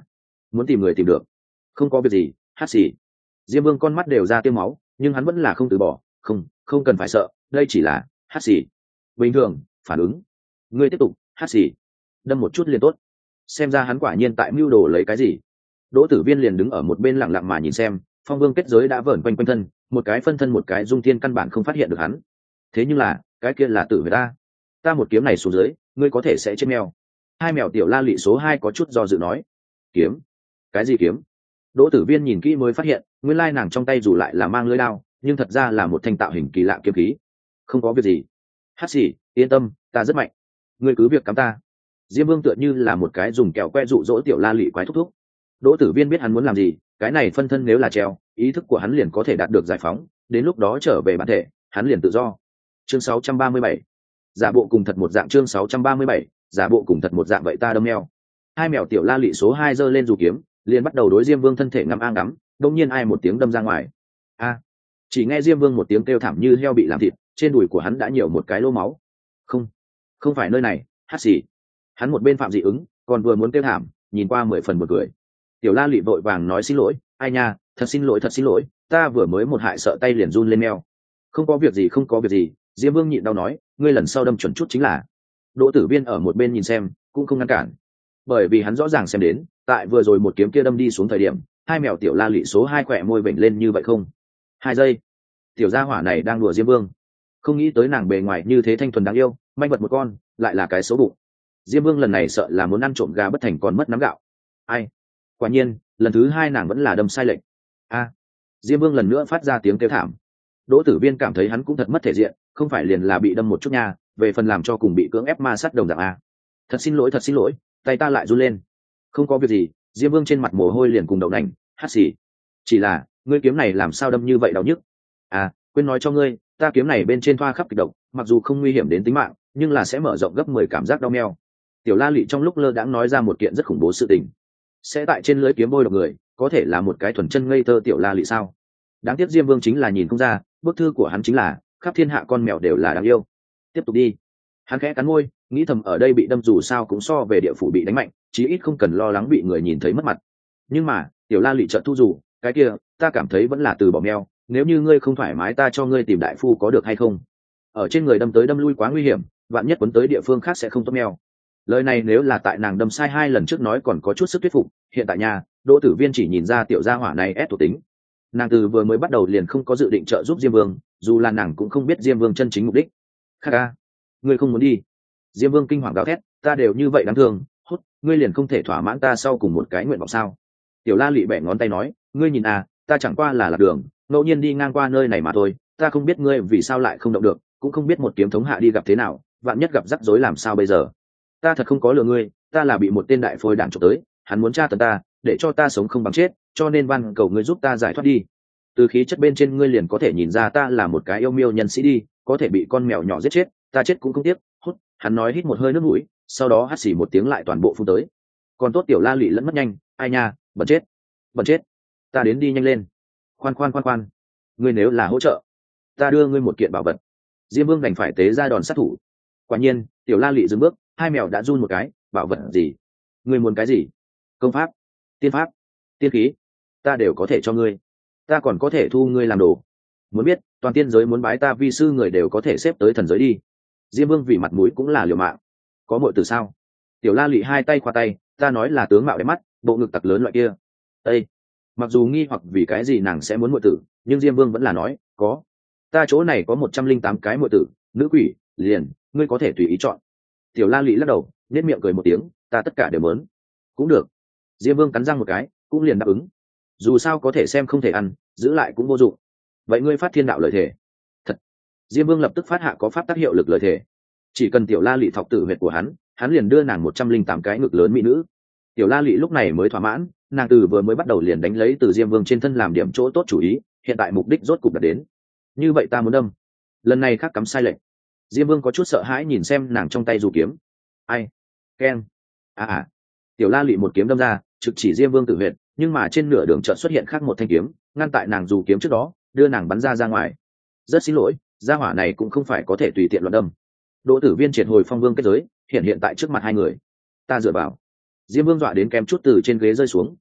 muốn tìm người tìm được. Không có việc gì, hát xì. Diêm Vương con mắt đều ra tiêm máu, nhưng hắn vẫn là không từ bỏ. Không cần phải sợ, đây chỉ là hát xì bình thường phản ứng. Ngươi tiếp tục hát xì, đâm một chút liền tốt. Xem ra hắn quả nhiên tại mưu đồ lấy cái gì. Đỗ Tử Viên liền đứng ở một bên lặng lặng mà nhìn xem. Phong Vương kết giới đã vờn quanh quanh thân, một cái phân thân một cái dung thiên căn bản không phát hiện được hắn. Thế nhưng là cái kia là tử người ta một kiếm này xuống dưới ngươi có thể sẽ chết mèo. Hai mèo tiểu la lị số 2 có chút do dự nói. Kiếm? Cái gì kiếm? Đỗ Tử Viên nhìn kỹ mới phát hiện nguyên lai nàng trong tay dù lại là mang lưỡi đao nhưng thật ra là một thanh tạo hình kỳ lạ kiếm khí. Không có việc gì, hát xì, yên tâm, ta rất mạnh, ngươi cứ việc cắm ta. Diêm Vương tựa như là một cái dùng kẹo que dụ dỗ tiểu la lị quái thúc thúc. Đỗ Tử Viên biết hắn muốn làm gì, cái này phân thân nếu là treo ý thức của hắn liền có thể đạt được giải phóng, đến lúc đó trở về bản thể hắn liền tự do. Chương 637, giả bộ cùng thật một dạng. Chương 637, giả bộ cùng thật một dạng. Vậy ta đâm mèo. Hai mèo tiểu la lị số 2 giơ lên dù kiếm liền bắt đầu đối Diêm Vương thân thể ngắm ang ngắm. Đông nhiên ai một tiếng đâm ra ngoài. Chỉ nghe Diêm Vương một tiếng kêu thảm như heo bị làm thịt, trên đùi của hắn đã nhiều một cái lỗ máu. Không phải nơi này, hát xì. Hắn một bên phạm dị ứng còn vừa muốn kêu thảm, nhìn qua 10 phần một cười. Tiểu la lị vội vàng nói xin lỗi, ai nha, thật xin lỗi, ta vừa mới một hại sợ tay liền run lên meo. Không có việc gì. Diêm Vương nhịn đau nói, ngươi lần sau đâm chuẩn chút chính là. Đỗ Tử Viên ở một bên nhìn xem cũng không ngăn cản, bởi vì hắn rõ ràng xem đến tại vừa rồi một kiếm kia đâm đi xuống thời điểm hai mèo tiểu la lị số 2 khỏe môi vểnh lên như vậy không 2 giây. Tiểu gia hỏa này đang đùa Diêm Vương, không nghĩ tới nàng bề ngoài như thế thanh thuần đáng yêu, manh vật một con lại là cái xấu bụng. Diêm Vương lần này sợ là muốn ăn trộm gà bất thành còn mất nắm gạo. Ai? Quả nhiên lần thứ 2 nàng vẫn là đâm sai lệch. Diêm Vương lần nữa phát ra tiếng kêu thảm. Đỗ Tử Viên cảm thấy hắn cũng thật mất thể diện, không phải liền là bị đâm một chút nha, về phần làm cho cùng bị cưỡng ép ma sát đồng dạng a. Thật xin lỗi, tay ta lại run lên. Không có việc gì. Diêm Vương trên mặt mồ hôi liền cùng đậu nành, hát xì. Chỉ là ngươi kiếm này làm sao đâm như vậy đau nhức. Quên nói cho ngươi, ta kiếm này bên trên thoa khắp kịch độc, mặc dù không nguy hiểm đến tính mạng nhưng là sẽ mở rộng gấp 10 cảm giác đau meo. Tiểu la lị trong lúc lơ đãng nói ra một kiện rất khủng bố sự tình, sẽ tại trên lưỡi kiếm bôi độc người, có thể là một cái thuần chân ngây thơ tiểu la lị sao? Đáng tiếc Diêm Vương chính là nhìn không ra, bức thư của hắn chính là khắp thiên hạ con mèo đều là đáng yêu. Tiếp tục đi. Hắn khẽ cắn môi, nghĩ thầm ở đây bị đâm dù sao cũng so về địa phủ bị đánh mạnh, chí ít không cần lo lắng bị người nhìn thấy mất mặt. Nhưng mà tiểu la lị chợt thu dù, cái kia ta cảm thấy vẫn là từ bỏ mèo, nếu như ngươi không thoải mái ta cho ngươi tìm đại phu có được hay không? Ở trên người đâm tới đâm lui quá nguy hiểm, vạn nhất quấn tới địa phương khác sẽ không tốt mèo. Lời này nếu là tại nàng đâm sai 2 lần trước nói còn có chút sức thuyết phục, hiện tại nhà Đỗ Tử Viên chỉ nhìn ra tiểu gia hỏa này ép thuộc tính. Nàng từ vừa mới bắt đầu liền không có dự định trợ giúp Diêm Vương, dù là nàng cũng không biết Diêm Vương chân chính mục đích. Kha, ngươi không muốn đi? Diêm Vương kinh hoàng gào thét, ta đều như vậy đáng thương, hút, ngươi liền không thể thỏa mãn ta sau cùng một cái nguyện vọng sao? Tiểu la lị bẻ ngón tay nói, ngươi nhìn ta chẳng qua là lạc đường, ngẫu nhiên đi ngang qua nơi này mà thôi, ta không biết ngươi vì sao lại không động được, cũng không biết một kiếm thống hạ đi gặp thế nào, vạn nhất gặp rắc rối làm sao bây giờ. Ta thật không có lừa ngươi, ta là bị một tên đại phôi đảng trộm tới, hắn muốn tra tấn ta, để cho ta sống không bằng chết, cho nên van cầu ngươi giúp ta giải thoát đi. Từ khí chất bên trên ngươi liền có thể nhìn ra ta là một cái yêu miêu nhân sĩ đi, có thể bị con mèo nhỏ giết chết, ta chết cũng không tiếc. Hút, hắn nói hít một hơi nước mũi, sau đó hắt xì một tiếng lại toàn bộ phun tới. Còn tốt tiểu la lị lẫn mất nhanh, ai nha, bẩn chết, ta đến đi nhanh lên. Khoan, ngươi nếu là hỗ trợ, ta đưa ngươi một kiện bảo vật. Diêm Vương đành phải tế ra đòn sát thủ. Quả nhiên tiểu la lị dừng bước, hai mèo đã run một cái. Bảo vật gì? Ngươi muốn cái gì? Công pháp, tiên pháp, tiên khí, ta đều có thể cho ngươi, ta còn có thể thu ngươi làm đồ. Muốn biết toàn tiên giới muốn bái ta vi sư người đều có thể xếp tới thần giới đi. Diêm Vương vì mặt mũi cũng là liều mạng. Có muội từ sao? Tiểu la lị 2 tay khoa tay, ta nói là tướng mạo đẹp mắt, bộ ngực tặc lớn loại kia. Ê! Mặc dù nghi hoặc vì cái gì nàng sẽ muốn muội tử, nhưng Diêm Vương vẫn là nói, có. Ta chỗ này có 108 cái muội tử, nữ quỷ, liền, ngươi có thể tùy ý chọn. Tiểu la lị lắc đầu, nét miệng cười một tiếng, ta tất cả đều muốn. Cũng được. Diêm Vương cắn răng một cái, cũng liền đáp ứng. Dù sao có thể xem không thể ăn, giữ lại cũng vô dụng. Vậy ngươi phát thiên đạo lời thể. Thật. Diêm Vương lập tức phát hạ có pháp tác hiệu lực lời thể. Chỉ cần tiểu la lị thọc tử huyệt của hắn liền đưa nàng 108 cái ngực lớn mỹ nữ. Tiểu la lị lúc này mới thỏa mãn, nàng từ vừa mới bắt đầu liền đánh lấy từ Diêm Vương trên thân làm điểm chỗ tốt chủ ý, hiện tại mục đích rốt cục đạt đến. Như vậy ta muốn đâm. Lần này khác cắm sai lệch. Diêm Vương có chút sợ hãi nhìn xem nàng trong tay dù kiếm. Ai? Keng. Tiểu la lị một kiếm đâm ra, trực chỉ Diêm Vương tử huyệt, nhưng mà trên nửa đường chợt xuất hiện khác một thanh kiếm, ngăn tại nàng dù kiếm trước đó, đưa nàng bắn ra ngoài. Rất xin lỗi, gia hỏa này cũng không phải có thể tùy tiện loạn đâm. Đỗ Tử Viên triệt hồi phong vương kết giới, hiện tại trước mặt hai người. Ta dựa vào. Diêm Vương dọa đến kém chút từ trên ghế rơi xuống,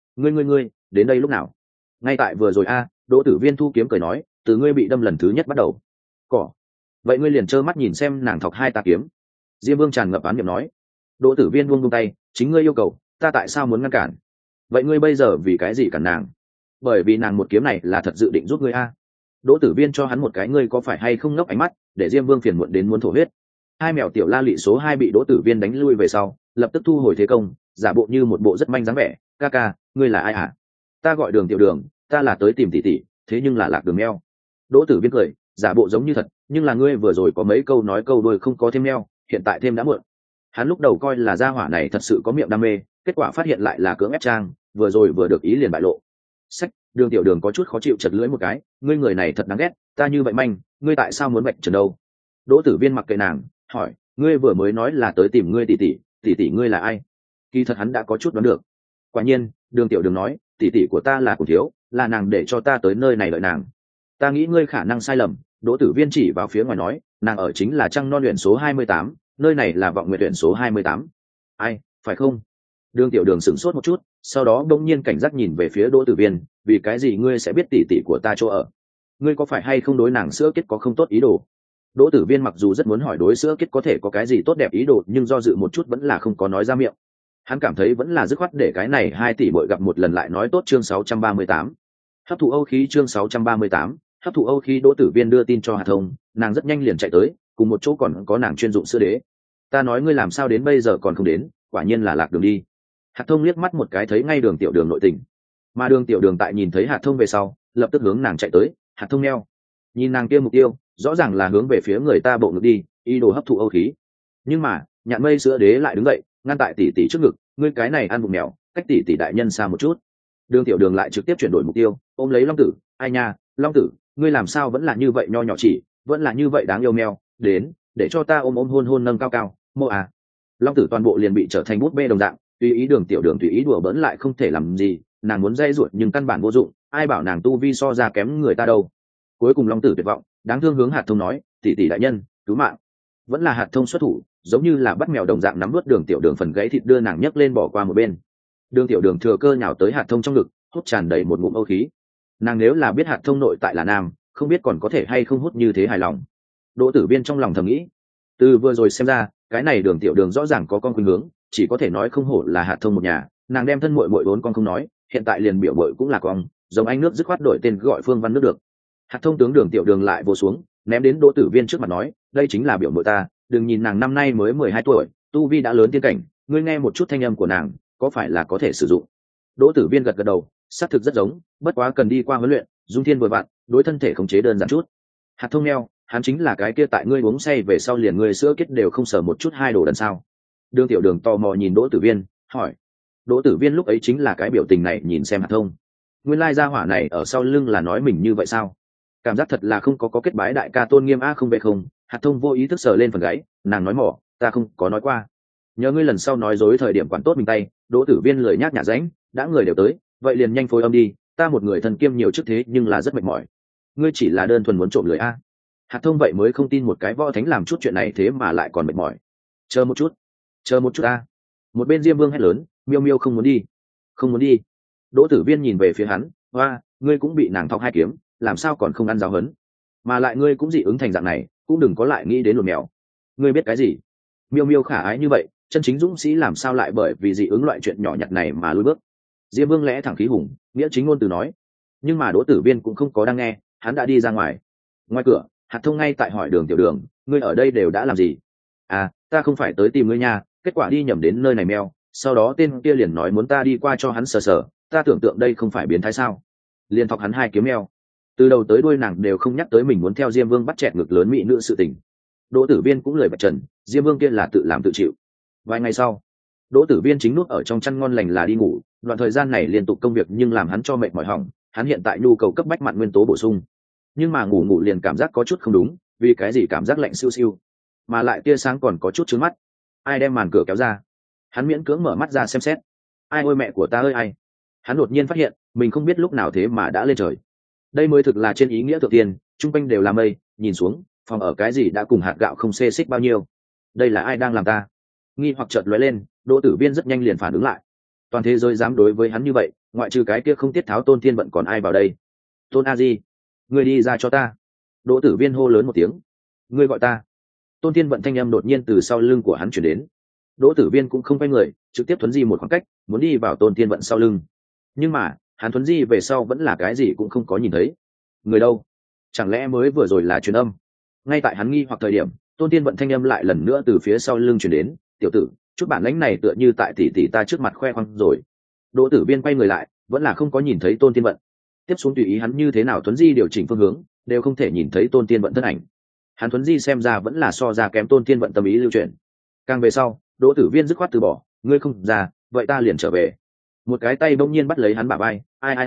Ngươi đến đây lúc nào? Ngay tại vừa rồi a. Đỗ Tử Viên thu kiếm cười nói, từ ngươi bị đâm lần thứ nhất bắt đầu. Cỏ. Vậy ngươi liền trơ mắt nhìn xem nàng thọc hai ta kiếm. Diêm Vương tràn ngập án niệm nói. Đỗ Tử Viên buông tay, chính ngươi yêu cầu, ta tại sao muốn ngăn cản? Vậy ngươi bây giờ vì cái gì cản nàng? Bởi vì nàng một kiếm này là thật dự định giúp ngươi a. Đỗ Tử Viên cho hắn một cái ngươi có phải hay không ngốc ánh mắt, để Diêm Vương phiền muộn đến muốn thổ huyết. Hai mèo tiểu la lị số 2 bị Đỗ Tử Viên đánh lui về sau, lập tức thu hồi thế công, giả bộ như một bộ rất manh dáng vẻ. Ca ca, ngươi là ai hả? Ta gọi Đường Tiểu Đường, ta là tới tìm tỷ tỷ, thế nhưng là lạc đường meo. Đỗ Tử Viên cười, giả bộ giống như thật, nhưng là ngươi vừa rồi có mấy câu nói câu đôi không có thêm meo, hiện tại thêm đã muộn. Hắn lúc đầu coi là gia hỏa này thật sự có miệng đam mê, kết quả phát hiện lại là cưỡng ép trang, vừa rồi vừa được ý liền bại lộ. Sách, Đường Tiểu Đường có chút khó chịu chật lưỡi một cái, ngươi người này thật đáng ghét, ta như vậy manh, ngươi tại sao muốn vạch trần đâu? Đỗ Tử Viên mặc kệ nàng, hỏi, ngươi vừa mới nói là tới tìm ngươi tỷ tỷ ngươi là ai? Kỳ thật hắn đã có chút đoán được. Quả nhiên, Đường Tiểu Đường nói, tỷ tỷ của ta là Cổ Thiếu, là nàng để cho ta tới nơi này đợi nàng. Ta nghĩ ngươi khả năng sai lầm. Đỗ Tử Viên chỉ vào phía ngoài nói, nàng ở chính là Trăng Non luyện số 28, nơi này là Vọng Nguyệt luyện số 28. Ai, phải không? Đường Tiểu Đường sửng sốt một chút, sau đó đông nhiên cảnh giác nhìn về phía Đỗ Tử Viên, vì cái gì ngươi sẽ biết tỷ tỷ của ta chỗ ở? Ngươi có phải hay không đối nàng sữa kết có không tốt ý đồ? Đỗ Tử Viên mặc dù rất muốn hỏi đối sữa kết có thể có cái gì tốt đẹp ý đồ, nhưng do dự một chút vẫn là không có nói ra miệng. Hắn cảm thấy vẫn là dứt khoát để cái này 2 tỷ bội gặp một lần lại nói tốt. Chương 638. Hấp thụ Âu khí. Chương 638. Hấp thụ Âu khí. Đỗ Tử Viên đưa tin cho Hạt Thông, nàng rất nhanh liền chạy tới, cùng một chỗ còn có nàng chuyên dụng sữa đế. Ta nói ngươi làm sao đến bây giờ còn không đến, quả nhiên là lạc đường đi. Hạt Thông liếc mắt một cái thấy ngay Đường Tiểu Đường nội tình, mà Đường Tiểu Đường tại nhìn thấy Hạt Thông về sau, lập tức hướng nàng chạy tới. Hạt Thông neo, nhìn nàng kia mục tiêu, rõ ràng là hướng về phía người ta bộ ngực đi, ý đồ hấp thụ Âu khí. Nhưng mà, Nhạn Mây sữa đế lại đứng dậy, ngăn tại tỷ tỷ trước ngực, ngươi cái này ăn bụng mèo, cách tỷ tỷ đại nhân xa một chút. Đường Tiểu Đường lại trực tiếp chuyển đổi mục tiêu, ôm lấy Long Tử, ai nha, Long Tử, ngươi làm sao vẫn là như vậy nho nhỏ chỉ, vẫn là như vậy đáng yêu mèo, đến, để cho ta ôm hôn nâng cao cao, mô à. Long Tử toàn bộ liền bị trở thành bút bê đồng dạng, tùy ý Đường Tiểu Đường tùy ý đùa bỡn lại không thể làm gì, nàng muốn dây ruột nhưng căn bản vô dụng, ai bảo nàng tu vi so ra kém người ta đâu. Cuối cùng Long Tử tuyệt vọng, đáng thương hướng Hạt Thông nói, tỷ tỷ đại nhân, cứu mạng. Vẫn là Hạt Thông xuất thủ, giống như là bắt mèo đồng dạng nắm nuốt Đường Tiểu Đường phần gãy thịt đưa nàng nhấc lên bỏ qua một bên. Đường Tiểu Đường thừa cơ nhào tới Hạt Thông trong ngực, hút tràn đầy một ngụm Âu khí. Nàng nếu là biết Hạt Thông nội tại là nam, không biết còn có thể hay không hút như thế hài lòng. Đỗ Tử Viên trong lòng thầm nghĩ, từ vừa rồi xem ra, cái này Đường Tiểu Đường rõ ràng có con khuynh hướng, chỉ có thể nói không hổ là Hạt Thông một nhà, nàng đem thân muội muội vốn con không nói, hiện tại liền biểu muội cũng là con, giống anh nước dứt khoát đổi tên gọi Phương Văn nước được. Hạt Thông tướng Đường Tiểu Đường lại vồ xuống, ném đến Đỗ Tử Viên trước mặt nói, đây chính là biểu muội ta, đừng nhìn nàng năm nay mới 12 tuổi, tu vi đã lớn tiên cảnh, ngươi nghe một chút thanh âm của nàng, có phải là có thể sử dụng? Đỗ Tử Viên gật gật đầu, xác thực rất giống, bất quá cần đi qua huấn luyện, dung thiên vừa vặn, đối thân thể khống chế đơn giản chút. Hạt Thông neo, hắn chính là cái kia tại ngươi uống say về sau liền ngươi sữa kết đều không sờ một chút hai đồ đần sao? Đường Tiểu Đường tò mò nhìn Đỗ Tử Viên, hỏi. Đỗ Tử Viên lúc ấy chính là cái biểu tình này nhìn xem Hạt Thông. Nguyên lai gia hỏa này ở sau lưng là nói mình như vậy sao? Cảm giác thật là không có kết bái đại ca tôn nghiêm a không về không. Hạt Thông vô ý thức sờ lên phần gáy, nàng nói mỏ, ta không có nói qua. Nhớ ngươi lần sau nói dối thời điểm quản tốt mình tay. Đỗ Tử Viên lười nhác nhả ránh, đã người đều tới, vậy liền nhanh phối âm đi, ta một người thân kiêm nhiều chức thế nhưng là rất mệt mỏi. Ngươi chỉ là đơn thuần muốn trộm lười a. Hạt Thông vậy mới không tin một cái võ thánh làm chút chuyện này thế mà lại còn mệt mỏi. Chờ một chút a. Một bên Diêm Vương hét lớn, miêu miêu không muốn đi, không muốn đi. Đỗ Tử Viên nhìn về phía hắn, hoa, ngươi cũng bị nàng thọc hai kiếm, làm sao còn không ăn giáo hấn, mà lại ngươi cũng dị ứng thành dạng này, cũng đừng có lại nghĩ đến lùn mèo. Ngươi biết cái gì? Miêu miêu khả ái như vậy, chân chính dũng sĩ làm sao lại bởi vì dị ứng loại chuyện nhỏ nhặt này mà lùi bước? Diêm Vương lẽ thẳng khí hùng, nghĩa chính ngôn từ nói. Nhưng mà Đỗ Tử Viên cũng không có đang nghe, hắn đã đi ra ngoài. Ngoài cửa, Hạt Thông ngay tại hỏi Đường Tiểu Đường, ngươi ở đây đều đã làm gì? À, ta không phải tới tìm ngươi nha, kết quả đi nhầm đến nơi này mèo, sau đó tên kia liền nói muốn ta đi qua cho hắn sờ sờ, ta tưởng tượng đây không phải biến thái sao? Liền thọc hắn hai kiếm mèo. Từ đầu tới đuôi nàng đều không nhắc tới mình muốn theo Diêm Vương bắt chẹt ngực lớn mỹ nữ sự tình. Đỗ Tử Viên cũng lời bạch trần, Diêm Vương kia là tự làm tự chịu. Vài ngày sau, Đỗ Tử Viên chính nuốt ở trong chăn ngon lành là đi ngủ, đoạn thời gian này liên tục công việc nhưng làm hắn cho mệt mỏi hỏng, hắn hiện tại nhu cầu cấp bách mặn nguyên tố bổ sung. Nhưng mà ngủ liền cảm giác có chút không đúng, vì cái gì cảm giác lạnh siêu siêu, mà lại tia sáng còn có chút chướng mắt. Ai đem màn cửa kéo ra? Hắn miễn cưỡng mở mắt ra xem xét. Ai ôi mẹ của ta ơi ai! Hắn đột nhiên phát hiện, mình không biết lúc nào thế mà đã lên trời. Đây mới thực là trên ý nghĩa thượng tiên, trung quanh đều là mây, nhìn xuống, phòng ở cái gì đã cùng hạt gạo không xê xích bao nhiêu. Đây là ai đang làm ta? Nghi hoặc chợt lóe lên, Đỗ Tử Viên rất nhanh liền phản ứng lại. Toàn thế giới dám đối với hắn như vậy, ngoại trừ cái kia không tiết tháo Tôn Thiên Vận còn ai vào đây? Tôn A Di, ngươi đi ra cho ta. Đỗ Tử Viên hô lớn một tiếng. Ngươi gọi ta. Tôn Thiên Vận thanh âm đột nhiên từ sau lưng của hắn chuyển đến. Đỗ Tử Viên cũng không quay người, trực tiếp thuấn di một khoảng cách, muốn đi vào Tôn Thiên Vận sau lưng. Nhưng mà hắn thuấn di về sau vẫn là cái gì cũng không có nhìn thấy. Người đâu? Chẳng lẽ mới vừa rồi là truyền âm? Ngay tại hắn nghi hoặc thời điểm, Tôn Thiên Vận thanh âm lại lần nữa từ phía sau lưng chuyển đến. Tiểu tử, chút bản lãnh này tựa như tại tỷ tỷ ta trước mặt khoe khoang rồi. Đỗ Tử Viên quay người lại, vẫn là không có nhìn thấy Tôn Thiên Vận. Tiếp xuống tùy ý hắn như thế nào thuấn di điều chỉnh phương hướng, đều không thể nhìn thấy Tôn Thiên Vận thân ảnh. Hắn thuấn di xem ra vẫn là so ra kém Tôn Thiên Vận tâm ý lưu chuyển. Càng về sau, Đỗ Tử Viên dứt khoát từ bỏ, ngươi không ra, vậy ta liền trở về. Một cái tay bỗng nhiên bắt lấy hắn bả vai,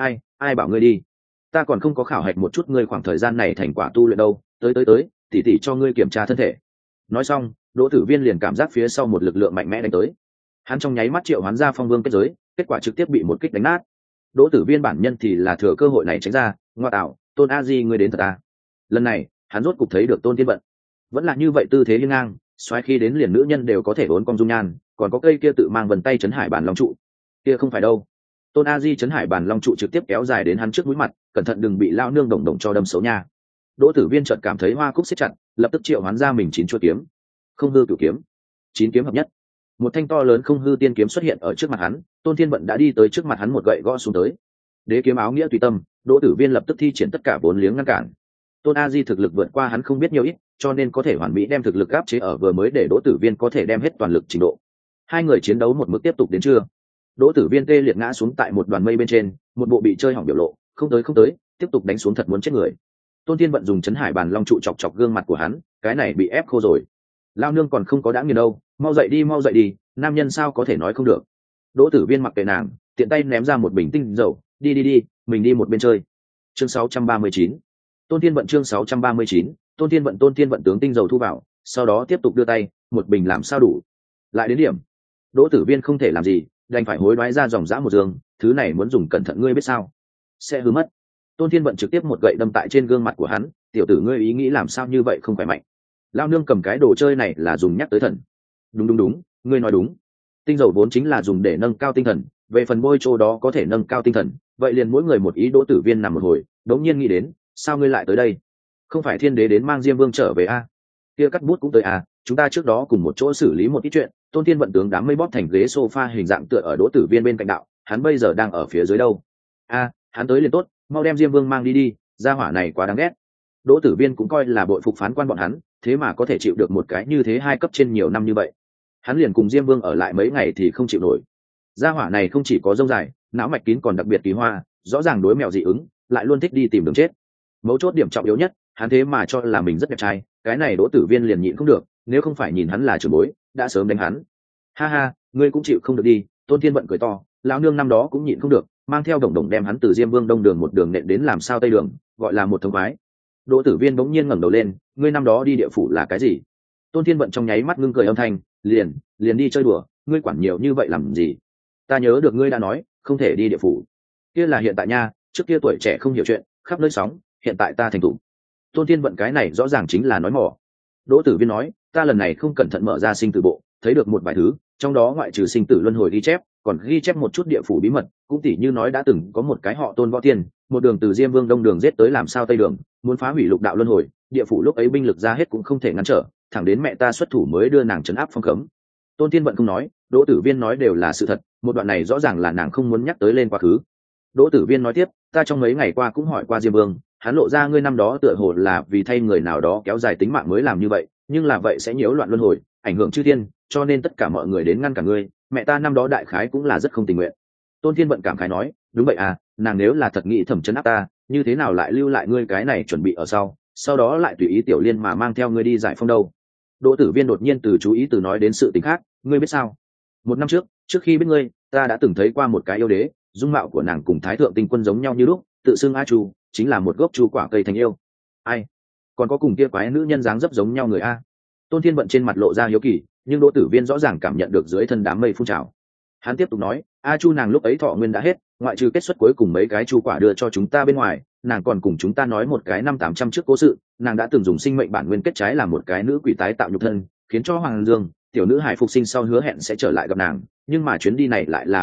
ai bảo ngươi đi? Ta còn không có khảo hạch một chút ngươi khoảng thời gian này thành quả tu luyện đâu, tới, tỉ tỉ cho ngươi kiểm tra thân thể. Nói xong, Đỗ Tử Viên liền cảm giác phía sau một lực lượng mạnh mẽ đánh tới. Hắn trong nháy mắt triệu hoán ra phong vương kết giới, kết quả trực tiếp bị một kích đánh nát. Đỗ Tử Viên bản nhân thì là thừa cơ hội này tránh ra, ngoa tạo, Tôn A Di ngươi đến thật à? Lần này, hắn rốt cục thấy được Tôn Thiên Vận. Vẫn là như vậy tư thế hiên ngang, xoáy khi đến liền nữ nhân đều có thể vốn cong dung nhan, còn có cây kia tự mang vần tay chấn hải bản long trụ. Kia không phải đâu. Tôn A Di chấn hải bản long trụ trực tiếp kéo dài đến hắn trước mũi mặt, cẩn thận đừng bị lao nương đồng đồng cho đâm xấu nha. Đỗ Tử Viên chợt cảm thấy hoa cúc siết chặt, lập tức triệu hoán ra mình 9 chuôi kiếm. Không hư cửu kiếm, 9 kiếm hợp nhất. Một thanh to lớn không hư tiên kiếm xuất hiện ở trước mặt hắn, Tôn Thiên Vận đã đi tới trước mặt hắn một gậy gõ xuống tới. Đế kiếm áo nghĩa tùy tâm, Đỗ Tử Viên lập tức thi triển tất cả vốn liếng ngăn cản. Tôn A Di thực lực vượt qua hắn không biết nhiều ít, cho nên có thể hoàn mỹ đem thực lực áp chế ở vừa mới để Đỗ Tử Viên có thể đem hết toàn lực trình độ. Hai người chiến đấu một mức tiếp tục đến trưa. Đỗ Tử Viên tê liệt ngã xuống tại một đoàn mây bên trên, một bộ bị chơi hỏng biểu lộ, không tới, tiếp tục đánh xuống thật muốn chết người. Tôn Thiên Vận dùng chấn hải bàn long trụ chọc chọc gương mặt của hắn, cái này bị ép khô rồi. Lao nương còn không có đã nghiền đâu, mau dậy đi, nam nhân sao có thể nói không được. Đỗ Tử Viên mặc kệ nàng, tiện tay ném ra một bình tinh dầu, đi, mình đi một bên chơi. Chương 639. Tôn Thiên Vận chương 639, Tôn Thiên Vận tướng tinh dầu thu vào, sau đó tiếp tục đưa tay, một bình làm sao đủ. Lại đến điểm. Đỗ Tử Viên không thể làm gì, đành phải hối đoái ra dòng dã một giường, thứ này muốn dùng cẩn thận ngươi biết sao? Sẽ hư mất. Tôn Thiên Vận trực tiếp một gậy đâm tại trên gương mặt của hắn, tiểu tử ngươi ý nghĩ làm sao như vậy không phải mạnh. Lao nương cầm cái đồ chơi này là dùng nhắc tới thần. Đúng, ngươi nói đúng. Tinh dầu vốn chính là dùng để nâng cao tinh thần, về phần bôi chỗ đó có thể nâng cao tinh thần, vậy liền mỗi người một ý. Đỗ Tử Viên nằm một hồi, đống nhiên nghĩ đến, sao ngươi lại tới đây? Không phải Thiên Đế đến mang Diêm Vương trở về a? Kia cắt bút cũng tới a, chúng ta trước đó cùng một chỗ xử lý một ít chuyện. Tôn Thiên Vận tướng đám mây bóp thành ghế sofa hình dạng tựa ở Đỗ Tử Viên bên cạnh đạo, hắn bây giờ đang ở phía dưới đâu? A, hắn tới liền tốt, mau đem Diêm Vương mang đi, gia hỏa này quá đáng ghét. Đỗ Tử Viên cũng coi là bội phục phán quan bọn hắn, thế mà có thể chịu được một cái như thế hai cấp trên nhiều năm như vậy. Hắn liền cùng Diêm Vương ở lại mấy ngày thì không chịu nổi. Gia hỏa này không chỉ có rông dài, não mạch kín còn đặc biệt kỳ hoa, rõ ràng đối mèo dị ứng, lại luôn thích đi tìm đường chết. Mấu chốt điểm trọng yếu nhất, hắn thế mà cho là mình rất đẹp trai, cái này Đỗ Tử Viên liền nhịn không được, nếu không phải nhìn hắn là trưởng bối, đã sớm đánh hắn. Ha, ngươi cũng chịu không được đi. Tôn Thiên Vận cười to, lão nương năm đó cũng nhịn không được, mang theo đồng đồng đem hắn từ Diêm Vương đông đường một đường nện đến làm sao tây đường, gọi là một thông khoái. Đỗ Tử Viên bỗng nhiên ngẩng đầu lên, ngươi năm đó đi địa phủ là cái gì? Tôn Thiên Vận trong nháy mắt ngưng cười âm thanh, liền đi chơi đùa, ngươi quản nhiều như vậy làm gì? Ta nhớ được ngươi đã nói, không thể đi địa phủ. Kia là hiện tại nha, trước kia tuổi trẻ không hiểu chuyện, khắp nơi sóng, hiện tại ta thành thủ. Tôn Thiên Vận cái này rõ ràng chính là nói mỏ. Đỗ Tử Viên nói, ta lần này không cẩn thận mở ra sinh tử bộ, thấy được một vài thứ, trong đó ngoại trừ sinh tử luân hồi ghi chép, còn ghi chép một chút địa phủ bí mật, cũng tỉ như nói đã từng có một cái họ Tôn Võ Tiên, một đường từ Diêm Vương đông đường giết tới làm sao tây đường, muốn phá hủy lục đạo luân hồi, địa phủ lúc ấy binh lực ra hết cũng không thể ngăn trở, thẳng đến mẹ ta xuất thủ mới đưa nàng trấn áp phong cấm. Tôn Thiên Vận không nói, Đỗ Tử Viên nói đều là sự thật, một đoạn này rõ ràng là nàng không muốn nhắc tới lên quá khứ. Đỗ Tử Viên nói tiếp, ta trong mấy ngày qua cũng hỏi qua Diêm Vương, hắn lộ ra ngươi năm đó tựa hồ là vì thay người nào đó kéo dài tính mạng mới làm như vậy, nhưng là vậy sẽ nhiễu loạn luân hồi, ảnh hưởng chư thiên, cho nên tất cả mọi người đến ngăn cả ngươi, mẹ ta năm đó đại khái cũng là rất không tình nguyện. Tôn Thiên Vận cảm khái nói, đúng vậy à, nàng nếu là thật nghĩ thẩm trấn áp ta, như thế nào lại lưu lại ngươi cái này chuẩn bị ở sau đó lại tùy ý Tiểu Liên mà mang theo ngươi đi giải phong đâu. Đỗ Tử Viên đột nhiên từ chú ý từ nói đến sự tình khác, ngươi biết sao? Một năm trước khi biết ngươi, ta đã từng thấy qua một cái yêu đế, dung mạo của nàng cùng Thái Thượng Tinh Quân giống nhau như lúc, tự xưng A Chu, chính là một gốc chu quả cây thành yêu. Ai? Còn có cùng kia quái nữ nhân dáng dấp giống nhau người a? Tôn Thiên Vận trên mặt lộ ra hiếu kỳ, nhưng Đỗ Tử Viên rõ ràng cảm nhận được dưới thân đám mây phun trào. Hắn tiếp tục nói, A Chu nàng lúc ấy thọ nguyên đã hết, ngoại trừ kết xuất cuối cùng mấy cái chu quả đưa cho chúng ta bên ngoài, nàng còn cùng chúng ta nói một cái 500-800 trước cố sự, nàng đã từng dùng sinh mệnh bản nguyên kết trái làm một cái nữ quỷ tái tạo nhục thân, khiến cho Hoàng Dương, tiểu nữ hải phục sinh sau hứa hẹn sẽ trở lại gặp nàng, nhưng mà chuyến đi này lại là vĩnh biệt,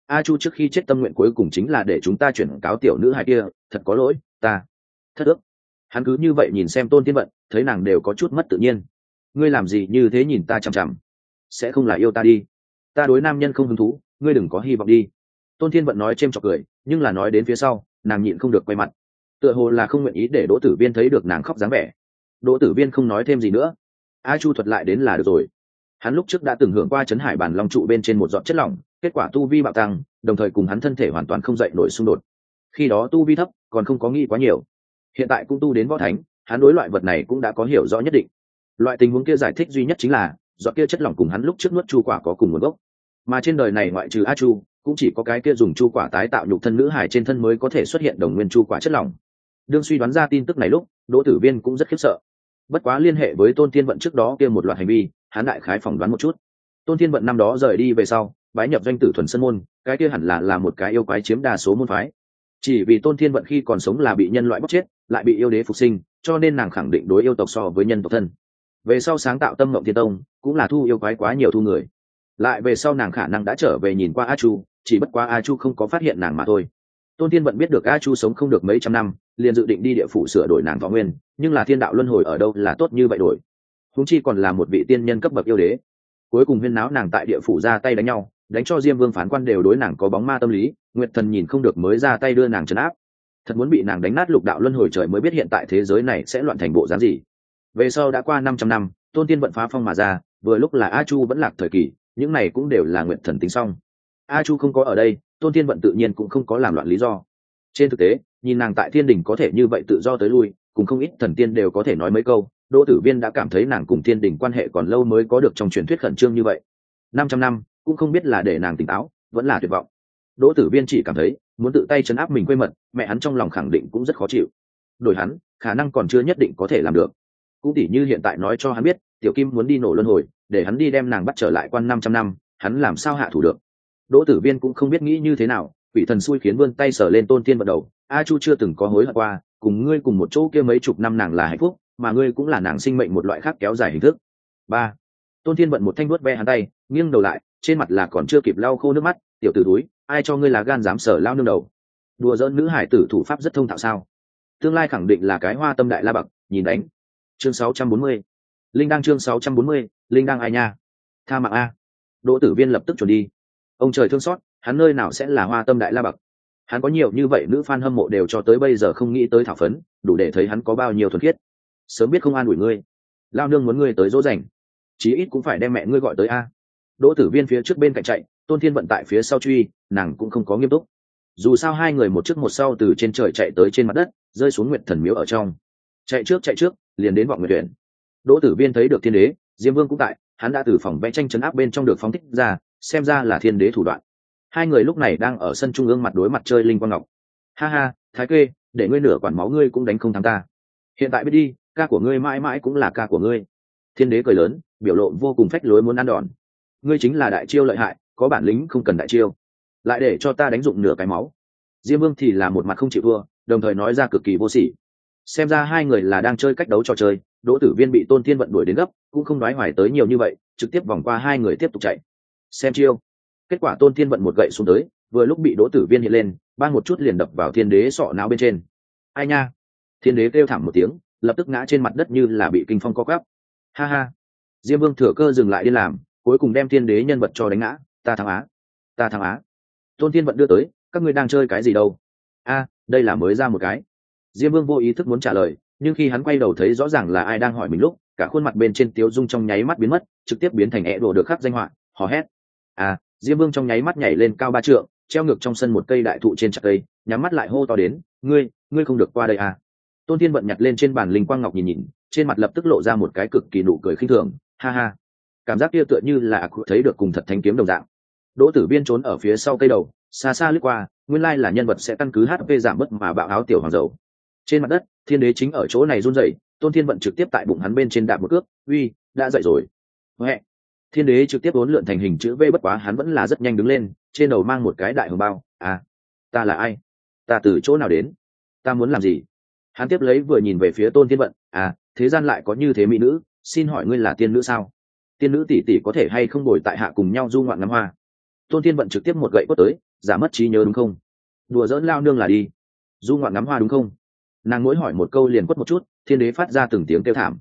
A Chu trước khi chết tâm nguyện cuối cùng chính là để chúng ta chuyển cáo tiểu nữ hài kia, thật có lỗi, ta thất ước. Hắn cứ như vậy nhìn xem Tôn Thiên Vận, thấy nàng đều có chút mất tự nhiên. Ngươi làm gì như thế nhìn ta chằm chằm? Sẽ không là yêu ta đi? Ta đối nam nhân không hứng thú, ngươi đừng có hy vọng đi. Tôn Thiên Vận nói chêm chọc cười, nhưng là nói đến phía sau, nàng nhịn không được quay mặt, tựa hồ là không nguyện ý để Đỗ Tử Viên thấy được nàng khóc dáng vẻ. Đỗ Tử Viên không nói thêm gì nữa. A Chu thuật lại đến là được rồi. Hắn lúc trước đã từng hưởng qua chấn hải bản long trụ bên trên một giọt chất lỏng, kết quả tu vi bạo tăng, đồng thời cùng hắn thân thể hoàn toàn không dậy nổi xung đột. Khi đó tu vi thấp, còn không có nghĩ quá nhiều. Hiện tại cũng tu đến võ thánh, hắn đối loại vật này cũng đã có hiểu rõ nhất định. Loại tình huống kia giải thích duy nhất chính là giọt kia chất lỏng cùng hắn lúc trước nuốt chu quả có cùng nguồn gốc, mà trên đời này ngoại trừ A Chu, cũng chỉ có cái kia dùng chu quả tái tạo nhục thân nữ hải trên thân mới có thể xuất hiện đồng nguyên chu quả chất lỏng. Đương suy đoán ra tin tức này lúc, Đỗ Tử Viên cũng rất khiếp sợ. Bất quá liên hệ với Tôn Thiên Vận trước đó kia một loạt hành vi, hắn đại khái phỏng đoán một chút. Tôn Thiên Vận năm đó rời đi về sau, bái nhập doanh tử thuần sơn môn, cái kia hẳn là một cái yêu quái chiếm đa số môn phái. Chỉ vì Tôn Thiên Vận khi còn sống là bị nhân loại bóc chết, lại bị yêu đế phục sinh, cho nên nàng khẳng định đối yêu tộc so với nhân tộc thân. Về sau sáng tạo Tâm Mộng Thiên Tông, cũng là thu yêu quái quá nhiều thu người. Lại về sau nàng khả năng đã trở về nhìn qua A Chu, chỉ bất quá A Chu không có phát hiện nàng mà thôi. Tôn Thiên Vận biết được A Chu sống không được mấy trăm năm, liền dự định đi địa phủ sửa đổi nàng thọ nguyên, nhưng là thiên đạo luân hồi ở đâu là tốt như vậy đổi. Huống chi còn là một vị tiên nhân cấp bậc yêu đế. Cuối cùng huyên náo nàng tại địa phủ ra tay đánh nhau, đánh cho Diêm Vương phán quan đều đối nàng có bóng ma tâm lý, Nguyệt Thần nhìn không được mới ra tay đưa nàng trấn áp. Thật muốn bị nàng đánh nát lục đạo luân hồi trời mới biết hiện tại thế giới này sẽ loạn thành bộ dáng gì. Về sau đã qua 500 năm, Tôn Thiên Vận phá phong mà ra, vừa lúc là A Chu vẫn lạc thời kỳ, những này cũng đều là Nguyệt Thần tính xong. A Chu không có ở đây, Tôn Thiên Vận tự nhiên cũng không có làm loạn lý do. Trên thực tế, nhìn nàng tại thiên đình có thể như vậy tự do tới lui, cùng không ít thần tiên đều có thể nói mấy câu, Đỗ Tử Viên đã cảm thấy nàng cùng thiên đình quan hệ còn lâu mới có được trong truyền thuyết khẩn trương như vậy. 500 năm, cũng không biết là để nàng tỉnh táo, vẫn là tuyệt vọng. Đỗ Tử Viên chỉ cảm thấy, muốn tự tay trấn áp mình quê mật, mẹ hắn trong lòng khẳng định cũng rất khó chịu. Đổi hắn, khả năng còn chưa nhất định có thể làm được. Cũng tỉ như hiện tại nói cho hắn biết, Tiểu Kim muốn đi nổ luân hồi, để hắn đi đem nàng bắt trở lại quan 500 năm, hắn làm sao hạ thủ được. Đỗ Tử Viên cũng không biết nghĩ như thế nào, quỷ thần xui khiến vươn tay sờ lên Tôn Thiên Vận đầu, A Chu chưa từng có hối hận qua, cùng ngươi cùng một chỗ kia mấy chục năm nàng là hạnh phúc, mà ngươi cũng là nàng sinh mệnh một loại khác kéo dài hình thức. 3. Tôn Thiên Vận một thanh vuốt ve hắn tay, nghiêng đầu lại, trên mặt là còn chưa kịp lau khô nước mắt, tiểu tử túi, ai cho ngươi là gan dám sờ lao nương đầu. Đùa giỡn nữ hải tử thủ pháp rất thông thạo sao? Tương lai khẳng định là cái hoa tâm đại la bậc, nhìn đánh. Chương 640. Linh đang chương 640, Linh đang ai nha? Tha mạng a. Đỗ Tử Viên lập tức chuẩn đi. Ông trời thương xót, hắn nơi nào sẽ là hoa tâm đại la bậc. Hắn có nhiều như vậy nữ fan hâm mộ đều cho tới bây giờ không nghĩ tới thảo phấn, đủ để thấy hắn có bao nhiêu thuần khiết. Sớm biết không an ủi ngươi, lao nương muốn ngươi tới dỗ dành, chí ít cũng phải đem mẹ ngươi gọi tới a. Đỗ Tử Viên phía trước bên cạnh chạy, Tôn Thiên Vận tại phía sau truy, nàng cũng không có nghiêm túc. Dù sao hai người một trước một sau từ trên trời chạy tới trên mặt đất, rơi xuống Nguyệt Thần miếu ở trong. Chạy trước, liền đến Vọng Nguyệt Uyển. Đỗ Tử Viên thấy được Thiên Đế, Diêm Vương cũng tại, hắn đã từ phòng vẽ tranh trấn áp bên trong được phóng thích ra, xem ra là Thiên Đế thủ đoạn. Hai người lúc này đang ở sân trung ương mặt đối mặt chơi linh quang ngọc. Ha ha, Thái Kê, để ngươi nửa quản máu ngươi cũng đánh không thắng ta. Hiện tại biết đi, ca của ngươi mãi mãi cũng là ca của ngươi. Thiên Đế cười lớn, biểu lộ vô cùng phách lối muốn ăn đòn. Ngươi chính là đại chiêu lợi hại, có bản lĩnh không cần đại chiêu, lại để cho ta đánh dụng nửa cái máu. Diêm Vương thì là một mặt không chịu thua, đồng thời nói ra cực kỳ vô sỉ. Xem ra hai người là đang chơi cách đấu trò chơi. Đỗ Tử Viên bị Tôn Thiên Vận đuổi đến gấp, cũng không đoái hoài tới nhiều như vậy, trực tiếp vòng qua hai người tiếp tục chạy. Xem chiêu. Kết quả Tôn Thiên Vận một gậy xuống tới, vừa lúc bị Đỗ Tử Viên hiện lên, bang một chút liền đập vào Thiên Đế sọ não bên trên. Ai nha! Thiên Đế kêu thảm một tiếng, lập tức ngã trên mặt đất như là bị kinh phong co quắp. Ha ha! Diêm Vương thừa cơ dừng lại đi làm, cuối cùng đem Thiên Đế nhân vật cho đánh ngã. Ta thắng á! Ta thắng á! Tôn Thiên Vận đưa tới, các ngươi đang chơi cái gì đâu? A, đây là mới ra một cái. Diêm Vương vô ý thức muốn trả lời, nhưng khi hắn quay đầu thấy rõ ràng là ai đang hỏi mình lúc, cả khuôn mặt bên trên tiếu dung trong nháy mắt biến mất, trực tiếp biến thành ẻ đồ được khắc danh họa, hò hét. À, Diêm Vương trong nháy mắt nhảy lên cao 3 trượng, treo ngược trong sân một cây đại thụ trên chặt cây, nhắm mắt lại hô to đến, ngươi không được qua đây à? Tôn Thiên Vận nhặt lên trên bàn linh quang ngọc nhìn, trên mặt lập tức lộ ra một cái cực kỳ nụ cười khinh thường, ha ha. Cảm giác kia tựa như là thấy được cùng thật thánh kiếm đồng dạng. Đỗ Tử Viên trốn ở phía sau cây đầu, xa xa lướt qua, nguyên lai là nhân vật sẽ căn cứ HP giảm bớt mà bạo áo tiểu hoàng dầu. Trên mặt đất, Thiên Đế chính ở chỗ này run rẩy, Tôn Thiên Vận trực tiếp tại bụng hắn bên trên đạp một cước, uy, đã dậy rồi. Huệ. Thiên Đế trực tiếp uốn lượn thành hình chữ V, bất quá hắn vẫn là rất nhanh đứng lên, trên đầu mang một cái đại hồng bao. À, ta là ai? Ta từ chỗ nào đến? Ta muốn làm gì? Hắn tiếp lấy vừa nhìn về phía Tôn Thiên Vận, à, thế gian lại có như thế mỹ nữ, xin hỏi ngươi là tiên nữ sao? Tiên nữ tỷ tỷ có thể hay không bồi tại hạ cùng nhau du ngoạn ngắm hoa? Tôn Thiên Vận trực tiếp một gậy quất tới, giả mất trí nhớ đúng không? Đùa giỡn lao nương là đi. Du ngoạn ngắm hoa đúng không? Nàng mỗi hỏi một câu liền quất một chút, Thiên Đế phát ra từng tiếng kêu thảm.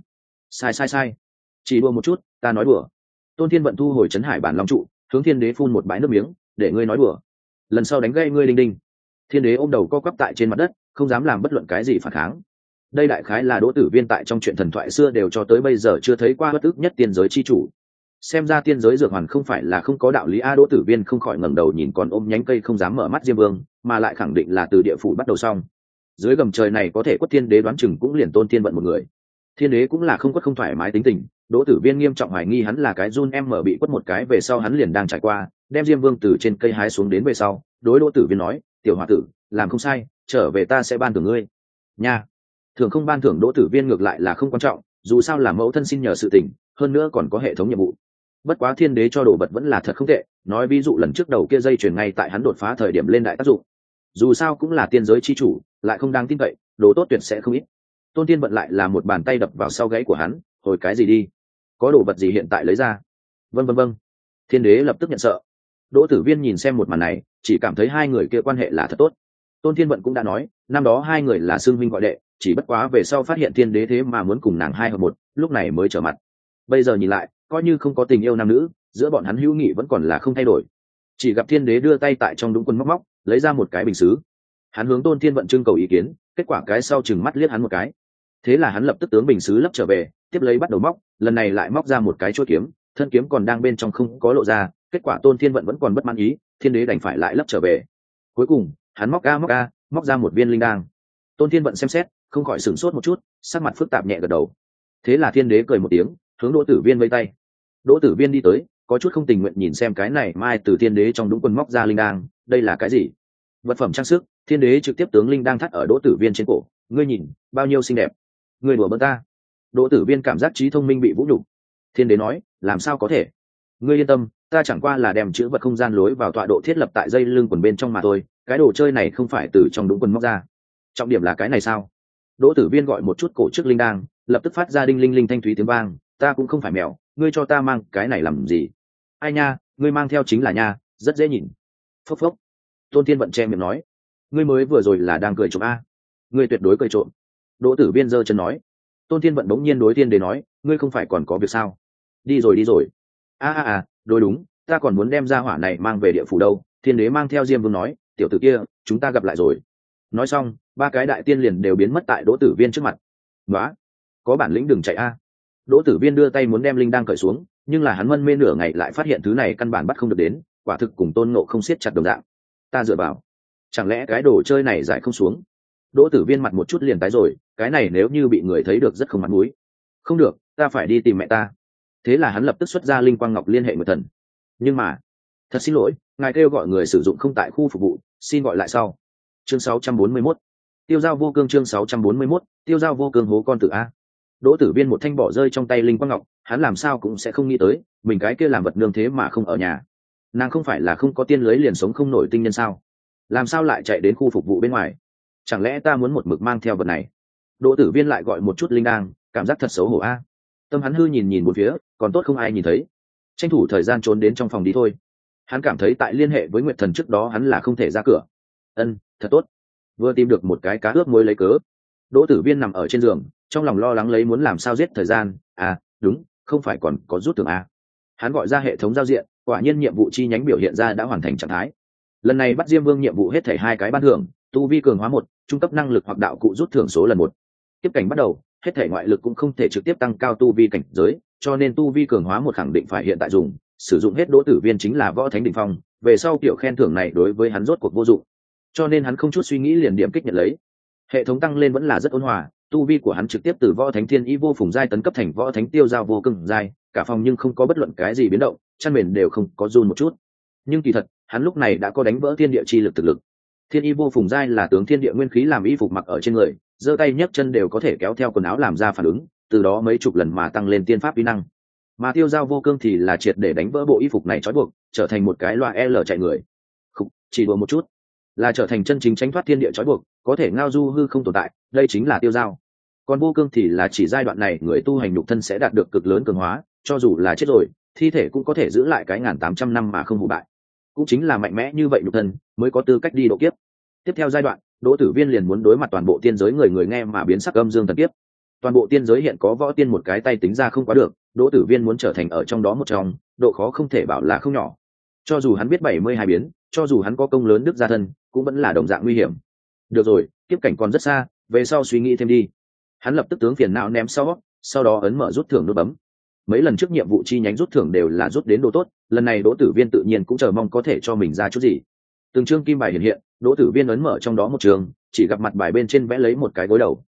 Sai, chỉ đùa một chút, ta nói đùa. Tôn Thiên Vận thu hồi trấn hải bản long trụ, hướng Thiên Đế phun một bãi nước miếng, để ngươi nói đùa. Lần sau đánh gây ngươi đinh đinh. Thiên Đế ôm đầu co quắp tại trên mặt đất, không dám làm bất luận cái gì phản kháng. Đây đại khái là Đỗ Tử Viên tại trong chuyện thần thoại xưa đều cho tới bây giờ chưa thấy qua bất ức nhất tiên giới chi chủ. Xem ra tiên giới dược hoàn không phải là không có đạo lý a. Đỗ Tử Viên không khỏi ngẩng đầu nhìn còn ôm nhánh cây không dám mở mắt Diêm Vương, mà lại khẳng định là từ địa phủ bắt đầu xong. Dưới gầm trời này có thể quất Thiên Đế đoán chừng cũng liền Tôn Thiên Vận một người. Thiên Đế cũng là không quất không thoải mái tính tình, Đỗ Tử Viên nghiêm trọng hoài nghi hắn là cái run em mở bị quất một cái về sau hắn liền đang trải qua, đem Diêm Vương từ trên cây hái xuống đến về sau, đối Đỗ Tử Viên nói, tiểu hòa tử, làm không sai, trở về ta sẽ ban thưởng ngươi. Nha. Thường không ban thưởng Đỗ Tử Viên ngược lại là không quan trọng, dù sao là mẫu thân xin nhờ sự tình, hơn nữa còn có hệ thống nhiệm vụ. Bất quá Thiên Đế cho đồ vật vẫn là thật không tệ, nói ví dụ lần trước đầu kia dây chuyền ngay tại hắn đột phá thời điểm lên đại tác dụng. Dù sao cũng là tiên giới chi chủ, lại không đáng tin cậy, đồ tốt tuyệt sẽ không ít. Tôn Thiên Vận lại là một bàn tay đập vào sau gáy của hắn, hồi cái gì đi, có đồ vật gì hiện tại lấy ra. Vâng. Thiên Đế lập tức nhận sợ. Đỗ Tử Viên nhìn xem một màn này, chỉ cảm thấy hai người kia quan hệ là thật tốt. Tôn Thiên Vận cũng đã nói, năm đó hai người là xương huynh gọi đệ, chỉ bất quá về sau phát hiện Thiên Đế thế mà muốn cùng nàng hai hợp một, lúc này mới trở mặt. Bây giờ nhìn lại, coi như không có tình yêu nam nữ, giữa bọn hắn hữu nghị vẫn còn là không thay đổi. Chỉ gặp Thiên Đế đưa tay tại trong đũng quần móc, lấy ra một cái bình sứ. Hắn hướng Tôn Thiên Vận trưng cầu ý kiến, kết quả cái sau chừng mắt liếc hắn một cái. Thế là hắn lập tức tướng bình sứ lấp trở về, tiếp lấy bắt đầu móc, lần này lại móc ra một cái chuôi kiếm, thân kiếm còn đang bên trong không có lộ ra, kết quả Tôn Thiên Vận vẫn còn bất mãn ý, Thiên Đế đành phải lại lấp trở về. Cuối cùng hắn móc ra một viên linh đan. Tôn Thiên Vận xem xét, không khỏi sửng sốt một chút, sắc mặt phức tạp nhẹ gật đầu. Thế là Thiên Đế cười một tiếng, hướng Đỗ Tử Viên vẫy tay. Đỗ Tử Viên đi tới, có chút không tình nguyện nhìn xem cái này mai từ Thiên Đế trong đũng quần móc ra linh đan, đây là cái gì? Vật phẩm trang sức. Thiên Đế trực tiếp tướng linh đan thắt ở Đỗ Tử Viên trên cổ, ngươi nhìn, bao nhiêu xinh đẹp. Ngươi đùa bỡn ta. Đỗ Tử Viên cảm giác trí thông minh bị vũ nhục. Thiên Đế nói, làm sao có thể? Ngươi yên tâm, ta chẳng qua là đem chữ vật không gian lối vào tọa độ thiết lập tại dây lưng quần bên trong mà thôi, cái đồ chơi này không phải từ trong đũng quần móc ra. Trọng điểm là cái này sao? Đỗ Tử Viên gọi một chút cổ trước linh đang, lập tức phát ra đinh linh linh thanh thúy tiếng vang, ta cũng không phải mèo, ngươi cho ta mang cái này làm gì? Ai nha, ngươi mang theo chính là nha, rất dễ nhìn. Phốc phốc. Tôn Thiên Vận che miệng nói, ngươi mới vừa rồi là đang cười trộm a? Ngươi tuyệt đối cười trộm. Đỗ Tử Viên giơ chân nói. Tôn Thiên Vận bỗng nhiên đối Thiên Đế nói, ngươi không phải còn có việc sao? Đi rồi. Đối đúng, ta còn muốn đem ra hỏa này mang về địa phủ đâu. Thiên Đế mang theo Diêm Vương nói, tiểu tử kia, chúng ta gặp lại rồi. Nói xong, ba cái đại tiên liền đều biến mất tại Đỗ Tử Viên trước mặt. Nóa, có bản lĩnh đừng chạy a. Đỗ Tử Viên đưa tay muốn đem linh đang cởi xuống, nhưng là hắn mân mê nửa ngày lại phát hiện thứ này căn bản bắt không được đến, quả thực cùng Tôn Ngộ không siết chặt đồng dạng. Ta dựa vào, chẳng lẽ cái đồ chơi này giải không xuống? Đỗ Tử Viên mặt một chút liền tái rồi, cái này nếu như bị người thấy được rất không mặt mũi. Không được, ta phải đi tìm mẹ ta. Thế là hắn lập tức xuất ra linh quang ngọc liên hệ Nguyệt Thần. Nhưng mà, thật xin lỗi, ngài kêu gọi người sử dụng không tại khu phục vụ, xin gọi lại sau. Chương 641. Tiêu Giao Vô Cương. Chương 641. Tiêu Giao Vô Cương hố con tử a. Đỗ Tử Viên một thanh bỏ rơi trong tay linh quang ngọc, hắn làm sao cũng sẽ không nghĩ tới, mình cái kia làm vật nương thế mà không ở nhà. Nàng không phải là không có tiên lưới liền sống không nổi tinh nhân sao? Làm sao lại chạy đến khu phục vụ bên ngoài? Chẳng lẽ ta muốn một mực mang theo vật này? Đỗ Tử Viên lại gọi một chút linh đang, cảm giác thật xấu hổ a. Tâm hắn hư nhìn bốn phía, còn tốt không ai nhìn thấy, tranh thủ thời gian trốn đến trong phòng đi thôi. Hắn cảm thấy tại liên hệ với Nguyệt Thần trước đó hắn là không thể ra cửa. Thật tốt, vừa tìm được một cái cá ướp muối lấy cớ. Đỗ Tử Viên nằm ở trên giường, trong lòng lo lắng lấy muốn làm sao giết thời gian. Đúng, không phải còn có rút thưởng a. Hắn gọi ra hệ thống giao diện, quả nhiên nhiệm vụ chi nhánh biểu hiện ra đã hoàn thành trạng thái. Lần này bắt Diêm Vương nhiệm vụ hết thảy 2 cái ban thưởng, tu vi cường hóa 1, trung cấp năng lực hoặc đạo cụ rút thưởng số lần 1. Tiếp cảnh bắt đầu, hết thảy ngoại lực cũng không thể trực tiếp tăng cao tu vi cảnh giới, cho nên tu vi cường hóa 1 khẳng định phải hiện tại dùng, sử dụng hết Đỗ Tử Viên chính là võ thánh đỉnh phong, về sau kiểu khen thưởng này đối với hắn rốt cuộc vô dụng. Cho nên hắn không chút suy nghĩ liền điểm kích nhận lấy. Hệ thống tăng lên vẫn là rất ôn hòa, tu vi của hắn trực tiếp từ võ thánh thiên ý vô phùng giai tấn cấp thành võ thánh tiêu giao vô cương giai, cả phòng nhưng không có bất luận cái gì biến động, chăn mền đều không có run một chút. Nhưng kỳ thật, hắn lúc này đã có đánh vỡ thiên địa chi lực thực lực. Thiên y vô phùng giai là tướng thiên địa nguyên khí làm y phục mặc ở trên người, giơ tay nhấc chân đều có thể kéo theo quần áo làm ra phản ứng, từ đó mấy chục lần mà tăng lên tiên pháp uy năng. Mà tiêu giao vô cương thì là triệt để đánh vỡ bộ y phục này trói buộc, trở thành một cái loa L chạy người. Không, chỉ đùa một chút, là trở thành chân chính tránh thoát thiên địa trói buộc, có thể ngao du hư không tồn tại, đây chính là tiêu giao. Còn vô cương thì là chỉ giai đoạn này người tu hành nhục thân sẽ đạt được cực lớn cường hóa, cho dù là chết rồi, thi thể cũng có thể giữ lại cái 1800 năm mà không hủ bại. cũng chính là mạnh mẽ như vậy nhục thân mới có tư cách đi độ kiếp. Tiếp theo giai đoạn, Đỗ Tử Viên liền muốn đối mặt toàn bộ tiên giới người người nghe mà biến sắc âm dương thần kiếp. Toàn bộ tiên giới hiện có võ tiên một cái tay tính ra không quá được, Đỗ Tử Viên muốn trở thành ở trong đó một trong, độ khó không thể bảo là không nhỏ. Cho dù hắn biết 72 biến, cho dù hắn có công lớn đức gia thân, cũng vẫn là đồng dạng nguy hiểm. Được rồi, kiếp cảnh còn rất xa, về sau suy nghĩ thêm đi. Hắn lập tức tướng phiền não ném sau đó ấn mở rút thưởng nút bấm. Mấy lần trước nhiệm vụ chi nhánh rút thưởng đều là rút đến đồ tốt, lần này Đỗ Tử Viên tự nhiên cũng chờ mong có thể cho mình ra chút gì. Từng chương kim bài hiện hiện, Đỗ Tử Viên ấn mở trong đó một trường, chỉ gặp mặt bài bên trên vẽ lấy một cái gối đầu.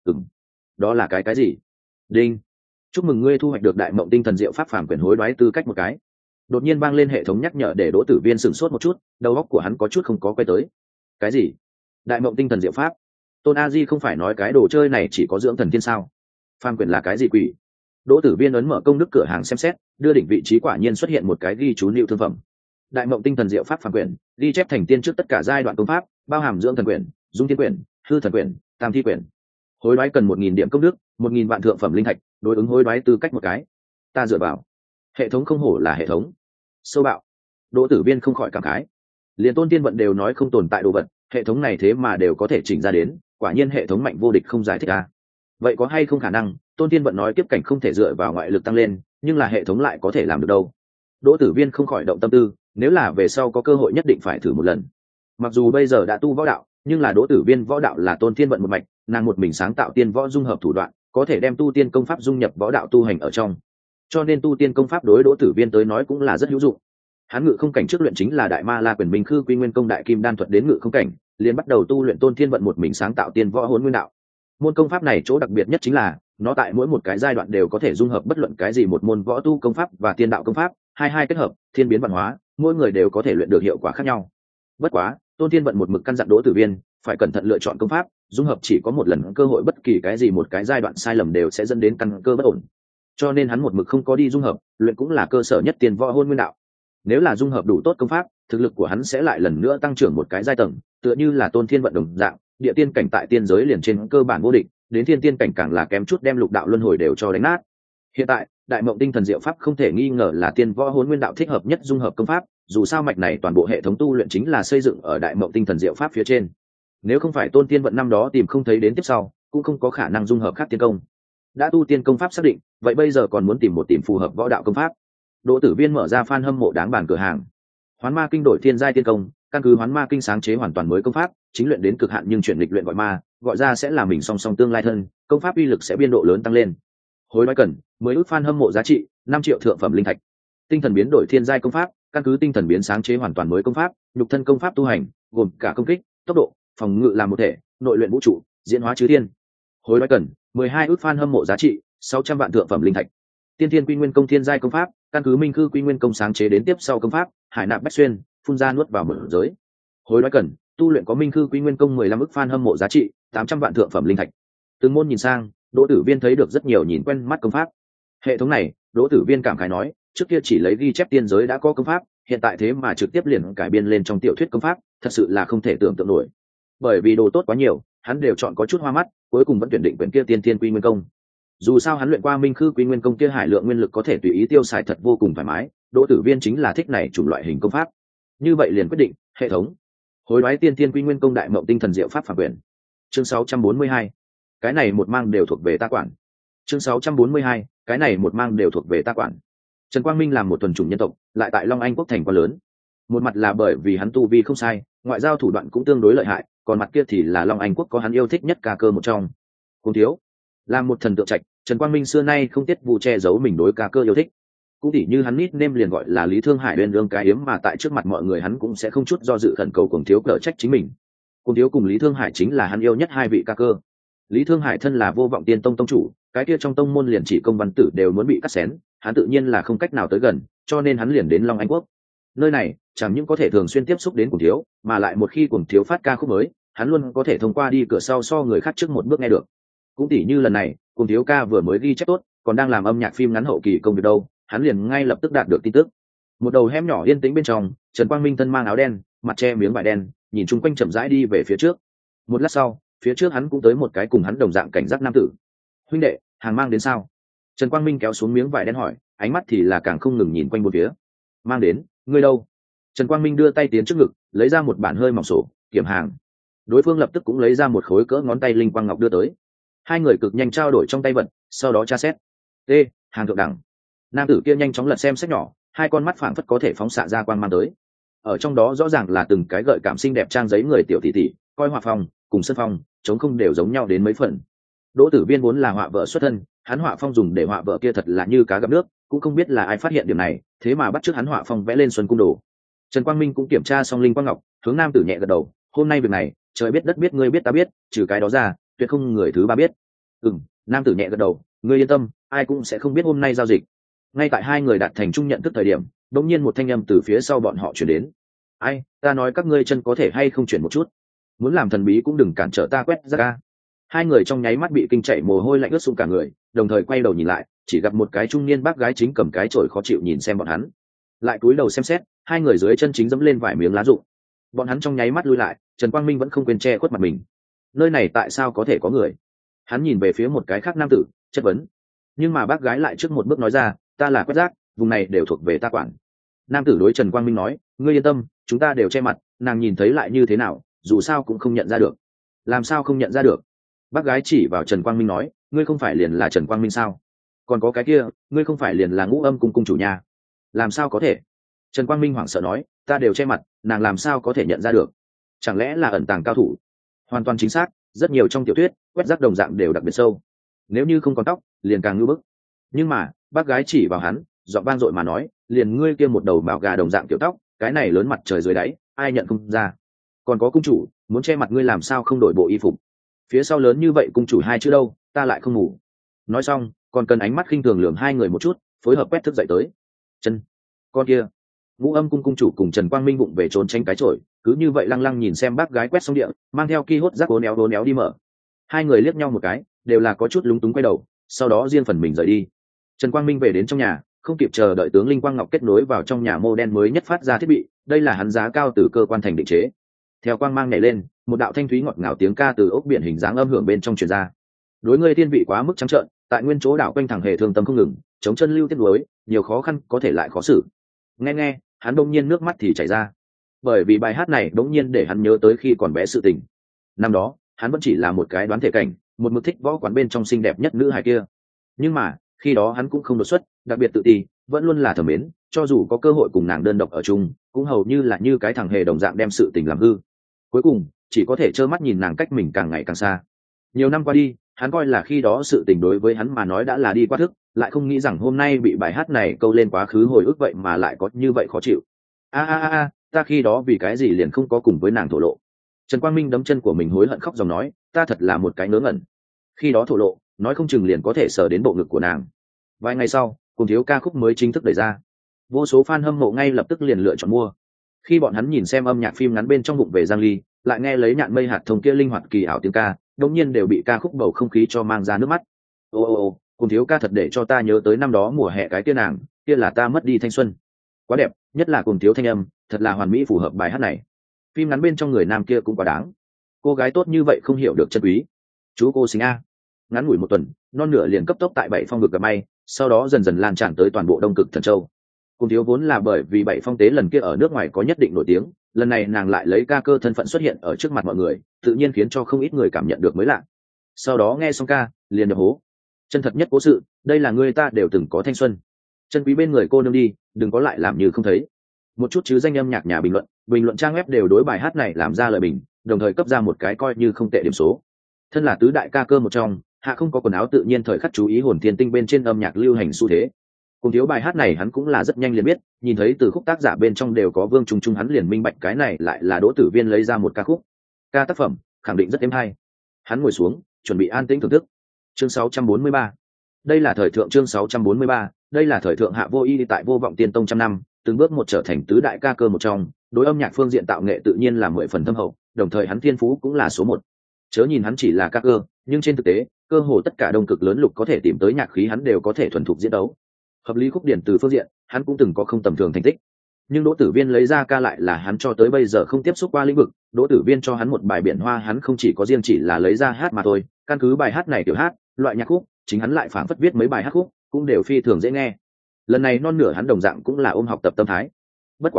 Đó là cái gì? Đinh. Chúc mừng ngươi thu hoạch được Đại Mộng Tinh Thần Diệu Pháp phàm quyển hối đoái tư cách một cái. Đột nhiên vang lên hệ thống nhắc nhở để Đỗ Tử Viên sửng sốt một chút, đầu óc của hắn có chút không có quay tới. Cái gì? Đại Mộng Tinh Thần Diệu Pháp? Tôn A Di không phải nói cái đồ chơi này chỉ có dưỡng thần tiên sao? Phàm quyển là cái gì quỷ? Đỗ Tử Viên ấn mở công đức cửa hàng xem xét, đưa đỉnh vị trí quả nhiên xuất hiện một cái ghi chú lưu thương phẩm. Đại Mộng Tinh Thần Diệu Pháp phàm quyển, ghi chép thành tiên trước tất cả giai đoạn công pháp, bao hàm dưỡng thần quyển, dung thiên quyển, hư thần quyển, tam thi quyển. Hối đoái cần 1000 điểm công đức, 1000 vạn thượng phẩm linh thạch, đối ứng hối đoái tư cách một cái. Ta dựa vào, hệ thống không hổ là hệ thống. Sâu bạo. Đỗ Tử Viên không khỏi cảm khái. Liên Tôn Tiên Vận đều nói không tồn tại đồ vật, hệ thống này thế mà đều có thể chỉnh ra đến, quả nhiên hệ thống mạnh vô địch không giải thích a. Vậy có hay không khả năng, Tôn Tiên Vận nói kiếp cảnh không thể dựa vào ngoại lực tăng lên, nhưng là hệ thống lại có thể làm được đâu? Đỗ Tử Viên không khỏi động tâm tư, nếu là về sau có cơ hội nhất định phải thử một lần. Mặc dù bây giờ đã tu võ đạo, nhưng là Đỗ Tử Viên võ đạo là Tôn Tiên Vận một mạch, nàng một mình sáng tạo tiên võ dung hợp thủ đoạn, có thể đem tu tiên công pháp dung nhập võ đạo tu hành ở trong. Cho nên tu tiên công pháp đối Đỗ Tử Viên tới nói cũng là rất hữu dụng. Hắn ngự không cảnh trước luyện chính là Đại Ma La Quyền Minh Khư Quy Nguyên Công Đại Kim Đan thuật đến ngự không cảnh, liền bắt đầu tu luyện Tôn Thiên Vận một mình sáng tạo tiên võ Hỗn Nguyên đạo. Môn công pháp này chỗ đặc biệt nhất chính là nó tại mỗi một cái giai đoạn đều có thể dung hợp bất luận cái gì một môn võ tu công pháp và tiên đạo công pháp, hai kết hợp, thiên biến văn hóa, mỗi người đều có thể luyện được hiệu quả khác nhau. Bất quá, Tôn Thiên Vận một mực căn dặn Đỗ Tử Viên phải cẩn thận lựa chọn công pháp, dung hợp chỉ có một lần cơ hội, bất kỳ cái gì một cái giai đoạn sai lầm đều sẽ dẫn đến căn cơ bất ổn. Cho nên hắn một mực không có đi dung hợp, luyện cũng là cơ sở nhất tiên võ Hỗn Nguyên đạo. Nếu là dung hợp đủ tốt công pháp, thực lực của hắn sẽ lại lần nữa tăng trưởng một cái giai tầng, tựa như là Tôn Thiên Vận đồng dạng, địa tiên cảnh tại tiên giới liền trên cơ bản vô địch, đến thiên tiên cảnh càng là kém chút đem lục đạo luân hồi đều cho đánh nát. Hiện tại, Đại Mộng Tinh Thần Diệu Pháp không thể nghi ngờ là tiên võ Hỗn Nguyên đạo thích hợp nhất dung hợp công pháp, dù sao mạch này toàn bộ hệ thống tu luyện chính là xây dựng ở Đại Mộng Tinh Thần Diệu Pháp phía trên. Nếu không phải Tôn Tiên Vận năm đó tìm không thấy đến tiếp sau, cũng không có khả năng dung hợp khác tiên công. Đã tu tiên công pháp xác định, vậy bây giờ còn muốn tìm phù hợp võ đạo công pháp. Đỗ Tử Viên mở ra fan hâm mộ đáng bàn cửa hàng. Hoán Ma Kinh đổi thiên giai tiên công, căn cứ Hoán Ma Kinh sáng chế hoàn toàn mới công pháp, chính luyện đến cực hạn nhưng chuyển lịch luyện gọi ma, gọi ra sẽ là mình song song tương lai thân, công pháp uy lực sẽ biên độ lớn tăng lên. Hối đoái cần 10 ức fan hâm mộ giá trị, 5 triệu thượng phẩm linh thạch. Tinh thần biến đổi thiên giai công pháp, căn cứ tinh thần biến sáng chế hoàn toàn mới công pháp, nhục thân công pháp tu hành, gồm cả công kích, tốc độ, phòng ngự làm một thể, nội luyện vũ trụ, diễn hóa chư thiên. Hối đoái cần 12 ức fan hâm mộ giá trị, 600 vạn thượng phẩm linh thạch. Tiên Thiên Quy Nguyên Công thiên giai công pháp, căn cứ Minh Khư Quy Nguyên Công sáng chế đến tiếp sau công pháp, hải nạp bách xuyên, phun ra nuốt vào mở giới. Hối đoái cần tu luyện có Minh Khư Quy Nguyên Công 15 ức fan hâm mộ giá trị, 800 vạn thượng phẩm linh thạch. Từng môn nhìn sang, Đỗ Tử Viên thấy được rất nhiều nhìn quen mắt công pháp. Hệ thống này, Đỗ Tử Viên cảm khái nói, trước kia chỉ lấy ghi chép tiên giới đã có công pháp, hiện tại thế mà trực tiếp liền cải biên lên trong tiểu thuyết công pháp, thật sự là không thể tưởng tượng nổi. Bởi vì đồ tốt quá nhiều, hắn đều chọn có chút hoa mắt, cuối cùng vẫn tuyển định quyển kia Tiên Thiên Quy Nguyên Công. Dù sao hắn luyện qua Minh Khư Quy Nguyên Công kia hải lượng nguyên lực có thể tùy ý tiêu xài thật vô cùng thoải mái, Đỗ Tử Viên chính là thích này chủng loại hình công pháp. Như vậy liền quyết định, hệ thống hối đoái Tiên Thiên Quy Nguyên Công Đại Mộng Tinh Thần Diệu Pháp phàm quyển. Chương 642. Cái này một mang đều thuộc về ta quản. Chương 642. Cái này một mang đều thuộc về ta quản. Trần Quang Minh làm một thuần chủng nhân tộc, lại tại Long Anh quốc thành quá lớn. Một mặt là bởi vì hắn tu vi không sai, ngoại giao thủ đoạn cũng tương đối lợi hại, còn mặt kia thì là Long Anh quốc có hắn yêu thích nhất ca cơ một trong. Cùng thiếu, làm một thần tượng trạch, Trần Quang Minh xưa nay không tiết vụ che giấu mình đối ca cơ yêu thích. Cũng tỉ như hắn nít nêm liền gọi là Lý Thương Hải, uyên ương cái yếm mà tại trước mặt mọi người hắn cũng sẽ không chút do dự khẩn cầu Cùng thiếu cở trách chính mình. Cùng thiếu cùng Lý Thương Hải chính là hắn yêu nhất hai vị ca cơ. Lý Thương Hải thân là Vô Vọng Tiên Tông tông chủ, cái kia trong tông môn liền chỉ công văn tử đều muốn bị cắt xén, hắn tự nhiên là không cách nào tới gần, cho nên hắn liền đến Long Anh quốc. Nơi này chẳng những có thể thường xuyên tiếp xúc đến Cùng thiếu, mà lại một khi Cùng thiếu phát ca khúc mới, hắn luôn có thể thông qua đi cửa sau so người khác trước một bước nghe được. Cũng tỉ như lần này, Cùng thiếu ca vừa mới ghi chép tốt, còn đang làm âm nhạc phim ngắn hậu kỳ công việc đâu, hắn liền ngay lập tức đạt được tin tức. Một đầu hẻm nhỏ yên tĩnh bên trong, Trần Quang Minh thân mang áo đen, mặt che miếng vải đen, nhìn chung quanh chậm rãi đi về phía trước. Một lát sau, phía trước hắn cũng tới một cái cùng hắn đồng dạng cảnh giác nam tử. Huynh đệ, hàng mang đến sao? Trần Quang Minh kéo xuống miếng vải đen hỏi, ánh mắt thì là càng không ngừng nhìn quanh một phía. Mang đến, ngươi đâu? Trần Quang Minh đưa tay tiến trước ngực, lấy ra một bản hơi mỏng sổ kiểm hàng. Đối phương lập tức cũng lấy ra một khối cỡ ngón tay linh quang ngọc đưa tới. Hai người cực nhanh trao đổi trong tay vật, sau đó tra xét. Hàng thượng đẳng. Nam tử kia nhanh chóng lật xem sách nhỏ, hai con mắt phảng phất có thể phóng xạ ra quang mang tới. Ở trong đó rõ ràng là từng cái gợi cảm xinh đẹp trang giấy người tiểu tỷ tỷ, coi họa phong cùng sân phong chống không đều giống nhau đến mấy phần. Đỗ Tử Viên vốn là họa vợ xuất thân, hắn họa phong dùng để họa vợ kia thật là như cá gặp nước, cũng không biết là ai phát hiện điểm này, thế mà bắt chước hắn họa phong vẽ lên xuân cung đồ. Trần Quang Minh cũng kiểm tra xong linh quang ngọc, hướng nam tử nhẹ gật đầu, hôm nay việc này, trời biết đất biết ngươi biết ta biết, trừ cái đó ra, tuyệt không người thứ ba biết. Nam tử nhẹ gật đầu, ngươi yên tâm, ai cũng sẽ không biết hôm nay giao dịch. Ngay tại hai người đạt thành chung nhận thức thời điểm, đột nhiên một thanh âm từ phía sau bọn họ truyền đến. Ai, ta nói các ngươi chân có thể hay không chuyển một chút, muốn làm thần bí cũng đừng cản trở ta quét ra ca. Hai người trong nháy mắt bị kinh chạy mồ hôi lạnh ướt sũng cả người, đồng thời quay đầu nhìn lại, chỉ gặp một cái trung niên bác gái chính cầm cái chổi khó chịu nhìn xem bọn hắn, lại cúi đầu xem xét, hai người dưới chân chính dẫm lên vài miếng lá rụng. Bọn hắn trong nháy mắt lui lại, Trần Quang Minh vẫn không quên che khuất mặt mình. Nơi này tại sao có thể có người? Hắn nhìn về phía một cái khác nam tử, chất vấn. Nhưng mà bác gái lại trước một bước nói ra, ta là quét rác, vùng này đều thuộc về ta quản. Nam tử đối Trần Quang Minh nói, ngươi yên tâm, chúng ta đều che mặt, nàng nhìn thấy lại như thế nào, dù sao cũng không nhận ra được. Làm sao không nhận ra được? Bác gái chỉ vào Trần Quang Minh nói, ngươi không phải liền là Trần Quang Minh sao? Còn có cái kia, ngươi không phải liền là Ngũ Âm cung chủ nhà? Làm sao có thể? Trần Quang Minh hoảng sợ nói, ta đều che mặt, nàng làm sao có thể nhận ra được? Chẳng lẽ là ẩn tàng cao thủ? Hoàn toàn chính xác, rất nhiều trong tiểu thuyết, quét rác đồng dạng đều đặc biệt sâu. Nếu như không còn tóc, liền càng ngưỡng bức. Nhưng mà, bác gái chỉ vào hắn, giọng vang dội mà nói, liền ngươi kia một đầu bảo gà đồng dạng tiểu tóc, cái này lớn mặt trời dưới đáy, ai nhận không ra? Còn có cung chủ, muốn che mặt ngươi làm sao không đổi bộ y phục? Phía sau lớn như vậy cung chủ hai chữ đâu, ta lại không ngủ. Nói xong, còn cần ánh mắt khinh thường lườm hai người một chút, phối hợp quét thức dậy tới. Chân, con kia. Ngũ Âm cung cung chủ cùng Trần Quang Minh bụng về trốn tránh cái chổi, cứ như vậy lăng lăng nhìn xem bác gái quét xong địa, mang theo ki hốt rác đốn éo đi mở. Hai người liếc nhau một cái, đều là có chút lúng túng quay đầu, sau đó riêng phần mình rời đi. Trần Quang Minh về đến trong nhà, không kịp chờ đợi tướng linh quang ngọc kết nối vào trong nhà mô đen mới nhất phát ra thiết bị, đây là hắn giá cao từ cơ quan thành định chế. Theo quang mang nhảy lên, một đạo thanh thúy ngọt ngào tiếng ca từ ốc biển hình dáng âm hưởng bên trong truyền ra. Đối ngươi thiên vị quá mức trắng trợn, tại nguyên chỗ đảo quanh thẳng hề thương tâm không ngừng, chống chân lưu tiết đối, nhiều khó khăn có thể lại khó xử. Nghe, hắn đông nhiên nước mắt thì chảy ra, bởi vì bài hát này đống nhiên để hắn nhớ tới khi còn bé sự tình. Năm đó, hắn vẫn chỉ là một cái đoán thể cảnh, một mực thích võ quán bên trong xinh đẹp nhất nữ hài kia. Nhưng mà, khi đó hắn cũng không đột xuất, đặc biệt tự ti, vẫn luôn là thầm mến, cho dù có cơ hội cùng nàng đơn độc ở chung, cũng hầu như là như cái thằng hề đồng dạng đem sự tình làm hư. Cuối cùng, chỉ có thể trơ mắt nhìn nàng cách mình càng ngày càng xa. Nhiều năm qua đi, hắn coi là khi đó sự tình đối với hắn mà nói đã là đi qua thức, lại không nghĩ rằng hôm nay bị bài hát này câu lên quá khứ hồi ức vậy mà lại có như vậy khó chịu. Ta khi đó vì cái gì liền không có cùng với nàng thổ lộ. Trần Quang Minh đấm chân của mình hối hận khóc dòng nói, ta thật là một cái ngớ ngẩn. Khi đó thổ lộ, nói không chừng liền có thể sờ đến bộ ngực của nàng. Vài ngày sau, cùng thiếu ca khúc mới chính thức đẩy ra, vô số fan hâm mộ ngay lập tức liền lựa chọn mua. Khi bọn hắn nhìn xem âm nhạc phim ngắn bên trong bụng về Giang Ly, lại nghe lấy nhạn mây hạt thông kia linh hoạt kỳ ảo tiếng ca, đống nhiên đều bị ca khúc bầu không khí cho mang ra nước mắt. Cùng thiếu ca thật để cho ta nhớ tới năm đó mùa hè cái kia nàng, kia là ta mất đi thanh xuân. Quá đẹp, nhất là cùng thiếu thanh âm, thật là hoàn mỹ phù hợp bài hát này. Phim ngắn bên trong người nam kia cũng quá đáng. Cô gái tốt như vậy không hiểu được chân quý. Chú cô xinh a. Ngắn ngủi một tuần, non nửa liền cấp tốc tại bảy phong vực gặp may, sau đó dần dần lan tràn tới toàn bộ Đông Cực Thần Châu. Cùng thiếu vốn là bởi vì bảy phong tế lần kia ở nước ngoài có nhất định nổi tiếng, lần này nàng lại lấy ca cơ thân phận xuất hiện ở trước mặt mọi người, tự nhiên khiến cho không ít người cảm nhận được mới lạ. Sau đó nghe xong ca, liền nhập hố. Chân thật nhất cố sự, đây là người ta đều từng có thanh xuân. Chân quý bên người cô nương đi, đừng có lại làm như không thấy. Một chút chứ danh âm nhạc nhà bình luận trang web đều đối bài hát này làm ra lời bình, đồng thời cấp ra một cái coi như không tệ điểm số. Thân là tứ đại ca cơ một trong, hạ không có quần áo tự nhiên thời khắc chú ý hồn thiên tinh bên trên âm nhạc lưu hành xu thế. Cùng thiếu bài hát này hắn cũng là rất nhanh liền biết, nhìn thấy từ khúc tác giả bên trong đều có Vương Trung Trung, hắn liền minh bạch cái này lại là Đỗ Tử Viên lấy ra một ca khúc. Ca tác phẩm khẳng định rất êm hay. Hắn ngồi xuống, chuẩn bị an tĩnh thưởng thức. Chương 643. Đây là thời thượng chương 643, đây là thời thượng Hạ Vô Y tại Vô Vọng Tiên Tông trăm năm, từng bước một trở thành tứ đại ca cơ một trong, đối âm nhạc phương diện tạo nghệ tự nhiên là 10 phần thâm hậu, đồng thời hắn thiên phú cũng là số 1. Chớ nhìn hắn chỉ là ca cơ, nhưng trên thực tế, cơ hồ tất cả Đông Cực lớn lục có thể tìm tới nhạc khí hắn đều có thể thuần thục diễn đấu. Hợp lý khúc điển từ phương diện, hắn cũng từng có không tầm thường thành tích. Nhưng Đỗ Tử Viên lấy ra ca lại là hắn cho tới bây giờ không tiếp xúc qua lĩnh vực, Đỗ Tử Viên cho hắn một bài biển hoa, hắn không chỉ có riêng chỉ là lấy ra hát mà thôi, căn cứ bài hát này tiểu hát, loại nhạc khúc, chính hắn lại phảng phất viết mấy bài hát khúc, cũng đều phi thường dễ nghe. Lần này non nửa hắn đồng dạng cũng là ôm học tập tâm thái. Bất quá,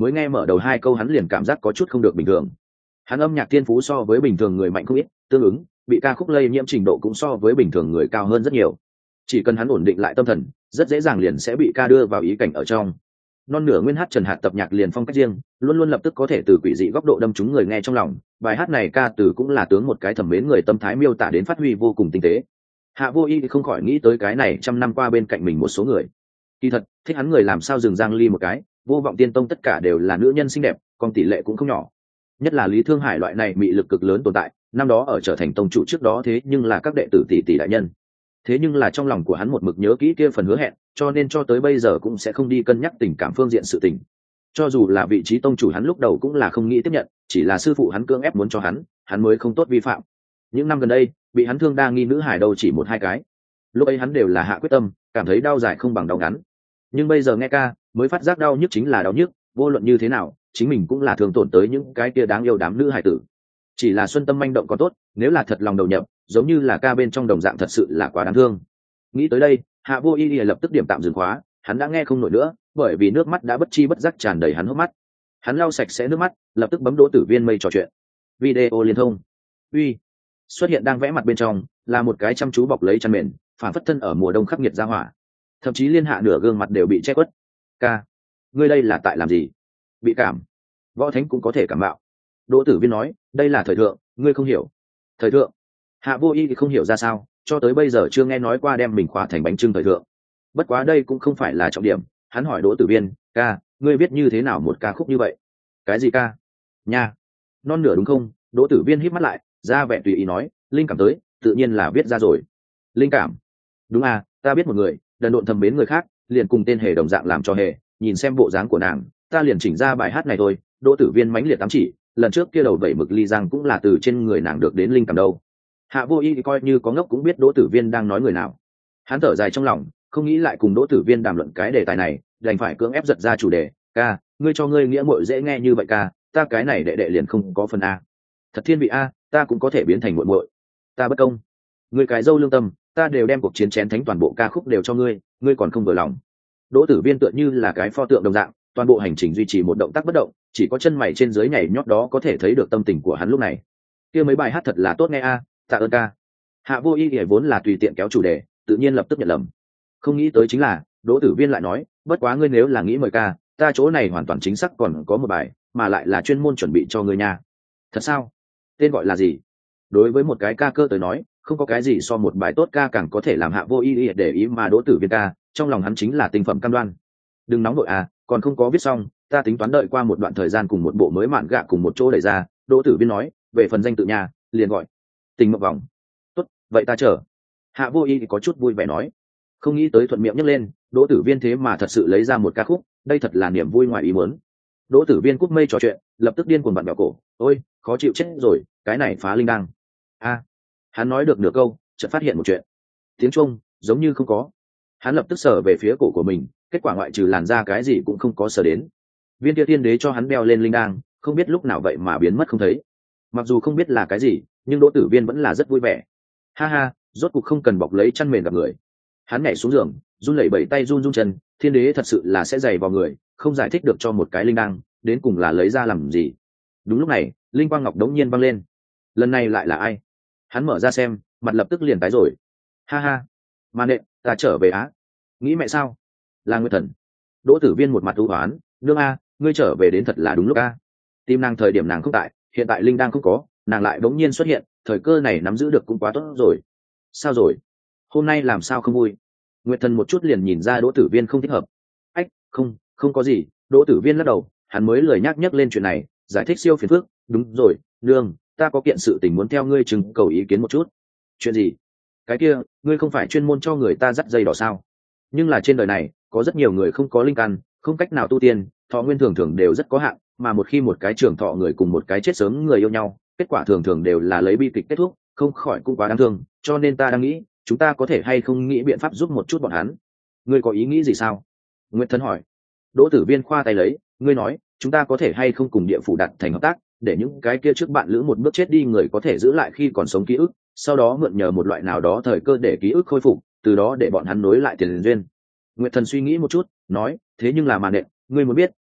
mới nghe mở đầu 2 câu hắn liền cảm giác có chút không được bình thường. Hắn âm nhạc thiên phú so với bình thường người mạnh không ít, tương ứng bị ca khúc lây nhiễm trình độ cũng so với bình thường người cao hơn rất nhiều. Chỉ cần hắn ổn định lại tâm thần, rất dễ dàng liền sẽ bị ca đưa vào ý cảnh ở trong. Non nửa nguyên hát Trần Hạc tập nhạc liền phong cách riêng, luôn luôn lập tức có thể từ quỷ dị góc độ đâm trúng người nghe trong lòng. Bài hát này ca từ cũng là tướng một cái thẩm mến người tâm thái miêu tả đến phát huy vô cùng tinh tế. Hạ Vô Y thì không khỏi nghĩ tới cái này trăm năm qua bên cạnh mình một số người. Kỳ thật, thích hắn người làm sao dừng Giang Ly một cái, Vô Vọng Tiên Tông tất cả đều là nữ nhân xinh đẹp, còn tỷ lệ cũng không nhỏ. Nhất là Lý Thương Hải loại này mị lực cực lớn tồn tại, năm đó ở trở thành tông chủ trước đó thế nhưng là các đệ tử tỷ tỷ đại nhân. Thế nhưng là trong lòng của hắn một mực nhớ kỹ kia phần hứa hẹn, cho nên cho tới bây giờ cũng sẽ không đi cân nhắc tình cảm phương diện sự tình. Cho dù là vị trí tông chủ hắn lúc đầu cũng là không nghĩ tiếp nhận, chỉ là sư phụ hắn cưỡng ép muốn cho hắn mới không tốt vi phạm. Những năm gần đây, bị hắn thương đa nghi nữ hải đâu chỉ 1-2 cái. Lúc ấy hắn đều là hạ quyết tâm, cảm thấy đau dài không bằng đau ngắn. Nhưng bây giờ nghe ca, mới phát giác đau nhức chính là đau nhức, vô luận như thế nào, chính mình cũng là thương tổn tới những cái kia đáng yêu đám nữ hải tử. Chỉ là Xuân Tâm manh động có tốt, nếu là thật lòng đầu nhập, giống như là ca bên trong đồng dạng thật sự là quá đáng thương. Nghĩ tới đây, Hạ Vô Y lập tức điểm tạm dừng khóa, hắn đã nghe không nổi nữa, bởi vì nước mắt đã bất chi bất giác tràn đầy hắn hốc mắt. Hắn lau sạch sẽ nước mắt, lập tức bấm Đỗ Tử Viên mây trò chuyện. Video liên thông. Uy. Xuất hiện đang vẽ mặt bên trong, là một cái chăm chú bọc lấy chăn mền, phản phất thân ở mùa đông khắc nghiệt ra hỏa. Thậm chí liên hạ nửa gương mặt đều bị che khuất. Ca, ngươi đây là tại làm gì? Bị cảm. Võ Thánh cũng có thể cảm mạo. Đỗ Tử Viên nói, đây là thời thượng, ngươi không hiểu. Thời thượng? Hạ Vô Y thì không hiểu ra sao, cho tới bây giờ chưa nghe nói qua đem mình khóa thành bánh trưng thời thượng. Bất quá đây cũng không phải là trọng điểm, hắn hỏi Đỗ Tử Viên, ca, ngươi biết như thế nào một ca khúc như vậy? Cái gì ca? Nha. Non nửa đúng không? Đỗ Tử Viên híp mắt lại, ra vẻ tùy ý nói, linh cảm tới, tự nhiên là viết ra rồi. Linh cảm? Đúng à, ta biết một người, đần độn thầm mến người khác, liền cùng tên hề đồng dạng làm cho hề, nhìn xem bộ dáng của nàng, ta liền chỉnh ra bài hát này thôi. Đỗ Tử Viên mãnh liệt ám chỉ, lần trước kia đầu 7 mực ly giang cũng là từ trên người nàng được đến linh cảm đâu. Hạ Vô Y thì coi như có ngốc cũng biết Đỗ Tử Viên đang nói người nào. Hắn thở dài trong lòng, không nghĩ lại cùng Đỗ Tử Viên đàm luận cái đề tài này, đành phải cưỡng ép giật ra chủ đề. Ca, ngươi cho ngươi nghĩa muội dễ nghe như vậy ca, ta cái này đệ đệ liền không có phần a. Thật thiên vị a, ta cũng có thể biến thành muội muội. Ta bất công. Ngươi cái dâu lương tâm, ta đều đem cuộc chiến chén thánh toàn bộ ca khúc đều cho ngươi, ngươi còn không vừa lòng. Đỗ Tử Viên tựa như là cái pho tượng đồng dạng, toàn bộ hành trình duy trì một động tác bất động, chỉ có chân mày trên dưới nhảy nhót đó có thể thấy được tâm tình của hắn lúc này. Kia mấy bài hát thật là tốt nghe a, tạ ơn ca. Hạ Vô Y vốn là tùy tiện kéo chủ đề, tự nhiên lập tức nhận lầm. Không nghĩ tới chính là Đỗ Tử Viên lại nói, bất quá ngươi nếu là nghĩ mời ca, ta chỗ này hoàn toàn chính xác còn có một bài, mà lại là chuyên môn chuẩn bị cho ngươi nha. Thật sao? Tên gọi là gì? Đối với một cái ca cơ tới nói, không có cái gì so một bài tốt ca càng có thể làm Hạ Vô Y để ý, mà Đỗ Tử Viên ca, trong lòng hắn chính là tinh phẩm cam đoan. Đừng nóng đội à, còn không có viết xong, ta tính toán đợi qua một đoạn thời gian cùng một bộ mới mạn gạ cùng một chỗ đẩy ra. Đỗ Tử Viên nói, về phần danh tự nhà, liền gọi Tình Mộng Vòng. Tốt, vậy ta chờ. Hạ Vô Y có chút vui vẻ nói, không nghĩ tới thuận miệng nhấc lên, Đỗ Tử Viên thế mà thật sự lấy ra một ca khúc, đây thật là niềm vui ngoài ý muốn. Đỗ Tử Viên cúp mây trò chuyện, lập tức điên cuồng vặn vẹo cổ, ôi, khó chịu chết rồi, cái này phá linh đăng. A, hắn nói được nửa câu, chợt phát hiện một chuyện, tiếng chuông giống như không có. Hắn lập tức sờ về phía cổ của mình, kết quả ngoại trừ làn da cái gì cũng không có sờ đến. Viên kia tiên đế cho hắn đeo lên linh đăng, không biết lúc nào vậy mà biến mất không thấy. Mặc dù không biết là cái gì, nhưng Đỗ Tử Viên vẫn là rất vui vẻ. Ha ha, rốt cuộc không cần bọc lấy chăn mền gặp người. Hắn nhảy xuống giường, run lẩy bẩy tay run run chân, thiên đế thật sự là sẽ dày vào người, không giải thích được cho một cái linh đăng, đến cùng là lấy ra làm gì. Đúng lúc này, linh quang ngọc đống nhiên văng lên. Lần này lại là ai? Hắn mở ra xem, mặt lập tức liền tái rồi. Ha ha, mà nệ, ta trở về á. Nghĩ mẹ sao? Là Nguyệt Thần. Đỗ Tử Viên một mặt u hoán, nương a, ngươi trở về đến thật là đúng lúc a. Tim nàng thời điểm nàng không tại, hiện tại linh đang không có, nàng lại đống nhiên xuất hiện, thời cơ này nắm giữ được cũng quá tốt rồi. Sao rồi? Hôm nay làm sao không vui? Nguyệt Thần một chút liền nhìn ra Đỗ Tử Viên không thích hợp. Ách, không có gì. Đỗ Tử Viên lắc đầu, hắn mới lười nhắc lên chuyện này, giải thích siêu phiền phức. Đúng rồi, nương, ta có kiện sự tình muốn theo ngươi trưng cầu ý kiến một chút. Chuyện gì? Cái kia, ngươi không phải chuyên môn cho người ta dắt dây đỏ sao? Nhưng là trên đời này có rất nhiều người không có linh căn, không cách nào tu tiên, thọ nguyên thường thường đều rất có hạn, mà một khi một cái trường thọ người cùng một cái chết sớm người yêu nhau, kết quả thường thường đều là lấy bi kịch kết thúc, không khỏi cũng quá đáng thương. Cho nên ta đang nghĩ, chúng ta có thể hay không nghĩ biện pháp giúp một chút bọn hắn. Ngươi có ý nghĩ gì sao? Nguyệt Thần hỏi. Đỗ Tử Viên khoa tay lấy, ngươi nói, chúng ta có thể hay không cùng địa phủ đặt thành hợp tác, để những cái kia trước bạn lữ một bước chết đi người có thể giữ lại khi còn sống ký ức, sau đó mượn nhờ một loại nào đó thời cơ để ký ức khôi phục, từ đó để bọn hắn nối lại tiền duyên. Nguyệt Thần suy nghĩ một chút, nói, thế nhưng là mà nện, ngươi muốn biết,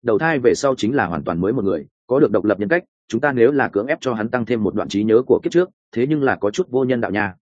đầu thai về sau chính là hoàn toàn mới một người, có được độc lập nhân cách. Chúng ta nếu là cưỡng ép cho hắn tăng thêm một đoạn trí nhớ của kiếp trước, thế nhưng là có chút vô nhân đạo nha.